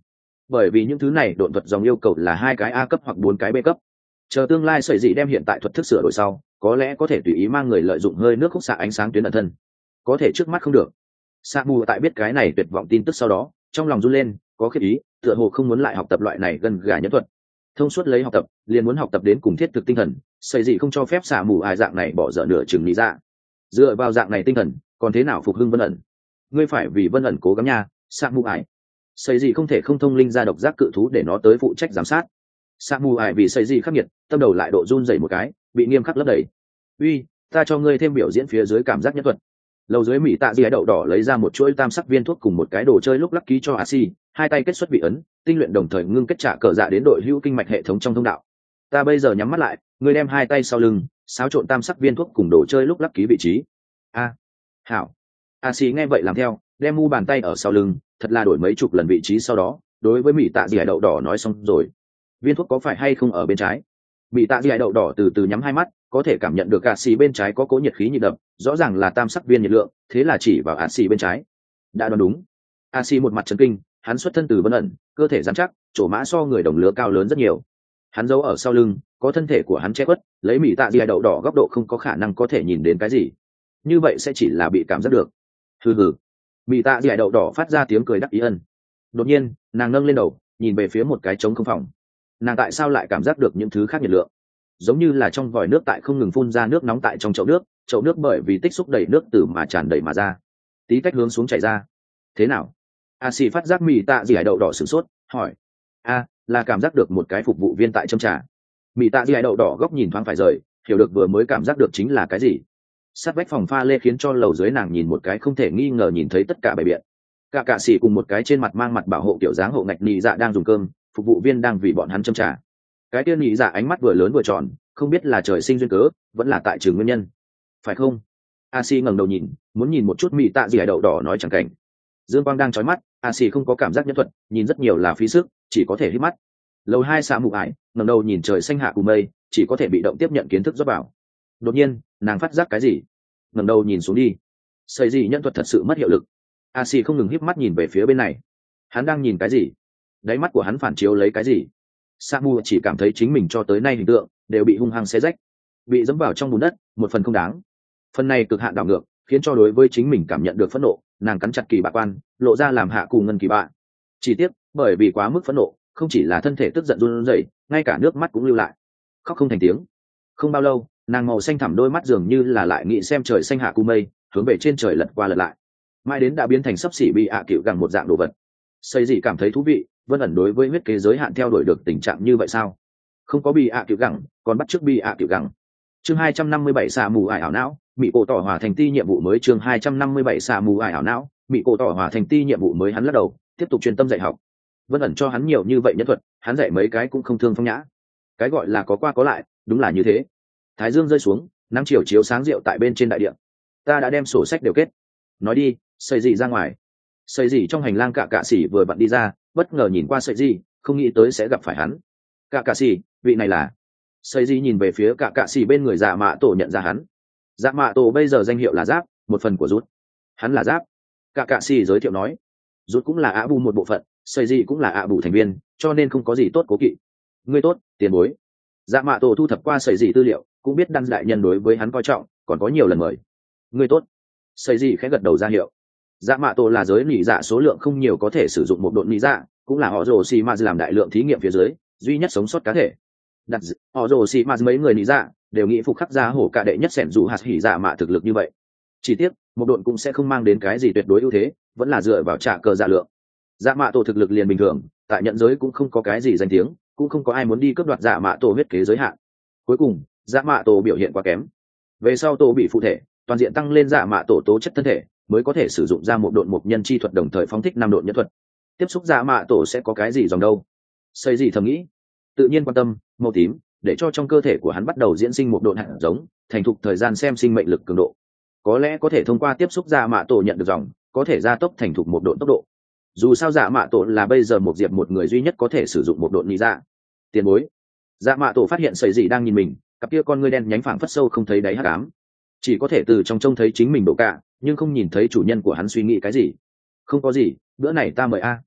bởi vì những thứ này độn thuật dòng yêu cầu là hai cái A cấp hoặc bốn cái B cấp. Chờ tương lai sợi dị đem hiện tại thuật thức sửa đổi sau, có lẽ có thể tùy ý mang người lợi dụng hơi nước khúc xạ ánh sáng tuyến ẩn thân. Có thể trước mắt không được. Sa Mu tại biết cái này tuyệt vọng tin tức sau đó, trong lòng run lên, có khiếp ý, tựa hồ không muốn lại học tập loại này gần gà nhẫn thuật. Thông suốt lấy học tập, liền muốn học tập đến cùng thiết thực tinh thần, sợi dị không cho phép Sa Mu ai dạng này bỏ dở nửa chừng lý ra. Dựa vào dạng này tinh thần, còn thế nào phục hưng Vân ẩn? Ngươi phải vì Vân ẩn cố gắng nha, Sa Mu ai. Sợi dị không thể không thông linh ra độc giác cự thú để nó tới phụ trách giám sát. Sa Mu ai vì sợi dị khắc nghiệt, tâm đầu lại độ run rẩy một cái, bị nghiêm khắc lấp đầy. Uy, ta cho ngươi thêm biểu diễn phía dưới cảm giác nhất thuật. Lầu dưới mỹ tạ di đậu đỏ lấy ra một chuỗi tam sắc viên thuốc cùng một cái đồ chơi lúc lắc ký cho a si, hai tay kết xuất vị ấn, tinh luyện đồng thời ngưng kết trả cờ dạ đến đội hữu kinh mạch hệ thống trong thông đạo. Ta bây giờ nhắm mắt lại, ngươi đem hai tay sau lưng, xáo trộn tam sắc viên thuốc cùng đồ chơi lúc lắc ký vị trí. A, hảo. A si nghe vậy làm theo, đem mu bàn tay ở sau lưng, thật là đổi mấy chục lần vị trí sau đó, đối với mỹ tạ di đậu đỏ nói xong rồi. Viên thuốc có phải hay không ở bên trái? Mỹ tạ di đậu đỏ từ từ nhắm hai mắt, có thể cảm nhận được a xì bên trái có cố nhiệt khí nhịp đập, rõ ràng là tam sắc viên nhiệt lượng, thế là chỉ vào a xì bên trái. Đã đoán đúng. A xì một mặt chấn kinh, hắn xuất thân từ Vân ẩn, cơ thể rắn chắc, chỗ mã so người đồng lứa cao lớn rất nhiều. Hắn giấu ở sau lưng, có thân thể của hắn che khuất, lấy mỹ tạ di đậu đỏ góc độ không có khả năng có thể nhìn đến cái gì. Như vậy sẽ chỉ là bị cảm giác được. Hừ hừ. Mỹ tạ di đậu đỏ phát ra tiếng cười đắc ý ân. Đột nhiên, nàng nâng lên đầu, nhìn về phía một cái trống không phòng. Nàng tại sao lại cảm giác được những thứ khác nhiệt lượng? Giống như là trong vòi nước tại không ngừng phun ra nước nóng tại trong chậu nước, chậu nước bởi vì tích xúc đầy nước từ mà tràn đầy mà ra, tí tách hướng xuống chảy ra. Thế nào? A xì phát giác mì tạ dì hải đậu đỏ sửng sốt, hỏi. A, là cảm giác được một cái phục vụ viên tại châm trà. Mì tạ dì hải đậu đỏ góc nhìn thoáng phải rời, hiểu được vừa mới cảm giác được chính là cái gì. Sát vách phòng pha lê khiến cho lầu dưới nàng nhìn một cái không thể nghi ngờ nhìn thấy tất cả bày biện. Cả cạ xì cùng một cái trên mặt mang mặt bảo hộ kiểu dáng hộ ngạch nị dạ đang dùng cơm, phục vụ viên đang vì bọn hắn châm trà. Cái tiên nhị dạ ánh mắt vừa lớn vừa tròn, không biết là trời sinh duyên cớ vẫn là tại trường nguyên nhân, phải không? A si ngẩng đầu nhìn, muốn nhìn một chút mỹ tạ gì hải đậu đỏ nói chẳng cảnh. Dương quang đang trói mắt, A si không có cảm giác nhân thuật, nhìn rất nhiều là phí sức, chỉ có thể hít mắt. Lầu hai xạ mụ ải, ngẩng đầu nhìn trời xanh hạ cùng mây, chỉ có thể bị động tiếp nhận kiến thức rót vào. Đột nhiên nàng phát giác cái gì, ngẩng đầu nhìn xuống đi, sợi gì nhân thuật thật sự mất hiệu lực. A si không ngừng hít mắt nhìn về phía bên này, hắn đang nhìn cái gì? Đáy mắt của hắn phản chiếu lấy cái gì? Samu chỉ cảm thấy chính mình cho tới nay hình tượng đều bị hung hăng xé rách, bị dẫm vào trong bùn đất, một phần không đáng. Phần này cực hạn đảo ngược, khiến cho đối với chính mình cảm nhận được phẫn nộ, nàng cắn chặt kỳ bạ quan, lộ ra làm hạ cù ngân kỳ bạ. Chỉ tiếc, bởi vì quá mức phẫn nộ, không chỉ là thân thể tức giận run rẩy, ngay cả nước mắt cũng lưu lại, khóc không thành tiếng. Không bao lâu, nàng màu xanh thẳm đôi mắt dường như là lại nghĩ xem trời xanh hạ cù mây, hướng về trên trời lật qua lật lại, mãi đến đã biến thành sấp xỉ bị ạ à cựu gẳng một dạng đồ vật. Xây gì cảm thấy thú vị, Vân ẩn đối với huyết kế giới hạn theo đuổi được tình trạng như vậy sao? Không có bị ạ à cựu gẳng, còn bắt chước bị ạ à cựu gẳng. Chương hai trăm năm mươi bảy xạ mù ải ảo não, bị cổ tỏ hòa thành ti nhiệm vụ mới. Chương hai trăm năm mươi bảy xạ mù ải ảo não, bị cổ tỏ hòa thành ti nhiệm vụ mới. Hắn lắc đầu, tiếp tục chuyên tâm dạy học. Vân ẩn cho hắn nhiều như vậy nhân thuật, hắn dạy mấy cái cũng không thương phong nhã. Cái gọi là có qua có lại, đúng là như thế. Thái dương rơi xuống, nắng chiều chiếu sáng rượu tại bên trên đại địa. Ta đã đem sổ sách đều kết. Nói đi, xây gì ra ngoài. Xây gì trong hành lang cả cạ sĩ vừa vặn đi ra, bất ngờ nhìn qua sợi gì, không nghĩ tới sẽ gặp phải hắn. Cả cạ sĩ, vị này là. Sợi gì nhìn về phía cả cạ sĩ bên người dạ mạ tổ, nhận ra hắn. Dạ mạ tổ bây giờ danh hiệu là Giáp, một phần của Rút. Hắn là Giáp. Cả cạ sĩ giới thiệu nói. Rút cũng là ạ bù một bộ phận, sợi gì cũng là ạ bù thành viên, cho nên không có gì tốt cố kỵ. Ngươi tốt, tiền bối. Dạ mạ tổ thu thập qua sợi gì tư liệu, cũng biết đăng đại nhân đối với hắn coi trọng, còn có nhiều lần mời. Ngươi tốt. Sợi gì khẽ gật đầu ra hiệu. Dạ mạ tổ là giới nỉ dạ số lượng không nhiều có thể sử dụng một độn nỉ dạ, cũng là họ rồ xì ma làm đại lượng thí nghiệm phía dưới duy nhất sống sót cá thể. Đặt họ rồ xì ma mấy người nỉ dạ đều nghĩ phục khắc ra hổ cả đệ nhất sẻn dù hạt hỉ dạ mạ thực lực như vậy. Chỉ tiếc một độn cũng sẽ không mang đến cái gì tuyệt đối ưu thế, vẫn là dựa vào trả cờ dạ lượng. Dạ mạ tổ thực lực liền bình thường, tại nhận giới cũng không có cái gì danh tiếng, cũng không có ai muốn đi cướp đoạt dạ mạ tổ huyết kế giới hạn. Cuối cùng dạ mạ tổ biểu hiện quá kém, về sau tổ bị phụ thể toàn diện tăng lên dạ mạ tổ tố chất thân thể, mới có thể sử dụng ra một độn một nhân chi thuật đồng thời phóng thích năm độn nhân thuật. Tiếp xúc dạ mạ tổ sẽ có cái gì dòng đâu? Xây gì thầm nghĩ, tự nhiên quan tâm màu tím, để cho trong cơ thể của hắn bắt đầu diễn sinh một độn hạt giống, thành thục thời gian xem sinh mệnh lực cường độ. Có lẽ có thể thông qua tiếp xúc dạ mạ tổ nhận được dòng, có thể gia tốc thành thục một độn tốc độ. Dù sao dạ mạ tổ là bây giờ một diệp một người duy nhất có thể sử dụng một độn lý dạ. Tiền bối. Dạ mạ tổ phát hiện sợi gì đang nhìn mình, cặp kia con ngươi đen nhánh phảng phất sâu không thấy đáy hắc ám, chỉ có thể từ trong trông thấy chính mình độ cả, nhưng không nhìn thấy chủ nhân của hắn suy nghĩ cái gì. Không có gì, bữa này ta mời a.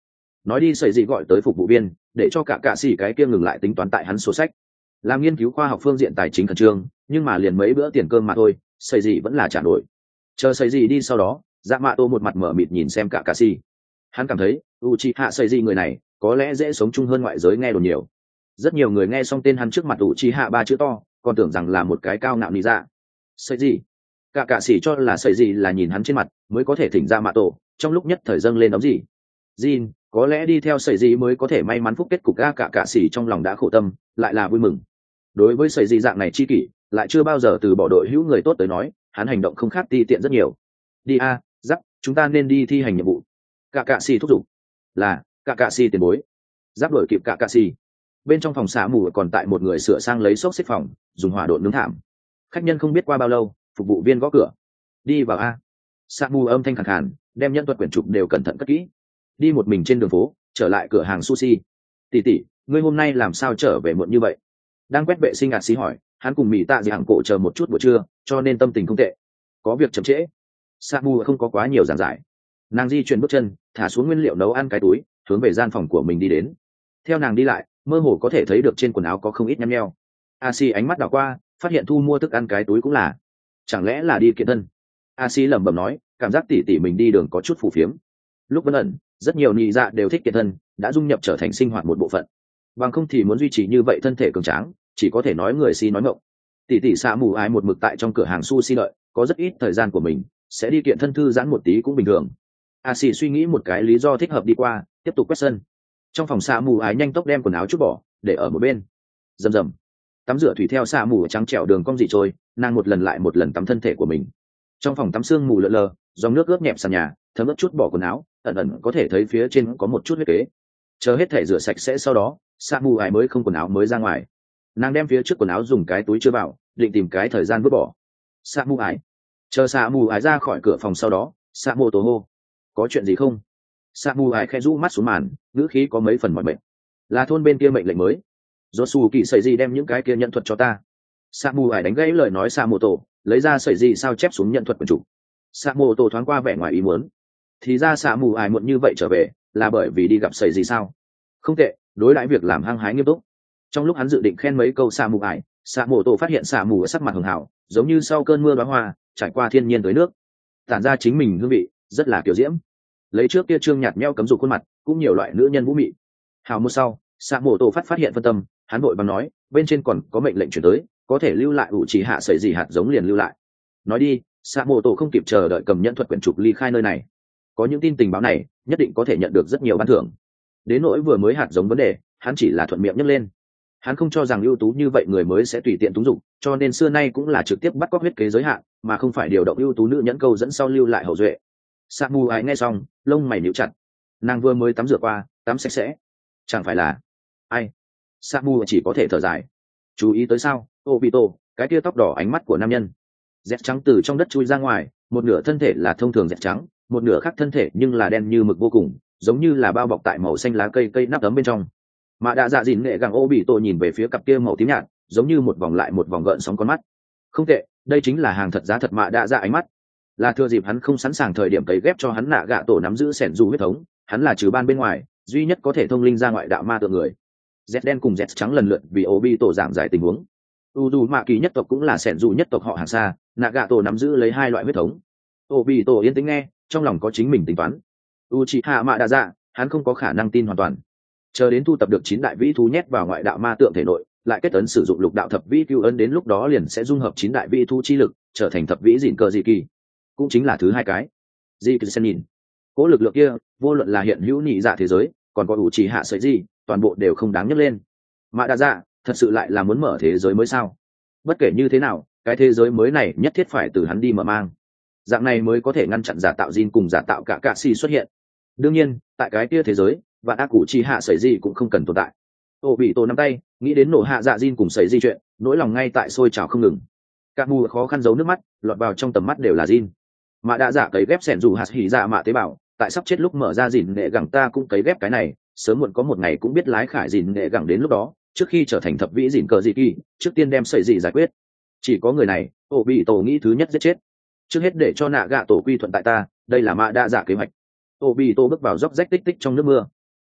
nói đi sẩy gì gọi tới phục vụ viên để cho cả cạ xỉ cái kia ngừng lại tính toán tại hắn sổ sách. Làm nghiên cứu khoa học phương diện tài chính khẩn trương, nhưng mà liền mấy bữa tiền cơm mà thôi, sẩy gì vẫn là trả nổi. Chờ sẩy gì đi sau đó, dạ mạ tô một mặt mở mịt nhìn xem cả cạ xỉ. Hắn cảm thấy Uchiha sẩy gì người này có lẽ dễ sống chung hơn ngoại giới nghe đồn nhiều. Rất nhiều người nghe xong tên hắn trước mặt Uchiha ba chữ to, còn tưởng rằng là một cái cao ngạo nị dạ. Sẩy gì? Cả cạ xỉ cho là sẩy gì là nhìn hắn trên mặt mới có thể thỉnh ra mạ tổ, trong lúc nhất thời dâng lên đóng gì. Jin, có lẽ đi theo sẩy gì mới có thể may mắn phúc kết cục. Ga cả cạ xỉ trong lòng đã khổ tâm, lại là vui mừng. Đối với sẩy gì dạng này chi kỷ, lại chưa bao giờ từ bỏ đội hữu người tốt tới nói, hắn hành động không khác ti tiện rất nhiều. Đi a, giáp, chúng ta nên đi thi hành nhiệm vụ. Cả cạ xỉ thúc giục. Là, cả cạ xỉ tiền bối. Giáp đuổi kịp cả cạ xỉ. Bên trong phòng xả mù còn tại một người sửa sang lấy xốc xếp phòng, dùng hỏa độn nướng thảm. Khách nhân không biết qua bao lâu, phục vụ viên gõ cửa. Đi vào a. Xả mù âm thanh khàn khàn, đem nhân thuật quyển trục đều cẩn thận cất kỹ. Đi một mình trên đường phố, trở lại cửa hàng sushi. Tỷ tỷ, ngươi hôm nay làm sao trở về muộn như vậy? Đang quét vệ sinh ạt xí hỏi, hắn cùng mỹ tạ dị hàng cổ chờ một chút buổi trưa, cho nên tâm tình không tệ. Có việc chậm trễ. Samu không có quá nhiều giảng giải. Nàng di chuyển bước chân, thả xuống nguyên liệu nấu ăn cái túi, hướng về gian phòng của mình đi đến. Theo nàng đi lại, mơ hồ có thể thấy được trên quần áo có không ít nhăn nheo. Asi ánh mắt đảo qua, phát hiện thu mua thức ăn cái túi cũng là, chẳng lẽ là đi kiện thân? Asi lẩm bẩm nói, cảm giác tỉ tỉ mình đi đường có chút phù phiếm. Lúc vẫn ẩn, rất nhiều nị dạ đều thích kiện thân, đã dung nhập trở thành sinh hoạt một bộ phận. Bằng không thì muốn duy trì như vậy thân thể cường tráng, chỉ có thể nói người si nói ngọng. Tỷ tỷ xạ mù ái một mực tại trong cửa hàng sushi đợi, có rất ít thời gian của mình, sẽ đi kiện thân thư giãn một tí cũng bình thường. Asi suy nghĩ một cái lý do thích hợp đi qua, tiếp tục quét sân. Trong phòng xạ mù ái nhanh tốc đem quần áo chút bỏ, để ở một bên. Rầm rầm. Tắm rửa thủy theo xạ mù trắng trẻo đường cong dị trôi, nàng một lần lại một lần tắm thân thể của mình. Trong phòng tắm sương mù lờ lờ, dòng nước ướt nhẹp sàn nhà, thấm ướt chút bỏ quần áo, ẩn ẩn có thể thấy phía trên có một chút huyết kế. Chờ hết thể rửa sạch sẽ sau đó, xạ mù ái mới không quần áo mới ra ngoài. Nàng đem phía trước quần áo dùng cái túi chưa vào, định tìm cái thời gian vứt bỏ. Xạ mù ái. Chờ xạ mù ái ra khỏi cửa phòng sau đó, xạ mù tổ hô. Có chuyện gì không? Xạ mù ái khẽ rũ mắt xuống màn, ngữ khí có mấy phần mỏi mệt. Là thôn bên kia mệnh lệnh mới. Rốt xù kỳ sẩy gì đem những cái kia nhận thuật cho ta. Xạ mù ái đánh gãy lời nói xạ mù tổ, lấy ra sẩy gì sao chép xuống nhận thuật quần chủ. Xạ mù tổ thoáng qua vẻ ngoài ý muốn. Thì ra xạ mù ái muộn như vậy trở về, là bởi vì đi gặp sẩy gì sao? Không tệ, đối đãi việc làm hăng hái nghiêm túc. Trong lúc hắn dự định khen mấy câu xạ mù ải, xạ mù tổ phát hiện xạ mù ở sắc mặt hường hảo, giống như sau cơn mưa bá hoa, trải qua thiên nhiên tới nước, tản ra chính mình hương vị rất là kiểu diễm. Lấy trước kia trương nhạt nhẽo cấm dục khuôn mặt, cũng nhiều loại nữ nhân vũ mị. Hào một sau, xạ mù tổ phát phát hiện phân tâm, hắn vội bằng nói, bên trên còn có mệnh lệnh chuyển tới, có thể lưu lại ủ chỉ hạ sẩy gì hạt giống liền lưu lại. Nói đi, xạ mù tổ không kịp chờ đợi cầm nhận thuật quyển trục ly khai nơi này. Có những tin tình báo này, nhất định có thể nhận được rất nhiều ban thưởng. Đến nỗi vừa mới hạt giống vấn đề, hắn chỉ là thuận miệng nhấc lên. Hắn không cho rằng ưu tú như vậy người mới sẽ tùy tiện túng dụng, cho nên xưa nay cũng là trực tiếp bắt cóc huyết kế giới hạn, mà không phải điều động ưu tú nữ nhẫn câu dẫn sau lưu lại hậu duệ. Samu ái nghe xong, lông mày nhíu chặt. Nàng vừa mới tắm rửa qua, tắm sạch sẽ, chẳng phải là ai? Samu chỉ có thể thở dài. Chú ý tới sao? Obito, cái kia tóc đỏ ánh mắt của nam nhân. Dẹt trắng từ trong đất chui ra ngoài, một nửa thân thể là thông thường dẹt trắng, một nửa khác thân thể nhưng là đen như mực vô cùng, giống như là bao bọc tại màu xanh lá cây cây nắp ấm bên trong. Mà đã dạ dìn nghệ gẳng ô bị tổ nhìn về phía cặp kia màu tím nhạt, giống như một vòng lại một vòng gợn sóng con mắt. Không tệ, đây chính là hàng thật giá thật mạ đã dạ ánh mắt. Là thừa dịp hắn không sẵn sàng thời điểm cấy ghép cho hắn nạ gạ tổ nắm giữ sẻn dù huyết thống, hắn là trừ ban bên ngoài duy nhất có thể thông linh ra ngoại đạo ma tượng người. Z đen cùng Z trắng lần lượt vì ô bị tổ giảng giải tình huống. U dù mạ kỳ nhất tộc cũng là sẻn dù nhất tộc họ hàng xa, nạ gạ tổ nắm giữ lấy hai loại huyết thống. Ô bị tổ yên tĩnh nghe, trong lòng có chính mình tính toán. U chỉ hạ mạ đã dạ, hắn không có khả năng tin hoàn toàn. Chờ đến thu tập được chín đại vĩ thú nhét vào ngoại đạo ma tượng thể nội, lại kết ấn sử dụng lục đạo thập vĩ cứu ấn, đến lúc đó liền sẽ dung hợp chín đại vĩ thú chi lực, trở thành thập vĩ dịn cờ dị kỳ, cũng chính là thứ hai cái dị kỳ sen nhìn. Cố lực lượng kia, vô luận là hiện hữu nhị dạ thế giới, còn có ủ chỉ hạ sợi gì, toàn bộ đều không đáng nhắc lên. Mà đa dạ, thật sự lại là muốn mở thế giới mới sao? Bất kể như thế nào, cái thế giới mới này nhất thiết phải từ hắn đi mở mang, dạng này mới có thể ngăn chặn giả tạo Jin cùng giả tạo cả cạ xì xuất hiện. Đương nhiên, tại cái kia thế giới, vạn ác cụ chi hạ sẩy gì cũng không cần tồn tại. Ô bị tổ nắm tay, nghĩ đến nổ hạ dạ Jin cùng sẩy gì chuyện, nỗi lòng ngay tại sôi trào không ngừng. Các mù khó khăn giấu nước mắt, lọt vào trong tầm mắt đều là Jin. Mà đã giả cấy ghép sẻn dù hạt hỉ dạ mạ tế bào, tại sắp chết lúc mở ra Jin nghệ gẳng ta cũng cấy ghép cái này, sớm muộn có một ngày cũng biết lái khải Jin nghệ gẳng, đến lúc đó, trước khi trở thành thập vĩ Jin cờ dị kỳ, trước tiên đem sẩy gì giải quyết. Chỉ có người này, ô bị tổ nghĩ thứ nhất giết chết. Trước hết để cho nạ gạ tổ quy thuận tại ta, đây là mạ đa giả kế hoạch. Ô bị tổ bước vào dốc rách tích tích trong nước mưa.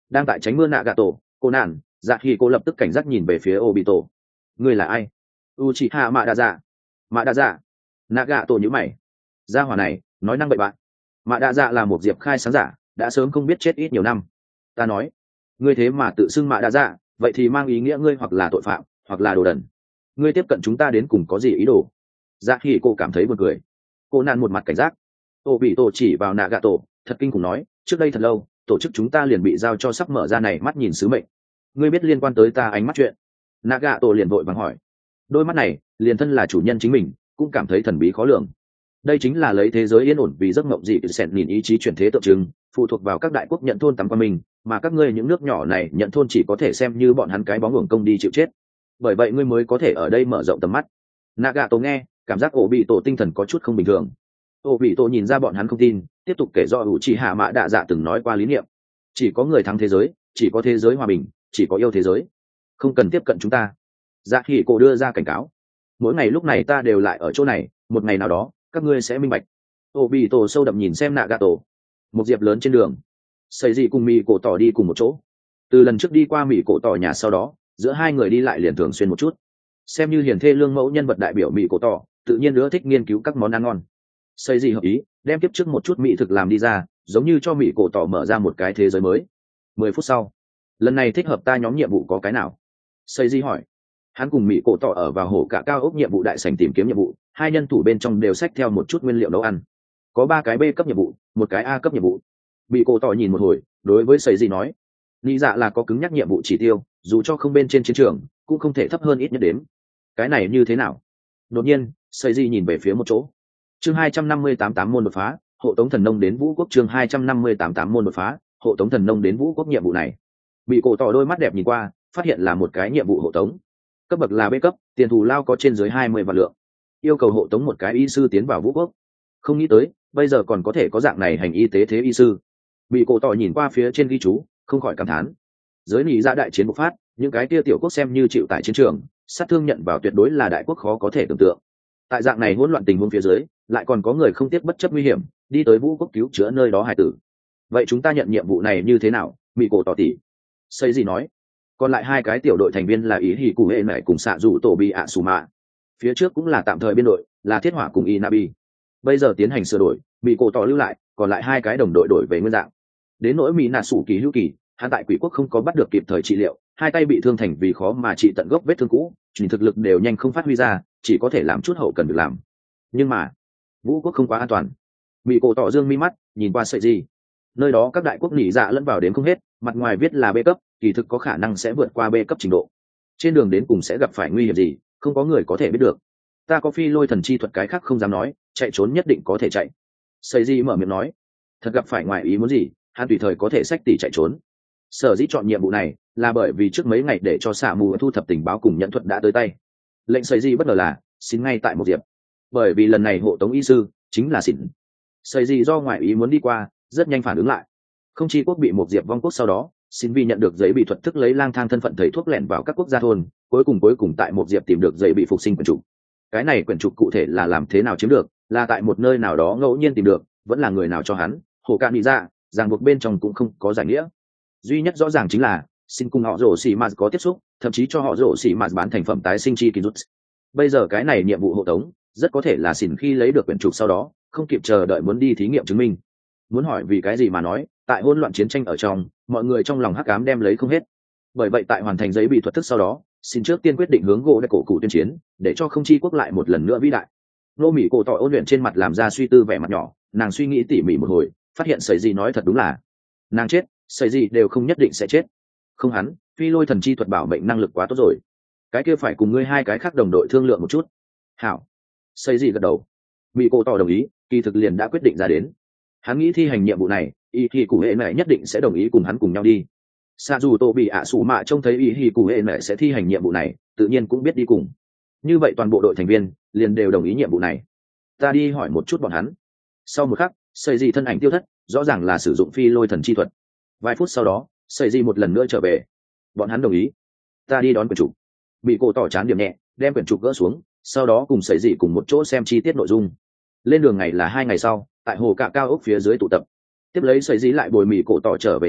đang tại tránh mưa nạ gà tổ cô nạn dạ khi cô lập tức cảnh giác nhìn về phía Obito. Ngươi là ai? Uchiha mạ đa dạ. Mạ đa dạ. Nạ gà tổ nhíu mày. Gia hỏa này nói năng bậy bạn. Mạ đa dạ là một diệp khai sáng giả, đã sớm không biết chết ít nhiều năm. Ta nói, ngươi thế mà tự xưng mạ đa dạ, vậy thì mang ý nghĩa ngươi hoặc là tội phạm hoặc là đồ đần. Ngươi tiếp cận chúng ta đến cùng có gì ý đồ? Dạ khi cô cảm thấy buồn cười. Cô nạn một mặt cảnh giác. Obito chỉ vào nạ gà tổ, thật kinh khủng nói, trước đây thật lâu tổ chức chúng ta liền bị giao cho sắp mở ra này mắt nhìn sứ mệnh. Ngươi biết liên quan tới ta ánh mắt chuyện? Naga tổ liền vội vàng hỏi. Đôi mắt này liền thân là chủ nhân chính mình cũng cảm thấy thần bí khó lường. Đây chính là lấy thế giới yên ổn vì giấc mộng dị sẹn nhìn ý chí chuyển thế tượng trưng, phụ thuộc vào các đại quốc nhận thôn tắm qua mình, mà các ngươi những nước nhỏ này nhận thôn chỉ có thể xem như bọn hắn cái bóng uổng công đi chịu chết. Bởi vậy ngươi mới có thể ở đây mở rộng tầm mắt. Naga tổ nghe cảm giác ổ bị tổ tinh thần có chút không bình thường. Ổ bị tổ nhìn ra bọn hắn không tin, tiếp tục kể do Uchiha Mạ Đạ Dạ từng nói qua lý niệm, chỉ có người thắng thế giới, chỉ có thế giới hòa bình, chỉ có yêu thế giới, không cần tiếp cận chúng ta. Dạ khi cổ đưa ra cảnh cáo, mỗi ngày lúc này ta đều lại ở chỗ này, một ngày nào đó các ngươi sẽ minh bạch. Obito sâu đậm nhìn xem Nagato. Một diệp lớn trên đường, xây gì cùng mì cổ tỏ đi cùng một chỗ. Từ lần trước đi qua mì cổ tỏ nhà sau đó, giữa hai người đi lại liền thường xuyên một chút. Xem như hiền thê lương mẫu nhân vật đại biểu mì cổ tỏ, tự nhiên nữa thích nghiên cứu các món ăn ngon. Xây gì hợp ý đem tiếp trước một chút mỹ thực làm đi ra, giống như cho mỹ cổ tỏ mở ra một cái thế giới mới. Mười phút sau, lần này thích hợp ta nhóm nhiệm vụ có cái nào? Xây gì hỏi. Hắn cùng mỹ cổ tỏ ở vào hổ cả cao ốc nhiệm vụ đại sảnh tìm kiếm nhiệm vụ, hai nhân thủ bên trong đều xách theo một chút nguyên liệu nấu ăn. Có ba cái B cấp nhiệm vụ, một cái A cấp nhiệm vụ. Mỹ cổ tỏ nhìn một hồi, đối với xây gì nói, nghĩ dạ là có cứng nhắc nhiệm vụ chỉ tiêu, dù cho không bên trên chiến trường cũng không thể thấp hơn ít nhất đếm. Cái này như thế nào? Đột nhiên xây gì nhìn về phía một chỗ. Chương hai trăm năm mươi tám tám môn đột phá, hộ tống thần nông đến vũ quốc. Chương hai trăm năm mươi tám tám môn đột phá, hộ tống thần nông đến vũ quốc. Nhiệm vụ này, bị cổ tỏ đôi mắt đẹp nhìn qua, phát hiện là một cái nhiệm vụ hộ tống, cấp bậc là B cấp, tiền thù lao có trên dưới hai mươi vạn lượng, yêu cầu hộ tống một cái y sư tiến vào vũ quốc. Không nghĩ tới bây giờ còn có thể có dạng này hành y tế thế y sư. Bị cổ tỏ nhìn qua phía trên ghi chú, không khỏi cảm thán. Giới nỉ ra đại chiến bộc phát, những cái kia tiểu quốc xem như chịu tại chiến trường, sát thương nhận vào tuyệt đối là đại quốc khó có thể tưởng tượng. Tại dạng này hỗn loạn tình huống phía dưới, lại còn có người không tiếc bất chấp nguy hiểm đi tới vũ quốc cứu chữa nơi đó hải tử. Vậy chúng ta nhận nhiệm vụ này như thế nào? Mỹ cổ tỏ tỉ xây gì nói. Còn lại hai cái tiểu đội thành viên là ý hỉ cụ hệ mẹ cùng xạ rủ tổ bị ạ xù mạ, phía trước cũng là tạm thời biên đội, là thiết hỏa cùng inabi. Bây giờ tiến hành sửa đổi, Mỹ cổ tỏ lưu lại, còn lại hai cái đồng đội đổi về nguyên dạng. Đến nỗi Mỹ nà sủ kỳ hữu kỳ, hắn tại quỷ quốc không có bắt được kịp thời trị liệu, hai tay bị thương thành vì khó mà trị tận gốc vết thương cũ, chuyển thực lực đều nhanh không phát huy ra, chỉ có thể làm chút hậu cần việc làm. Nhưng mà vũ quốc không quá an toàn. Mỹ cổ tỏ dương mi mắt nhìn qua sợi gì, nơi đó các đại quốc nỉ dạ lẫn vào đến không hết, mặt ngoài viết là B cấp, kỳ thực có khả năng sẽ vượt qua B cấp trình độ. Trên đường đến cùng sẽ gặp phải nguy hiểm gì, không có người có thể biết được. Ta có phi lôi thần chi thuật, cái khác không dám nói, chạy trốn nhất định có thể chạy. Sợi gì mở miệng nói, thật gặp phải ngoài ý muốn gì, hắn tùy thời có thể xách tỷ chạy trốn. Sở dĩ chọn nhiệm vụ này là bởi vì trước mấy ngày để cho xạ mù thu thập tình báo cùng nhận thuật đã tới tay. Lệnh sợi gì bất ngờ là xin ngay tại một diệp, bởi vì lần này hộ tống y sư chính là xỉn. Sợi gì do ngoại ý muốn đi qua, rất nhanh phản ứng lại. Không chi quốc bị một diệp vong quốc sau đó, xin vì nhận được giấy bị thuật thức lấy lang thang thân phận thầy thuốc lẻn vào các quốc gia thôn, cuối cùng cuối cùng tại một diệp tìm được giấy bị phục sinh quyển trục. Cái này quyển trục cụ thể là làm thế nào chiếm được, là tại một nơi nào đó ngẫu nhiên tìm được, vẫn là người nào cho hắn, hồ cạn bị ra, ràng buộc bên trong cũng không có giải nghĩa. Duy nhất rõ ràng chính là xin cùng họ rổ xì mạt có tiếp xúc, thậm chí cho họ rổ xì mạt bán thành phẩm tái sinh chi kỳ rút. Bây giờ cái này nhiệm vụ hộ tống rất có thể là xỉn khi lấy được quyển trục sau đó không kịp chờ đợi muốn đi thí nghiệm chứng minh. Muốn hỏi vì cái gì mà nói, tại hỗn loạn chiến tranh ở trong, mọi người trong lòng hắc ám đem lấy không hết. Bởi vậy tại hoàn thành giấy bị thuật thức sau đó, xin trước tiên quyết định hướng gỗ đại cổ cụ tuyên chiến, để cho không chi quốc lại một lần nữa vĩ đại. Nô mỹ cổ tỏ ôn luyện trên mặt làm ra suy tư vẻ mặt nhỏ, nàng suy nghĩ tỉ mỉ một hồi, phát hiện sợi gì nói thật đúng là nàng chết, sợi gì đều không nhất định sẽ chết. Không hắn, phi lôi thần chi thuật bảo mệnh năng lực quá tốt rồi. Cái kia phải cùng ngươi hai cái khác đồng đội thương lượng một chút. Hảo. Sợi gì gật đầu. Mỹ cổ tỏ đồng ý, kỳ thực liền đã quyết định ra đến. Hắn nghĩ thi hành nhiệm vụ này, ý thì cụ hệ này nhất định sẽ đồng ý cùng hắn cùng nhau đi. Sa dù tô bị ạ sủ mạ trông thấy ý thì cụ hệ này sẽ thi hành nhiệm vụ này, tự nhiên cũng biết đi cùng. Như vậy toàn bộ đội thành viên liền đều đồng ý nhiệm vụ này. Ta đi hỏi một chút bọn hắn. Sau một khắc, sợi gì thân ảnh tiêu thất, rõ ràng là sử dụng phi lôi thần chi thuật. Vài phút sau đó, sợi gì một lần nữa trở về. Bọn hắn đồng ý. Ta đi đón quyển trục. Bị cổ tỏ chán điểm nhẹ, đem quyển trục gỡ xuống, sau đó cùng sợi gì cùng một chỗ xem chi tiết nội dung. Lên đường ngày là hai ngày sau, tại hồ cạ cao ốc phía dưới tụ tập. Tiếp lấy sợi gì lại bồi mì cổ tỏ trở về nhà,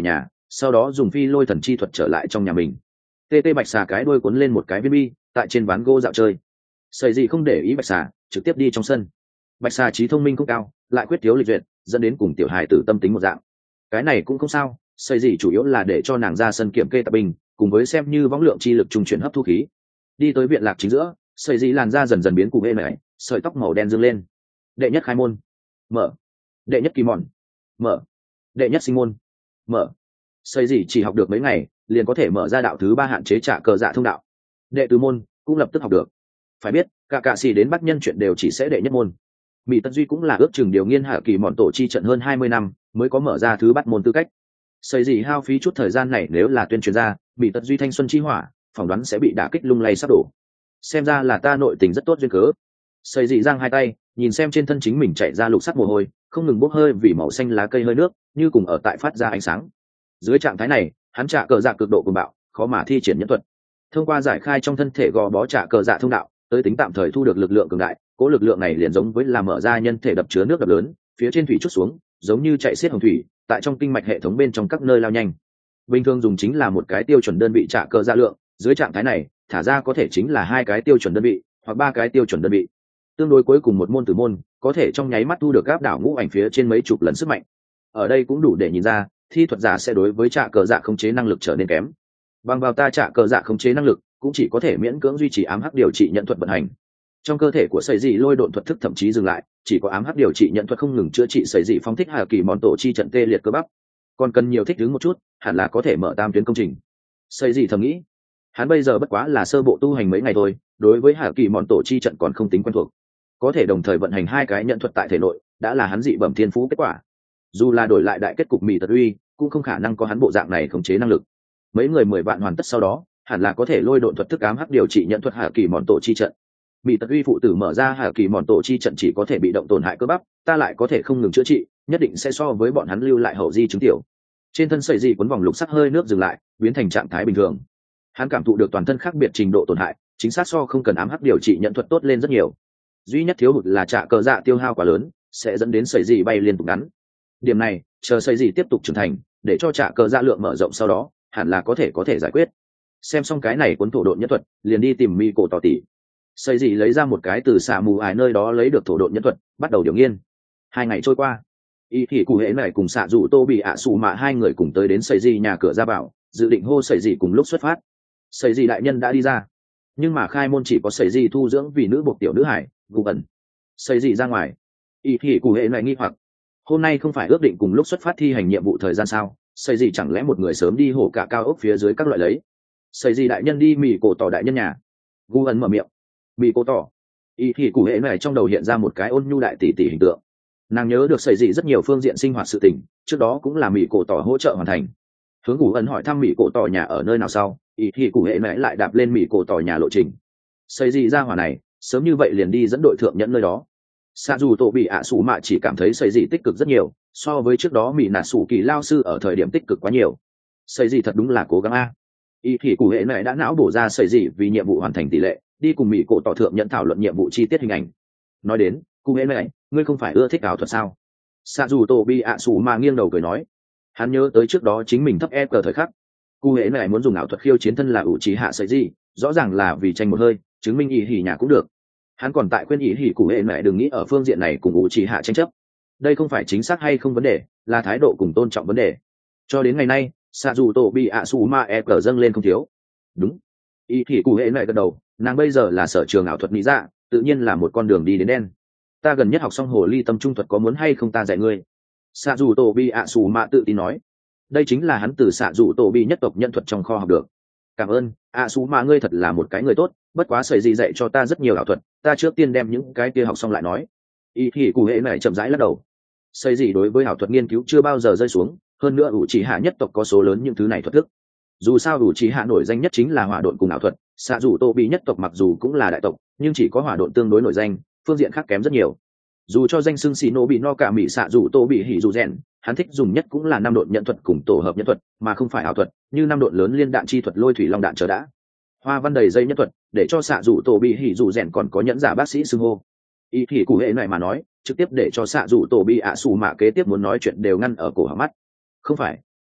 sau đó dùng phi lôi thần chi thuật trở lại trong nhà mình. tê tê bạch xà cái đuôi cuốn lên một cái viên bi tại trên ván gỗ dạo chơi. Sẩy gì không để ý bạch xà, trực tiếp đi trong sân. Bạch xà trí thông minh không cao, lại quyết thiếu lịch duyệt, dẫn đến cùng tiểu hài tử tâm tính một dạng. Cái này cũng không sao, sẩy gì chủ yếu là để cho nàng ra sân kiểm kê tập binh, cùng với xem như võng lượng chi lực trung chuyển hấp thu khí. Đi tới viện lạc chính giữa, sẩy gì làn da dần dần biến cụ hê này, sợi tóc màu đen dương lên. Đệ nhất khai môn, mở. Đệ nhất kỳ mòn, mở. Đệ nhất sinh môn, mở. Sẩy gì chỉ học được mấy ngày, liền có thể mở ra đạo thứ ba hạn chế trả cờ dạ thông đạo. Đệ tứ môn cũng lập tức học được. Phải biết, cả cạ xì đến bắt nhân chuyện đều chỉ sẽ đệ nhất môn. Mỹ Tật Duy cũng là ước chừng điều nghiên hạ kỳ mọn tổ chi trận hơn hai mươi năm mới có mở ra thứ bắt môn tư cách. Sẩy gì hao phí chút thời gian này nếu là tuyên truyền ra, Mỹ Tật Duy thanh xuân chi hỏa, phỏng đoán sẽ bị đả kích lung lay sắp đổ. Xem ra là ta nội tình rất tốt duyên cớ. Sẩy gì giang hai tay, nhìn xem trên thân chính mình chạy ra lục sắc mồ hôi, không ngừng bốc hơi vì màu xanh lá cây hơi nước, như cùng ở tại phát ra ánh sáng. Dưới trạng thái này, hắn trả cờ dạ cực độ cuồng bạo, khó mà thi triển nhẫn thuật. Thông qua giải khai trong thân thể gò bó trả cờ dạ thông đạo, tới tính tạm thời thu được lực lượng cường đại, cố lực lượng này liền giống với là mở ra nhân thể đập chứa nước đập lớn, phía trên thủy chút xuống, giống như chạy xiết hồng thủy, tại trong kinh mạch hệ thống bên trong các nơi lao nhanh. Bình thường dùng chính là một cái tiêu chuẩn đơn vị trả cờ dạ lượng, dưới trạng thái này, thả ra có thể chính là hai cái tiêu chuẩn đơn vị, hoặc ba cái tiêu chuẩn đơn vị. Tương đối cuối cùng một môn từ môn, có thể trong nháy mắt thu được áp đảo ngũ ảnh phía trên mấy chục lần sức mạnh. Ở đây cũng đủ để nhìn ra, thi thuật giả sẽ đối với trả cờ dạ khống chế năng lực trở nên kém. Bằng vào ta trả cờ dạ khống chế năng lực, cũng chỉ có thể miễn cưỡng duy trì ám hắc điều trị nhận thuật vận hành. Trong cơ thể của sẩy dị lôi độn thuật thức thậm chí dừng lại, chỉ có ám hắc điều trị nhận thuật không ngừng chữa trị sẩy dị phóng thích hạ kỳ món tổ chi trận tê liệt cơ bắp. Còn cần nhiều thích ứng một chút, hẳn là có thể mở tam tuyến công trình. Sẩy dị thầm nghĩ, hắn bây giờ bất quá là sơ bộ tu hành mấy ngày thôi, đối với hạ kỳ món tổ chi trận còn không tính quen thuộc. Có thể đồng thời vận hành hai cái nhận thuật tại thể nội, đã là hắn dị bẩm thiên phú kết quả. Dù là đổi lại đại kết cục Mỹ Tật Uy, cũng không khả năng có hắn bộ dạng này khống chế năng lực. Mấy người mười vạn hoàn tất sau đó, hẳn là có thể lôi độn thuật thức ám hắc điều trị nhận thuật hạ kỳ món tổ chi trận. Mỹ Tật Uy phụ tử mở ra hạ kỳ món tổ chi trận chỉ có thể bị động tổn hại cơ bắp, ta lại có thể không ngừng chữa trị, nhất định sẽ so với bọn hắn lưu lại hậu di chứng tiểu. Trên thân sẩy dị cuốn vòng lục sắc hơi nước dừng lại, biến thành trạng thái bình thường. Hắn cảm thụ được toàn thân khác biệt trình độ tổn hại, chính xác so không cần ám hắc điều trị nhận thuật tốt lên rất nhiều. Duy nhất thiếu hụt là trả cờ dạ tiêu hao quá lớn, sẽ dẫn đến sẩy dị bay liên tục ngắn. Điểm này, chờ sẩy dị tiếp tục trưởng thành, để cho trả cờ dạ lượng mở rộng sau đó, hẳn là có thể có thể giải quyết. Xem xong cái này cuốn thổ độn nhất thuật, liền đi tìm mi cổ tỏ tỉ. Sẩy dị lấy ra một cái từ xạ mù ải nơi đó lấy được thổ độn nhất thuật, bắt đầu điều nghiên. Hai ngày trôi qua, y thì cụ hễ này cùng xạ rủ tô bị ạ xù mạ hai người cùng tới đến sẩy dị nhà cửa ra bảo, dự định hô sẩy dị cùng lúc xuất phát. Sẩy dị đại nhân đã đi ra, nhưng mà khai môn chỉ có sẩy dị thu dưỡng vì nữ buộc tiểu nữ hải gù ẩn. Sẩy dị ra ngoài, y thì cụ hễ này nghi hoặc, hôm nay không phải ước định cùng lúc xuất phát thi hành nhiệm vụ thời gian sao? Sẩy dị chẳng lẽ một người sớm đi hổ cả cao ốc phía dưới các loại lấy? Sẩy dị đại nhân đi mì cổ tỏ đại nhân nhà. Gu ẩn mở miệng. Mì cổ tỏ. Y thì cụ hệ này trong đầu hiện ra một cái ôn nhu đại tỷ tỷ hình tượng. Nàng nhớ được sẩy dị rất nhiều phương diện sinh hoạt sự tình, trước đó cũng là mì cổ tỏ hỗ trợ hoàn thành. Hướng Gu ẩn hỏi thăm mì cổ tỏ nhà ở nơi nào sau, Y thì cụ hệ này lại đạp lên mì cổ tỏ nhà lộ trình. Sẩy dị ra hỏa này, sớm như vậy liền đi dẫn đội thượng nhẫn nơi đó. Sa dù tổ bị ạ sủ mạ chỉ cảm thấy sẩy dị tích cực rất nhiều, so với trước đó mỹ nạ sủ kỳ lao sư ở thời điểm tích cực quá nhiều. Sẩy dị thật đúng là cố gắng a. Y thì cụ hệ này đã não bổ ra sẩy dị vì nhiệm vụ hoàn thành tỷ lệ, đi cùng mỹ cổ tỏ thượng nhận thảo luận nhiệm vụ chi tiết hình ảnh. Nói đến, cụ hệ này, ngươi không phải ưa thích ảo thuật sao? Sa dù tổ bị ạ sủ mạ nghiêng đầu cười nói, hắn nhớ tới trước đó chính mình thấp e cờ thời khắc. Cụ hệ này muốn dùng ảo thuật khiêu chiến thân là ủ trí hạ sẩy dị, rõ ràng là vì tranh một hơi, chứng minh ý hỉ nhà cũng được. Hắn còn tại khuyên ý hỉ cụ hệ mẹ đừng nghĩ ở phương diện này cùng ủ trì hạ tranh chấp. Đây không phải chính xác hay không vấn đề, là thái độ cùng tôn trọng vấn đề. Cho đến ngày nay, xạ dù tổ bị ạ xù ma e cờ dâng lên không thiếu. Đúng, ý hỉ cụ hệ mẹ gật đầu, nàng bây giờ là sở trường ảo thuật nghĩ ra, tự nhiên là một con đường đi đến đen. Ta gần nhất học xong hồ ly tâm trung thuật, có muốn hay không ta dạy ngươi? Xạ dù tổ bị ạ xù ma tự tin nói. Đây chính là hắn từ xạ dù tổ bị nhất tộc nhân thuật trong kho học được. Cảm ơn, ạ xù ma ngươi thật là một cái người tốt, bất quá sẩy gì dạy cho ta rất nhiều ảo thuật, ta trước tiên đem những cái kia học xong lại nói. Y thì cụ hệ này chậm rãi lắc đầu. Sẩy gì đối với ảo thuật nghiên cứu chưa bao giờ rơi xuống, hơn nữa ủ trì hạ nhất tộc có số lớn những thứ này thuật thức. Dù sao ủ trì hạ nổi danh nhất chính là hỏa độn cùng ảo thuật, xạ dù tô bị nhất tộc mặc dù cũng là đại tộc, nhưng chỉ có hỏa độn tương đối nổi danh, phương diện khác kém rất nhiều. Dù cho danh xưng xì nô bị no cả mỹ xạ dù tô bị hỉ dù rèn, hắn thích dùng nhất cũng là năm độn nhận thuật cùng tổ hợp nhận thuật, mà không phải ảo thuật, như năm độn lớn liên đạn chi thuật lôi thủy long đạn chờ đã. Hoa văn đầy dây nhất thuật, để cho xạ dù tổ bị hỉ dù rèn còn có nhẫn giả bác sĩ xưng hô. Ý thì cụ hệ này mà nói, trực tiếp để cho xạ dù tổ bị ạ xù mạ kế tiếp muốn nói chuyện đều ngăn ở cổ họng mắt. Không phải,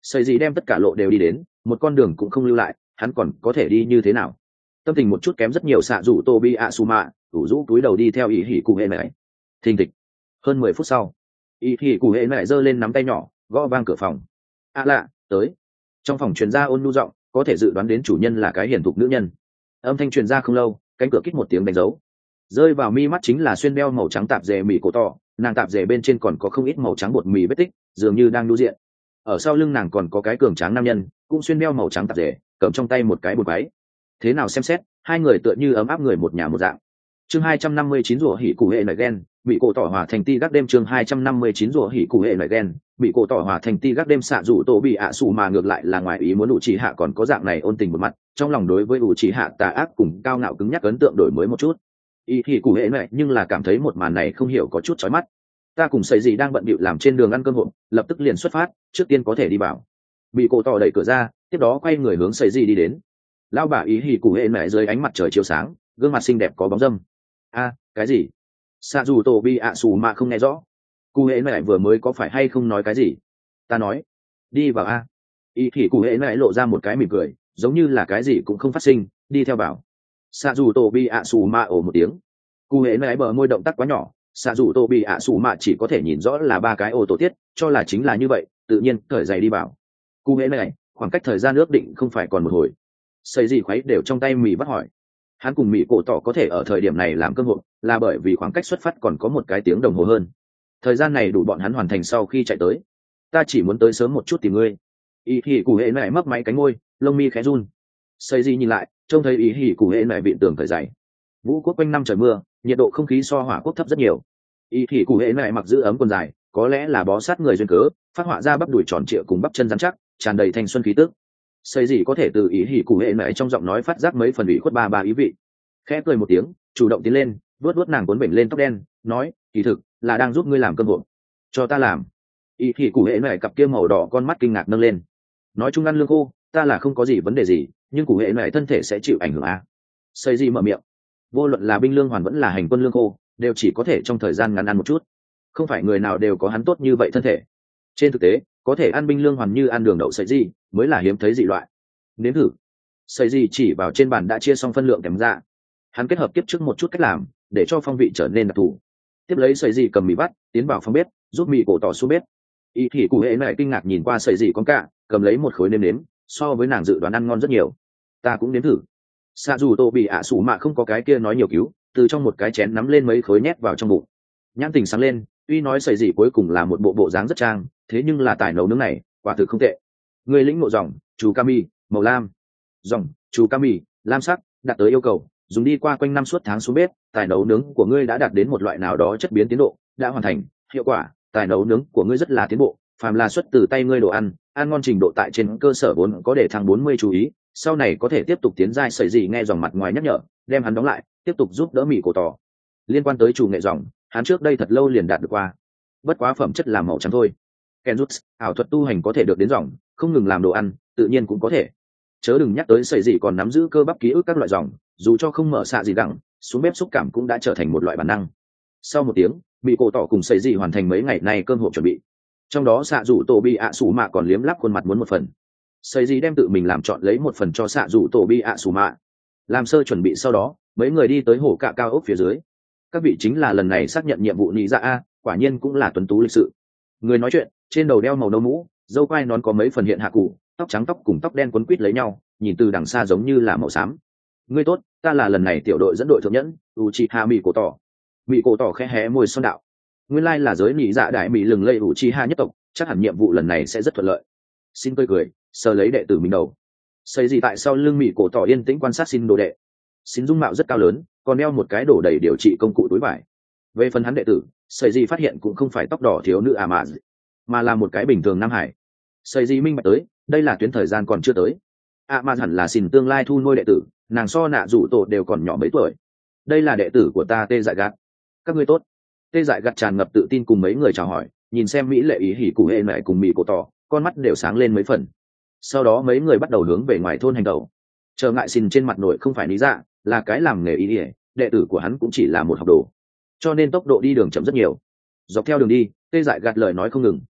Sợi gì đem tất cả lộ đều đi đến, một con đường cũng không lưu lại, hắn còn có thể đi như thế nào? Tâm tình một chút kém rất nhiều xạ rủ Tobi Asuma, ủ rũ túi đầu đi theo ý hỉ cụ hệ mẹ. Thình thịch. Hơn mười phút sau, ý hỉ cụ hệ mẹ giơ lên nắm tay nhỏ, gõ vang cửa phòng. À lạ, tới. Trong phòng truyền ra ôn nhu giọng, có thể dự đoán đến chủ nhân là cái hiền thục nữ nhân. Âm thanh truyền ra không lâu, cánh cửa kít một tiếng đánh dấu. Rơi vào mi mắt chính là xuyên đeo màu trắng tạp dề mì cổ to, nàng tạp dề bên trên còn có không ít màu trắng bột mì vết tích, dường như đang đu diện. Ở sau lưng nàng còn có cái cường tráng nam nhân, cũng xuyên đeo màu trắng tạp dề, cầm trong tay một cái bột váy. Thế nào xem xét, hai người tựa như ấm áp người một nhà một dạng. Chương hai trăm năm mươi chín rủa hỉ cụ hệ nảy ghen, bị cổ tỏ hòa thành ti gác đêm. Chương hai trăm năm mươi chín rủa hỉ cụ hệ nảy ghen, bị cổ tỏ hòa thành ti gác đêm. Xạ rủ tổ bị ạ sủ mà ngược lại là ngoài ý muốn ủ chỉ hạ còn có dạng này ôn tình một mặt, trong lòng đối với ủ chỉ hạ tà ác cùng cao ngạo cứng nhắc ấn tượng đổi mới một chút. Ý thì cụ hệ nảy nhưng là cảm thấy một màn này không hiểu có chút chói mắt. Ta cùng sấy gì đang bận bịu làm trên đường ăn cơm hộp, lập tức liền xuất phát, trước tiên có thể đi vào. Bị cổ tỏ đẩy cửa ra, tiếp đó quay người hướng sấy gì đi đến. Lão bà ý hỉ cụ hệ nảy dưới ánh mặt trời chiếu sáng, gương mặt xinh đẹp có bóng dâm. A, cái gì? Xạ dù tổ bi ạ xù mà không nghe rõ. Cụ hệ nảy vừa mới có phải hay không nói cái gì? Ta nói, đi vào a. Ý hỉ cụ hệ nảy lộ ra một cái mỉm cười, giống như là cái gì cũng không phát sinh, đi theo vào. Xạ dù tổ bi ạ xù mà ồ một tiếng. Cụ hệ nảy bờ môi động tác quá nhỏ, xạ dù tổ bi ạ xù mà chỉ có thể nhìn rõ là ba cái ô tổ tiết, cho là chính là như vậy, tự nhiên cởi giày đi vào. Cụ hệ nảy, khoảng cách thời gian ước định không phải còn một hồi. Xây gì khuấy đều trong tay mì bắt hỏi. Hắn cùng mì cổ tỏ có thể ở thời điểm này làm cơm hộp là bởi vì khoảng cách xuất phát còn có một cái tiếng đồng hồ hơn, thời gian này đủ bọn hắn hoàn thành sau khi chạy tới. Ta chỉ muốn tới sớm một chút tìm ngươi. Ý hỉ cụ hệ mẹ mấp máy cánh ngôi, lông mi khẽ run. Xây gì nhìn lại, trông thấy ý hỉ cụ hệ mẹ vịn tường thời dày. Vũ quốc quanh năm trời mưa, nhiệt độ không khí so hỏa quốc thấp rất nhiều. Ý hỉ cụ hệ mẹ mặc giữ ấm quần dài, có lẽ là bó sát người duyên cớ, phát họa ra bắp đùi tròn trịa cùng bắp chân rắn chắc, tràn đầy thanh xuân khí tức. Xây gì có thể từ ý hỉ cụ hệ mẹ trong giọng nói phát giác mấy phần ủy khuất ba ba ý vị. Khẽ cười một tiếng, chủ động tiến lên, vuốt vuốt nàng cuốn bệnh lên tóc đen, nói, kỳ thực là đang giúp ngươi làm cơm hộp. Cho ta làm. Ý hỉ cụ hệ mẹ cặp kia màu đỏ con mắt kinh ngạc nâng lên. Nói chung ăn lương khô, ta là không có gì vấn đề gì, nhưng cụ hệ mẹ thân thể sẽ chịu ảnh hưởng à? Xây gì mở miệng. Vô luận là binh lương hoàn vẫn là hành quân lương khô, đều chỉ có thể trong thời gian ngắn ăn một chút. Không phải người nào đều có hắn tốt như vậy thân thể. Trên thực tế, có thể ăn binh lương hoàn như ăn đường đậu sợi gì mới là hiếm thấy dị loại. Nếm thử. Sợi gì chỉ vào trên bàn đã chia xong phân lượng kèm ra. Hắn kết hợp tiếp trước một chút cách làm, để cho phong vị trở nên đặc thù. Tiếp lấy sợi gì cầm mì bắt, tiến vào phòng bếp, giúp mì cổ tỏ xuống bếp. Ý thì cụ hệ này kinh ngạc nhìn qua sợi gì con cả, cầm lấy một khối nêm nếm, so với nàng dự đoán ăn ngon rất nhiều. Ta cũng nếm thử. Xạ dù tô bị ạ sủ mạ không có cái kia nói nhiều cứu, từ trong một cái chén nắm lên mấy khối nhét vào trong bụng. Nhãn tình sáng lên, tuy nói sợi gì cuối cùng là một bộ bộ dáng rất trang, thế nhưng là tài nấu nướng này quả thực không tệ. Người lĩnh ngộ dòng chú kami màu lam, dòng chú kami lam sắc đạt tới yêu cầu, dùng đi qua quanh năm suốt tháng xuống bếp, tài nấu nướng của ngươi đã đạt đến một loại nào đó chất biến tiến độ đã hoàn thành. Hiệu quả, tài nấu nướng của ngươi rất là tiến bộ, phàm là xuất từ tay ngươi đồ ăn, ăn ngon trình độ tại trên cơ sở vốn có để thăng bốn mươi chú ý, sau này có thể tiếp tục tiến giai. Sợi gì nghe dòng mặt ngoài nhắc nhở, đem hắn đóng lại, tiếp tục giúp đỡ mì cổ tỏ. Liên quan tới chủ nghệ dòng, hắn trước đây thật lâu liền đạt được qua, bất quá phẩm chất là màu trắng thôi. Kenjutsu, ảo thuật tu hành có thể được đến dòng, không ngừng làm đồ ăn, tự nhiên cũng có thể. Chớ đừng nhắc tới sợi gì còn nắm giữ cơ bắp ký ức các loại dòng, dù cho không mở xạ gì đẳng, xuống bếp xúc cảm cũng đã trở thành một loại bản năng. Sau một tiếng, bị cổ tỏ cùng sợi gì hoàn thành mấy ngày nay cơm hộp chuẩn bị. Trong đó xạ rủ tổ bi ạ sủ mạ còn liếm lắp khuôn mặt muốn một phần. Sợi gì đem tự mình làm chọn lấy một phần cho xạ rủ tổ bi ạ sủ mạ. Làm sơ chuẩn bị sau đó, mấy người đi tới hồ cạ cao ốc phía dưới. Các vị chính là lần này xác nhận nhiệm vụ nhị dạ a, quả nhiên cũng là tuấn tú lịch sự. Người nói chuyện, trên đầu đeo màu nâu mũ, dâu quai nón có mấy phần hiện hạ cụ, tóc trắng tóc cùng tóc đen quấn quít lấy nhau, nhìn từ đằng xa giống như là màu xám. Ngươi tốt, ta là lần này tiểu đội dẫn đội thượng nhẫn Uchiha Mị cổ tỏ. Mị cổ tỏ khẽ hé môi son đạo. Nguyên lai là giới nhị dạ đại mỹ lừng lây Uchiha nhất tộc, chắc hẳn nhiệm vụ lần này sẽ rất thuận lợi. Xin tươi cười, sờ lấy đệ tử mình đầu. Xây gì tại sau lưng Mị cổ tỏ yên tĩnh quan sát xin đồ đệ. Xin dung mạo rất cao lớn, còn đeo một cái đổ đầy điều trị công cụ túi vải. Về phần hắn đệ tử, Xây gì phát hiện cũng không phải tóc đỏ thiếu nữ à mà, mà là một cái bình thường nam hải. Xây gì minh bạch tới, đây là tuyến thời gian còn chưa tới. À mà hẳn là xin tương lai thu nuôi đệ tử, nàng so nạ rủ tổ đều còn nhỏ mấy tuổi. Đây là đệ tử của ta Tê Dại Gạt. Các ngươi tốt. Tê Dại Gạt tràn ngập tự tin cùng mấy người chào hỏi, nhìn xem mỹ lệ ý hỉ cụ hệ mẹ cùng Mị cổ tỏ, con mắt đều sáng lên mấy phần. Sau đó mấy người bắt đầu hướng về ngoài thôn hành động. Trở ngại xin trên mặt nội không phải lý dạ, là cái làm nghề ý ỉa, đệ tử của hắn cũng chỉ là một học đồ, cho nên tốc độ đi đường chậm rất nhiều. Dọc theo đường đi, Tê Dại Gạt lời nói không ngừng.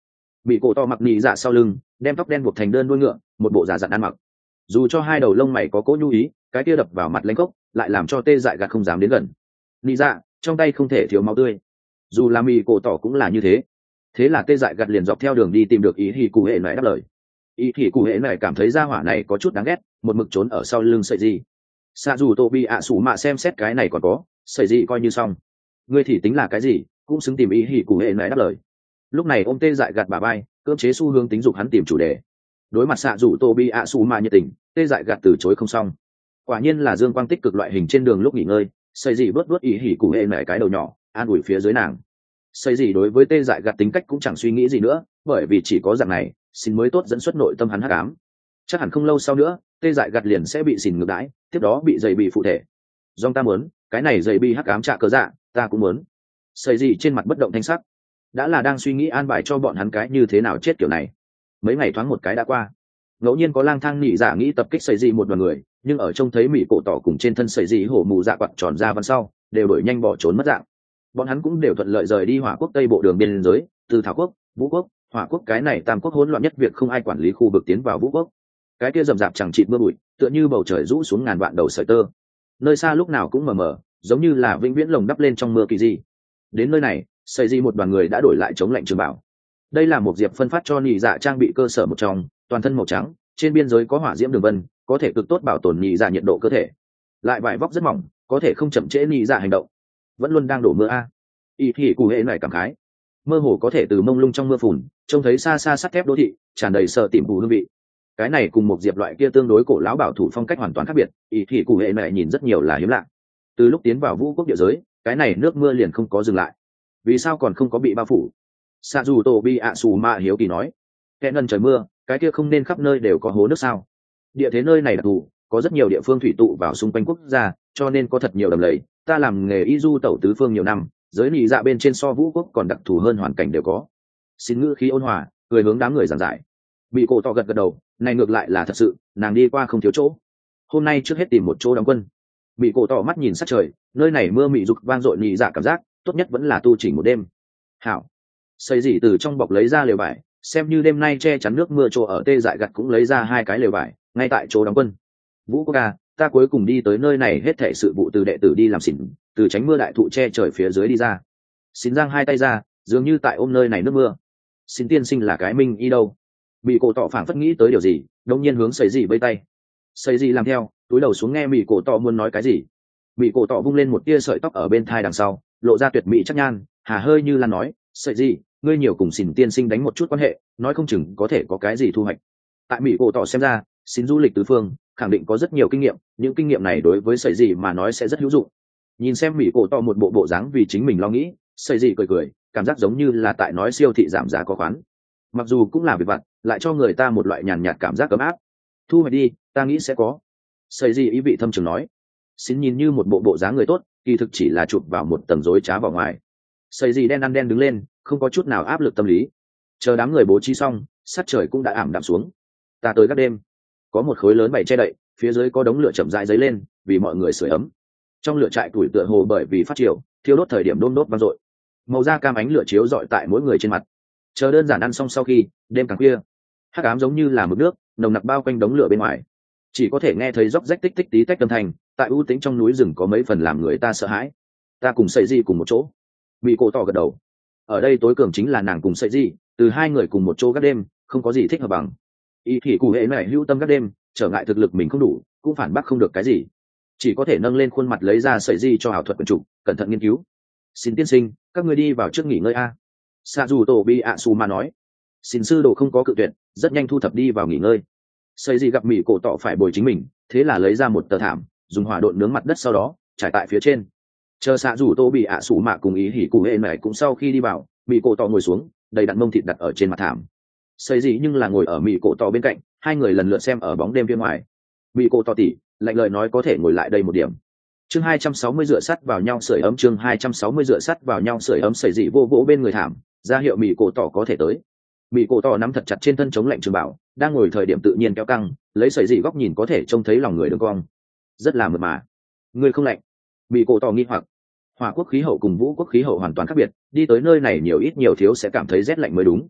bị cổ to mặc nhị dạ sau lưng, đem tóc đen buộc thành đơn đuôi ngựa, một bộ giả dặn ăn mặc. Dù cho hai đầu lông mày có cố nhu ý, cái kia đập vào mặt lãnh cốc lại làm cho tê dại gạt không dám đến gần. Nhị dạ trong tay không thể thiếu máu tươi, dù là mì cổ tỏ cũng là như thế. Thế là tê dại gạt liền dọc theo đường đi tìm được ý hỉ cụ hệ này đáp lời. Ý hỉ cụ hệ này cảm thấy gia hỏa này có chút đáng ghét, một mực trốn ở sau lưng sợi gì. Xạ dù tô bị ạ sủ mạ xem xét cái này còn có sợi gì coi như xong, ngươi thì tính là cái gì, cũng xứng tìm ý hỉ cụ hệ này đáp lời. Lúc này ôm tê dại gạt bà bay, cưỡng chế xu hướng tính dục hắn tìm chủ đề. Đối mặt xạ dù tô bị ạ sủ mạ nhiệt tình, tê dại gạt từ chối không xong. Quả nhiên là dương quang tích cực loại hình trên đường lúc nghỉ ngơi, sợi gì bớt bớt ý hỉ cụ hệ này cái đầu nhỏ, an ủi phía dưới nàng. Xây gì đối với tê dại gạt tính cách cũng chẳng suy nghĩ gì nữa, bởi vì chỉ có dạng này xin mới tốt dẫn xuất nội tâm hắn hắc ám. Chắc hẳn không lâu sau nữa tê dại gạt liền sẽ bị xỉn ngược đãi, tiếp đó bị dày bị phụ thể. Dòng ta muốn cái này dày bị hắc ám trả cớ dạ, ta cũng muốn. Xây gì trên mặt bất động thanh sắc, đã là đang suy nghĩ an bài cho bọn hắn cái như thế nào chết kiểu này. Mấy ngày thoáng một cái đã qua, ngẫu nhiên có lang thang nhị giả nghĩ tập kích xây gì một đoàn người, nhưng ở trông thấy mỹ cổ tỏ cùng trên thân xây gì hổ mù dạ quặn tròn ra văn sau đều đổi nhanh bỏ trốn mất dạng. Bọn hắn cũng đều thuận lợi rời đi hỏa quốc tây bộ đường biên giới, từ thảo quốc, vũ quốc, hỏa quốc cái này tam quốc hỗn loạn nhất việc không ai quản lý khu vực tiến vào vũ quốc. Cái kia rầm rạp chẳng chịt mưa bụi, tựa như bầu trời rũ xuống ngàn vạn đầu sợi tơ. Nơi xa lúc nào cũng mờ mờ, giống như là vĩnh viễn lồng đắp lên trong mưa kỳ dị. Đến nơi này, xây di một đoàn người đã đổi lại chống lạnh trường bảo. Đây là một diệp phân phát cho nhị dạ trang bị cơ sở một trong, toàn thân màu trắng, trên biên giới có hỏa diễm đường vân, có thể cực tốt bảo tồn nhị dạ nhiệt độ cơ thể. Lại vải vóc rất mỏng, có thể không chậm trễ nhị dạ hành động. Vẫn luôn đang đổ mưa a. Y thì cụ hệ này cảm khái, mơ hồ có thể từ mông lung trong mưa phùn trông thấy xa xa sắt thép đô thị tràn đầy sợ tìm hù hương vị. Cái này cùng một diệp loại kia tương đối cổ lão bảo thủ phong cách hoàn toàn khác biệt. Y thì cụ hệ này nhìn rất nhiều là hiếm lạ. Từ lúc tiến vào vũ quốc địa giới, cái này nước mưa liền không có dừng lại. Vì sao còn không có bị bao phủ? Sa dù tổ bi ạ xù mạ hiếu kỳ nói, kẻ ngân trời mưa, cái kia không nên khắp nơi đều có hố nước sao? Địa thế nơi này đặc thù, có rất nhiều địa phương thủy tụ vào xung quanh quốc gia, cho nên có thật nhiều đầm lầy. Ta làm nghề y du tẩu tứ phương nhiều năm, giới nị dạ bên trên so vũ quốc còn đặc thù hơn hoàn cảnh đều có. Xin ngữ khí ôn hòa, cười hướng đám người giảng giải. Bị cổ to gật gật đầu, này ngược lại là thật sự, nàng đi qua không thiếu chỗ. Hôm nay trước hết tìm một chỗ đóng quân. Bị cổ to mắt nhìn sát trời, nơi này mưa mị dục vang dội nị dạ cảm giác, tốt nhất vẫn là tu chỉnh một đêm. Hảo. Xây dị từ trong bọc lấy ra lều vải, xem như đêm nay che chắn nước mưa chỗ ở tê dại gặt cũng lấy ra hai cái lều vải, ngay tại chỗ đóng quân. Vũ quốc ca, ta cuối cùng đi tới nơi này hết thảy sự vụ từ đệ tử đi làm xỉn, từ tránh mưa đại thụ che trời phía dưới đi ra. Xin giang hai tay ra, dường như tại ôm nơi này nước mưa. Xin tiên sinh là cái minh y đâu? Bị cổ tỏ phảng phất nghĩ tới điều gì, đông nhiên hướng xây dị vây tay. Xây dị làm theo, túi đầu xuống nghe bị cổ tỏ muốn nói cái gì. Bị cổ tỏ vung lên một tia sợi tóc ở bên thai đằng sau, lộ ra tuyệt mỹ chắc nhan, hà hơi như lan nói, xây dị, ngươi nhiều cùng xỉn tiên sinh đánh một chút quan hệ, nói không chừng có thể có cái gì thu hoạch. Tại mỹ cổ tỏ xem ra, xin du lịch tứ phương khẳng định có rất nhiều kinh nghiệm, những kinh nghiệm này đối với sợi gì mà nói sẽ rất hữu dụng. Nhìn xem mỹ cổ to một bộ bộ dáng vì chính mình lo nghĩ, sợi gì cười cười, cảm giác giống như là tại nói siêu thị giảm giá có khoán. Mặc dù cũng là việc vặt, lại cho người ta một loại nhàn nhạt cảm giác ấm áp. Thu hoạch đi, ta nghĩ sẽ có. Sợi gì ý vị thâm trường nói. Xin nhìn như một bộ bộ dáng người tốt, kỳ thực chỉ là chụp vào một tầng rối trá vào ngoài. Sợi gì đen ăn đen đứng lên, không có chút nào áp lực tâm lý. Chờ đám người bố trí xong, sát trời cũng đã ảm đạm xuống. Ta tới các đêm, có một khối lớn bày che đậy, phía dưới có đống lửa chậm rãi dấy lên vì mọi người sưởi ấm. Trong lửa trại tuổi tựa hồ bởi vì phát chiều thiêu đốt thời điểm đôm đốt vang dội, màu da cam ánh lửa chiếu rọi tại mỗi người trên mặt. Chờ đơn giản ăn xong sau khi đêm càng khuya, hắc ám giống như là mực nước nồng nặc bao quanh đống lửa bên ngoài, chỉ có thể nghe thấy róc rách tích tích tí tách âm thanh. Tại ưu tĩnh trong núi rừng có mấy phần làm người ta sợ hãi. Ta cùng sợi di cùng một chỗ. Bị cổ tỏ gật đầu. Ở đây tối cường chính là nàng cùng sợi di, từ hai người cùng một chỗ các đêm không có gì thích hợp bằng. Y thì cụ hệ này hữu tâm các đêm, trở ngại thực lực mình không đủ, cũng phản bác không được cái gì, chỉ có thể nâng lên khuôn mặt lấy ra sợi di cho ảo thuật quần chủ, cẩn thận nghiên cứu. Xin tiên sinh, các người đi vào trước nghỉ ngơi a. Sa dù tổ bi ạ su mà nói. Xin sư đồ không có cự tuyệt, rất nhanh thu thập đi vào nghỉ ngơi. Sợi di gặp mỹ cổ tỏ phải bồi chính mình, thế là lấy ra một tờ thảm, dùng hỏa độn nướng mặt đất, sau đó trải tại phía trên. Chờ Sa dù tổ bị ạ su mạ cùng ý hỉ cụ hệ này cũng sau khi đi vào, mỹ cổ tỏ ngồi xuống, đầy đặn mông thịt đặt ở trên mặt thảm. Xây gì nhưng là ngồi ở mỹ cổ tỏ bên cạnh, hai người lần lượt xem ở bóng đêm phía ngoài. Mỹ cổ tỏ tỉ lạnh lời nói có thể ngồi lại đây một điểm. Chương hai trăm sáu mươi dựa sắt vào nhau sưởi ấm. Chương hai trăm sáu mươi dựa sắt vào nhau sưởi ấm. Sẩy dị vô vỗ bên người thảm, ra hiệu mỹ cổ tỏ có thể tới. Mỹ cổ tỏ nắm thật chặt trên thân chống lạnh trường bảo, đang ngồi thời điểm tự nhiên kéo căng, lấy sẩy dị góc nhìn có thể trông thấy lòng người đường cong, rất là mượt mà. Người không lạnh? Mỹ cổ tỏ nghi hoặc. Hỏa quốc khí hậu cùng vũ quốc khí hậu hoàn toàn khác biệt, đi tới nơi này nhiều ít nhiều thiếu sẽ cảm thấy rét lạnh mới đúng.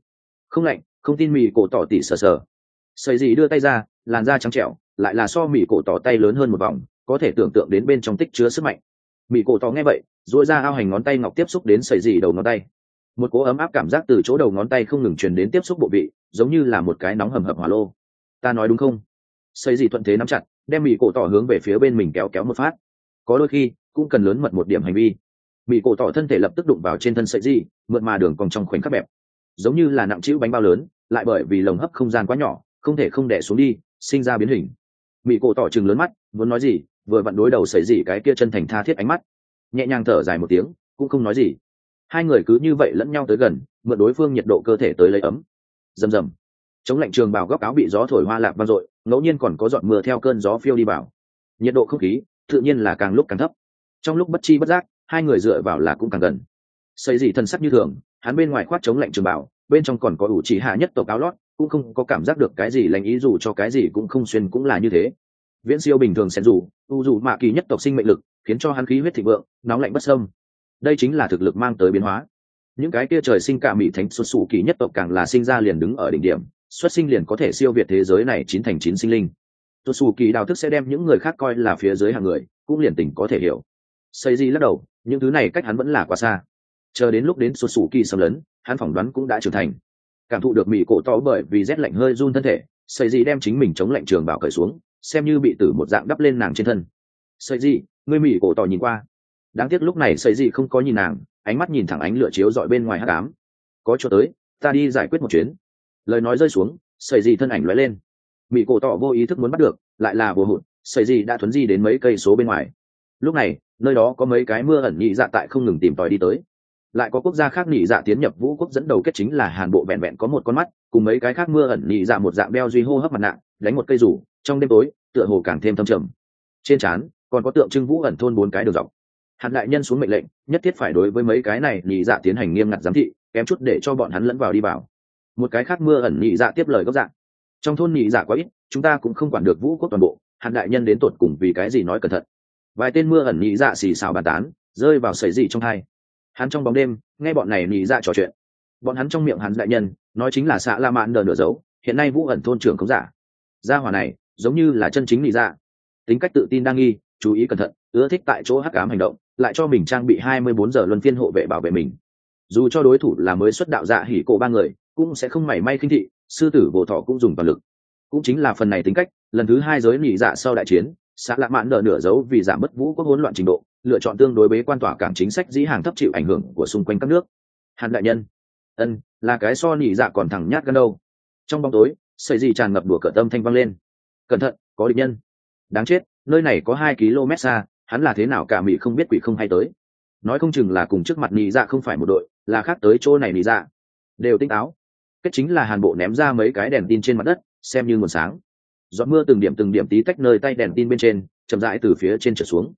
Không lạnh, không tin mì cổ tỏ tỉ sờ sờ. Sợi gì đưa tay ra, làn da trắng trẻo, lại là so mì cổ tỏ tay lớn hơn một vòng, có thể tưởng tượng đến bên trong tích chứa sức mạnh. Mì cổ tỏ nghe vậy, duỗi ra ao hành ngón tay ngọc tiếp xúc đến sợi gì đầu ngón tay. Một cỗ ấm áp cảm giác từ chỗ đầu ngón tay không ngừng truyền đến tiếp xúc bộ vị, giống như là một cái nóng hầm hập hỏa lô. Ta nói đúng không? Sợi gì thuận thế nắm chặt, đem mì cổ tỏ hướng về phía bên mình kéo kéo một phát. Có đôi khi cũng cần lớn mật một điểm hành vi. Mì cổ tỏ thân thể lập tức đụng vào trên thân sợi gì, mượn mà đường còn trong khoảnh khắc bẹp, giống như là nặng chịu bánh bao lớn, lại bởi vì lồng hấp không gian quá nhỏ, không thể không đè xuống đi, sinh ra biến hình. Mị cổ tỏ trừng lớn mắt, muốn nói gì, vừa vặn đối đầu sấy gì cái kia chân thành tha thiết ánh mắt, nhẹ nhàng thở dài một tiếng, cũng không nói gì. Hai người cứ như vậy lẫn nhau tới gần, mượn đối phương nhiệt độ cơ thể tới lấy ấm. Rầm rầm, chống lạnh trường bào góc áo bị gió thổi hoa lạc vang dội, ngẫu nhiên còn có giọt mưa theo cơn gió phiêu đi vào. Nhiệt độ không khí tự nhiên là càng lúc càng thấp. Trong lúc bất chi bất giác, hai người dựa vào là cũng càng gần. Sấy gì thân sắc như thường, hắn bên ngoài khoác chống lạnh trường bào, bên trong còn có ủ chỉ hạ nhất tộc áo lót, cũng không có cảm giác được cái gì lành ý, dù cho cái gì cũng không xuyên cũng là như thế. Viễn siêu bình thường xen dù u dù mạ kỳ nhất tộc sinh mệnh lực, khiến cho hắn khí huyết thịnh vượng, nóng lạnh bất xâm. Đây chính là thực lực mang tới biến hóa. Những cái kia trời sinh cả mỹ thánh xuất xù kỳ nhất tộc càng là sinh ra liền đứng ở đỉnh điểm, xuất sinh liền có thể siêu việt thế giới này chín thành chín sinh linh. Xuất xù kỳ đào thức sẽ đem những người khác coi là phía dưới hạng người, cũng liền tình có thể hiểu. Xây gì lắc đầu, những thứ này cách hắn vẫn là quá xa. Chờ đến lúc đến xuất xù kỳ xâm lấn, hắn phỏng đoán cũng đã trưởng thành. Cảm thụ được mỹ cổ to bởi vì rét lạnh hơi run thân thể, sợi gì đem chính mình chống lạnh trường bảo cởi xuống, xem như bị tử một dạng đắp lên nàng trên thân. Sợi gì, ngươi mỹ cổ to nhìn qua. Đáng tiếc lúc này sợi gì không có nhìn nàng, ánh mắt nhìn thẳng ánh lửa chiếu dọi bên ngoài hắc ám. Có chỗ tới, ta đi giải quyết một chuyến. Lời nói rơi xuống, sợi gì thân ảnh lóe lên. Mỹ cổ to vô ý thức muốn bắt được, lại là bùa hụt, sợi gì đã thuấn di đến mấy cây số bên ngoài. Lúc này, nơi đó có mấy cái mưa ẩn nhị dạ tại không ngừng tìm tòi đi tới. Lại có quốc gia khác nhị dạ tiến nhập vũ quốc dẫn đầu kết chính là Hàn Bộ vẹn vẹn có một con mắt, cùng mấy cái khác mưa ẩn nhị dạ một dạng đeo duy hô hấp mặt nạ, đánh một cây rủ, trong đêm tối, tựa hồ càng thêm thâm trầm. Trên trán còn có tượng trưng vũ ẩn thôn bốn cái đường dọc. Hàn đại nhân xuống mệnh lệnh, nhất thiết phải đối với mấy cái này nhị dạ tiến hành nghiêm ngặt giám thị, kém chút để cho bọn hắn lẫn vào đi vào. Một cái khác mưa ẩn nhị dạ tiếp lời gốc dạng. Trong thôn nhị dạ quá ít, chúng ta cũng không quản được vũ quốc toàn bộ, Hàn đại nhân đến tột cùng vì cái gì nói cẩn thận. Vài tên mưa ẩn nhị dạ xì xào bàn tán, rơi vào sợi gì trong hai. Hắn trong bóng đêm nghe bọn này nhị dạ trò chuyện, bọn hắn trong miệng hắn đại nhân nói chính là xã la mãn đờ nửa dấu, hiện nay vũ ẩn thôn trưởng không giả. Gia hỏa này giống như là chân chính nhị dạ, tính cách tự tin đa nghi, chú ý cẩn thận, ưa thích tại chỗ hắc ám hành động, lại cho mình trang bị hai mươi bốn giờ luân phiên hộ vệ bảo vệ mình. Dù cho đối thủ là mới xuất đạo dạ hỉ cổ ba người, cũng sẽ không mảy may khinh thị, sư tử bổ thọ cũng dùng toàn lực. Cũng chính là phần này tính cách, lần thứ hai giới nhị dạ sau đại chiến, xã la mãn đờ nửa dấu vì giảm mất vũ quốc hỗn loạn trình độ, lựa chọn tương đối bế quan tỏa cảng chính sách dĩ hàng thấp chịu ảnh hưởng của xung quanh các nước. Hàn đại nhân, ân là cái so nhị dạ còn thẳng nhát gan đâu. Trong bóng tối, sợi gì tràn ngập đùa cợt tâm thanh vang lên. Cẩn thận, có địch nhân. Đáng chết, nơi này có hai ki lô mét xa, hắn là thế nào cả mỹ không biết quỷ không hay tới. Nói không chừng là cùng trước mặt nhị dạ không phải một đội, là khác tới chỗ này nhị dạ. Đều tinh táo. Kết chính là Hàn Bộ ném ra mấy cái đèn tin trên mặt đất, xem như nguồn sáng. Giọt mưa từng điểm từng điểm tí tách nơi tay đèn tin bên trên, chậm rãi từ phía trên trở xuống.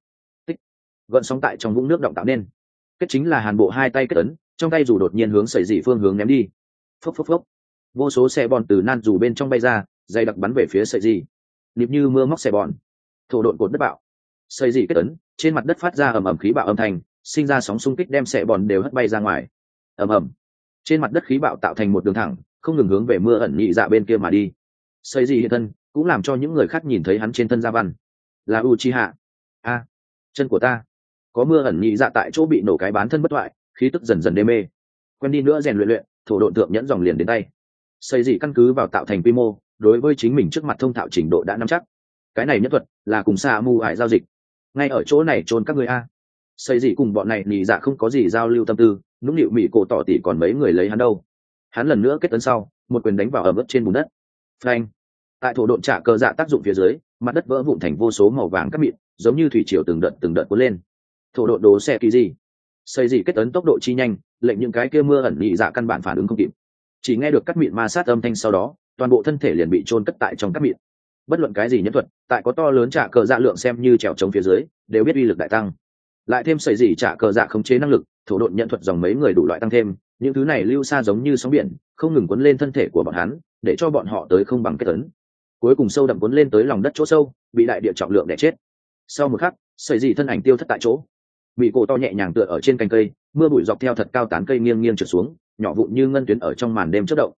Gợn sóng tại trong vũng nước động tạo nên. Kết chính là Hàn Bộ hai tay kết ấn, trong tay dù đột nhiên hướng sợi dị phương hướng ném đi. Phốc phốc phốc, vô số xe bòn từ nan dù bên trong bay ra, dày đặc bắn về phía sợi dị. Nịp như mưa móc xe bòn, thổ độn cột đất bạo. Sợi dị kết ấn, trên mặt đất phát ra ầm ầm khí bạo âm thanh, sinh ra sóng xung kích đem xe bòn đều hất bay ra ngoài. Ầm ầm, trên mặt đất khí bạo tạo thành một đường thẳng, không ngừng hướng về mưa ẩn nhị dạ bên kia mà đi. Sợi dị hiện thân, cũng làm cho những người khác nhìn thấy hắn trên thân gia văn, là Uchiha. A, chân của ta. Có mưa ẩn nhị dạ tại chỗ bị nổ cái bán thân bất thoại, khí tức dần dần đê mê. Quen đi nữa rèn luyện luyện, thổ độn thượng nhẫn dòng liền đến tay. Xây dị căn cứ vào tạo thành quy mô, đối với chính mình trước mặt thông thạo trình độ đã nắm chắc. Cái này nhất thuật là cùng Sa Mu Hải giao dịch. Ngay ở chỗ này chôn các người a. Xây dị cùng bọn này nhị dạ không có gì giao lưu tâm tư, nũng nịu mỹ cổ tỏ tỉ còn mấy người lấy hắn đâu. Hắn lần nữa kết tấn sau, một quyền đánh vào ở mức trên bùn đất. Phanh. Tại thổ độn trả cơ dạ tác dụng phía dưới, mặt đất vỡ vụn thành vô số màu vàng cát mịn, giống như thủy triều từng đợt từng đợt cuốn lên. Thổ độn đồ xe kỳ gì? Xây gì kết ấn tốc độ chi nhanh, lệnh những cái kia mưa ẩn nhị dạ căn bản phản ứng không kịp. Chỉ nghe được cát mịn ma sát âm thanh, sau đó, toàn bộ thân thể liền bị chôn cất tại trong cát mịn. Bất luận cái gì nhân thuật, tại có to lớn trả cờ dạ lượng xem như trèo chống phía dưới, đều biết uy lực đại tăng. Lại thêm sợi gì trả cờ dạ khống chế năng lực, thổ độn nhận thuật dòng mấy người đủ loại tăng thêm, những thứ này lưu xa giống như sóng biển, không ngừng cuốn lên thân thể của bọn hắn, để cho bọn họ tới không bằng kết ấn. Cuối cùng sâu đậm cuốn lên tới lòng đất chỗ sâu, bị đại địa trọng lượng đè chết. Sau một khắc, sợi gì thân ảnh tiêu thất tại chỗ. Bị cổ to nhẹ nhàng tựa ở trên cành cây, mưa bụi dọc theo thật cao tán cây nghiêng nghiêng trượt xuống, nhỏ vụn như ngân tuyến ở trong màn đêm chớp động.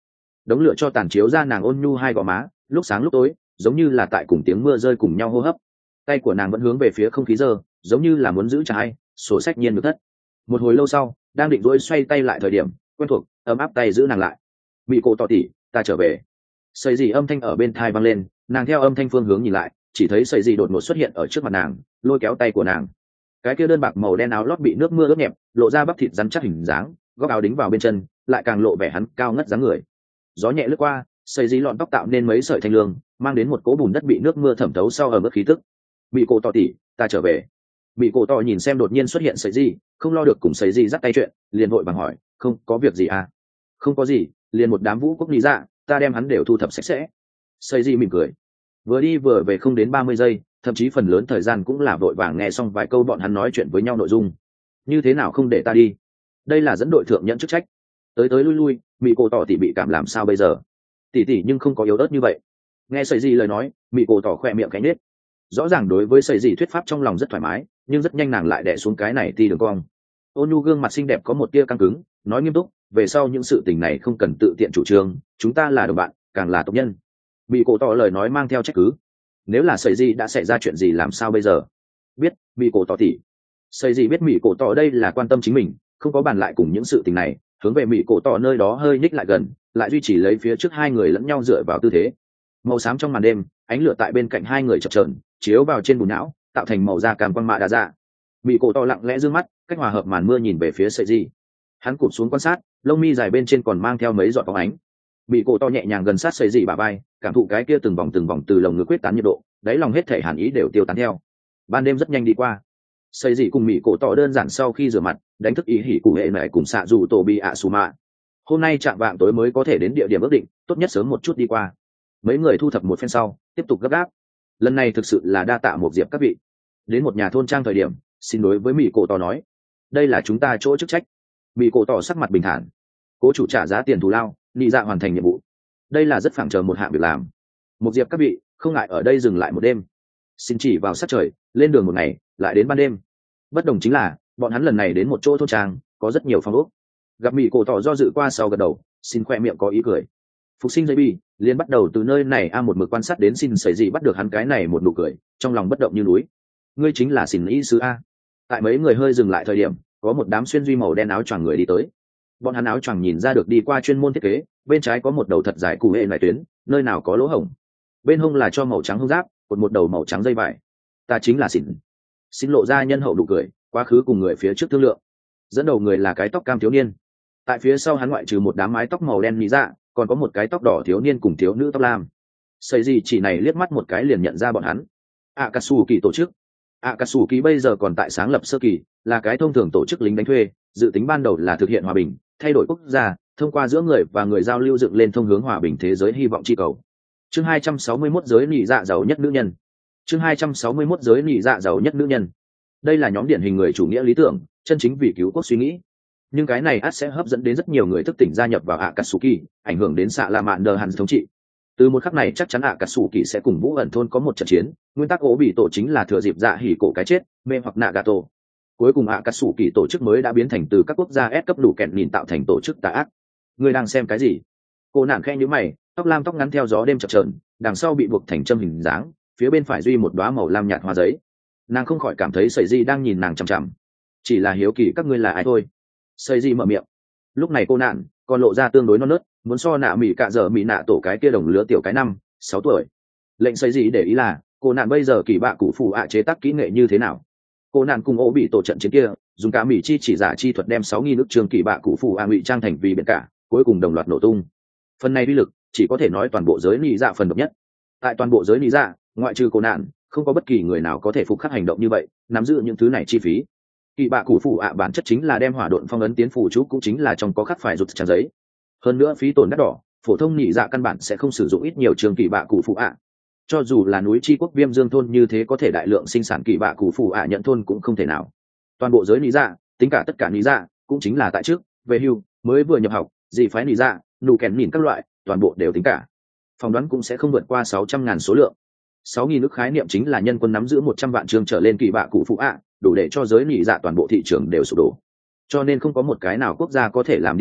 đống lửa cho tàn chiếu ra nàng ôn nhu hai gò má, lúc sáng lúc tối giống như là tại cùng tiếng mưa rơi cùng nhau hô hấp. Tay của nàng vẫn hướng về phía không khí dơ, giống như là muốn giữ trả ai sổ sách nhiên được thất. Một hồi lâu sau, đang định rỗi xoay tay lại thời điểm quen thuộc ấm áp tay giữ nàng lại. Bị cổ tỏ tỉ, ta trở về. Sợi gì âm thanh ở bên thai vang lên, nàng theo âm thanh phương hướng nhìn lại, chỉ thấy sợi gì đột ngột xuất hiện ở trước mặt nàng, lôi kéo tay của nàng. Cái kia đơn bạc màu đen áo lót bị nước mưa ướt nhẹp, lộ ra bắp thịt rắn chắc hình dáng, góc áo đính vào bên chân, lại càng lộ vẻ hắn cao ngất dáng người. Gió nhẹ lướt qua, sợi gì lọn tóc tạo nên mấy sợi thanh lương, mang đến một cỗ bùn đất bị nước mưa thẩm thấu sau ở mức khí tức. Bị cổ tỏ tỉ, ta trở về. Bị cổ tỏ nhìn xem đột nhiên xuất hiện sợi gì, không lo được cùng sợi gì dắt tay chuyện, liền vội vàng hỏi, không có việc gì à? Không có gì, liền một đám vũ quốc lý dạ, ta đem hắn đều thu thập sạch sẽ. Sợi gì mỉm cười, vừa đi vừa về không đến ba mươi giây, thậm chí phần lớn thời gian cũng là vội vàng nghe xong vài câu bọn hắn nói chuyện với nhau nội dung. Như thế nào không để ta đi? Đây là dẫn đội thượng nhận chức trách. Tới tới lui lui, Mị cổ tỏ tỉ bị cảm làm sao bây giờ? Tỉ tỉ nhưng không có yếu ớt như vậy. Nghe sợi gì lời nói, Mị cổ tỏ khỏe miệng cánh nết. Rõ ràng đối với sợi gì thuyết pháp trong lòng rất thoải mái, nhưng rất nhanh nàng lại đè xuống cái này ti đường cong. Ôn nhu gương mặt xinh đẹp có một tia căng cứng, nói nghiêm túc, về sau những sự tình này không cần tự tiện chủ trương, chúng ta là đồng bạn, càng là tộc nhân. Bị cổ tỏ lời nói mang theo trách cứ. Nếu là sợi gì đã xảy ra chuyện gì làm sao bây giờ? Biết, bị cổ tỏ tỉ. Sợi gì biết mỹ cổ tỏ đây là quan tâm chính mình, không có bàn lại cùng những sự tình này, hướng về mỹ cổ tỏ nơi đó hơi nhích lại gần, lại duy trì lấy phía trước hai người lẫn nhau dựa vào tư thế. Màu xám trong màn đêm, ánh lửa tại bên cạnh hai người chập chờn, chiếu vào trên bùn não, tạo thành màu da cam quang mạ đa dạ. Mỹ cổ tỏ lặng lẽ dương mắt, cách hòa hợp màn mưa nhìn về phía sợi gì. Hắn cụp xuống quan sát, lông mi dài bên trên còn mang theo mấy giọt bóng ánh. Bị cổ to nhẹ nhàng gần sát sợi dị bả vai, cảm thụ cái kia từng vòng từng vòng từ lồng ngực quyết tán nhiệt độ, đáy lòng hết thể hàn ý đều tiêu tán theo. Ban đêm rất nhanh đi qua. Sợi dị cùng mỹ cổ to đơn giản sau khi rửa mặt, đánh thức ý hỉ cùng hệ mẹ cùng xạ dù tổ bị ạ xù mạ. Hôm nay chạm vạng tối mới có thể đến địa điểm ước định, tốt nhất sớm một chút đi qua. Mấy người thu thập một phen sau, tiếp tục gấp gáp. Lần này thực sự là đa tạ một diệp các vị. Đến một nhà thôn trang thời điểm, xin đối với mỹ cổ to nói, đây là chúng ta chỗ chức trách. Mỹ cổ to sắc mặt bình thản, cố chủ trả giá tiền thù lao, nị dạ hoàn thành nhiệm vụ, đây là rất phẳng chờ một hạng việc làm. Một diệp các vị không ngại ở đây dừng lại một đêm. Xin chỉ vào sát trời, lên đường một ngày, lại đến ban đêm. Bất đồng chính là bọn hắn lần này đến một chỗ thôn trang có rất nhiều phòng ốc. Gặp mỹ cổ tỏ do dự qua sau gật đầu, xin khoe miệng có ý cười. Phục sinh dây bi liền bắt đầu từ nơi này a một mực quan sát đến xin xảy gì bắt được hắn cái này một nụ cười, trong lòng bất động như núi. Ngươi chính là xin y sứ a. Tại mấy người hơi dừng lại thời điểm, có một đám xuyên duy màu đen áo choàng người đi tới. Bọn hắn áo choàng nhìn ra được đi qua chuyên môn thiết kế, bên trái có một đầu thật dài cụ hệ lại tuyến, nơi nào có lỗ hổng. Bên hông là cho màu trắng hông giáp, cột một đầu màu trắng dây vải. Ta chính là xỉn. Xin lộ ra nhân hậu nụ cười, quá khứ cùng người phía trước thương lượng. Dẫn đầu người là cái tóc cam thiếu niên. Tại phía sau hắn ngoại trừ một đám mái tóc màu đen mỹ dạ, còn có một cái tóc đỏ thiếu niên cùng thiếu nữ tóc lam. Sợi gì chỉ này liếc mắt một cái liền nhận ra bọn hắn. Akatsuki tổ chức. Akatsuki bây giờ còn tại sáng lập sơ kỳ, là cái thông thường tổ chức lính đánh thuê, dự tính ban đầu là thực hiện hòa bình, thay đổi quốc gia, thông qua giữa người và người giao lưu dựng lên thông hướng hòa bình thế giới hy vọng chi cầu. Chương hai trăm sáu mươi mốt giới nhị dạ giàu nhất nữ nhân. Chương hai trăm sáu mươi mốt giới nhị dạ giàu nhất nữ nhân. Đây là nhóm điển hình người chủ nghĩa lý tưởng, chân chính vì cứu quốc suy nghĩ. Nhưng cái này ắt sẽ hấp dẫn đến rất nhiều người thức tỉnh gia nhập vào Akatsuki, ảnh hưởng đến xạ La Mạn Đờ Hàn thống trị. Từ một khắc này chắc chắn Akatsuki sẽ cùng Vũ ẩn thôn có một trận chiến, nguyên tắc ố bị tổ chính là thừa dịp dạ hỉ cổ cái chết, mê hoặc Nagato. Cuối cùng Akatsuki tổ chức mới đã biến thành từ các quốc gia S cấp đủ kẹn nhìn tạo thành tổ chức tà ác. Người đang xem cái gì? Cô nạn khẽ nhíu mày, tóc lam tóc ngắn theo gió đêm chập chờn, đằng sau bị buộc thành châm hình dáng, phía bên phải duy một đóa màu lam nhạt hoa giấy. Nàng không khỏi cảm thấy sợi di đang nhìn nàng chằm chằm. Chỉ là hiếu kỳ các ngươi là ai thôi. Sợi di mở miệng. Lúc này cô nạn còn lộ ra tương đối non nớt, muốn so nạ mỹ cạ giờ mỹ nạ tổ cái kia đồng lứa tiểu cái năm sáu tuổi. Lệnh sợi di để ý là cô nạn bây giờ kỳ bạ cụ phụ ạ chế tác kỹ nghệ như thế nào. Cô nạn cùng ổ bị tổ trận chiến kia dùng cả mỹ chi chỉ giả chi thuật đem sáu nghìn nước trường kỳ bạ cụ phụ ạ ngụy trang thành vì biển cả, cuối cùng đồng loạt nổ tung. Phần này uy lực chỉ có thể nói toàn bộ giới nị dạ phần độc nhất. Tại toàn bộ giới nị dạ, ngoại trừ cô nạn, không có bất kỳ người nào có thể phục khắc hành động như vậy, nắm giữ những thứ này chi phí. Kỳ bạ cụ phụ ạ bản chất chính là đem hỏa độn phong ấn tiến phù chú, cũng chính là trong có khắc phải rụt trang giấy. Hơn nữa phí tổn đắt đỏ, phổ thông nị dạ căn bản sẽ không sử dụng ít nhiều trường kỳ bạ cụ phụ ạ. Cho dù là núi chi quốc Viêm Dương thôn như thế có thể đại lượng sinh sản kỳ bạ cụ phụ ạ nhận thôn cũng không thể nào. Toàn bộ giới nị dạ, tính cả tất cả nị dạ, cũng chính là tại trước, về hưu, mới vừa nhập học, dị phái nị dạ, nụ kèn nhìn các loại, toàn bộ đều tính cả. Phỏng đoán cũng sẽ không vượt qua sáu trăm ngàn số lượng. Sáu nghìn nước khái niệm chính là nhân quân nắm giữ một trăm vạn trường trở lên kỳ bạ cụ phụ ạ, đủ để cho giới nị dạ toàn bộ thị trường đều sụp đổ. Cho nên không có một cái nào quốc gia có thể làm đi ra,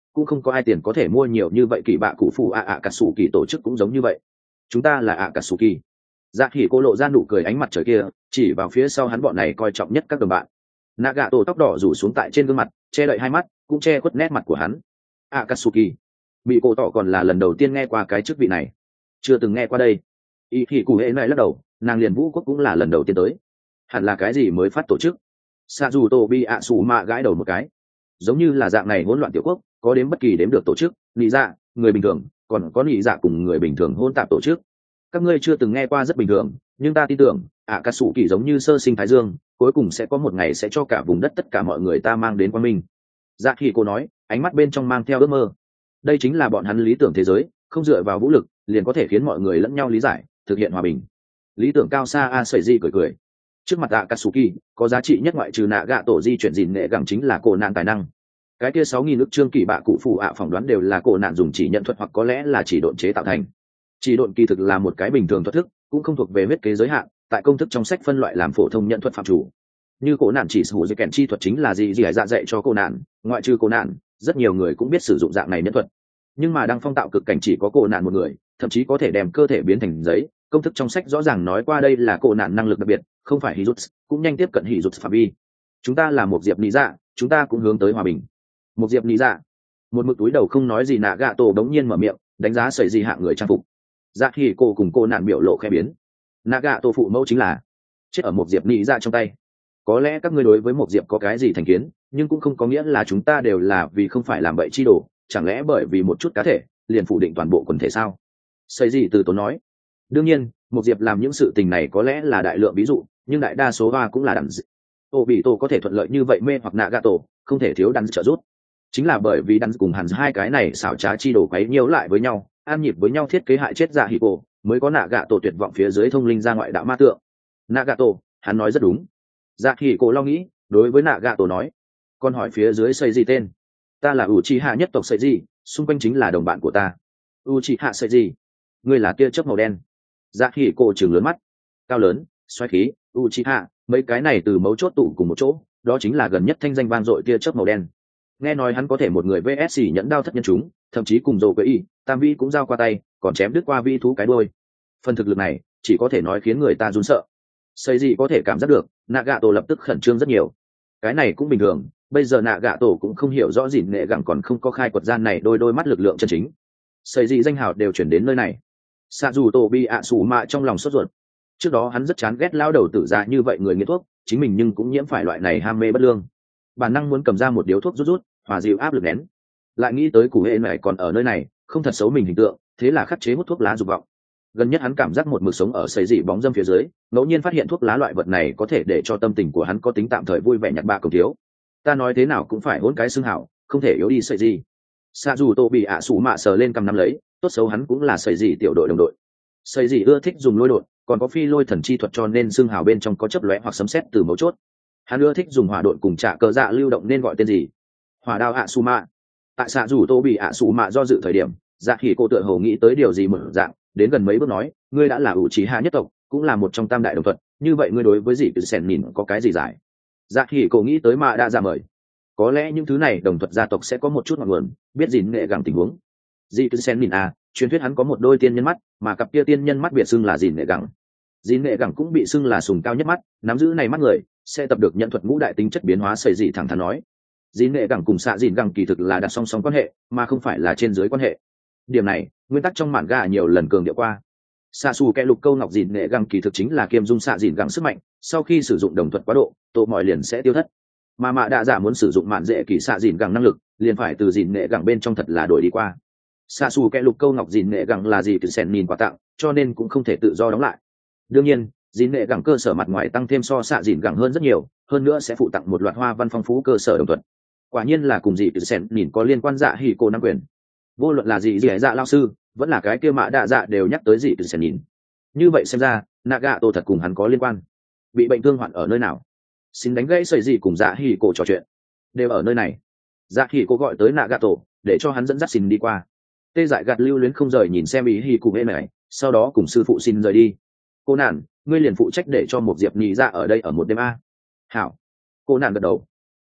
cũng không có ai tiền có thể mua nhiều như vậy. Kỳ bạ cụ phụ ạ ạ cà sủ kỳ tổ chức cũng giống như vậy. Chúng ta là ạ cà sủ kỳ. Dạ hỉ cô lộ ra nụ cười ánh mặt trời kia, chỉ vào phía sau hắn bọn này coi trọng nhất các đồng bạn. Naga tổ tóc đỏ rủ xuống tại trên gương mặt, che đậy hai mắt, cũng che khuất nét mặt của hắn. Akatsuki, bị cô tỏ còn là lần đầu tiên nghe qua cái chức vị này, chưa từng nghe qua đây. Y thì cụ hệ này lắc đầu, nàng liền vũ quốc cũng là lần đầu tiên tới, hẳn là cái gì mới phát tổ chức. Sa dù tô bi ạ sủ mạ gãi đầu một cái, giống như là dạng này hỗn loạn tiểu quốc, có đến bất kỳ đếm được tổ chức, nghĩ dạ, người bình thường, còn có nghĩ dạ cùng người bình thường hôn tạp tổ chức. Các ngươi chưa từng nghe qua rất bình thường, nhưng ta tin tưởng ạ cà sủ kỳ giống như sơ sinh thái dương, cuối cùng sẽ có một ngày sẽ cho cả vùng đất tất cả mọi người ta mang đến quang minh. Dạ khi cô nói, ánh mắt bên trong mang theo ước mơ. Đây chính là bọn hắn lý tưởng thế giới, không dựa vào vũ lực liền có thể khiến mọi người lẫn nhau lý giải, thực hiện hòa bình. Lý tưởng cao xa. A sẩy di cười cười, trước mặt ạ cà sủ kỳ có giá trị nhất ngoại trừ nạ gạ tổ di chuyển gìn nghệ gẳng chính là cổ nạn tài năng. Cái kia sáu nghìn ức trương kỳ bạ cụ phụ ạ phỏng đoán đều là cổ nạn dùng chỉ nhận thuật hoặc có lẽ là chỉ độn chế tạo thành. Chỉ độn kỳ thực là một cái bình thường thuật thức, cũng không thuộc về huyết kế giới hạn, tại công thức trong sách phân loại làm phổ thông nhận thuật phạm chủ. Như cổ nạn chỉ sử dụng kèn chi thuật chính là gì gì hải dạ dạy cho cổ nạn, ngoại trừ cổ nạn, rất nhiều người cũng biết sử dụng dạng này nhân thuật. Nhưng mà đang phong tạo cực cảnh chỉ có cổ nạn một người, thậm chí có thể đem cơ thể biến thành giấy, công thức trong sách rõ ràng nói qua đây là cổ nạn năng lực đặc biệt, không phải Hijutsu, cũng nhanh tiếp cận Hijutsu phạm vi. Chúng ta là một diệp lý dạ, chúng ta cũng hướng tới hòa bình. Một diệp lý dạ. Một mực túi đầu không nói gì nạ gạ tổ đống nhiên mở miệng, đánh giá sẩy gì hạng người trang phục. Dạ khi cô cùng cô nạn biểu lộ khẽ biến. Naga tổ phụ mẫu chính là chết ở một diệp nị dạ trong tay. Có lẽ các ngươi đối với một diệp có cái gì thành kiến, nhưng cũng không có nghĩa là chúng ta đều là vì không phải làm bậy chi đồ. Chẳng lẽ bởi vì một chút cá thể liền phủ định toàn bộ quần thể sao? Xây gì từ tốn nói. Đương nhiên, một diệp làm những sự tình này có lẽ là đại lượng ví dụ, nhưng đại đa số va cũng là đàn dị. Ô bị tổ có thể thuận lợi như vậy mê hoặc Naga tổ, không thể thiếu đàn trợ giúp. Chính là bởi vì đàn cùng hẳn hai cái này xảo trá chi đồ quấy nhiễu lại với nhau, an nhịp với nhau thiết kế hại chết dạ hỉ cổ, mới có nạ gạ tổ tuyệt vọng phía dưới thông linh ra ngoại đạo ma tượng. Nạ gạ tổ, hắn nói rất đúng. Dạ hỉ cổ lo nghĩ, đối với nạ gạ tổ nói, con hỏi phía dưới xây gì tên? Ta là Uchiha nhất tộc xây gì, xung quanh chính là đồng bạn của ta. Uchiha xây gì? Ngươi là tia chớp màu đen. Dạ hỉ cổ trừng lớn mắt, cao lớn, xoáy khí, Uchiha, mấy cái này từ mấu chốt tụ cùng một chỗ, đó chính là gần nhất thanh danh vang dội tia chớp màu đen. Nghe nói hắn có thể một người vê ét xì nhẫn đao thất nhân chúng, thậm chí cùng rồ với y tam vi cũng giao qua tay, còn chém đứt qua vi thú cái đuôi. Phần thực lực này chỉ có thể nói khiến người ta run sợ. Xây gì có thể cảm giác được, Nagato lập tức khẩn trương rất nhiều. Cái này cũng bình thường, bây giờ Nagato cũng không hiểu rõ gì nghệ gẳng còn không có khai quật gian này đôi đôi mắt lực lượng chân chính. Xây gì danh hào đều chuyển đến nơi này. Sa dù tổ bi ạ sủ mạ trong lòng sốt ruột. Trước đó hắn rất chán ghét lao đầu tử ra như vậy người nghiện thuốc, chính mình nhưng cũng nhiễm phải loại này ham mê bất lương. Bản năng muốn cầm ra một điếu thuốc rút rút, hòa dịu áp lực nén. Lại nghĩ tới củ hệ này còn ở nơi này, không thật xấu mình hình tượng, thế là khắc chế hút thuốc lá dục vọng. Gần nhất hắn cảm giác một mực sống ở sấy dị bóng dâm phía dưới, ngẫu nhiên phát hiện thuốc lá loại vật này có thể để cho tâm tình của hắn có tính tạm thời vui vẻ nhặt ba cầu thiếu. Ta nói thế nào cũng phải hôn cái xương hảo, không thể yếu đi sấy dị. Sa dù tô bị ạ sủ mạ sờ lên cầm nắm lấy, tốt xấu hắn cũng là sấy dị tiểu đội đồng đội. Sấy dị ưa thích dùng lôi đột, còn có phi lôi thần chi thuật cho nên xương hào bên trong có chấp lóe hoặc sấm sét từ mấu chốt. Hắn ưa thích dùng hỏa đột cùng trả cờ dạ lưu động nên gọi tên gì? Hỏa đao ạ su mạ. Tại xạ rủ tô bị ạ su mạ do dự thời điểm, dạ khỉ cô tựa hồ nghĩ tới điều gì mở dạng, đến gần mấy bước nói, ngươi đã là ủ trí hạ nhất tộc, cũng là một trong tam đại đồng thuận, như vậy ngươi đối với dị cứ sèn nhìn có cái gì giải? Dạ khỉ cô nghĩ tới mà đã ra mời, có lẽ những thứ này đồng thuận gia tộc sẽ có một chút ngọn nguồn, biết gì nghệ gẳng tình huống. Dị cứ sèn nhìn à, truyền thuyết hắn có một đôi tiên nhân mắt, mà cặp kia tiên nhân mắt biệt xưng là dị nghệ gẳng. Dị nghệ gẳng cũng bị xưng là sùng cao nhất mắt, nắm giữ này mắt người sẽ tập được nhận thuật ngũ đại tính chất biến hóa xảy dị thẳng thắn nói. Dĩ nghệ gẳng cùng xạ dìn gẳng kỳ thực là đặt song song quan hệ mà không phải là trên dưới quan hệ. Điểm này nguyên tắc trong mạn gà nhiều lần cường điệu qua. Xạ xù kẽ lục câu ngọc dìn nghệ gẳng kỳ thực chính là kiêm dung xạ dìn gẳng sức mạnh, sau khi sử dụng đồng thuận quá độ tổ mọi liền sẽ tiêu thất, mà mạ đạ giả muốn sử dụng mạn dễ kỳ xạ dìn gẳng năng lực liền phải từ dìn nghệ gẳng bên trong thật là đổi đi qua. Xạ xù kẽ lục câu ngọc dìn nghệ gẳng là gì từ sèn nhìn quà tặng, cho nên cũng không thể tự do đóng lại. Đương nhiên dìn nghệ gẳng cơ sở mặt ngoài tăng thêm so xạ dìn gẳng hơn rất nhiều, hơn nữa sẽ phụ tặng một loạt hoa văn phong phú cơ sở đồng thuận. Quả nhiên là cùng dị từ sèn nhìn có liên quan. Dạ hỉ cô nắm quyền, vô luận là gì dị dạ lao sư vẫn là cái kia mạ đạ dạ đều nhắc tới dị từ sèn nhìn. Như vậy xem ra Nagato thật cùng hắn có liên quan. Bị bệnh thương hoạn ở nơi nào? Xin đánh gãy sợi gì cùng dạ hỉ cô trò chuyện, đều ở nơi này. Dạ hỉ cô gọi tới Nagato để cho hắn dẫn dắt xin đi qua. Tê dại gạt lưu luyến không rời nhìn xem ý hỉ cùng êm này, sau đó cùng sư phụ xin rời đi. Cô nản, ngươi liền phụ trách để cho một diệp nhị ra ở đây ở một đêm a. Hảo. Cô nản gật đầu.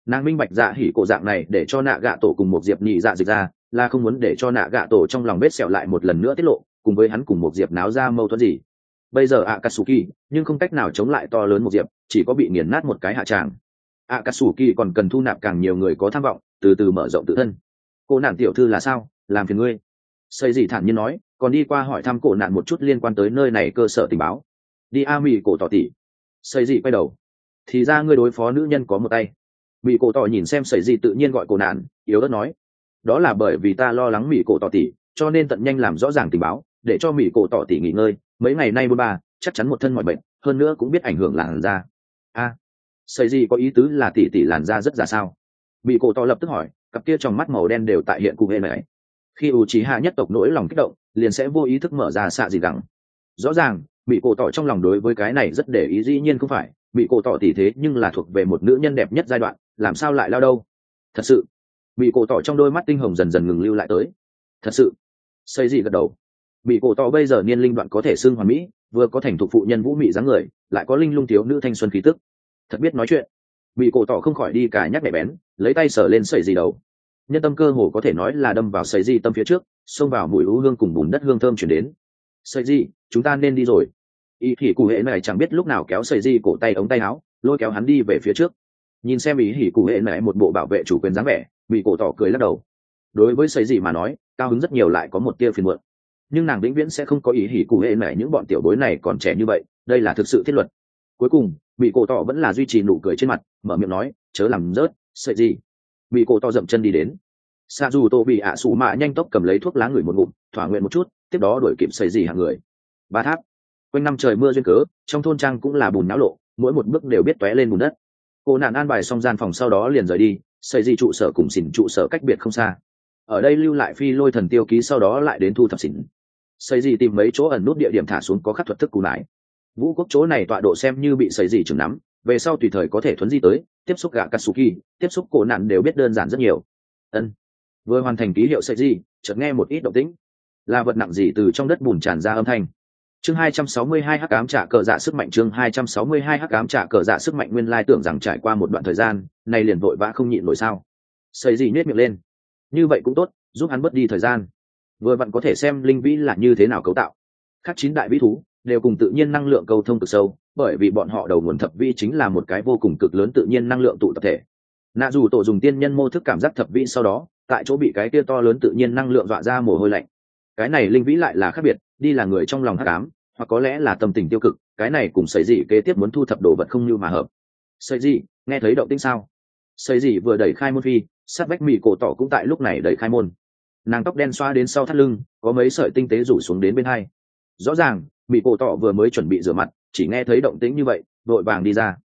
Nàng minh bạch dạ hỉ cổ dạng này để cho nạ gạ tổ cùng một diệp nhị dạ dịch ra là không muốn để cho nạ gạ tổ trong lòng vết sẹo lại một lần nữa tiết lộ, cùng với hắn cùng một diệp náo ra mâu thuẫn gì. Bây giờ Akatsuki nhưng không cách nào chống lại to lớn một diệp, chỉ có bị nghiền nát một cái hạ tràng. Akatsuki còn cần thu nạp càng nhiều người có tham vọng, từ từ mở rộng tự thân. Cô nạn tiểu thư là sao, làm phiền ngươi. Xây gì thản nhiên nói, còn đi qua hỏi thăm cổ nạn một chút liên quan tới nơi này cơ sở tình báo. Đi a mì cổ tỏ tỉ. Xây gì quay đầu. Thì ra ngươi đối phó nữ nhân có một tay. Mì cổ tỏ nhìn xem xây gì tự nhiên gọi cổ nạn, yếu ớt nói. Đó là bởi vì ta lo lắng mì cổ tỏ tỉ, cho nên tận nhanh làm rõ ràng tình báo, để cho mì cổ tỏ tỉ nghỉ ngơi. Mấy ngày nay bôn ba, chắc chắn một thân mọi bệnh, hơn nữa cũng biết ảnh hưởng làn da. A, à, xây gì có ý tứ là tỉ tỉ làn da rất ra sao? Mì cổ tỏ lập tức hỏi, cặp kia trong mắt màu đen đều tại hiện cụ hệ này. Khi u trí hạ nhất tộc nỗi lòng kích động, liền sẽ vô ý thức mở ra xạ gì gẳng. Rõ ràng bị cổ tỏ trong lòng đối với cái này rất để ý, dĩ nhiên không phải bị cổ tỏ tỉ thế nhưng là thuộc về một nữ nhân đẹp nhất giai đoạn, làm sao lại lao đâu. Thật sự. Bị cổ tỏ trong đôi mắt tinh hồng dần dần ngừng lưu lại tới. Thật sự. Xây gì gật đầu. Bị cổ tỏ bây giờ niên linh đoạn có thể xưng hoàn mỹ, vừa có thành thục phụ nhân vũ mị dáng người, lại có linh lung thiếu nữ thanh xuân khí tức, thật biết nói chuyện. Bị cổ tỏ không khỏi đi cả nhắc nhẹ bén, lấy tay sờ lên sợi gì đầu. Nhân tâm cơ hồ có thể nói là đâm vào sợi gì tâm phía trước, xông vào mùi hú hương cùng bùn đất hương thơm chuyển đến. Sợi gì, chúng ta nên đi rồi. Ý hỉ cụ hệ này chẳng biết lúc nào kéo sợi gì cổ tay ống tay áo, lôi kéo hắn đi về phía trước. Nhìn xem ý hỉ cụ hệ này một bộ bảo vệ chủ quyền dáng vẻ, bị cổ tỏ cười lắc đầu. Đối với sợi gì mà nói, cao hứng rất nhiều lại có một tia phiền muộn. Nhưng nàng vĩnh viễn sẽ không có ý hỉ cụ hệ này những bọn tiểu bối này còn trẻ như vậy, đây là thực sự thiết luật. Cuối cùng, bị cổ tỏ vẫn là duy trì nụ cười trên mặt, mở miệng nói, chớ làm rớt, sợi gì. Bị cổ tỏ dậm chân đi đến. Sa dù tô bị ạ sủ mạ nhanh tốc cầm lấy thuốc lá ngửi một ngụm, thỏa nguyện một chút, tiếp đó đuổi kịp sợi gì hàng người. Ba tháp. Quanh năm trời mưa duyên cớ, trong thôn trang cũng là bùn náo lộ, mỗi một bước đều biết tóe lên bùn đất. Cô nạn an bài xong gian phòng sau đó liền rời đi, sợi gì trụ sở cùng xỉn trụ sở cách biệt không xa. Ở đây lưu lại phi lôi thần tiêu ký, sau đó lại đến thu thập xỉn. Sợi gì tìm mấy chỗ ẩn nút địa điểm thả xuống có khắc thuật thức cù nải. Vũ quốc chỗ này tọa độ xem như bị sợi gì chừng nắm, về sau tùy thời có thể thuấn di tới, tiếp xúc gạ Katsuki, tiếp xúc cổ nạn đều biết đơn giản rất nhiều. Ân. Vừa hoàn thành ký hiệu sợi gì, chợt nghe một ít động tĩnh, là vật nặng gì từ trong đất bùn tràn ra âm thanh. Chương hai trăm sáu mươi hai hắc ám trả cờ dạ sức mạnh. Chương hai trăm sáu mươi hai hắc ám trả cờ dạ sức mạnh. Nguyên lai tưởng rằng trải qua một đoạn thời gian, này liền vội vã không nhịn nổi sao? Sợi gì nhếch miệng lên. Như vậy cũng tốt, giúp hắn bớt đi thời gian. Vừa vặn có thể xem linh vĩ là như thế nào cấu tạo. Các chín đại vĩ thú đều cùng tự nhiên năng lượng cầu thông cực sâu, bởi vì bọn họ đầu nguồn thập vĩ chính là một cái vô cùng cực lớn tự nhiên năng lượng tụ tập thể. Nạ dù tổ dùng tiên nhân mô thức cảm giác thập vĩ, sau đó tại chỗ bị cái kia to lớn tự nhiên năng lượng dọa ra mồ hôi lạnh. Cái này linh vĩ lại là khác biệt, đi là người trong lòng hắc ám, hoặc có lẽ là tâm tình tiêu cực, cái này cùng sợi dị kế tiếp muốn thu thập đồ vật không như mà hợp. Sợi dị nghe thấy động tĩnh sao? Sợi dị vừa đẩy khai môn phi, sát vách mì cổ tỏ cũng tại lúc này đẩy khai môn. Nàng tóc đen xoa đến sau thắt lưng, có mấy sợi tinh tế rủ xuống đến bên hai. Rõ ràng mì cổ tỏ vừa mới chuẩn bị rửa mặt, chỉ nghe thấy động tĩnh như vậy, vội vàng đi ra.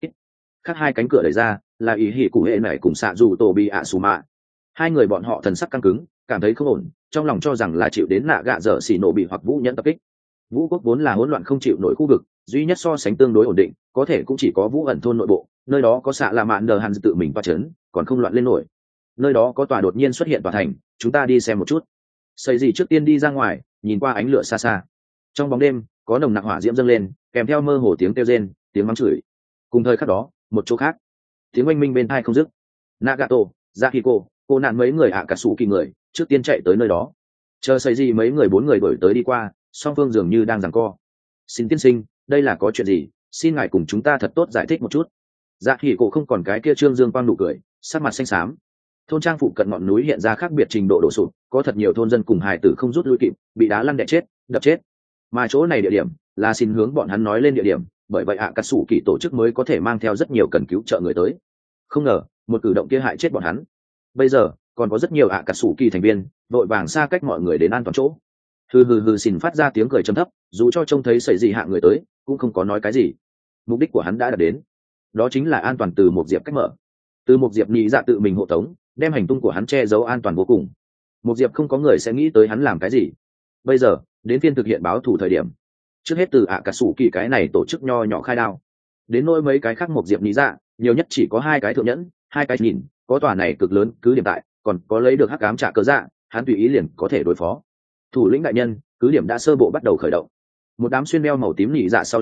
Khác hai cánh cửa đẩy ra, là ý hỉ cụ hệ này cùng xạ dù tổ bị ạ xù mạ. Hai người bọn họ thần sắc căng cứng, cảm thấy không ổn, trong lòng cho rằng là chịu đến nạ gạ dở xỉ nổ bị hoặc vũ nhẫn tập kích. Vũ quốc vốn là hỗn loạn không chịu nổi khu vực, duy nhất so sánh tương đối ổn định có thể cũng chỉ có vũ ẩn thôn nội bộ, nơi đó có xạ là mạn đờ hàn tự mình va chấn, còn không loạn lên nổi. Nơi đó có tòa đột nhiên xuất hiện tòa thành, chúng ta đi xem một chút. Xây gì trước tiên đi ra ngoài, nhìn qua ánh lửa xa xa. Trong bóng đêm có nồng nặc hỏa diễm dâng lên, kèm theo mơ hồ tiếng kêu rên, tiếng mắng chửi. Cùng thời khắc đó, một chỗ khác, tiếng oanh minh bên tai không dứt. Nagato, Zakiko, cô nạn mấy người ạ cả sủ kỳ người trước tiên chạy tới nơi đó, chờ xây gì mấy người bốn người đổi tới đi qua, song phương dường như đang giằng co. Xin tiên sinh, đây là có chuyện gì, xin ngài cùng chúng ta thật tốt giải thích một chút. Dạ hỉ cổ không còn cái kia trương dương quang nụ cười, sắc mặt xanh xám. Thôn trang phụ cận ngọn núi hiện ra khác biệt trình độ đổ sụp, có thật nhiều thôn dân cùng hài tử không rút lui kịp, bị đá lăn đè chết, đập chết. Mà chỗ này địa điểm là xin hướng bọn hắn nói lên địa điểm, bởi vậy ạ cắt sủ kỳ tổ chức mới có thể mang theo rất nhiều cần cứu trợ người tới. Không ngờ một cử động kia hại chết bọn hắn. Bây giờ còn có rất nhiều ạ cắt sủ kỳ thành viên vội vàng xa cách mọi người đến an toàn chỗ. Hừ hừ hừ, xin phát ra tiếng cười trầm thấp, dù cho trông thấy sợi gì hạ người tới cũng không có nói cái gì. Mục đích của hắn đã đạt đến, đó chính là an toàn từ một diệp cách mở. Từ một diệp nhị dạ tự mình hộ tống, đem hành tung của hắn che giấu an toàn vô cùng. Một diệp không có người sẽ nghĩ tới hắn làm cái gì. Bây giờ đến phiên thực hiện báo thù thời điểm, trước hết từ ạ cà sủ kỳ cái này tổ chức nho nhỏ khai đao. Đến nỗi mấy cái khác một diệp nhị dạ nhiều nhất chỉ có hai cái thượng nhẫn, hai cái nhìn có tòa này cực lớn cứ điểm tại, còn có lấy được hắc ám trả cơ dạ, hắn tùy ý liền có thể đối phó. Thủ lĩnh đại nhân, cứ điểm đã sơ bộ bắt đầu khởi động. Một đám xuyên đeo màu tím nhị dạ sau lưng,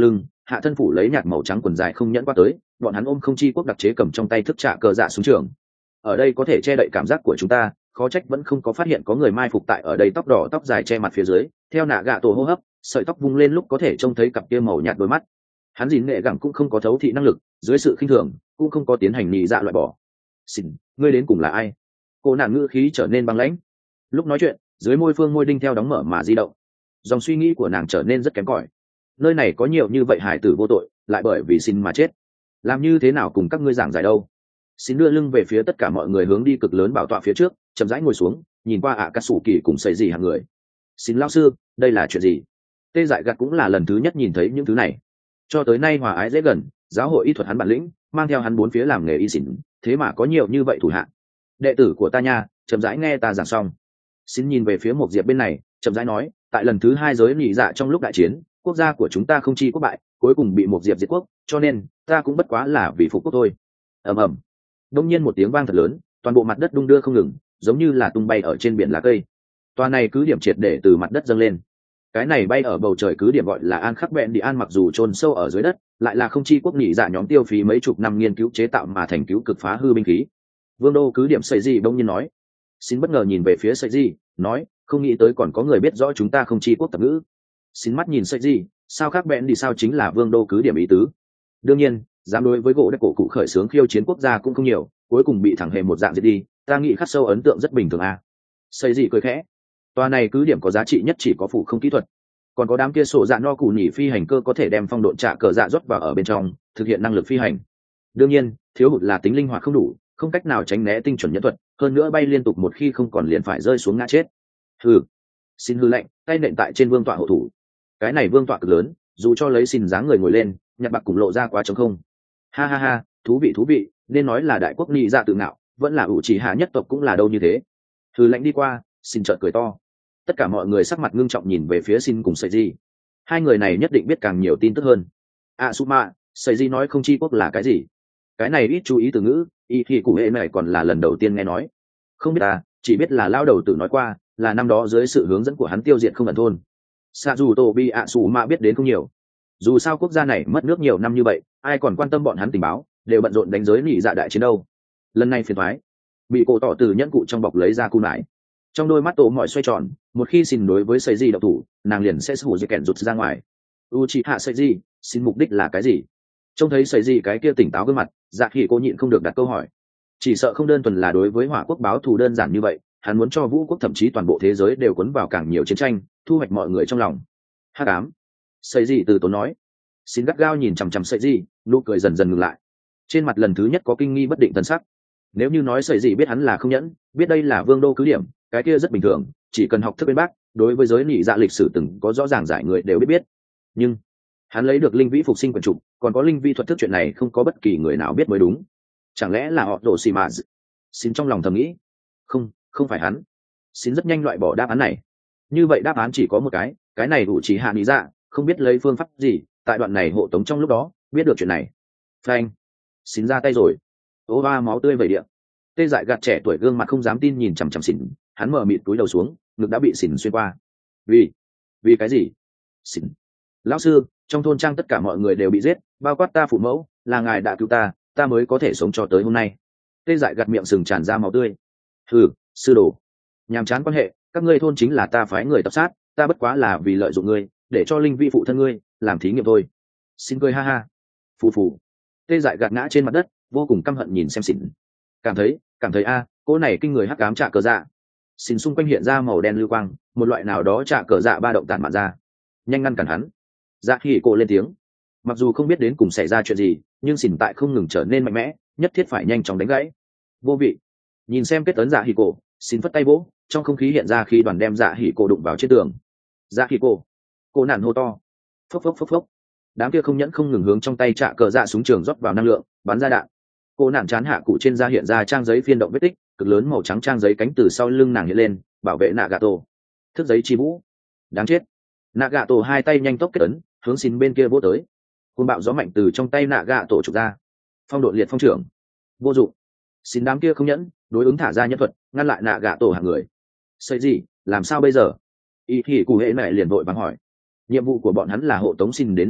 hạ thân phủ lấy nhạt màu trắng quần dài không nhẫn qua tới, bọn hắn ôm không chi quốc đặc chế cầm trong tay thức trạ cờ dạ súng trường. Ở đây có thể che đậy cảm giác của chúng ta, khó trách vẫn không có phát hiện có người mai phục tại ở đây. Tóc đỏ tóc dài che mặt phía dưới, theo nạ gạ tổ hô hấp, sợi tóc vung lên lúc có thể trông thấy cặp kia màu nhạt đôi mắt. Hắn dìn nghệ gẳng cũng không có thấu thị năng lực, dưới sự khinh thường cũng không có tiến hành nhị dạ loại bỏ. Xin, ngươi đến cùng là ai? Cô nàng ngữ khí trở nên băng lãnh. Lúc nói chuyện, dưới môi phương môi đinh theo đóng mở mà di động. Dòng suy nghĩ của nàng trở nên rất kém cỏi. Nơi này có nhiều như vậy hải tử vô tội, lại bởi vì xin mà chết. Làm như thế nào cùng các ngươi giảng giải đâu? Xin đưa lưng về phía tất cả mọi người, hướng đi cực lớn bảo tọa phía trước, chậm rãi ngồi xuống, nhìn qua ạ cà sủ kỳ cùng xây gì hàng người. Xin lão sư, đây là chuyện gì? Tê Dại Gặt cũng là lần thứ nhất nhìn thấy những thứ này. Cho tới nay hòa ái dễ gần, giáo hội y thuật hắn bản lĩnh, mang theo hắn bốn phía làm nghề y xỉn, thế mà có nhiều như vậy thủ hạ. Đệ tử của ta nha, chậm rãi nghe ta giảng xong. Xin nhìn về phía một diệp bên này, chậm rãi nói, tại lần thứ hai giới nhị dạ trong lúc đại chiến, quốc gia của chúng ta không chi quốc bại, cuối cùng bị một diệp diệt quốc, cho nên ta cũng bất quá là vì phục quốc thôi. Ầm ầm. Đông nhiên một tiếng vang thật lớn, toàn bộ mặt đất đung đưa không ngừng, giống như là tung bay ở trên biển lá cây. Toa này cứ điểm triệt để từ mặt đất dâng lên. Cái này bay ở bầu trời cứ điểm gọi là An Khắc Bẹn Đi An, mặc dù chôn sâu ở dưới đất, lại là không chi quốc nhị dạ nhóm tiêu phí mấy chục năm nghiên cứu chế tạo mà thành cứu cực phá hư binh khí. Vương đô cứ điểm Sợi Di bỗng nhiên nói. Xin bất ngờ nhìn về phía Sợi Di, nói, không nghĩ tới còn có người biết rõ chúng ta không chi quốc tập ngữ. Xin mắt nhìn Sợi Di, sao Khắc Bẹn đi sao chính là vương đô cứ điểm ý tứ. Đương nhiên, dám đối với gỗ đất cổ cụ khởi xướng khiêu chiến quốc gia cũng không nhiều, cuối cùng bị thẳng hề một dạng diệt đi, ta nghĩ khắc sâu ấn tượng rất bình thường à. Sợi Di cười khẽ. Tòa này cứ điểm có giá trị nhất chỉ có phủ không kỹ thuật, còn có đám kia sổ dạ no cù nhỉ phi hành cơ có thể đem phong độn trạ cờ dạ rót vào ở bên trong, thực hiện năng lực phi hành. Đương nhiên, thiếu hụt là tính linh hoạt không đủ, không cách nào tránh né tinh chuẩn nhẫn thuật, hơn nữa bay liên tục một khi không còn liền phải rơi xuống ngã chết. Hừ. Xin hư lệnh, tay nện tại trên vương tọa hộ thủ. Cái này vương tọa cực lớn, dù cho lấy xin dáng người ngồi lên, nhặt bạc cùng lộ ra quá trống không. Ha ha ha, thú vị thú vị, nên nói là đại quốc nhị dạ tự ngạo, vẫn là ủ chỉ hạ nhất tộc cũng là đâu như thế. Hư lệnh đi qua, xin chợt cười to. Tất cả mọi người sắc mặt ngưng trọng nhìn về phía xin cùng Sợi Di. Hai người này nhất định biết càng nhiều tin tức hơn. À Suma, Sợi Di nói không chi quốc là cái gì? Cái này ít chú ý từ ngữ, ý thì cụ hệ này còn là lần đầu tiên nghe nói. Không biết à, chỉ biết là lao đầu tử nói qua, là năm đó dưới sự hướng dẫn của hắn tiêu diệt không ẩn thôn. Sa dù Tô Bi ạ Suma biết đến không nhiều. Dù sao quốc gia này mất nước nhiều năm như vậy, ai còn quan tâm bọn hắn tình báo, đều bận rộn đánh giới nhị dạ đại chiến đâu. Lần này phiền toái, bị cổ tỏ từ nhẫn cụ trong bọc lấy ra cung lại. Trong đôi mắt tổ mọi xoay tròn, một khi xin đối với Sợi Di độc thủ, nàng liền sẽ sủ dây kẹn rụt ra ngoài. U chị hạ Sợi Di, xin mục đích là cái gì? Trông thấy Sợi Di cái kia tỉnh táo gương mặt, Dạ Khỉ cô nhịn không được đặt câu hỏi. Chỉ sợ không đơn thuần là đối với hỏa quốc báo thù đơn giản như vậy, hắn muốn cho vũ quốc thậm chí toàn bộ thế giới đều cuốn vào càng nhiều chiến tranh, thu hoạch mọi người trong lòng. Hắc ám. Sợi Di từ tốn nói. Xin gắt gao nhìn chằm chằm Sợi Di, nụ cười dần dần ngừng lại. Trên mặt lần thứ nhất có kinh nghi bất định thần sắc. Nếu như nói Sợi Di biết hắn là không nhẫn, biết đây là vương đô cứ điểm, cái kia rất bình thường, chỉ cần học thức bên bác, đối với giới nhị dạ lịch sử từng có rõ ràng giải người đều biết biết. Nhưng hắn lấy được linh vĩ phục sinh quần trục, còn có linh vi thuật thức, chuyện này không có bất kỳ người nào biết mới đúng. Chẳng lẽ là họ đổ xì mà? Xin trong lòng thầm nghĩ. Không, không phải hắn. Xin rất nhanh loại bỏ đáp án này. Như vậy đáp án chỉ có một cái, cái này đủ chỉ hạ lý dạ, không biết lấy phương pháp gì, tại đoạn này hộ tống trong lúc đó, biết được chuyện này. Phanh. Xin ra tay rồi. Ô ba máu tươi vẩy địa. Tê Dại Gặt trẻ tuổi gương mặt không dám tin nhìn chằm chằm xỉn, hắn mở mịt túi đầu xuống, ngực đã bị xỉn xuyên qua. Vì? Vì cái gì? Xỉn. Lão sư, trong thôn trang tất cả mọi người đều bị giết, bao quát ta phụ mẫu, là ngài đã cứu ta, ta mới có thể sống cho tới hôm nay. Tê Dại Gặt miệng sừng tràn ra máu tươi. Hừ, sư đồ. Nhàm chán quan hệ, các ngươi thôn chính là ta phái người tập sát, ta bất quá là vì lợi dụng ngươi, để cho linh vi phụ thân ngươi làm thí nghiệm thôi. Xin cười ha ha. Phù phù. Tê Dại Gặt ngã trên mặt đất, vô cùng căm hận nhìn xem xỉn. Cảm thấy, cảm thấy a, à, cô này kinh người hắc ám trạ cờ dạ. Xin xung quanh hiện ra màu đen lưu quang, một loại nào đó trạ cờ dạ ba động tản mạn ra. Nhanh ngăn cản hắn. Dạ Khỉ cổ lên tiếng. Mặc dù không biết đến cùng xảy ra chuyện gì, nhưng xỉn tại không ngừng trở nên mạnh mẽ, nhất thiết phải nhanh chóng đánh gãy. Vô vị. Nhìn xem kết ấn Dạ Khỉ cổ, xin phất tay vỗ, trong không khí hiện ra khi đoàn đem Dạ Khỉ cổ đụng vào trên tường. Dạ Khỉ cổ. Cô nản hô to. Phốc phốc phốc phốc. Đám kia không nhẫn không ngừng hướng trong tay trạ cờ dạ súng trường rót vào năng lượng, bắn ra đạn. Cô nạn chán hạ cụ trên da hiện ra trang giấy phiên động vết tích, cực lớn màu trắng trang giấy cánh từ sau lưng nàng hiện lên, bảo vệ Nagato. Thức giấy chi vũ. Đáng chết. Nagato hai tay nhanh tốc kết ấn, hướng xin bên kia vỗ tới. Cơn bạo gió mạnh từ trong tay Nagato trục ra. Phong độn liệt phong trưởng. Vô dụng. Xin đám kia không nhẫn, đối ứng thả ra nhân thuật, ngăn lại Nagato hàng người. Sợi gì, làm sao bây giờ? Y thì cụ hệ mẹ liền vội vàng hỏi. Nhiệm vụ của bọn hắn là hộ tống xin đến nơi đây,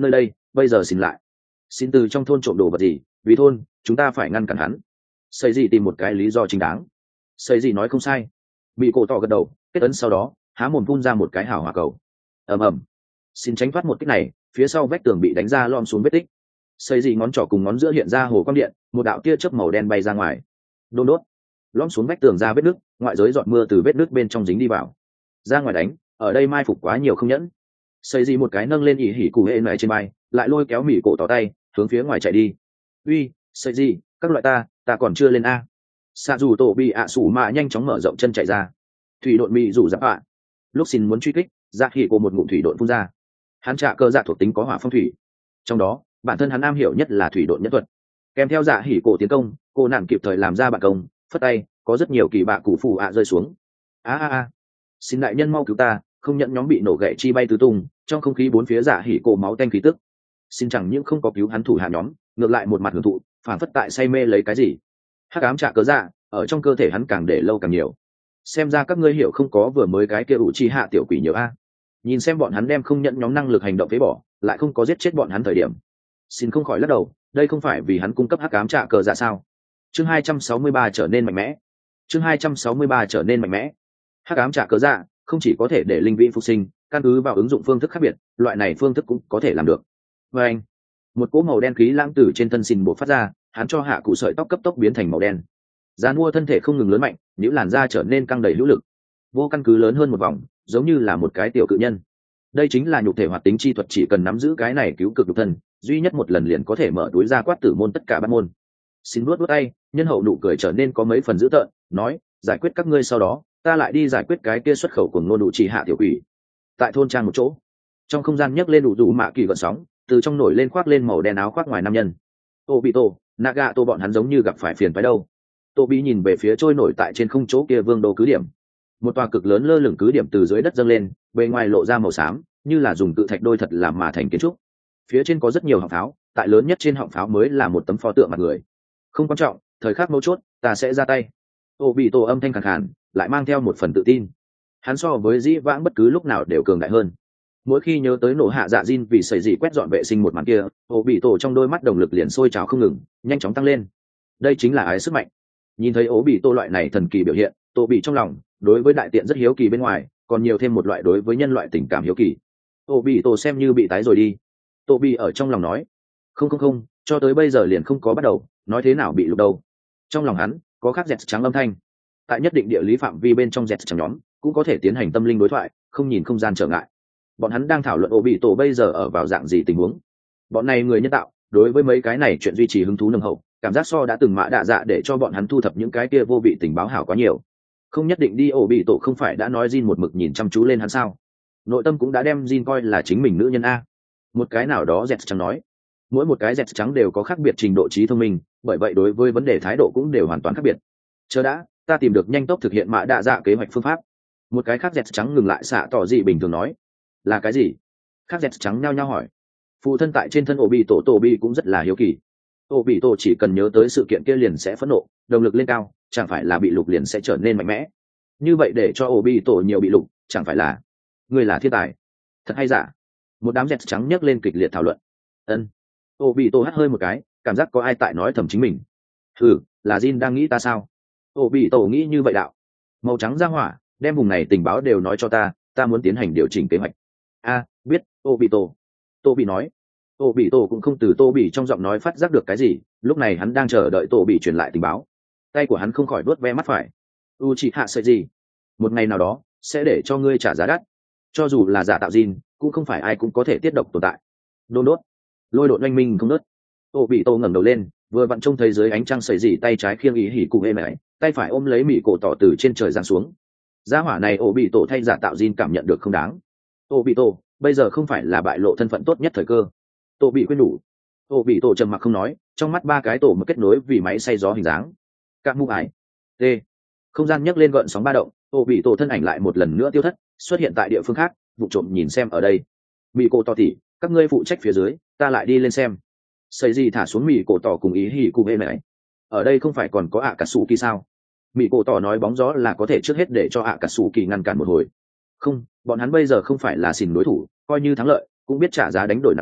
bây giờ xin lại xin từ trong thôn trộm đồ vật gì, vì thôn chúng ta phải ngăn cản hắn. Xây gì tìm một cái lý do chính đáng. Xây gì nói không sai. Bị cổ tỏ gật đầu, kết ấn sau đó há mồm phun ra một cái hào hỏa cầu. Ầm ầm. Xin tránh thoát một kích này, phía sau vách tường bị đánh ra lom xuống vết tích. Xây gì ngón trỏ cùng ngón giữa hiện ra hồ quang điện, một đạo tia chớp màu đen bay ra ngoài. Đôn đốt. Lom xuống vách tường ra vết nước, ngoại giới giọt mưa từ vết nước bên trong dính đi vào. Ra ngoài đánh, ở đây mai phục quá nhiều không nhẫn. Xây gì một cái nâng lên ỉ hỉ cụ hệ này trên bay, lại lôi kéo mỉ cổ tỏ tay hướng phía ngoài chạy đi. Uy, xây gì, các loại ta ta còn chưa lên a. Xạ dù tổ bị ạ sủ mạ nhanh chóng mở rộng chân chạy ra. Thủy độn mị rủ giáp ạ. Lúc xin muốn truy kích, dạ hỉ cổ một ngụm thủy độn phun ra. Hắn trả cơ dạ thuộc tính có hỏa phong thủy, trong đó bản thân hắn am hiểu nhất là thủy độn nhất thuật. Kèm theo dạ hỉ cổ tiến công, cô nàng kịp thời làm ra bạn công, phất tay có rất nhiều kỳ bạ cụ phù ạ rơi xuống. A a a, xin đại nhân mau cứu ta, không nhận nhóm bị nổ gậy chi bay tứ tung, trong không khí bốn phía dạ hỉ cổ máu tanh khí tức. Xin chẳng những không có cứu hắn thủ hạ nhóm, ngược lại một mặt hưởng thụ, phản phất tại say mê lấy cái gì. Hắc ám trả cớ dạ ở trong cơ thể hắn càng để lâu càng nhiều. Xem ra các ngươi hiểu không có vừa mới cái kia ủ chi hạ tiểu quỷ nhiều a. Nhìn xem bọn hắn đem không nhận nhóm năng lực hành động phế bỏ, lại không có giết chết bọn hắn thời điểm, xin không khỏi lắc đầu, đây không phải vì hắn cung cấp hắc ám trả cờ dạ sao? Chương hai trăm sáu mươi ba trở nên mạnh mẽ. Chương hai trăm sáu mươi ba trở nên mạnh mẽ. Hắc ám trả cờ dạ không chỉ có thể để linh vị phục sinh, căn cứ vào ứng dụng phương thức khác biệt, loại này phương thức cũng có thể làm được. Và anh, một cỗ màu đen khí lãng từ trên thân xin bộc phát ra, hắn cho hạ cụ sợi tóc cấp tốc biến thành màu đen. Giàn mua thân thể không ngừng lớn mạnh, những làn da trở nên căng đầy hữu lực, vô căn cứ lớn hơn một vòng, giống như là một cái tiểu cự nhân. Đây chính là nhục thể hoạt tính chi thuật, chỉ cần nắm giữ cái này cứu cực nhục thân, duy nhất một lần liền có thể mở túi ra quát tử môn tất cả bát môn. Xin nuốt nuốt tay, nhân hậu nụ cười trở nên có mấy phần dữ tợn, nói, giải quyết các ngươi sau đó, ta lại đi giải quyết cái kia xuất khẩu cùng nôn đủ chỉ hạ tiểu quỷ. Tại thôn trang một chỗ, trong không gian nhấc lên đủ đủ mạ kỳ gợn sóng, từ trong nổi lên khoác lên màu đen áo khoác ngoài nam nhân. Obito, Nagato bọn hắn giống như gặp phải phiền phái đâu. Tobi nhìn về phía trôi nổi tại trên không chỗ kia vương đô cứ điểm. Một tòa cực lớn lơ lửng cứ điểm từ dưới đất dâng lên, bề ngoài lộ ra màu xám, như là dùng cự thạch đôi thật làm mà thành kiến trúc. Phía trên có rất nhiều họng pháo, tại lớn nhất trên họng pháo mới là một tấm pho tượng mặt người. Không quan trọng, thời khắc mấu chốt, ta sẽ ra tay. Obito âm thanh khàn khàn, lại mang theo một phần tự tin. Hắn so với dĩ vãng bất cứ lúc nào đều cường đại hơn. Mỗi khi nhớ tới nổ hạ dạ Jin vì sẩy dị quét dọn vệ sinh một màn kia, Obito trong đôi mắt đồng lực liền sôi trào không ngừng, nhanh chóng tăng lên. Đây chính là ái sức mạnh. Nhìn thấy Obito loại này thần kỳ biểu hiện, Tô bị trong lòng đối với đại tiện rất hiếu kỳ, bên ngoài còn nhiều thêm một loại đối với nhân loại tình cảm hiếu kỳ. Obito xem như bị tái rồi đi. Tô bị ở trong lòng nói, không không không, cho tới bây giờ liền không có bắt đầu, nói thế nào bị lục đâu. Trong lòng hắn có khắc dẹt trắng âm thanh, tại nhất định địa lý phạm vi bên trong dẹt trắng nhóm cũng có thể tiến hành tâm linh đối thoại, không nhìn không gian trở ngại. Bọn hắn đang thảo luận Obito bây giờ ở vào dạng gì tình huống. Bọn này người nhân tạo đối với mấy cái này chuyện duy trì hứng thú nồng hậu, cảm giác so đã từng mã đạ dạ để cho bọn hắn thu thập những cái kia vô vị tình báo hảo quá nhiều. Không nhất định đi. Obito không phải đã nói Jin một mực nhìn chăm chú lên hắn sao? Nội tâm cũng đã đem Jin coi là chính mình nữ nhân a. Một cái nào đó dẹt trắng nói, mỗi một cái dẹt trắng đều có khác biệt trình độ trí thông minh, bởi vậy đối với vấn đề thái độ cũng đều hoàn toàn khác biệt. Chờ đã, ta tìm được nhanh tốc thực hiện mã đạ dạ kế hoạch phương pháp. Một cái khác dẹt trắng ngừng lại xạ tỏ gì bình thường nói, là cái gì? Khác dẹt trắng nhao nhao hỏi. Phụ thân tại trên thân Obito, Tobi cũng rất là hiếu kỳ. Obito chỉ cần nhớ tới sự kiện kia liền sẽ phẫn nộ, động lực lên cao, chẳng phải là bị lục liền sẽ trở nên mạnh mẽ. Như vậy để cho Obito nhiều bị lục, chẳng phải là người là thiên tài? Thật hay giả? Một đám dẹt trắng nhấc lên kịch liệt thảo luận. Ân. Obito hắt hơi một cái, cảm giác có ai tại nói thầm chính mình. Thử, là Jin đang nghĩ ta sao? Obito nghĩ như vậy đạo. Màu trắng ra hỏa, đem vùng này tình báo đều nói cho ta, ta muốn tiến hành điều chỉnh kế hoạch. A, biết, Obito. Tobi nói. Obito cũng không từ Tobi trong giọng nói phát giác được cái gì, lúc này hắn đang chờ đợi Tobi truyền lại tình báo. Tay của hắn không khỏi đuốt ve mắt phải. Uchiha Seiji, một ngày nào đó sẽ để cho ngươi trả giá đắt. Cho dù là giả tạo Jin, cũng không phải ai cũng có thể tiết độc tồn tại. Đôn đốt, lôi độn oanh minh không nớt. Obito ngẩng đầu lên, vừa vặn trông thấy dưới ánh trăng Seiji tay trái khiêng ý hỉ cùng êm ái, tay phải ôm lấy mị cổ tỏ từ trên trời giáng xuống. Gia hỏa này Obito thay giả tạo Jin cảm nhận được không đáng. Obito, bây giờ không phải là bại lộ thân phận tốt nhất thời cơ. Tổ bị khuyên đủ. Obito trầm mặc không nói, trong mắt ba cái tổ mà kết nối vì máy xay gió hình dáng. Các mũ ải. T. Không gian nhấc lên gợn sóng ba động, Obito thân ảnh lại một lần nữa tiêu thất, xuất hiện tại địa phương khác, vụ trộm nhìn xem ở đây. Mị cổ tỏ tỉ, các ngươi phụ trách phía dưới, ta lại đi lên xem. Xây gì thả xuống mị cổ tỏ cùng ý hỉ cùng êm này. Ở đây không phải còn có ạ cà sủ kỳ sao? Mị cổ tỏ nói bóng gió là có thể trước hết để cho ạ cà sủ kỳ ngăn cản một hồi. Không, bọn hắn bây giờ không phải là xỉn đối thủ, coi như thắng lợi cũng biết trả giá đánh đổi nặng nề,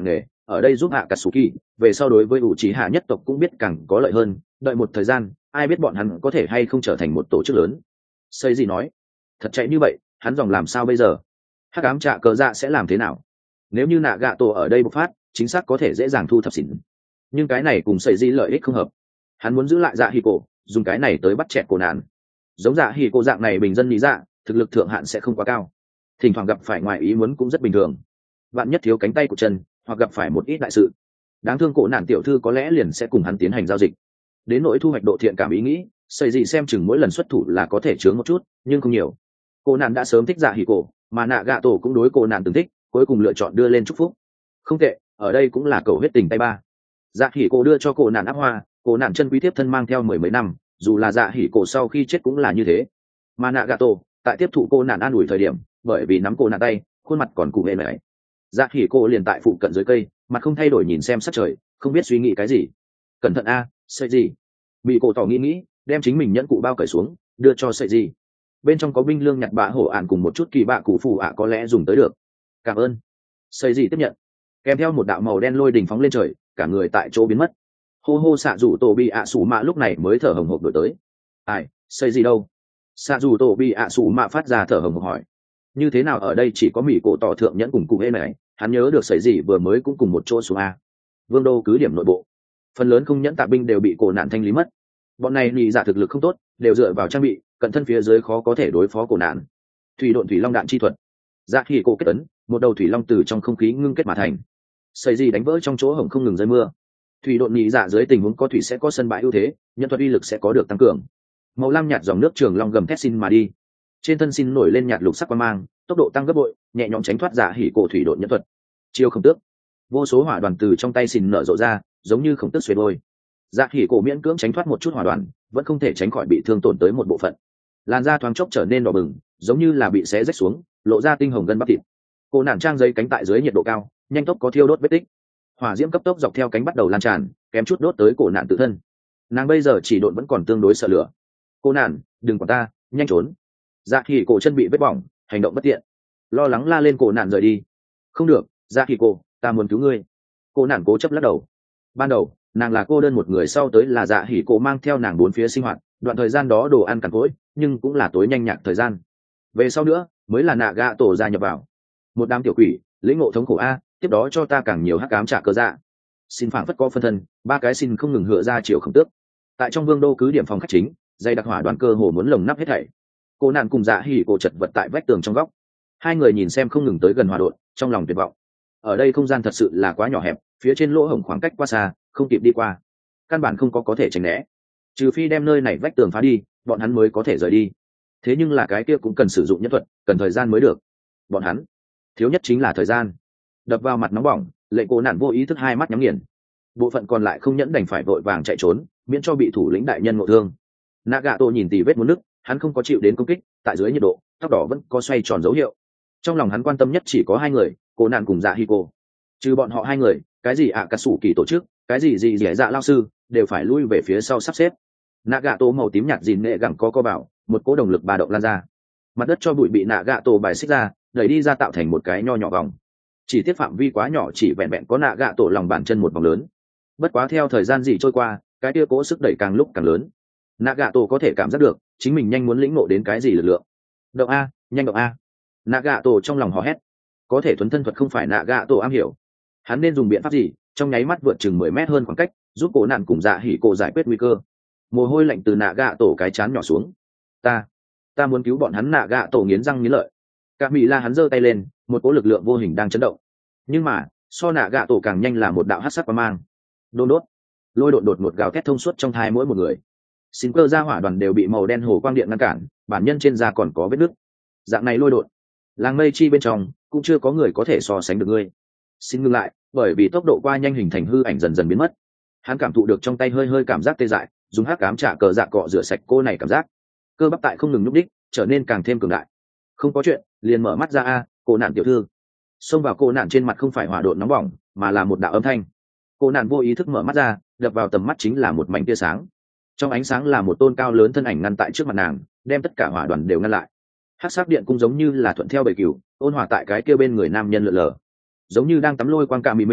ở đây giúp hạ Katsuki, về sau đối với ủ trí hạ nhất tộc cũng biết càng có lợi hơn, đợi một thời gian ai biết bọn hắn có thể hay không trở thành một tổ chức lớn. Xây gì nói, thật chạy như vậy hắn dòng làm sao bây giờ, hắc ám trạ cờ dạ sẽ làm thế nào? Nếu như nạ gạ tổ ở đây bộc phát, chính xác có thể dễ dàng thu thập xỉn, nhưng cái này cùng xây gì lợi ích không hợp. Hắn muốn giữ lại dạ hỉ cổ, dùng cái này tới bắt chẹt cổ nạn. Giống dạ hỉ cổ dạng này bình dân lý dạ, thực lực thượng hạn sẽ không quá cao, thỉnh thoảng gặp phải ngoài ý muốn cũng rất bình thường. Bạn nhất thiếu cánh tay của chân, hoặc gặp phải một ít đại sự, đáng thương cổ nạn tiểu thư có lẽ liền sẽ cùng hắn tiến hành giao dịch. Đến nỗi thu hoạch độ thiện cảm ý nghĩ, xây gì xem chừng mỗi lần xuất thủ là có thể chướng một chút, nhưng không nhiều. Cô nạn đã sớm thích dạ hỉ cổ, mà nạ gạ tổ cũng đối cô nạn từng thích, cuối cùng lựa chọn đưa lên chúc phúc. Không tệ, ở đây cũng là cầu huyết tình tay ba. Dạ hỉ cổ đưa cho cô nạn áp hoa, cô nạn chân quý tiếp thân mang theo mười mấy năm, dù là dạ hỉ cổ sau khi chết cũng là như thế. Mà nạ gạ tổ tại tiếp thụ cô nạn an ủi thời điểm, bởi vì nắm cô nạn tay, khuôn mặt còn cụ hề này. Dạ hỉ cổ liền tại phụ cận dưới cây, mặt không thay đổi nhìn xem sắc trời, không biết suy nghĩ cái gì. Cẩn thận a, sợi gì? Bị cổ tỏ nghĩ nghĩ, đem chính mình nhẫn cụ bao cởi xuống, đưa cho sợi gì. Bên trong có binh lương nhặt bạ hổ ạn cùng một chút kỳ bạ cụ phù ạ có lẽ dùng tới được. Cảm ơn. Sợi gì tiếp nhận, kèm theo một đạo màu đen lôi đình phóng lên trời, cả người tại chỗ biến mất. Hô hô xạ rủ tổ bị ạ sủ mạ lúc này mới thở hồng hộc đổi tới. Ai, sợi gì đâu? Xạ rủ tổ bị ạ sủ mạ phát ra thở hồng hộc hỏi. Như thế nào ở đây chỉ có mỹ cổ tỏ thượng nhẫn cùng cụ hê này, hắn nhớ được sợi gì vừa mới cũng cùng một chỗ xuống a. Vương đô cứ điểm nội bộ, phần lớn không nhẫn tạ binh đều bị cổ nạn thanh lý mất. Bọn này nhị giả thực lực không tốt, đều dựa vào trang bị, cận thân phía dưới khó có thể đối phó cổ nạn. Thủy độn thủy long đạn chi thuật, dạ khi cổ kết ấn, một đầu thủy long từ trong không khí ngưng kết mà thành. Sợi gì đánh vỡ trong chỗ hổng không ngừng rơi mưa. Thủy độn nhị giả dưới tình huống có thủy sẽ có sân bãi ưu thế, nhân thuật uy lực sẽ có được tăng cường. Màu lam nhạt dòng nước trường long gầm thét xin mà đi, trên thân xin nổi lên nhạt lục sắc quang mang, tốc độ tăng gấp bội, nhẹ nhõm tránh thoát dạ hỉ cổ thủy độn nhân thuật. Chiêu không tước, vô số hỏa đoàn từ trong tay xin nở rộ ra, giống như khổng tước xuề đôi. Dạ hỉ cổ miễn cưỡng tránh thoát một chút hỏa đoàn, vẫn không thể tránh khỏi bị thương tổn tới một bộ phận. Làn da thoáng chốc trở nên đỏ bừng, giống như là bị xé rách xuống, lộ ra tinh hồng gân bắp thịt. Cô nản trang giấy cánh tại dưới nhiệt độ cao, nhanh tốc có thiêu đốt vết tích. Hỏa diễm cấp tốc dọc theo cánh bắt đầu lan tràn, kém chút đốt tới cổ nạn tự thân. Nàng bây giờ chỉ độn vẫn còn tương đối sợ lửa. Cô nản, đừng quản ta, nhanh trốn. Dạ hỉ cổ chân bị vết bỏng, hành động bất tiện, lo lắng la lên cổ nạn rời đi. Không được, dạ hỉ cổ, ta muốn cứu ngươi. Cô nạn cố chấp lắc đầu. Ban đầu nàng là cô đơn một người, sau tới là dạ hỉ cổ mang theo nàng bốn phía sinh hoạt, đoạn thời gian đó đồ ăn cằn cỗi, nhưng cũng là tối nhanh nhạc thời gian. Về sau nữa mới là nạ gạ tổ gia nhập vào. Một đám tiểu quỷ lĩnh ngộ thống khổ a, tiếp đó cho ta càng nhiều hắc ám trả cờ dạ. Xin phảng phất có phân thân, ba cái xin không ngừng hựa ra chiều không tước. Tại trong vương đô cứ điểm phòng khách chính, dây đặc hỏa đoàn cơ hồ muốn lồng nắp hết thảy. Cô nạn cùng dạ hỉ cổ chật vật tại vách tường trong góc, hai người nhìn xem không ngừng tới gần hỏa độn, trong lòng tuyệt vọng. Ở đây không gian thật sự là quá nhỏ hẹp, phía trên lỗ hổng khoảng cách quá xa, không kịp đi qua, căn bản không có có thể tránh né, trừ phi đem nơi này vách tường phá đi, bọn hắn mới có thể rời đi. Thế nhưng là cái kia cũng cần sử dụng nhân thuật, cần thời gian mới được. Bọn hắn thiếu nhất chính là thời gian. Đập vào mặt nóng bỏng, lệ cô nạn vô ý thức hai mắt nhắm nghiền. Bộ phận còn lại không nhẫn đành phải vội vàng chạy trốn, miễn cho bị thủ lĩnh đại nhân ngộ thương. Nagato nhìn tỉ vết muốn nứt, hắn không có chịu đến công kích, tại dưới nhiệt độ tóc đỏ vẫn có xoay tròn dấu hiệu. Trong lòng hắn quan tâm nhất chỉ có hai người, cô nạn cùng dạ hiko. Trừ bọn họ hai người, cái gì ạ cà sủ kỳ tổ chức, cái gì gì dẻ dạ lao sư đều phải lui về phía sau sắp xếp. Nagato màu tím nhạt dìn nệ gẳng co co bảo, một cỗ động lực ba động lan ra, mặt đất cho bụi bị Nagato bài xích ra, đẩy đi ra tạo thành một cái nho nhỏ vòng. Chỉ tiếc phạm vi quá nhỏ, chỉ vẹn vẹn có Nagato lòng bàn chân một vòng lớn. Bất quá theo thời gian gì trôi qua, cái kia cỗ sức đẩy càng lúc càng lớn. Nagato có thể cảm giác được chính mình nhanh muốn lĩnh ngộ đến cái gì lực lượng. Động a, nhanh động a. Nagato trong lòng hò hét. Có thể thuần thân thuật không phải Nagato am hiểu, hắn nên dùng biện pháp gì trong nháy mắt vượt chừng mười mét hơn khoảng cách, giúp cổ nạn cùng dạ hỉ cổ giải quyết nguy cơ. Mồ hôi lạnh từ Nagato cái chán nhỏ xuống. Ta, ta muốn cứu bọn hắn. Nagato nghiến răng nghiến lợi. Cả mỹ la hắn giơ tay lên, một cỗ lực lượng vô hình đang chấn động. Nhưng mà so Nagato càng nhanh là một đạo hắc sắc quang mang. Đôn đốt, lôi đột đột một gào thét thông suốt trong thai mỗi một người. Xin cơ ra hỏa đoàn đều bị màu đen hồ quang điện ngăn cản, bản nhân trên da còn có vết nứt. Dạng này lôi đột, làng mây chi bên trong cũng chưa có người có thể so sánh được ngươi. Xin ngừng lại, bởi vì tốc độ qua nhanh hình thành hư ảnh dần dần biến mất. Hắn cảm thụ được trong tay hơi hơi cảm giác tê dại, dùng hắc ám trả cờ dạ cọ rửa sạch cô này cảm giác. Cơ bắp tại không ngừng nhúc đích, trở nên càng thêm cường đại. Không có chuyện, liền mở mắt ra a, cô nạn tiểu thư. Xông vào cô nạn trên mặt không phải hỏa độn nóng bỏng, mà là một đạo âm thanh. Cô nạn vô ý thức mở mắt ra, đập vào tầm mắt chính là một mảnh tia sáng. Trong ánh sáng là một tôn cao lớn thân ảnh ngăn tại trước mặt nàng, đem tất cả hỏa đoàn đều ngăn lại. Hắc sắc điện cũng giống như là thuận theo bầy cừu, ôn hòa tại cái kia bên người nam nhân lượn lờ, giống như đang tắm lôi quang cả mì mình,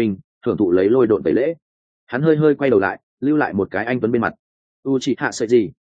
hưởng thụ lấy lôi độn tẩy lễ. Hắn hơi hơi quay đầu lại, lưu lại một cái anh tuấn bên mặt. U chị hạ sợi gì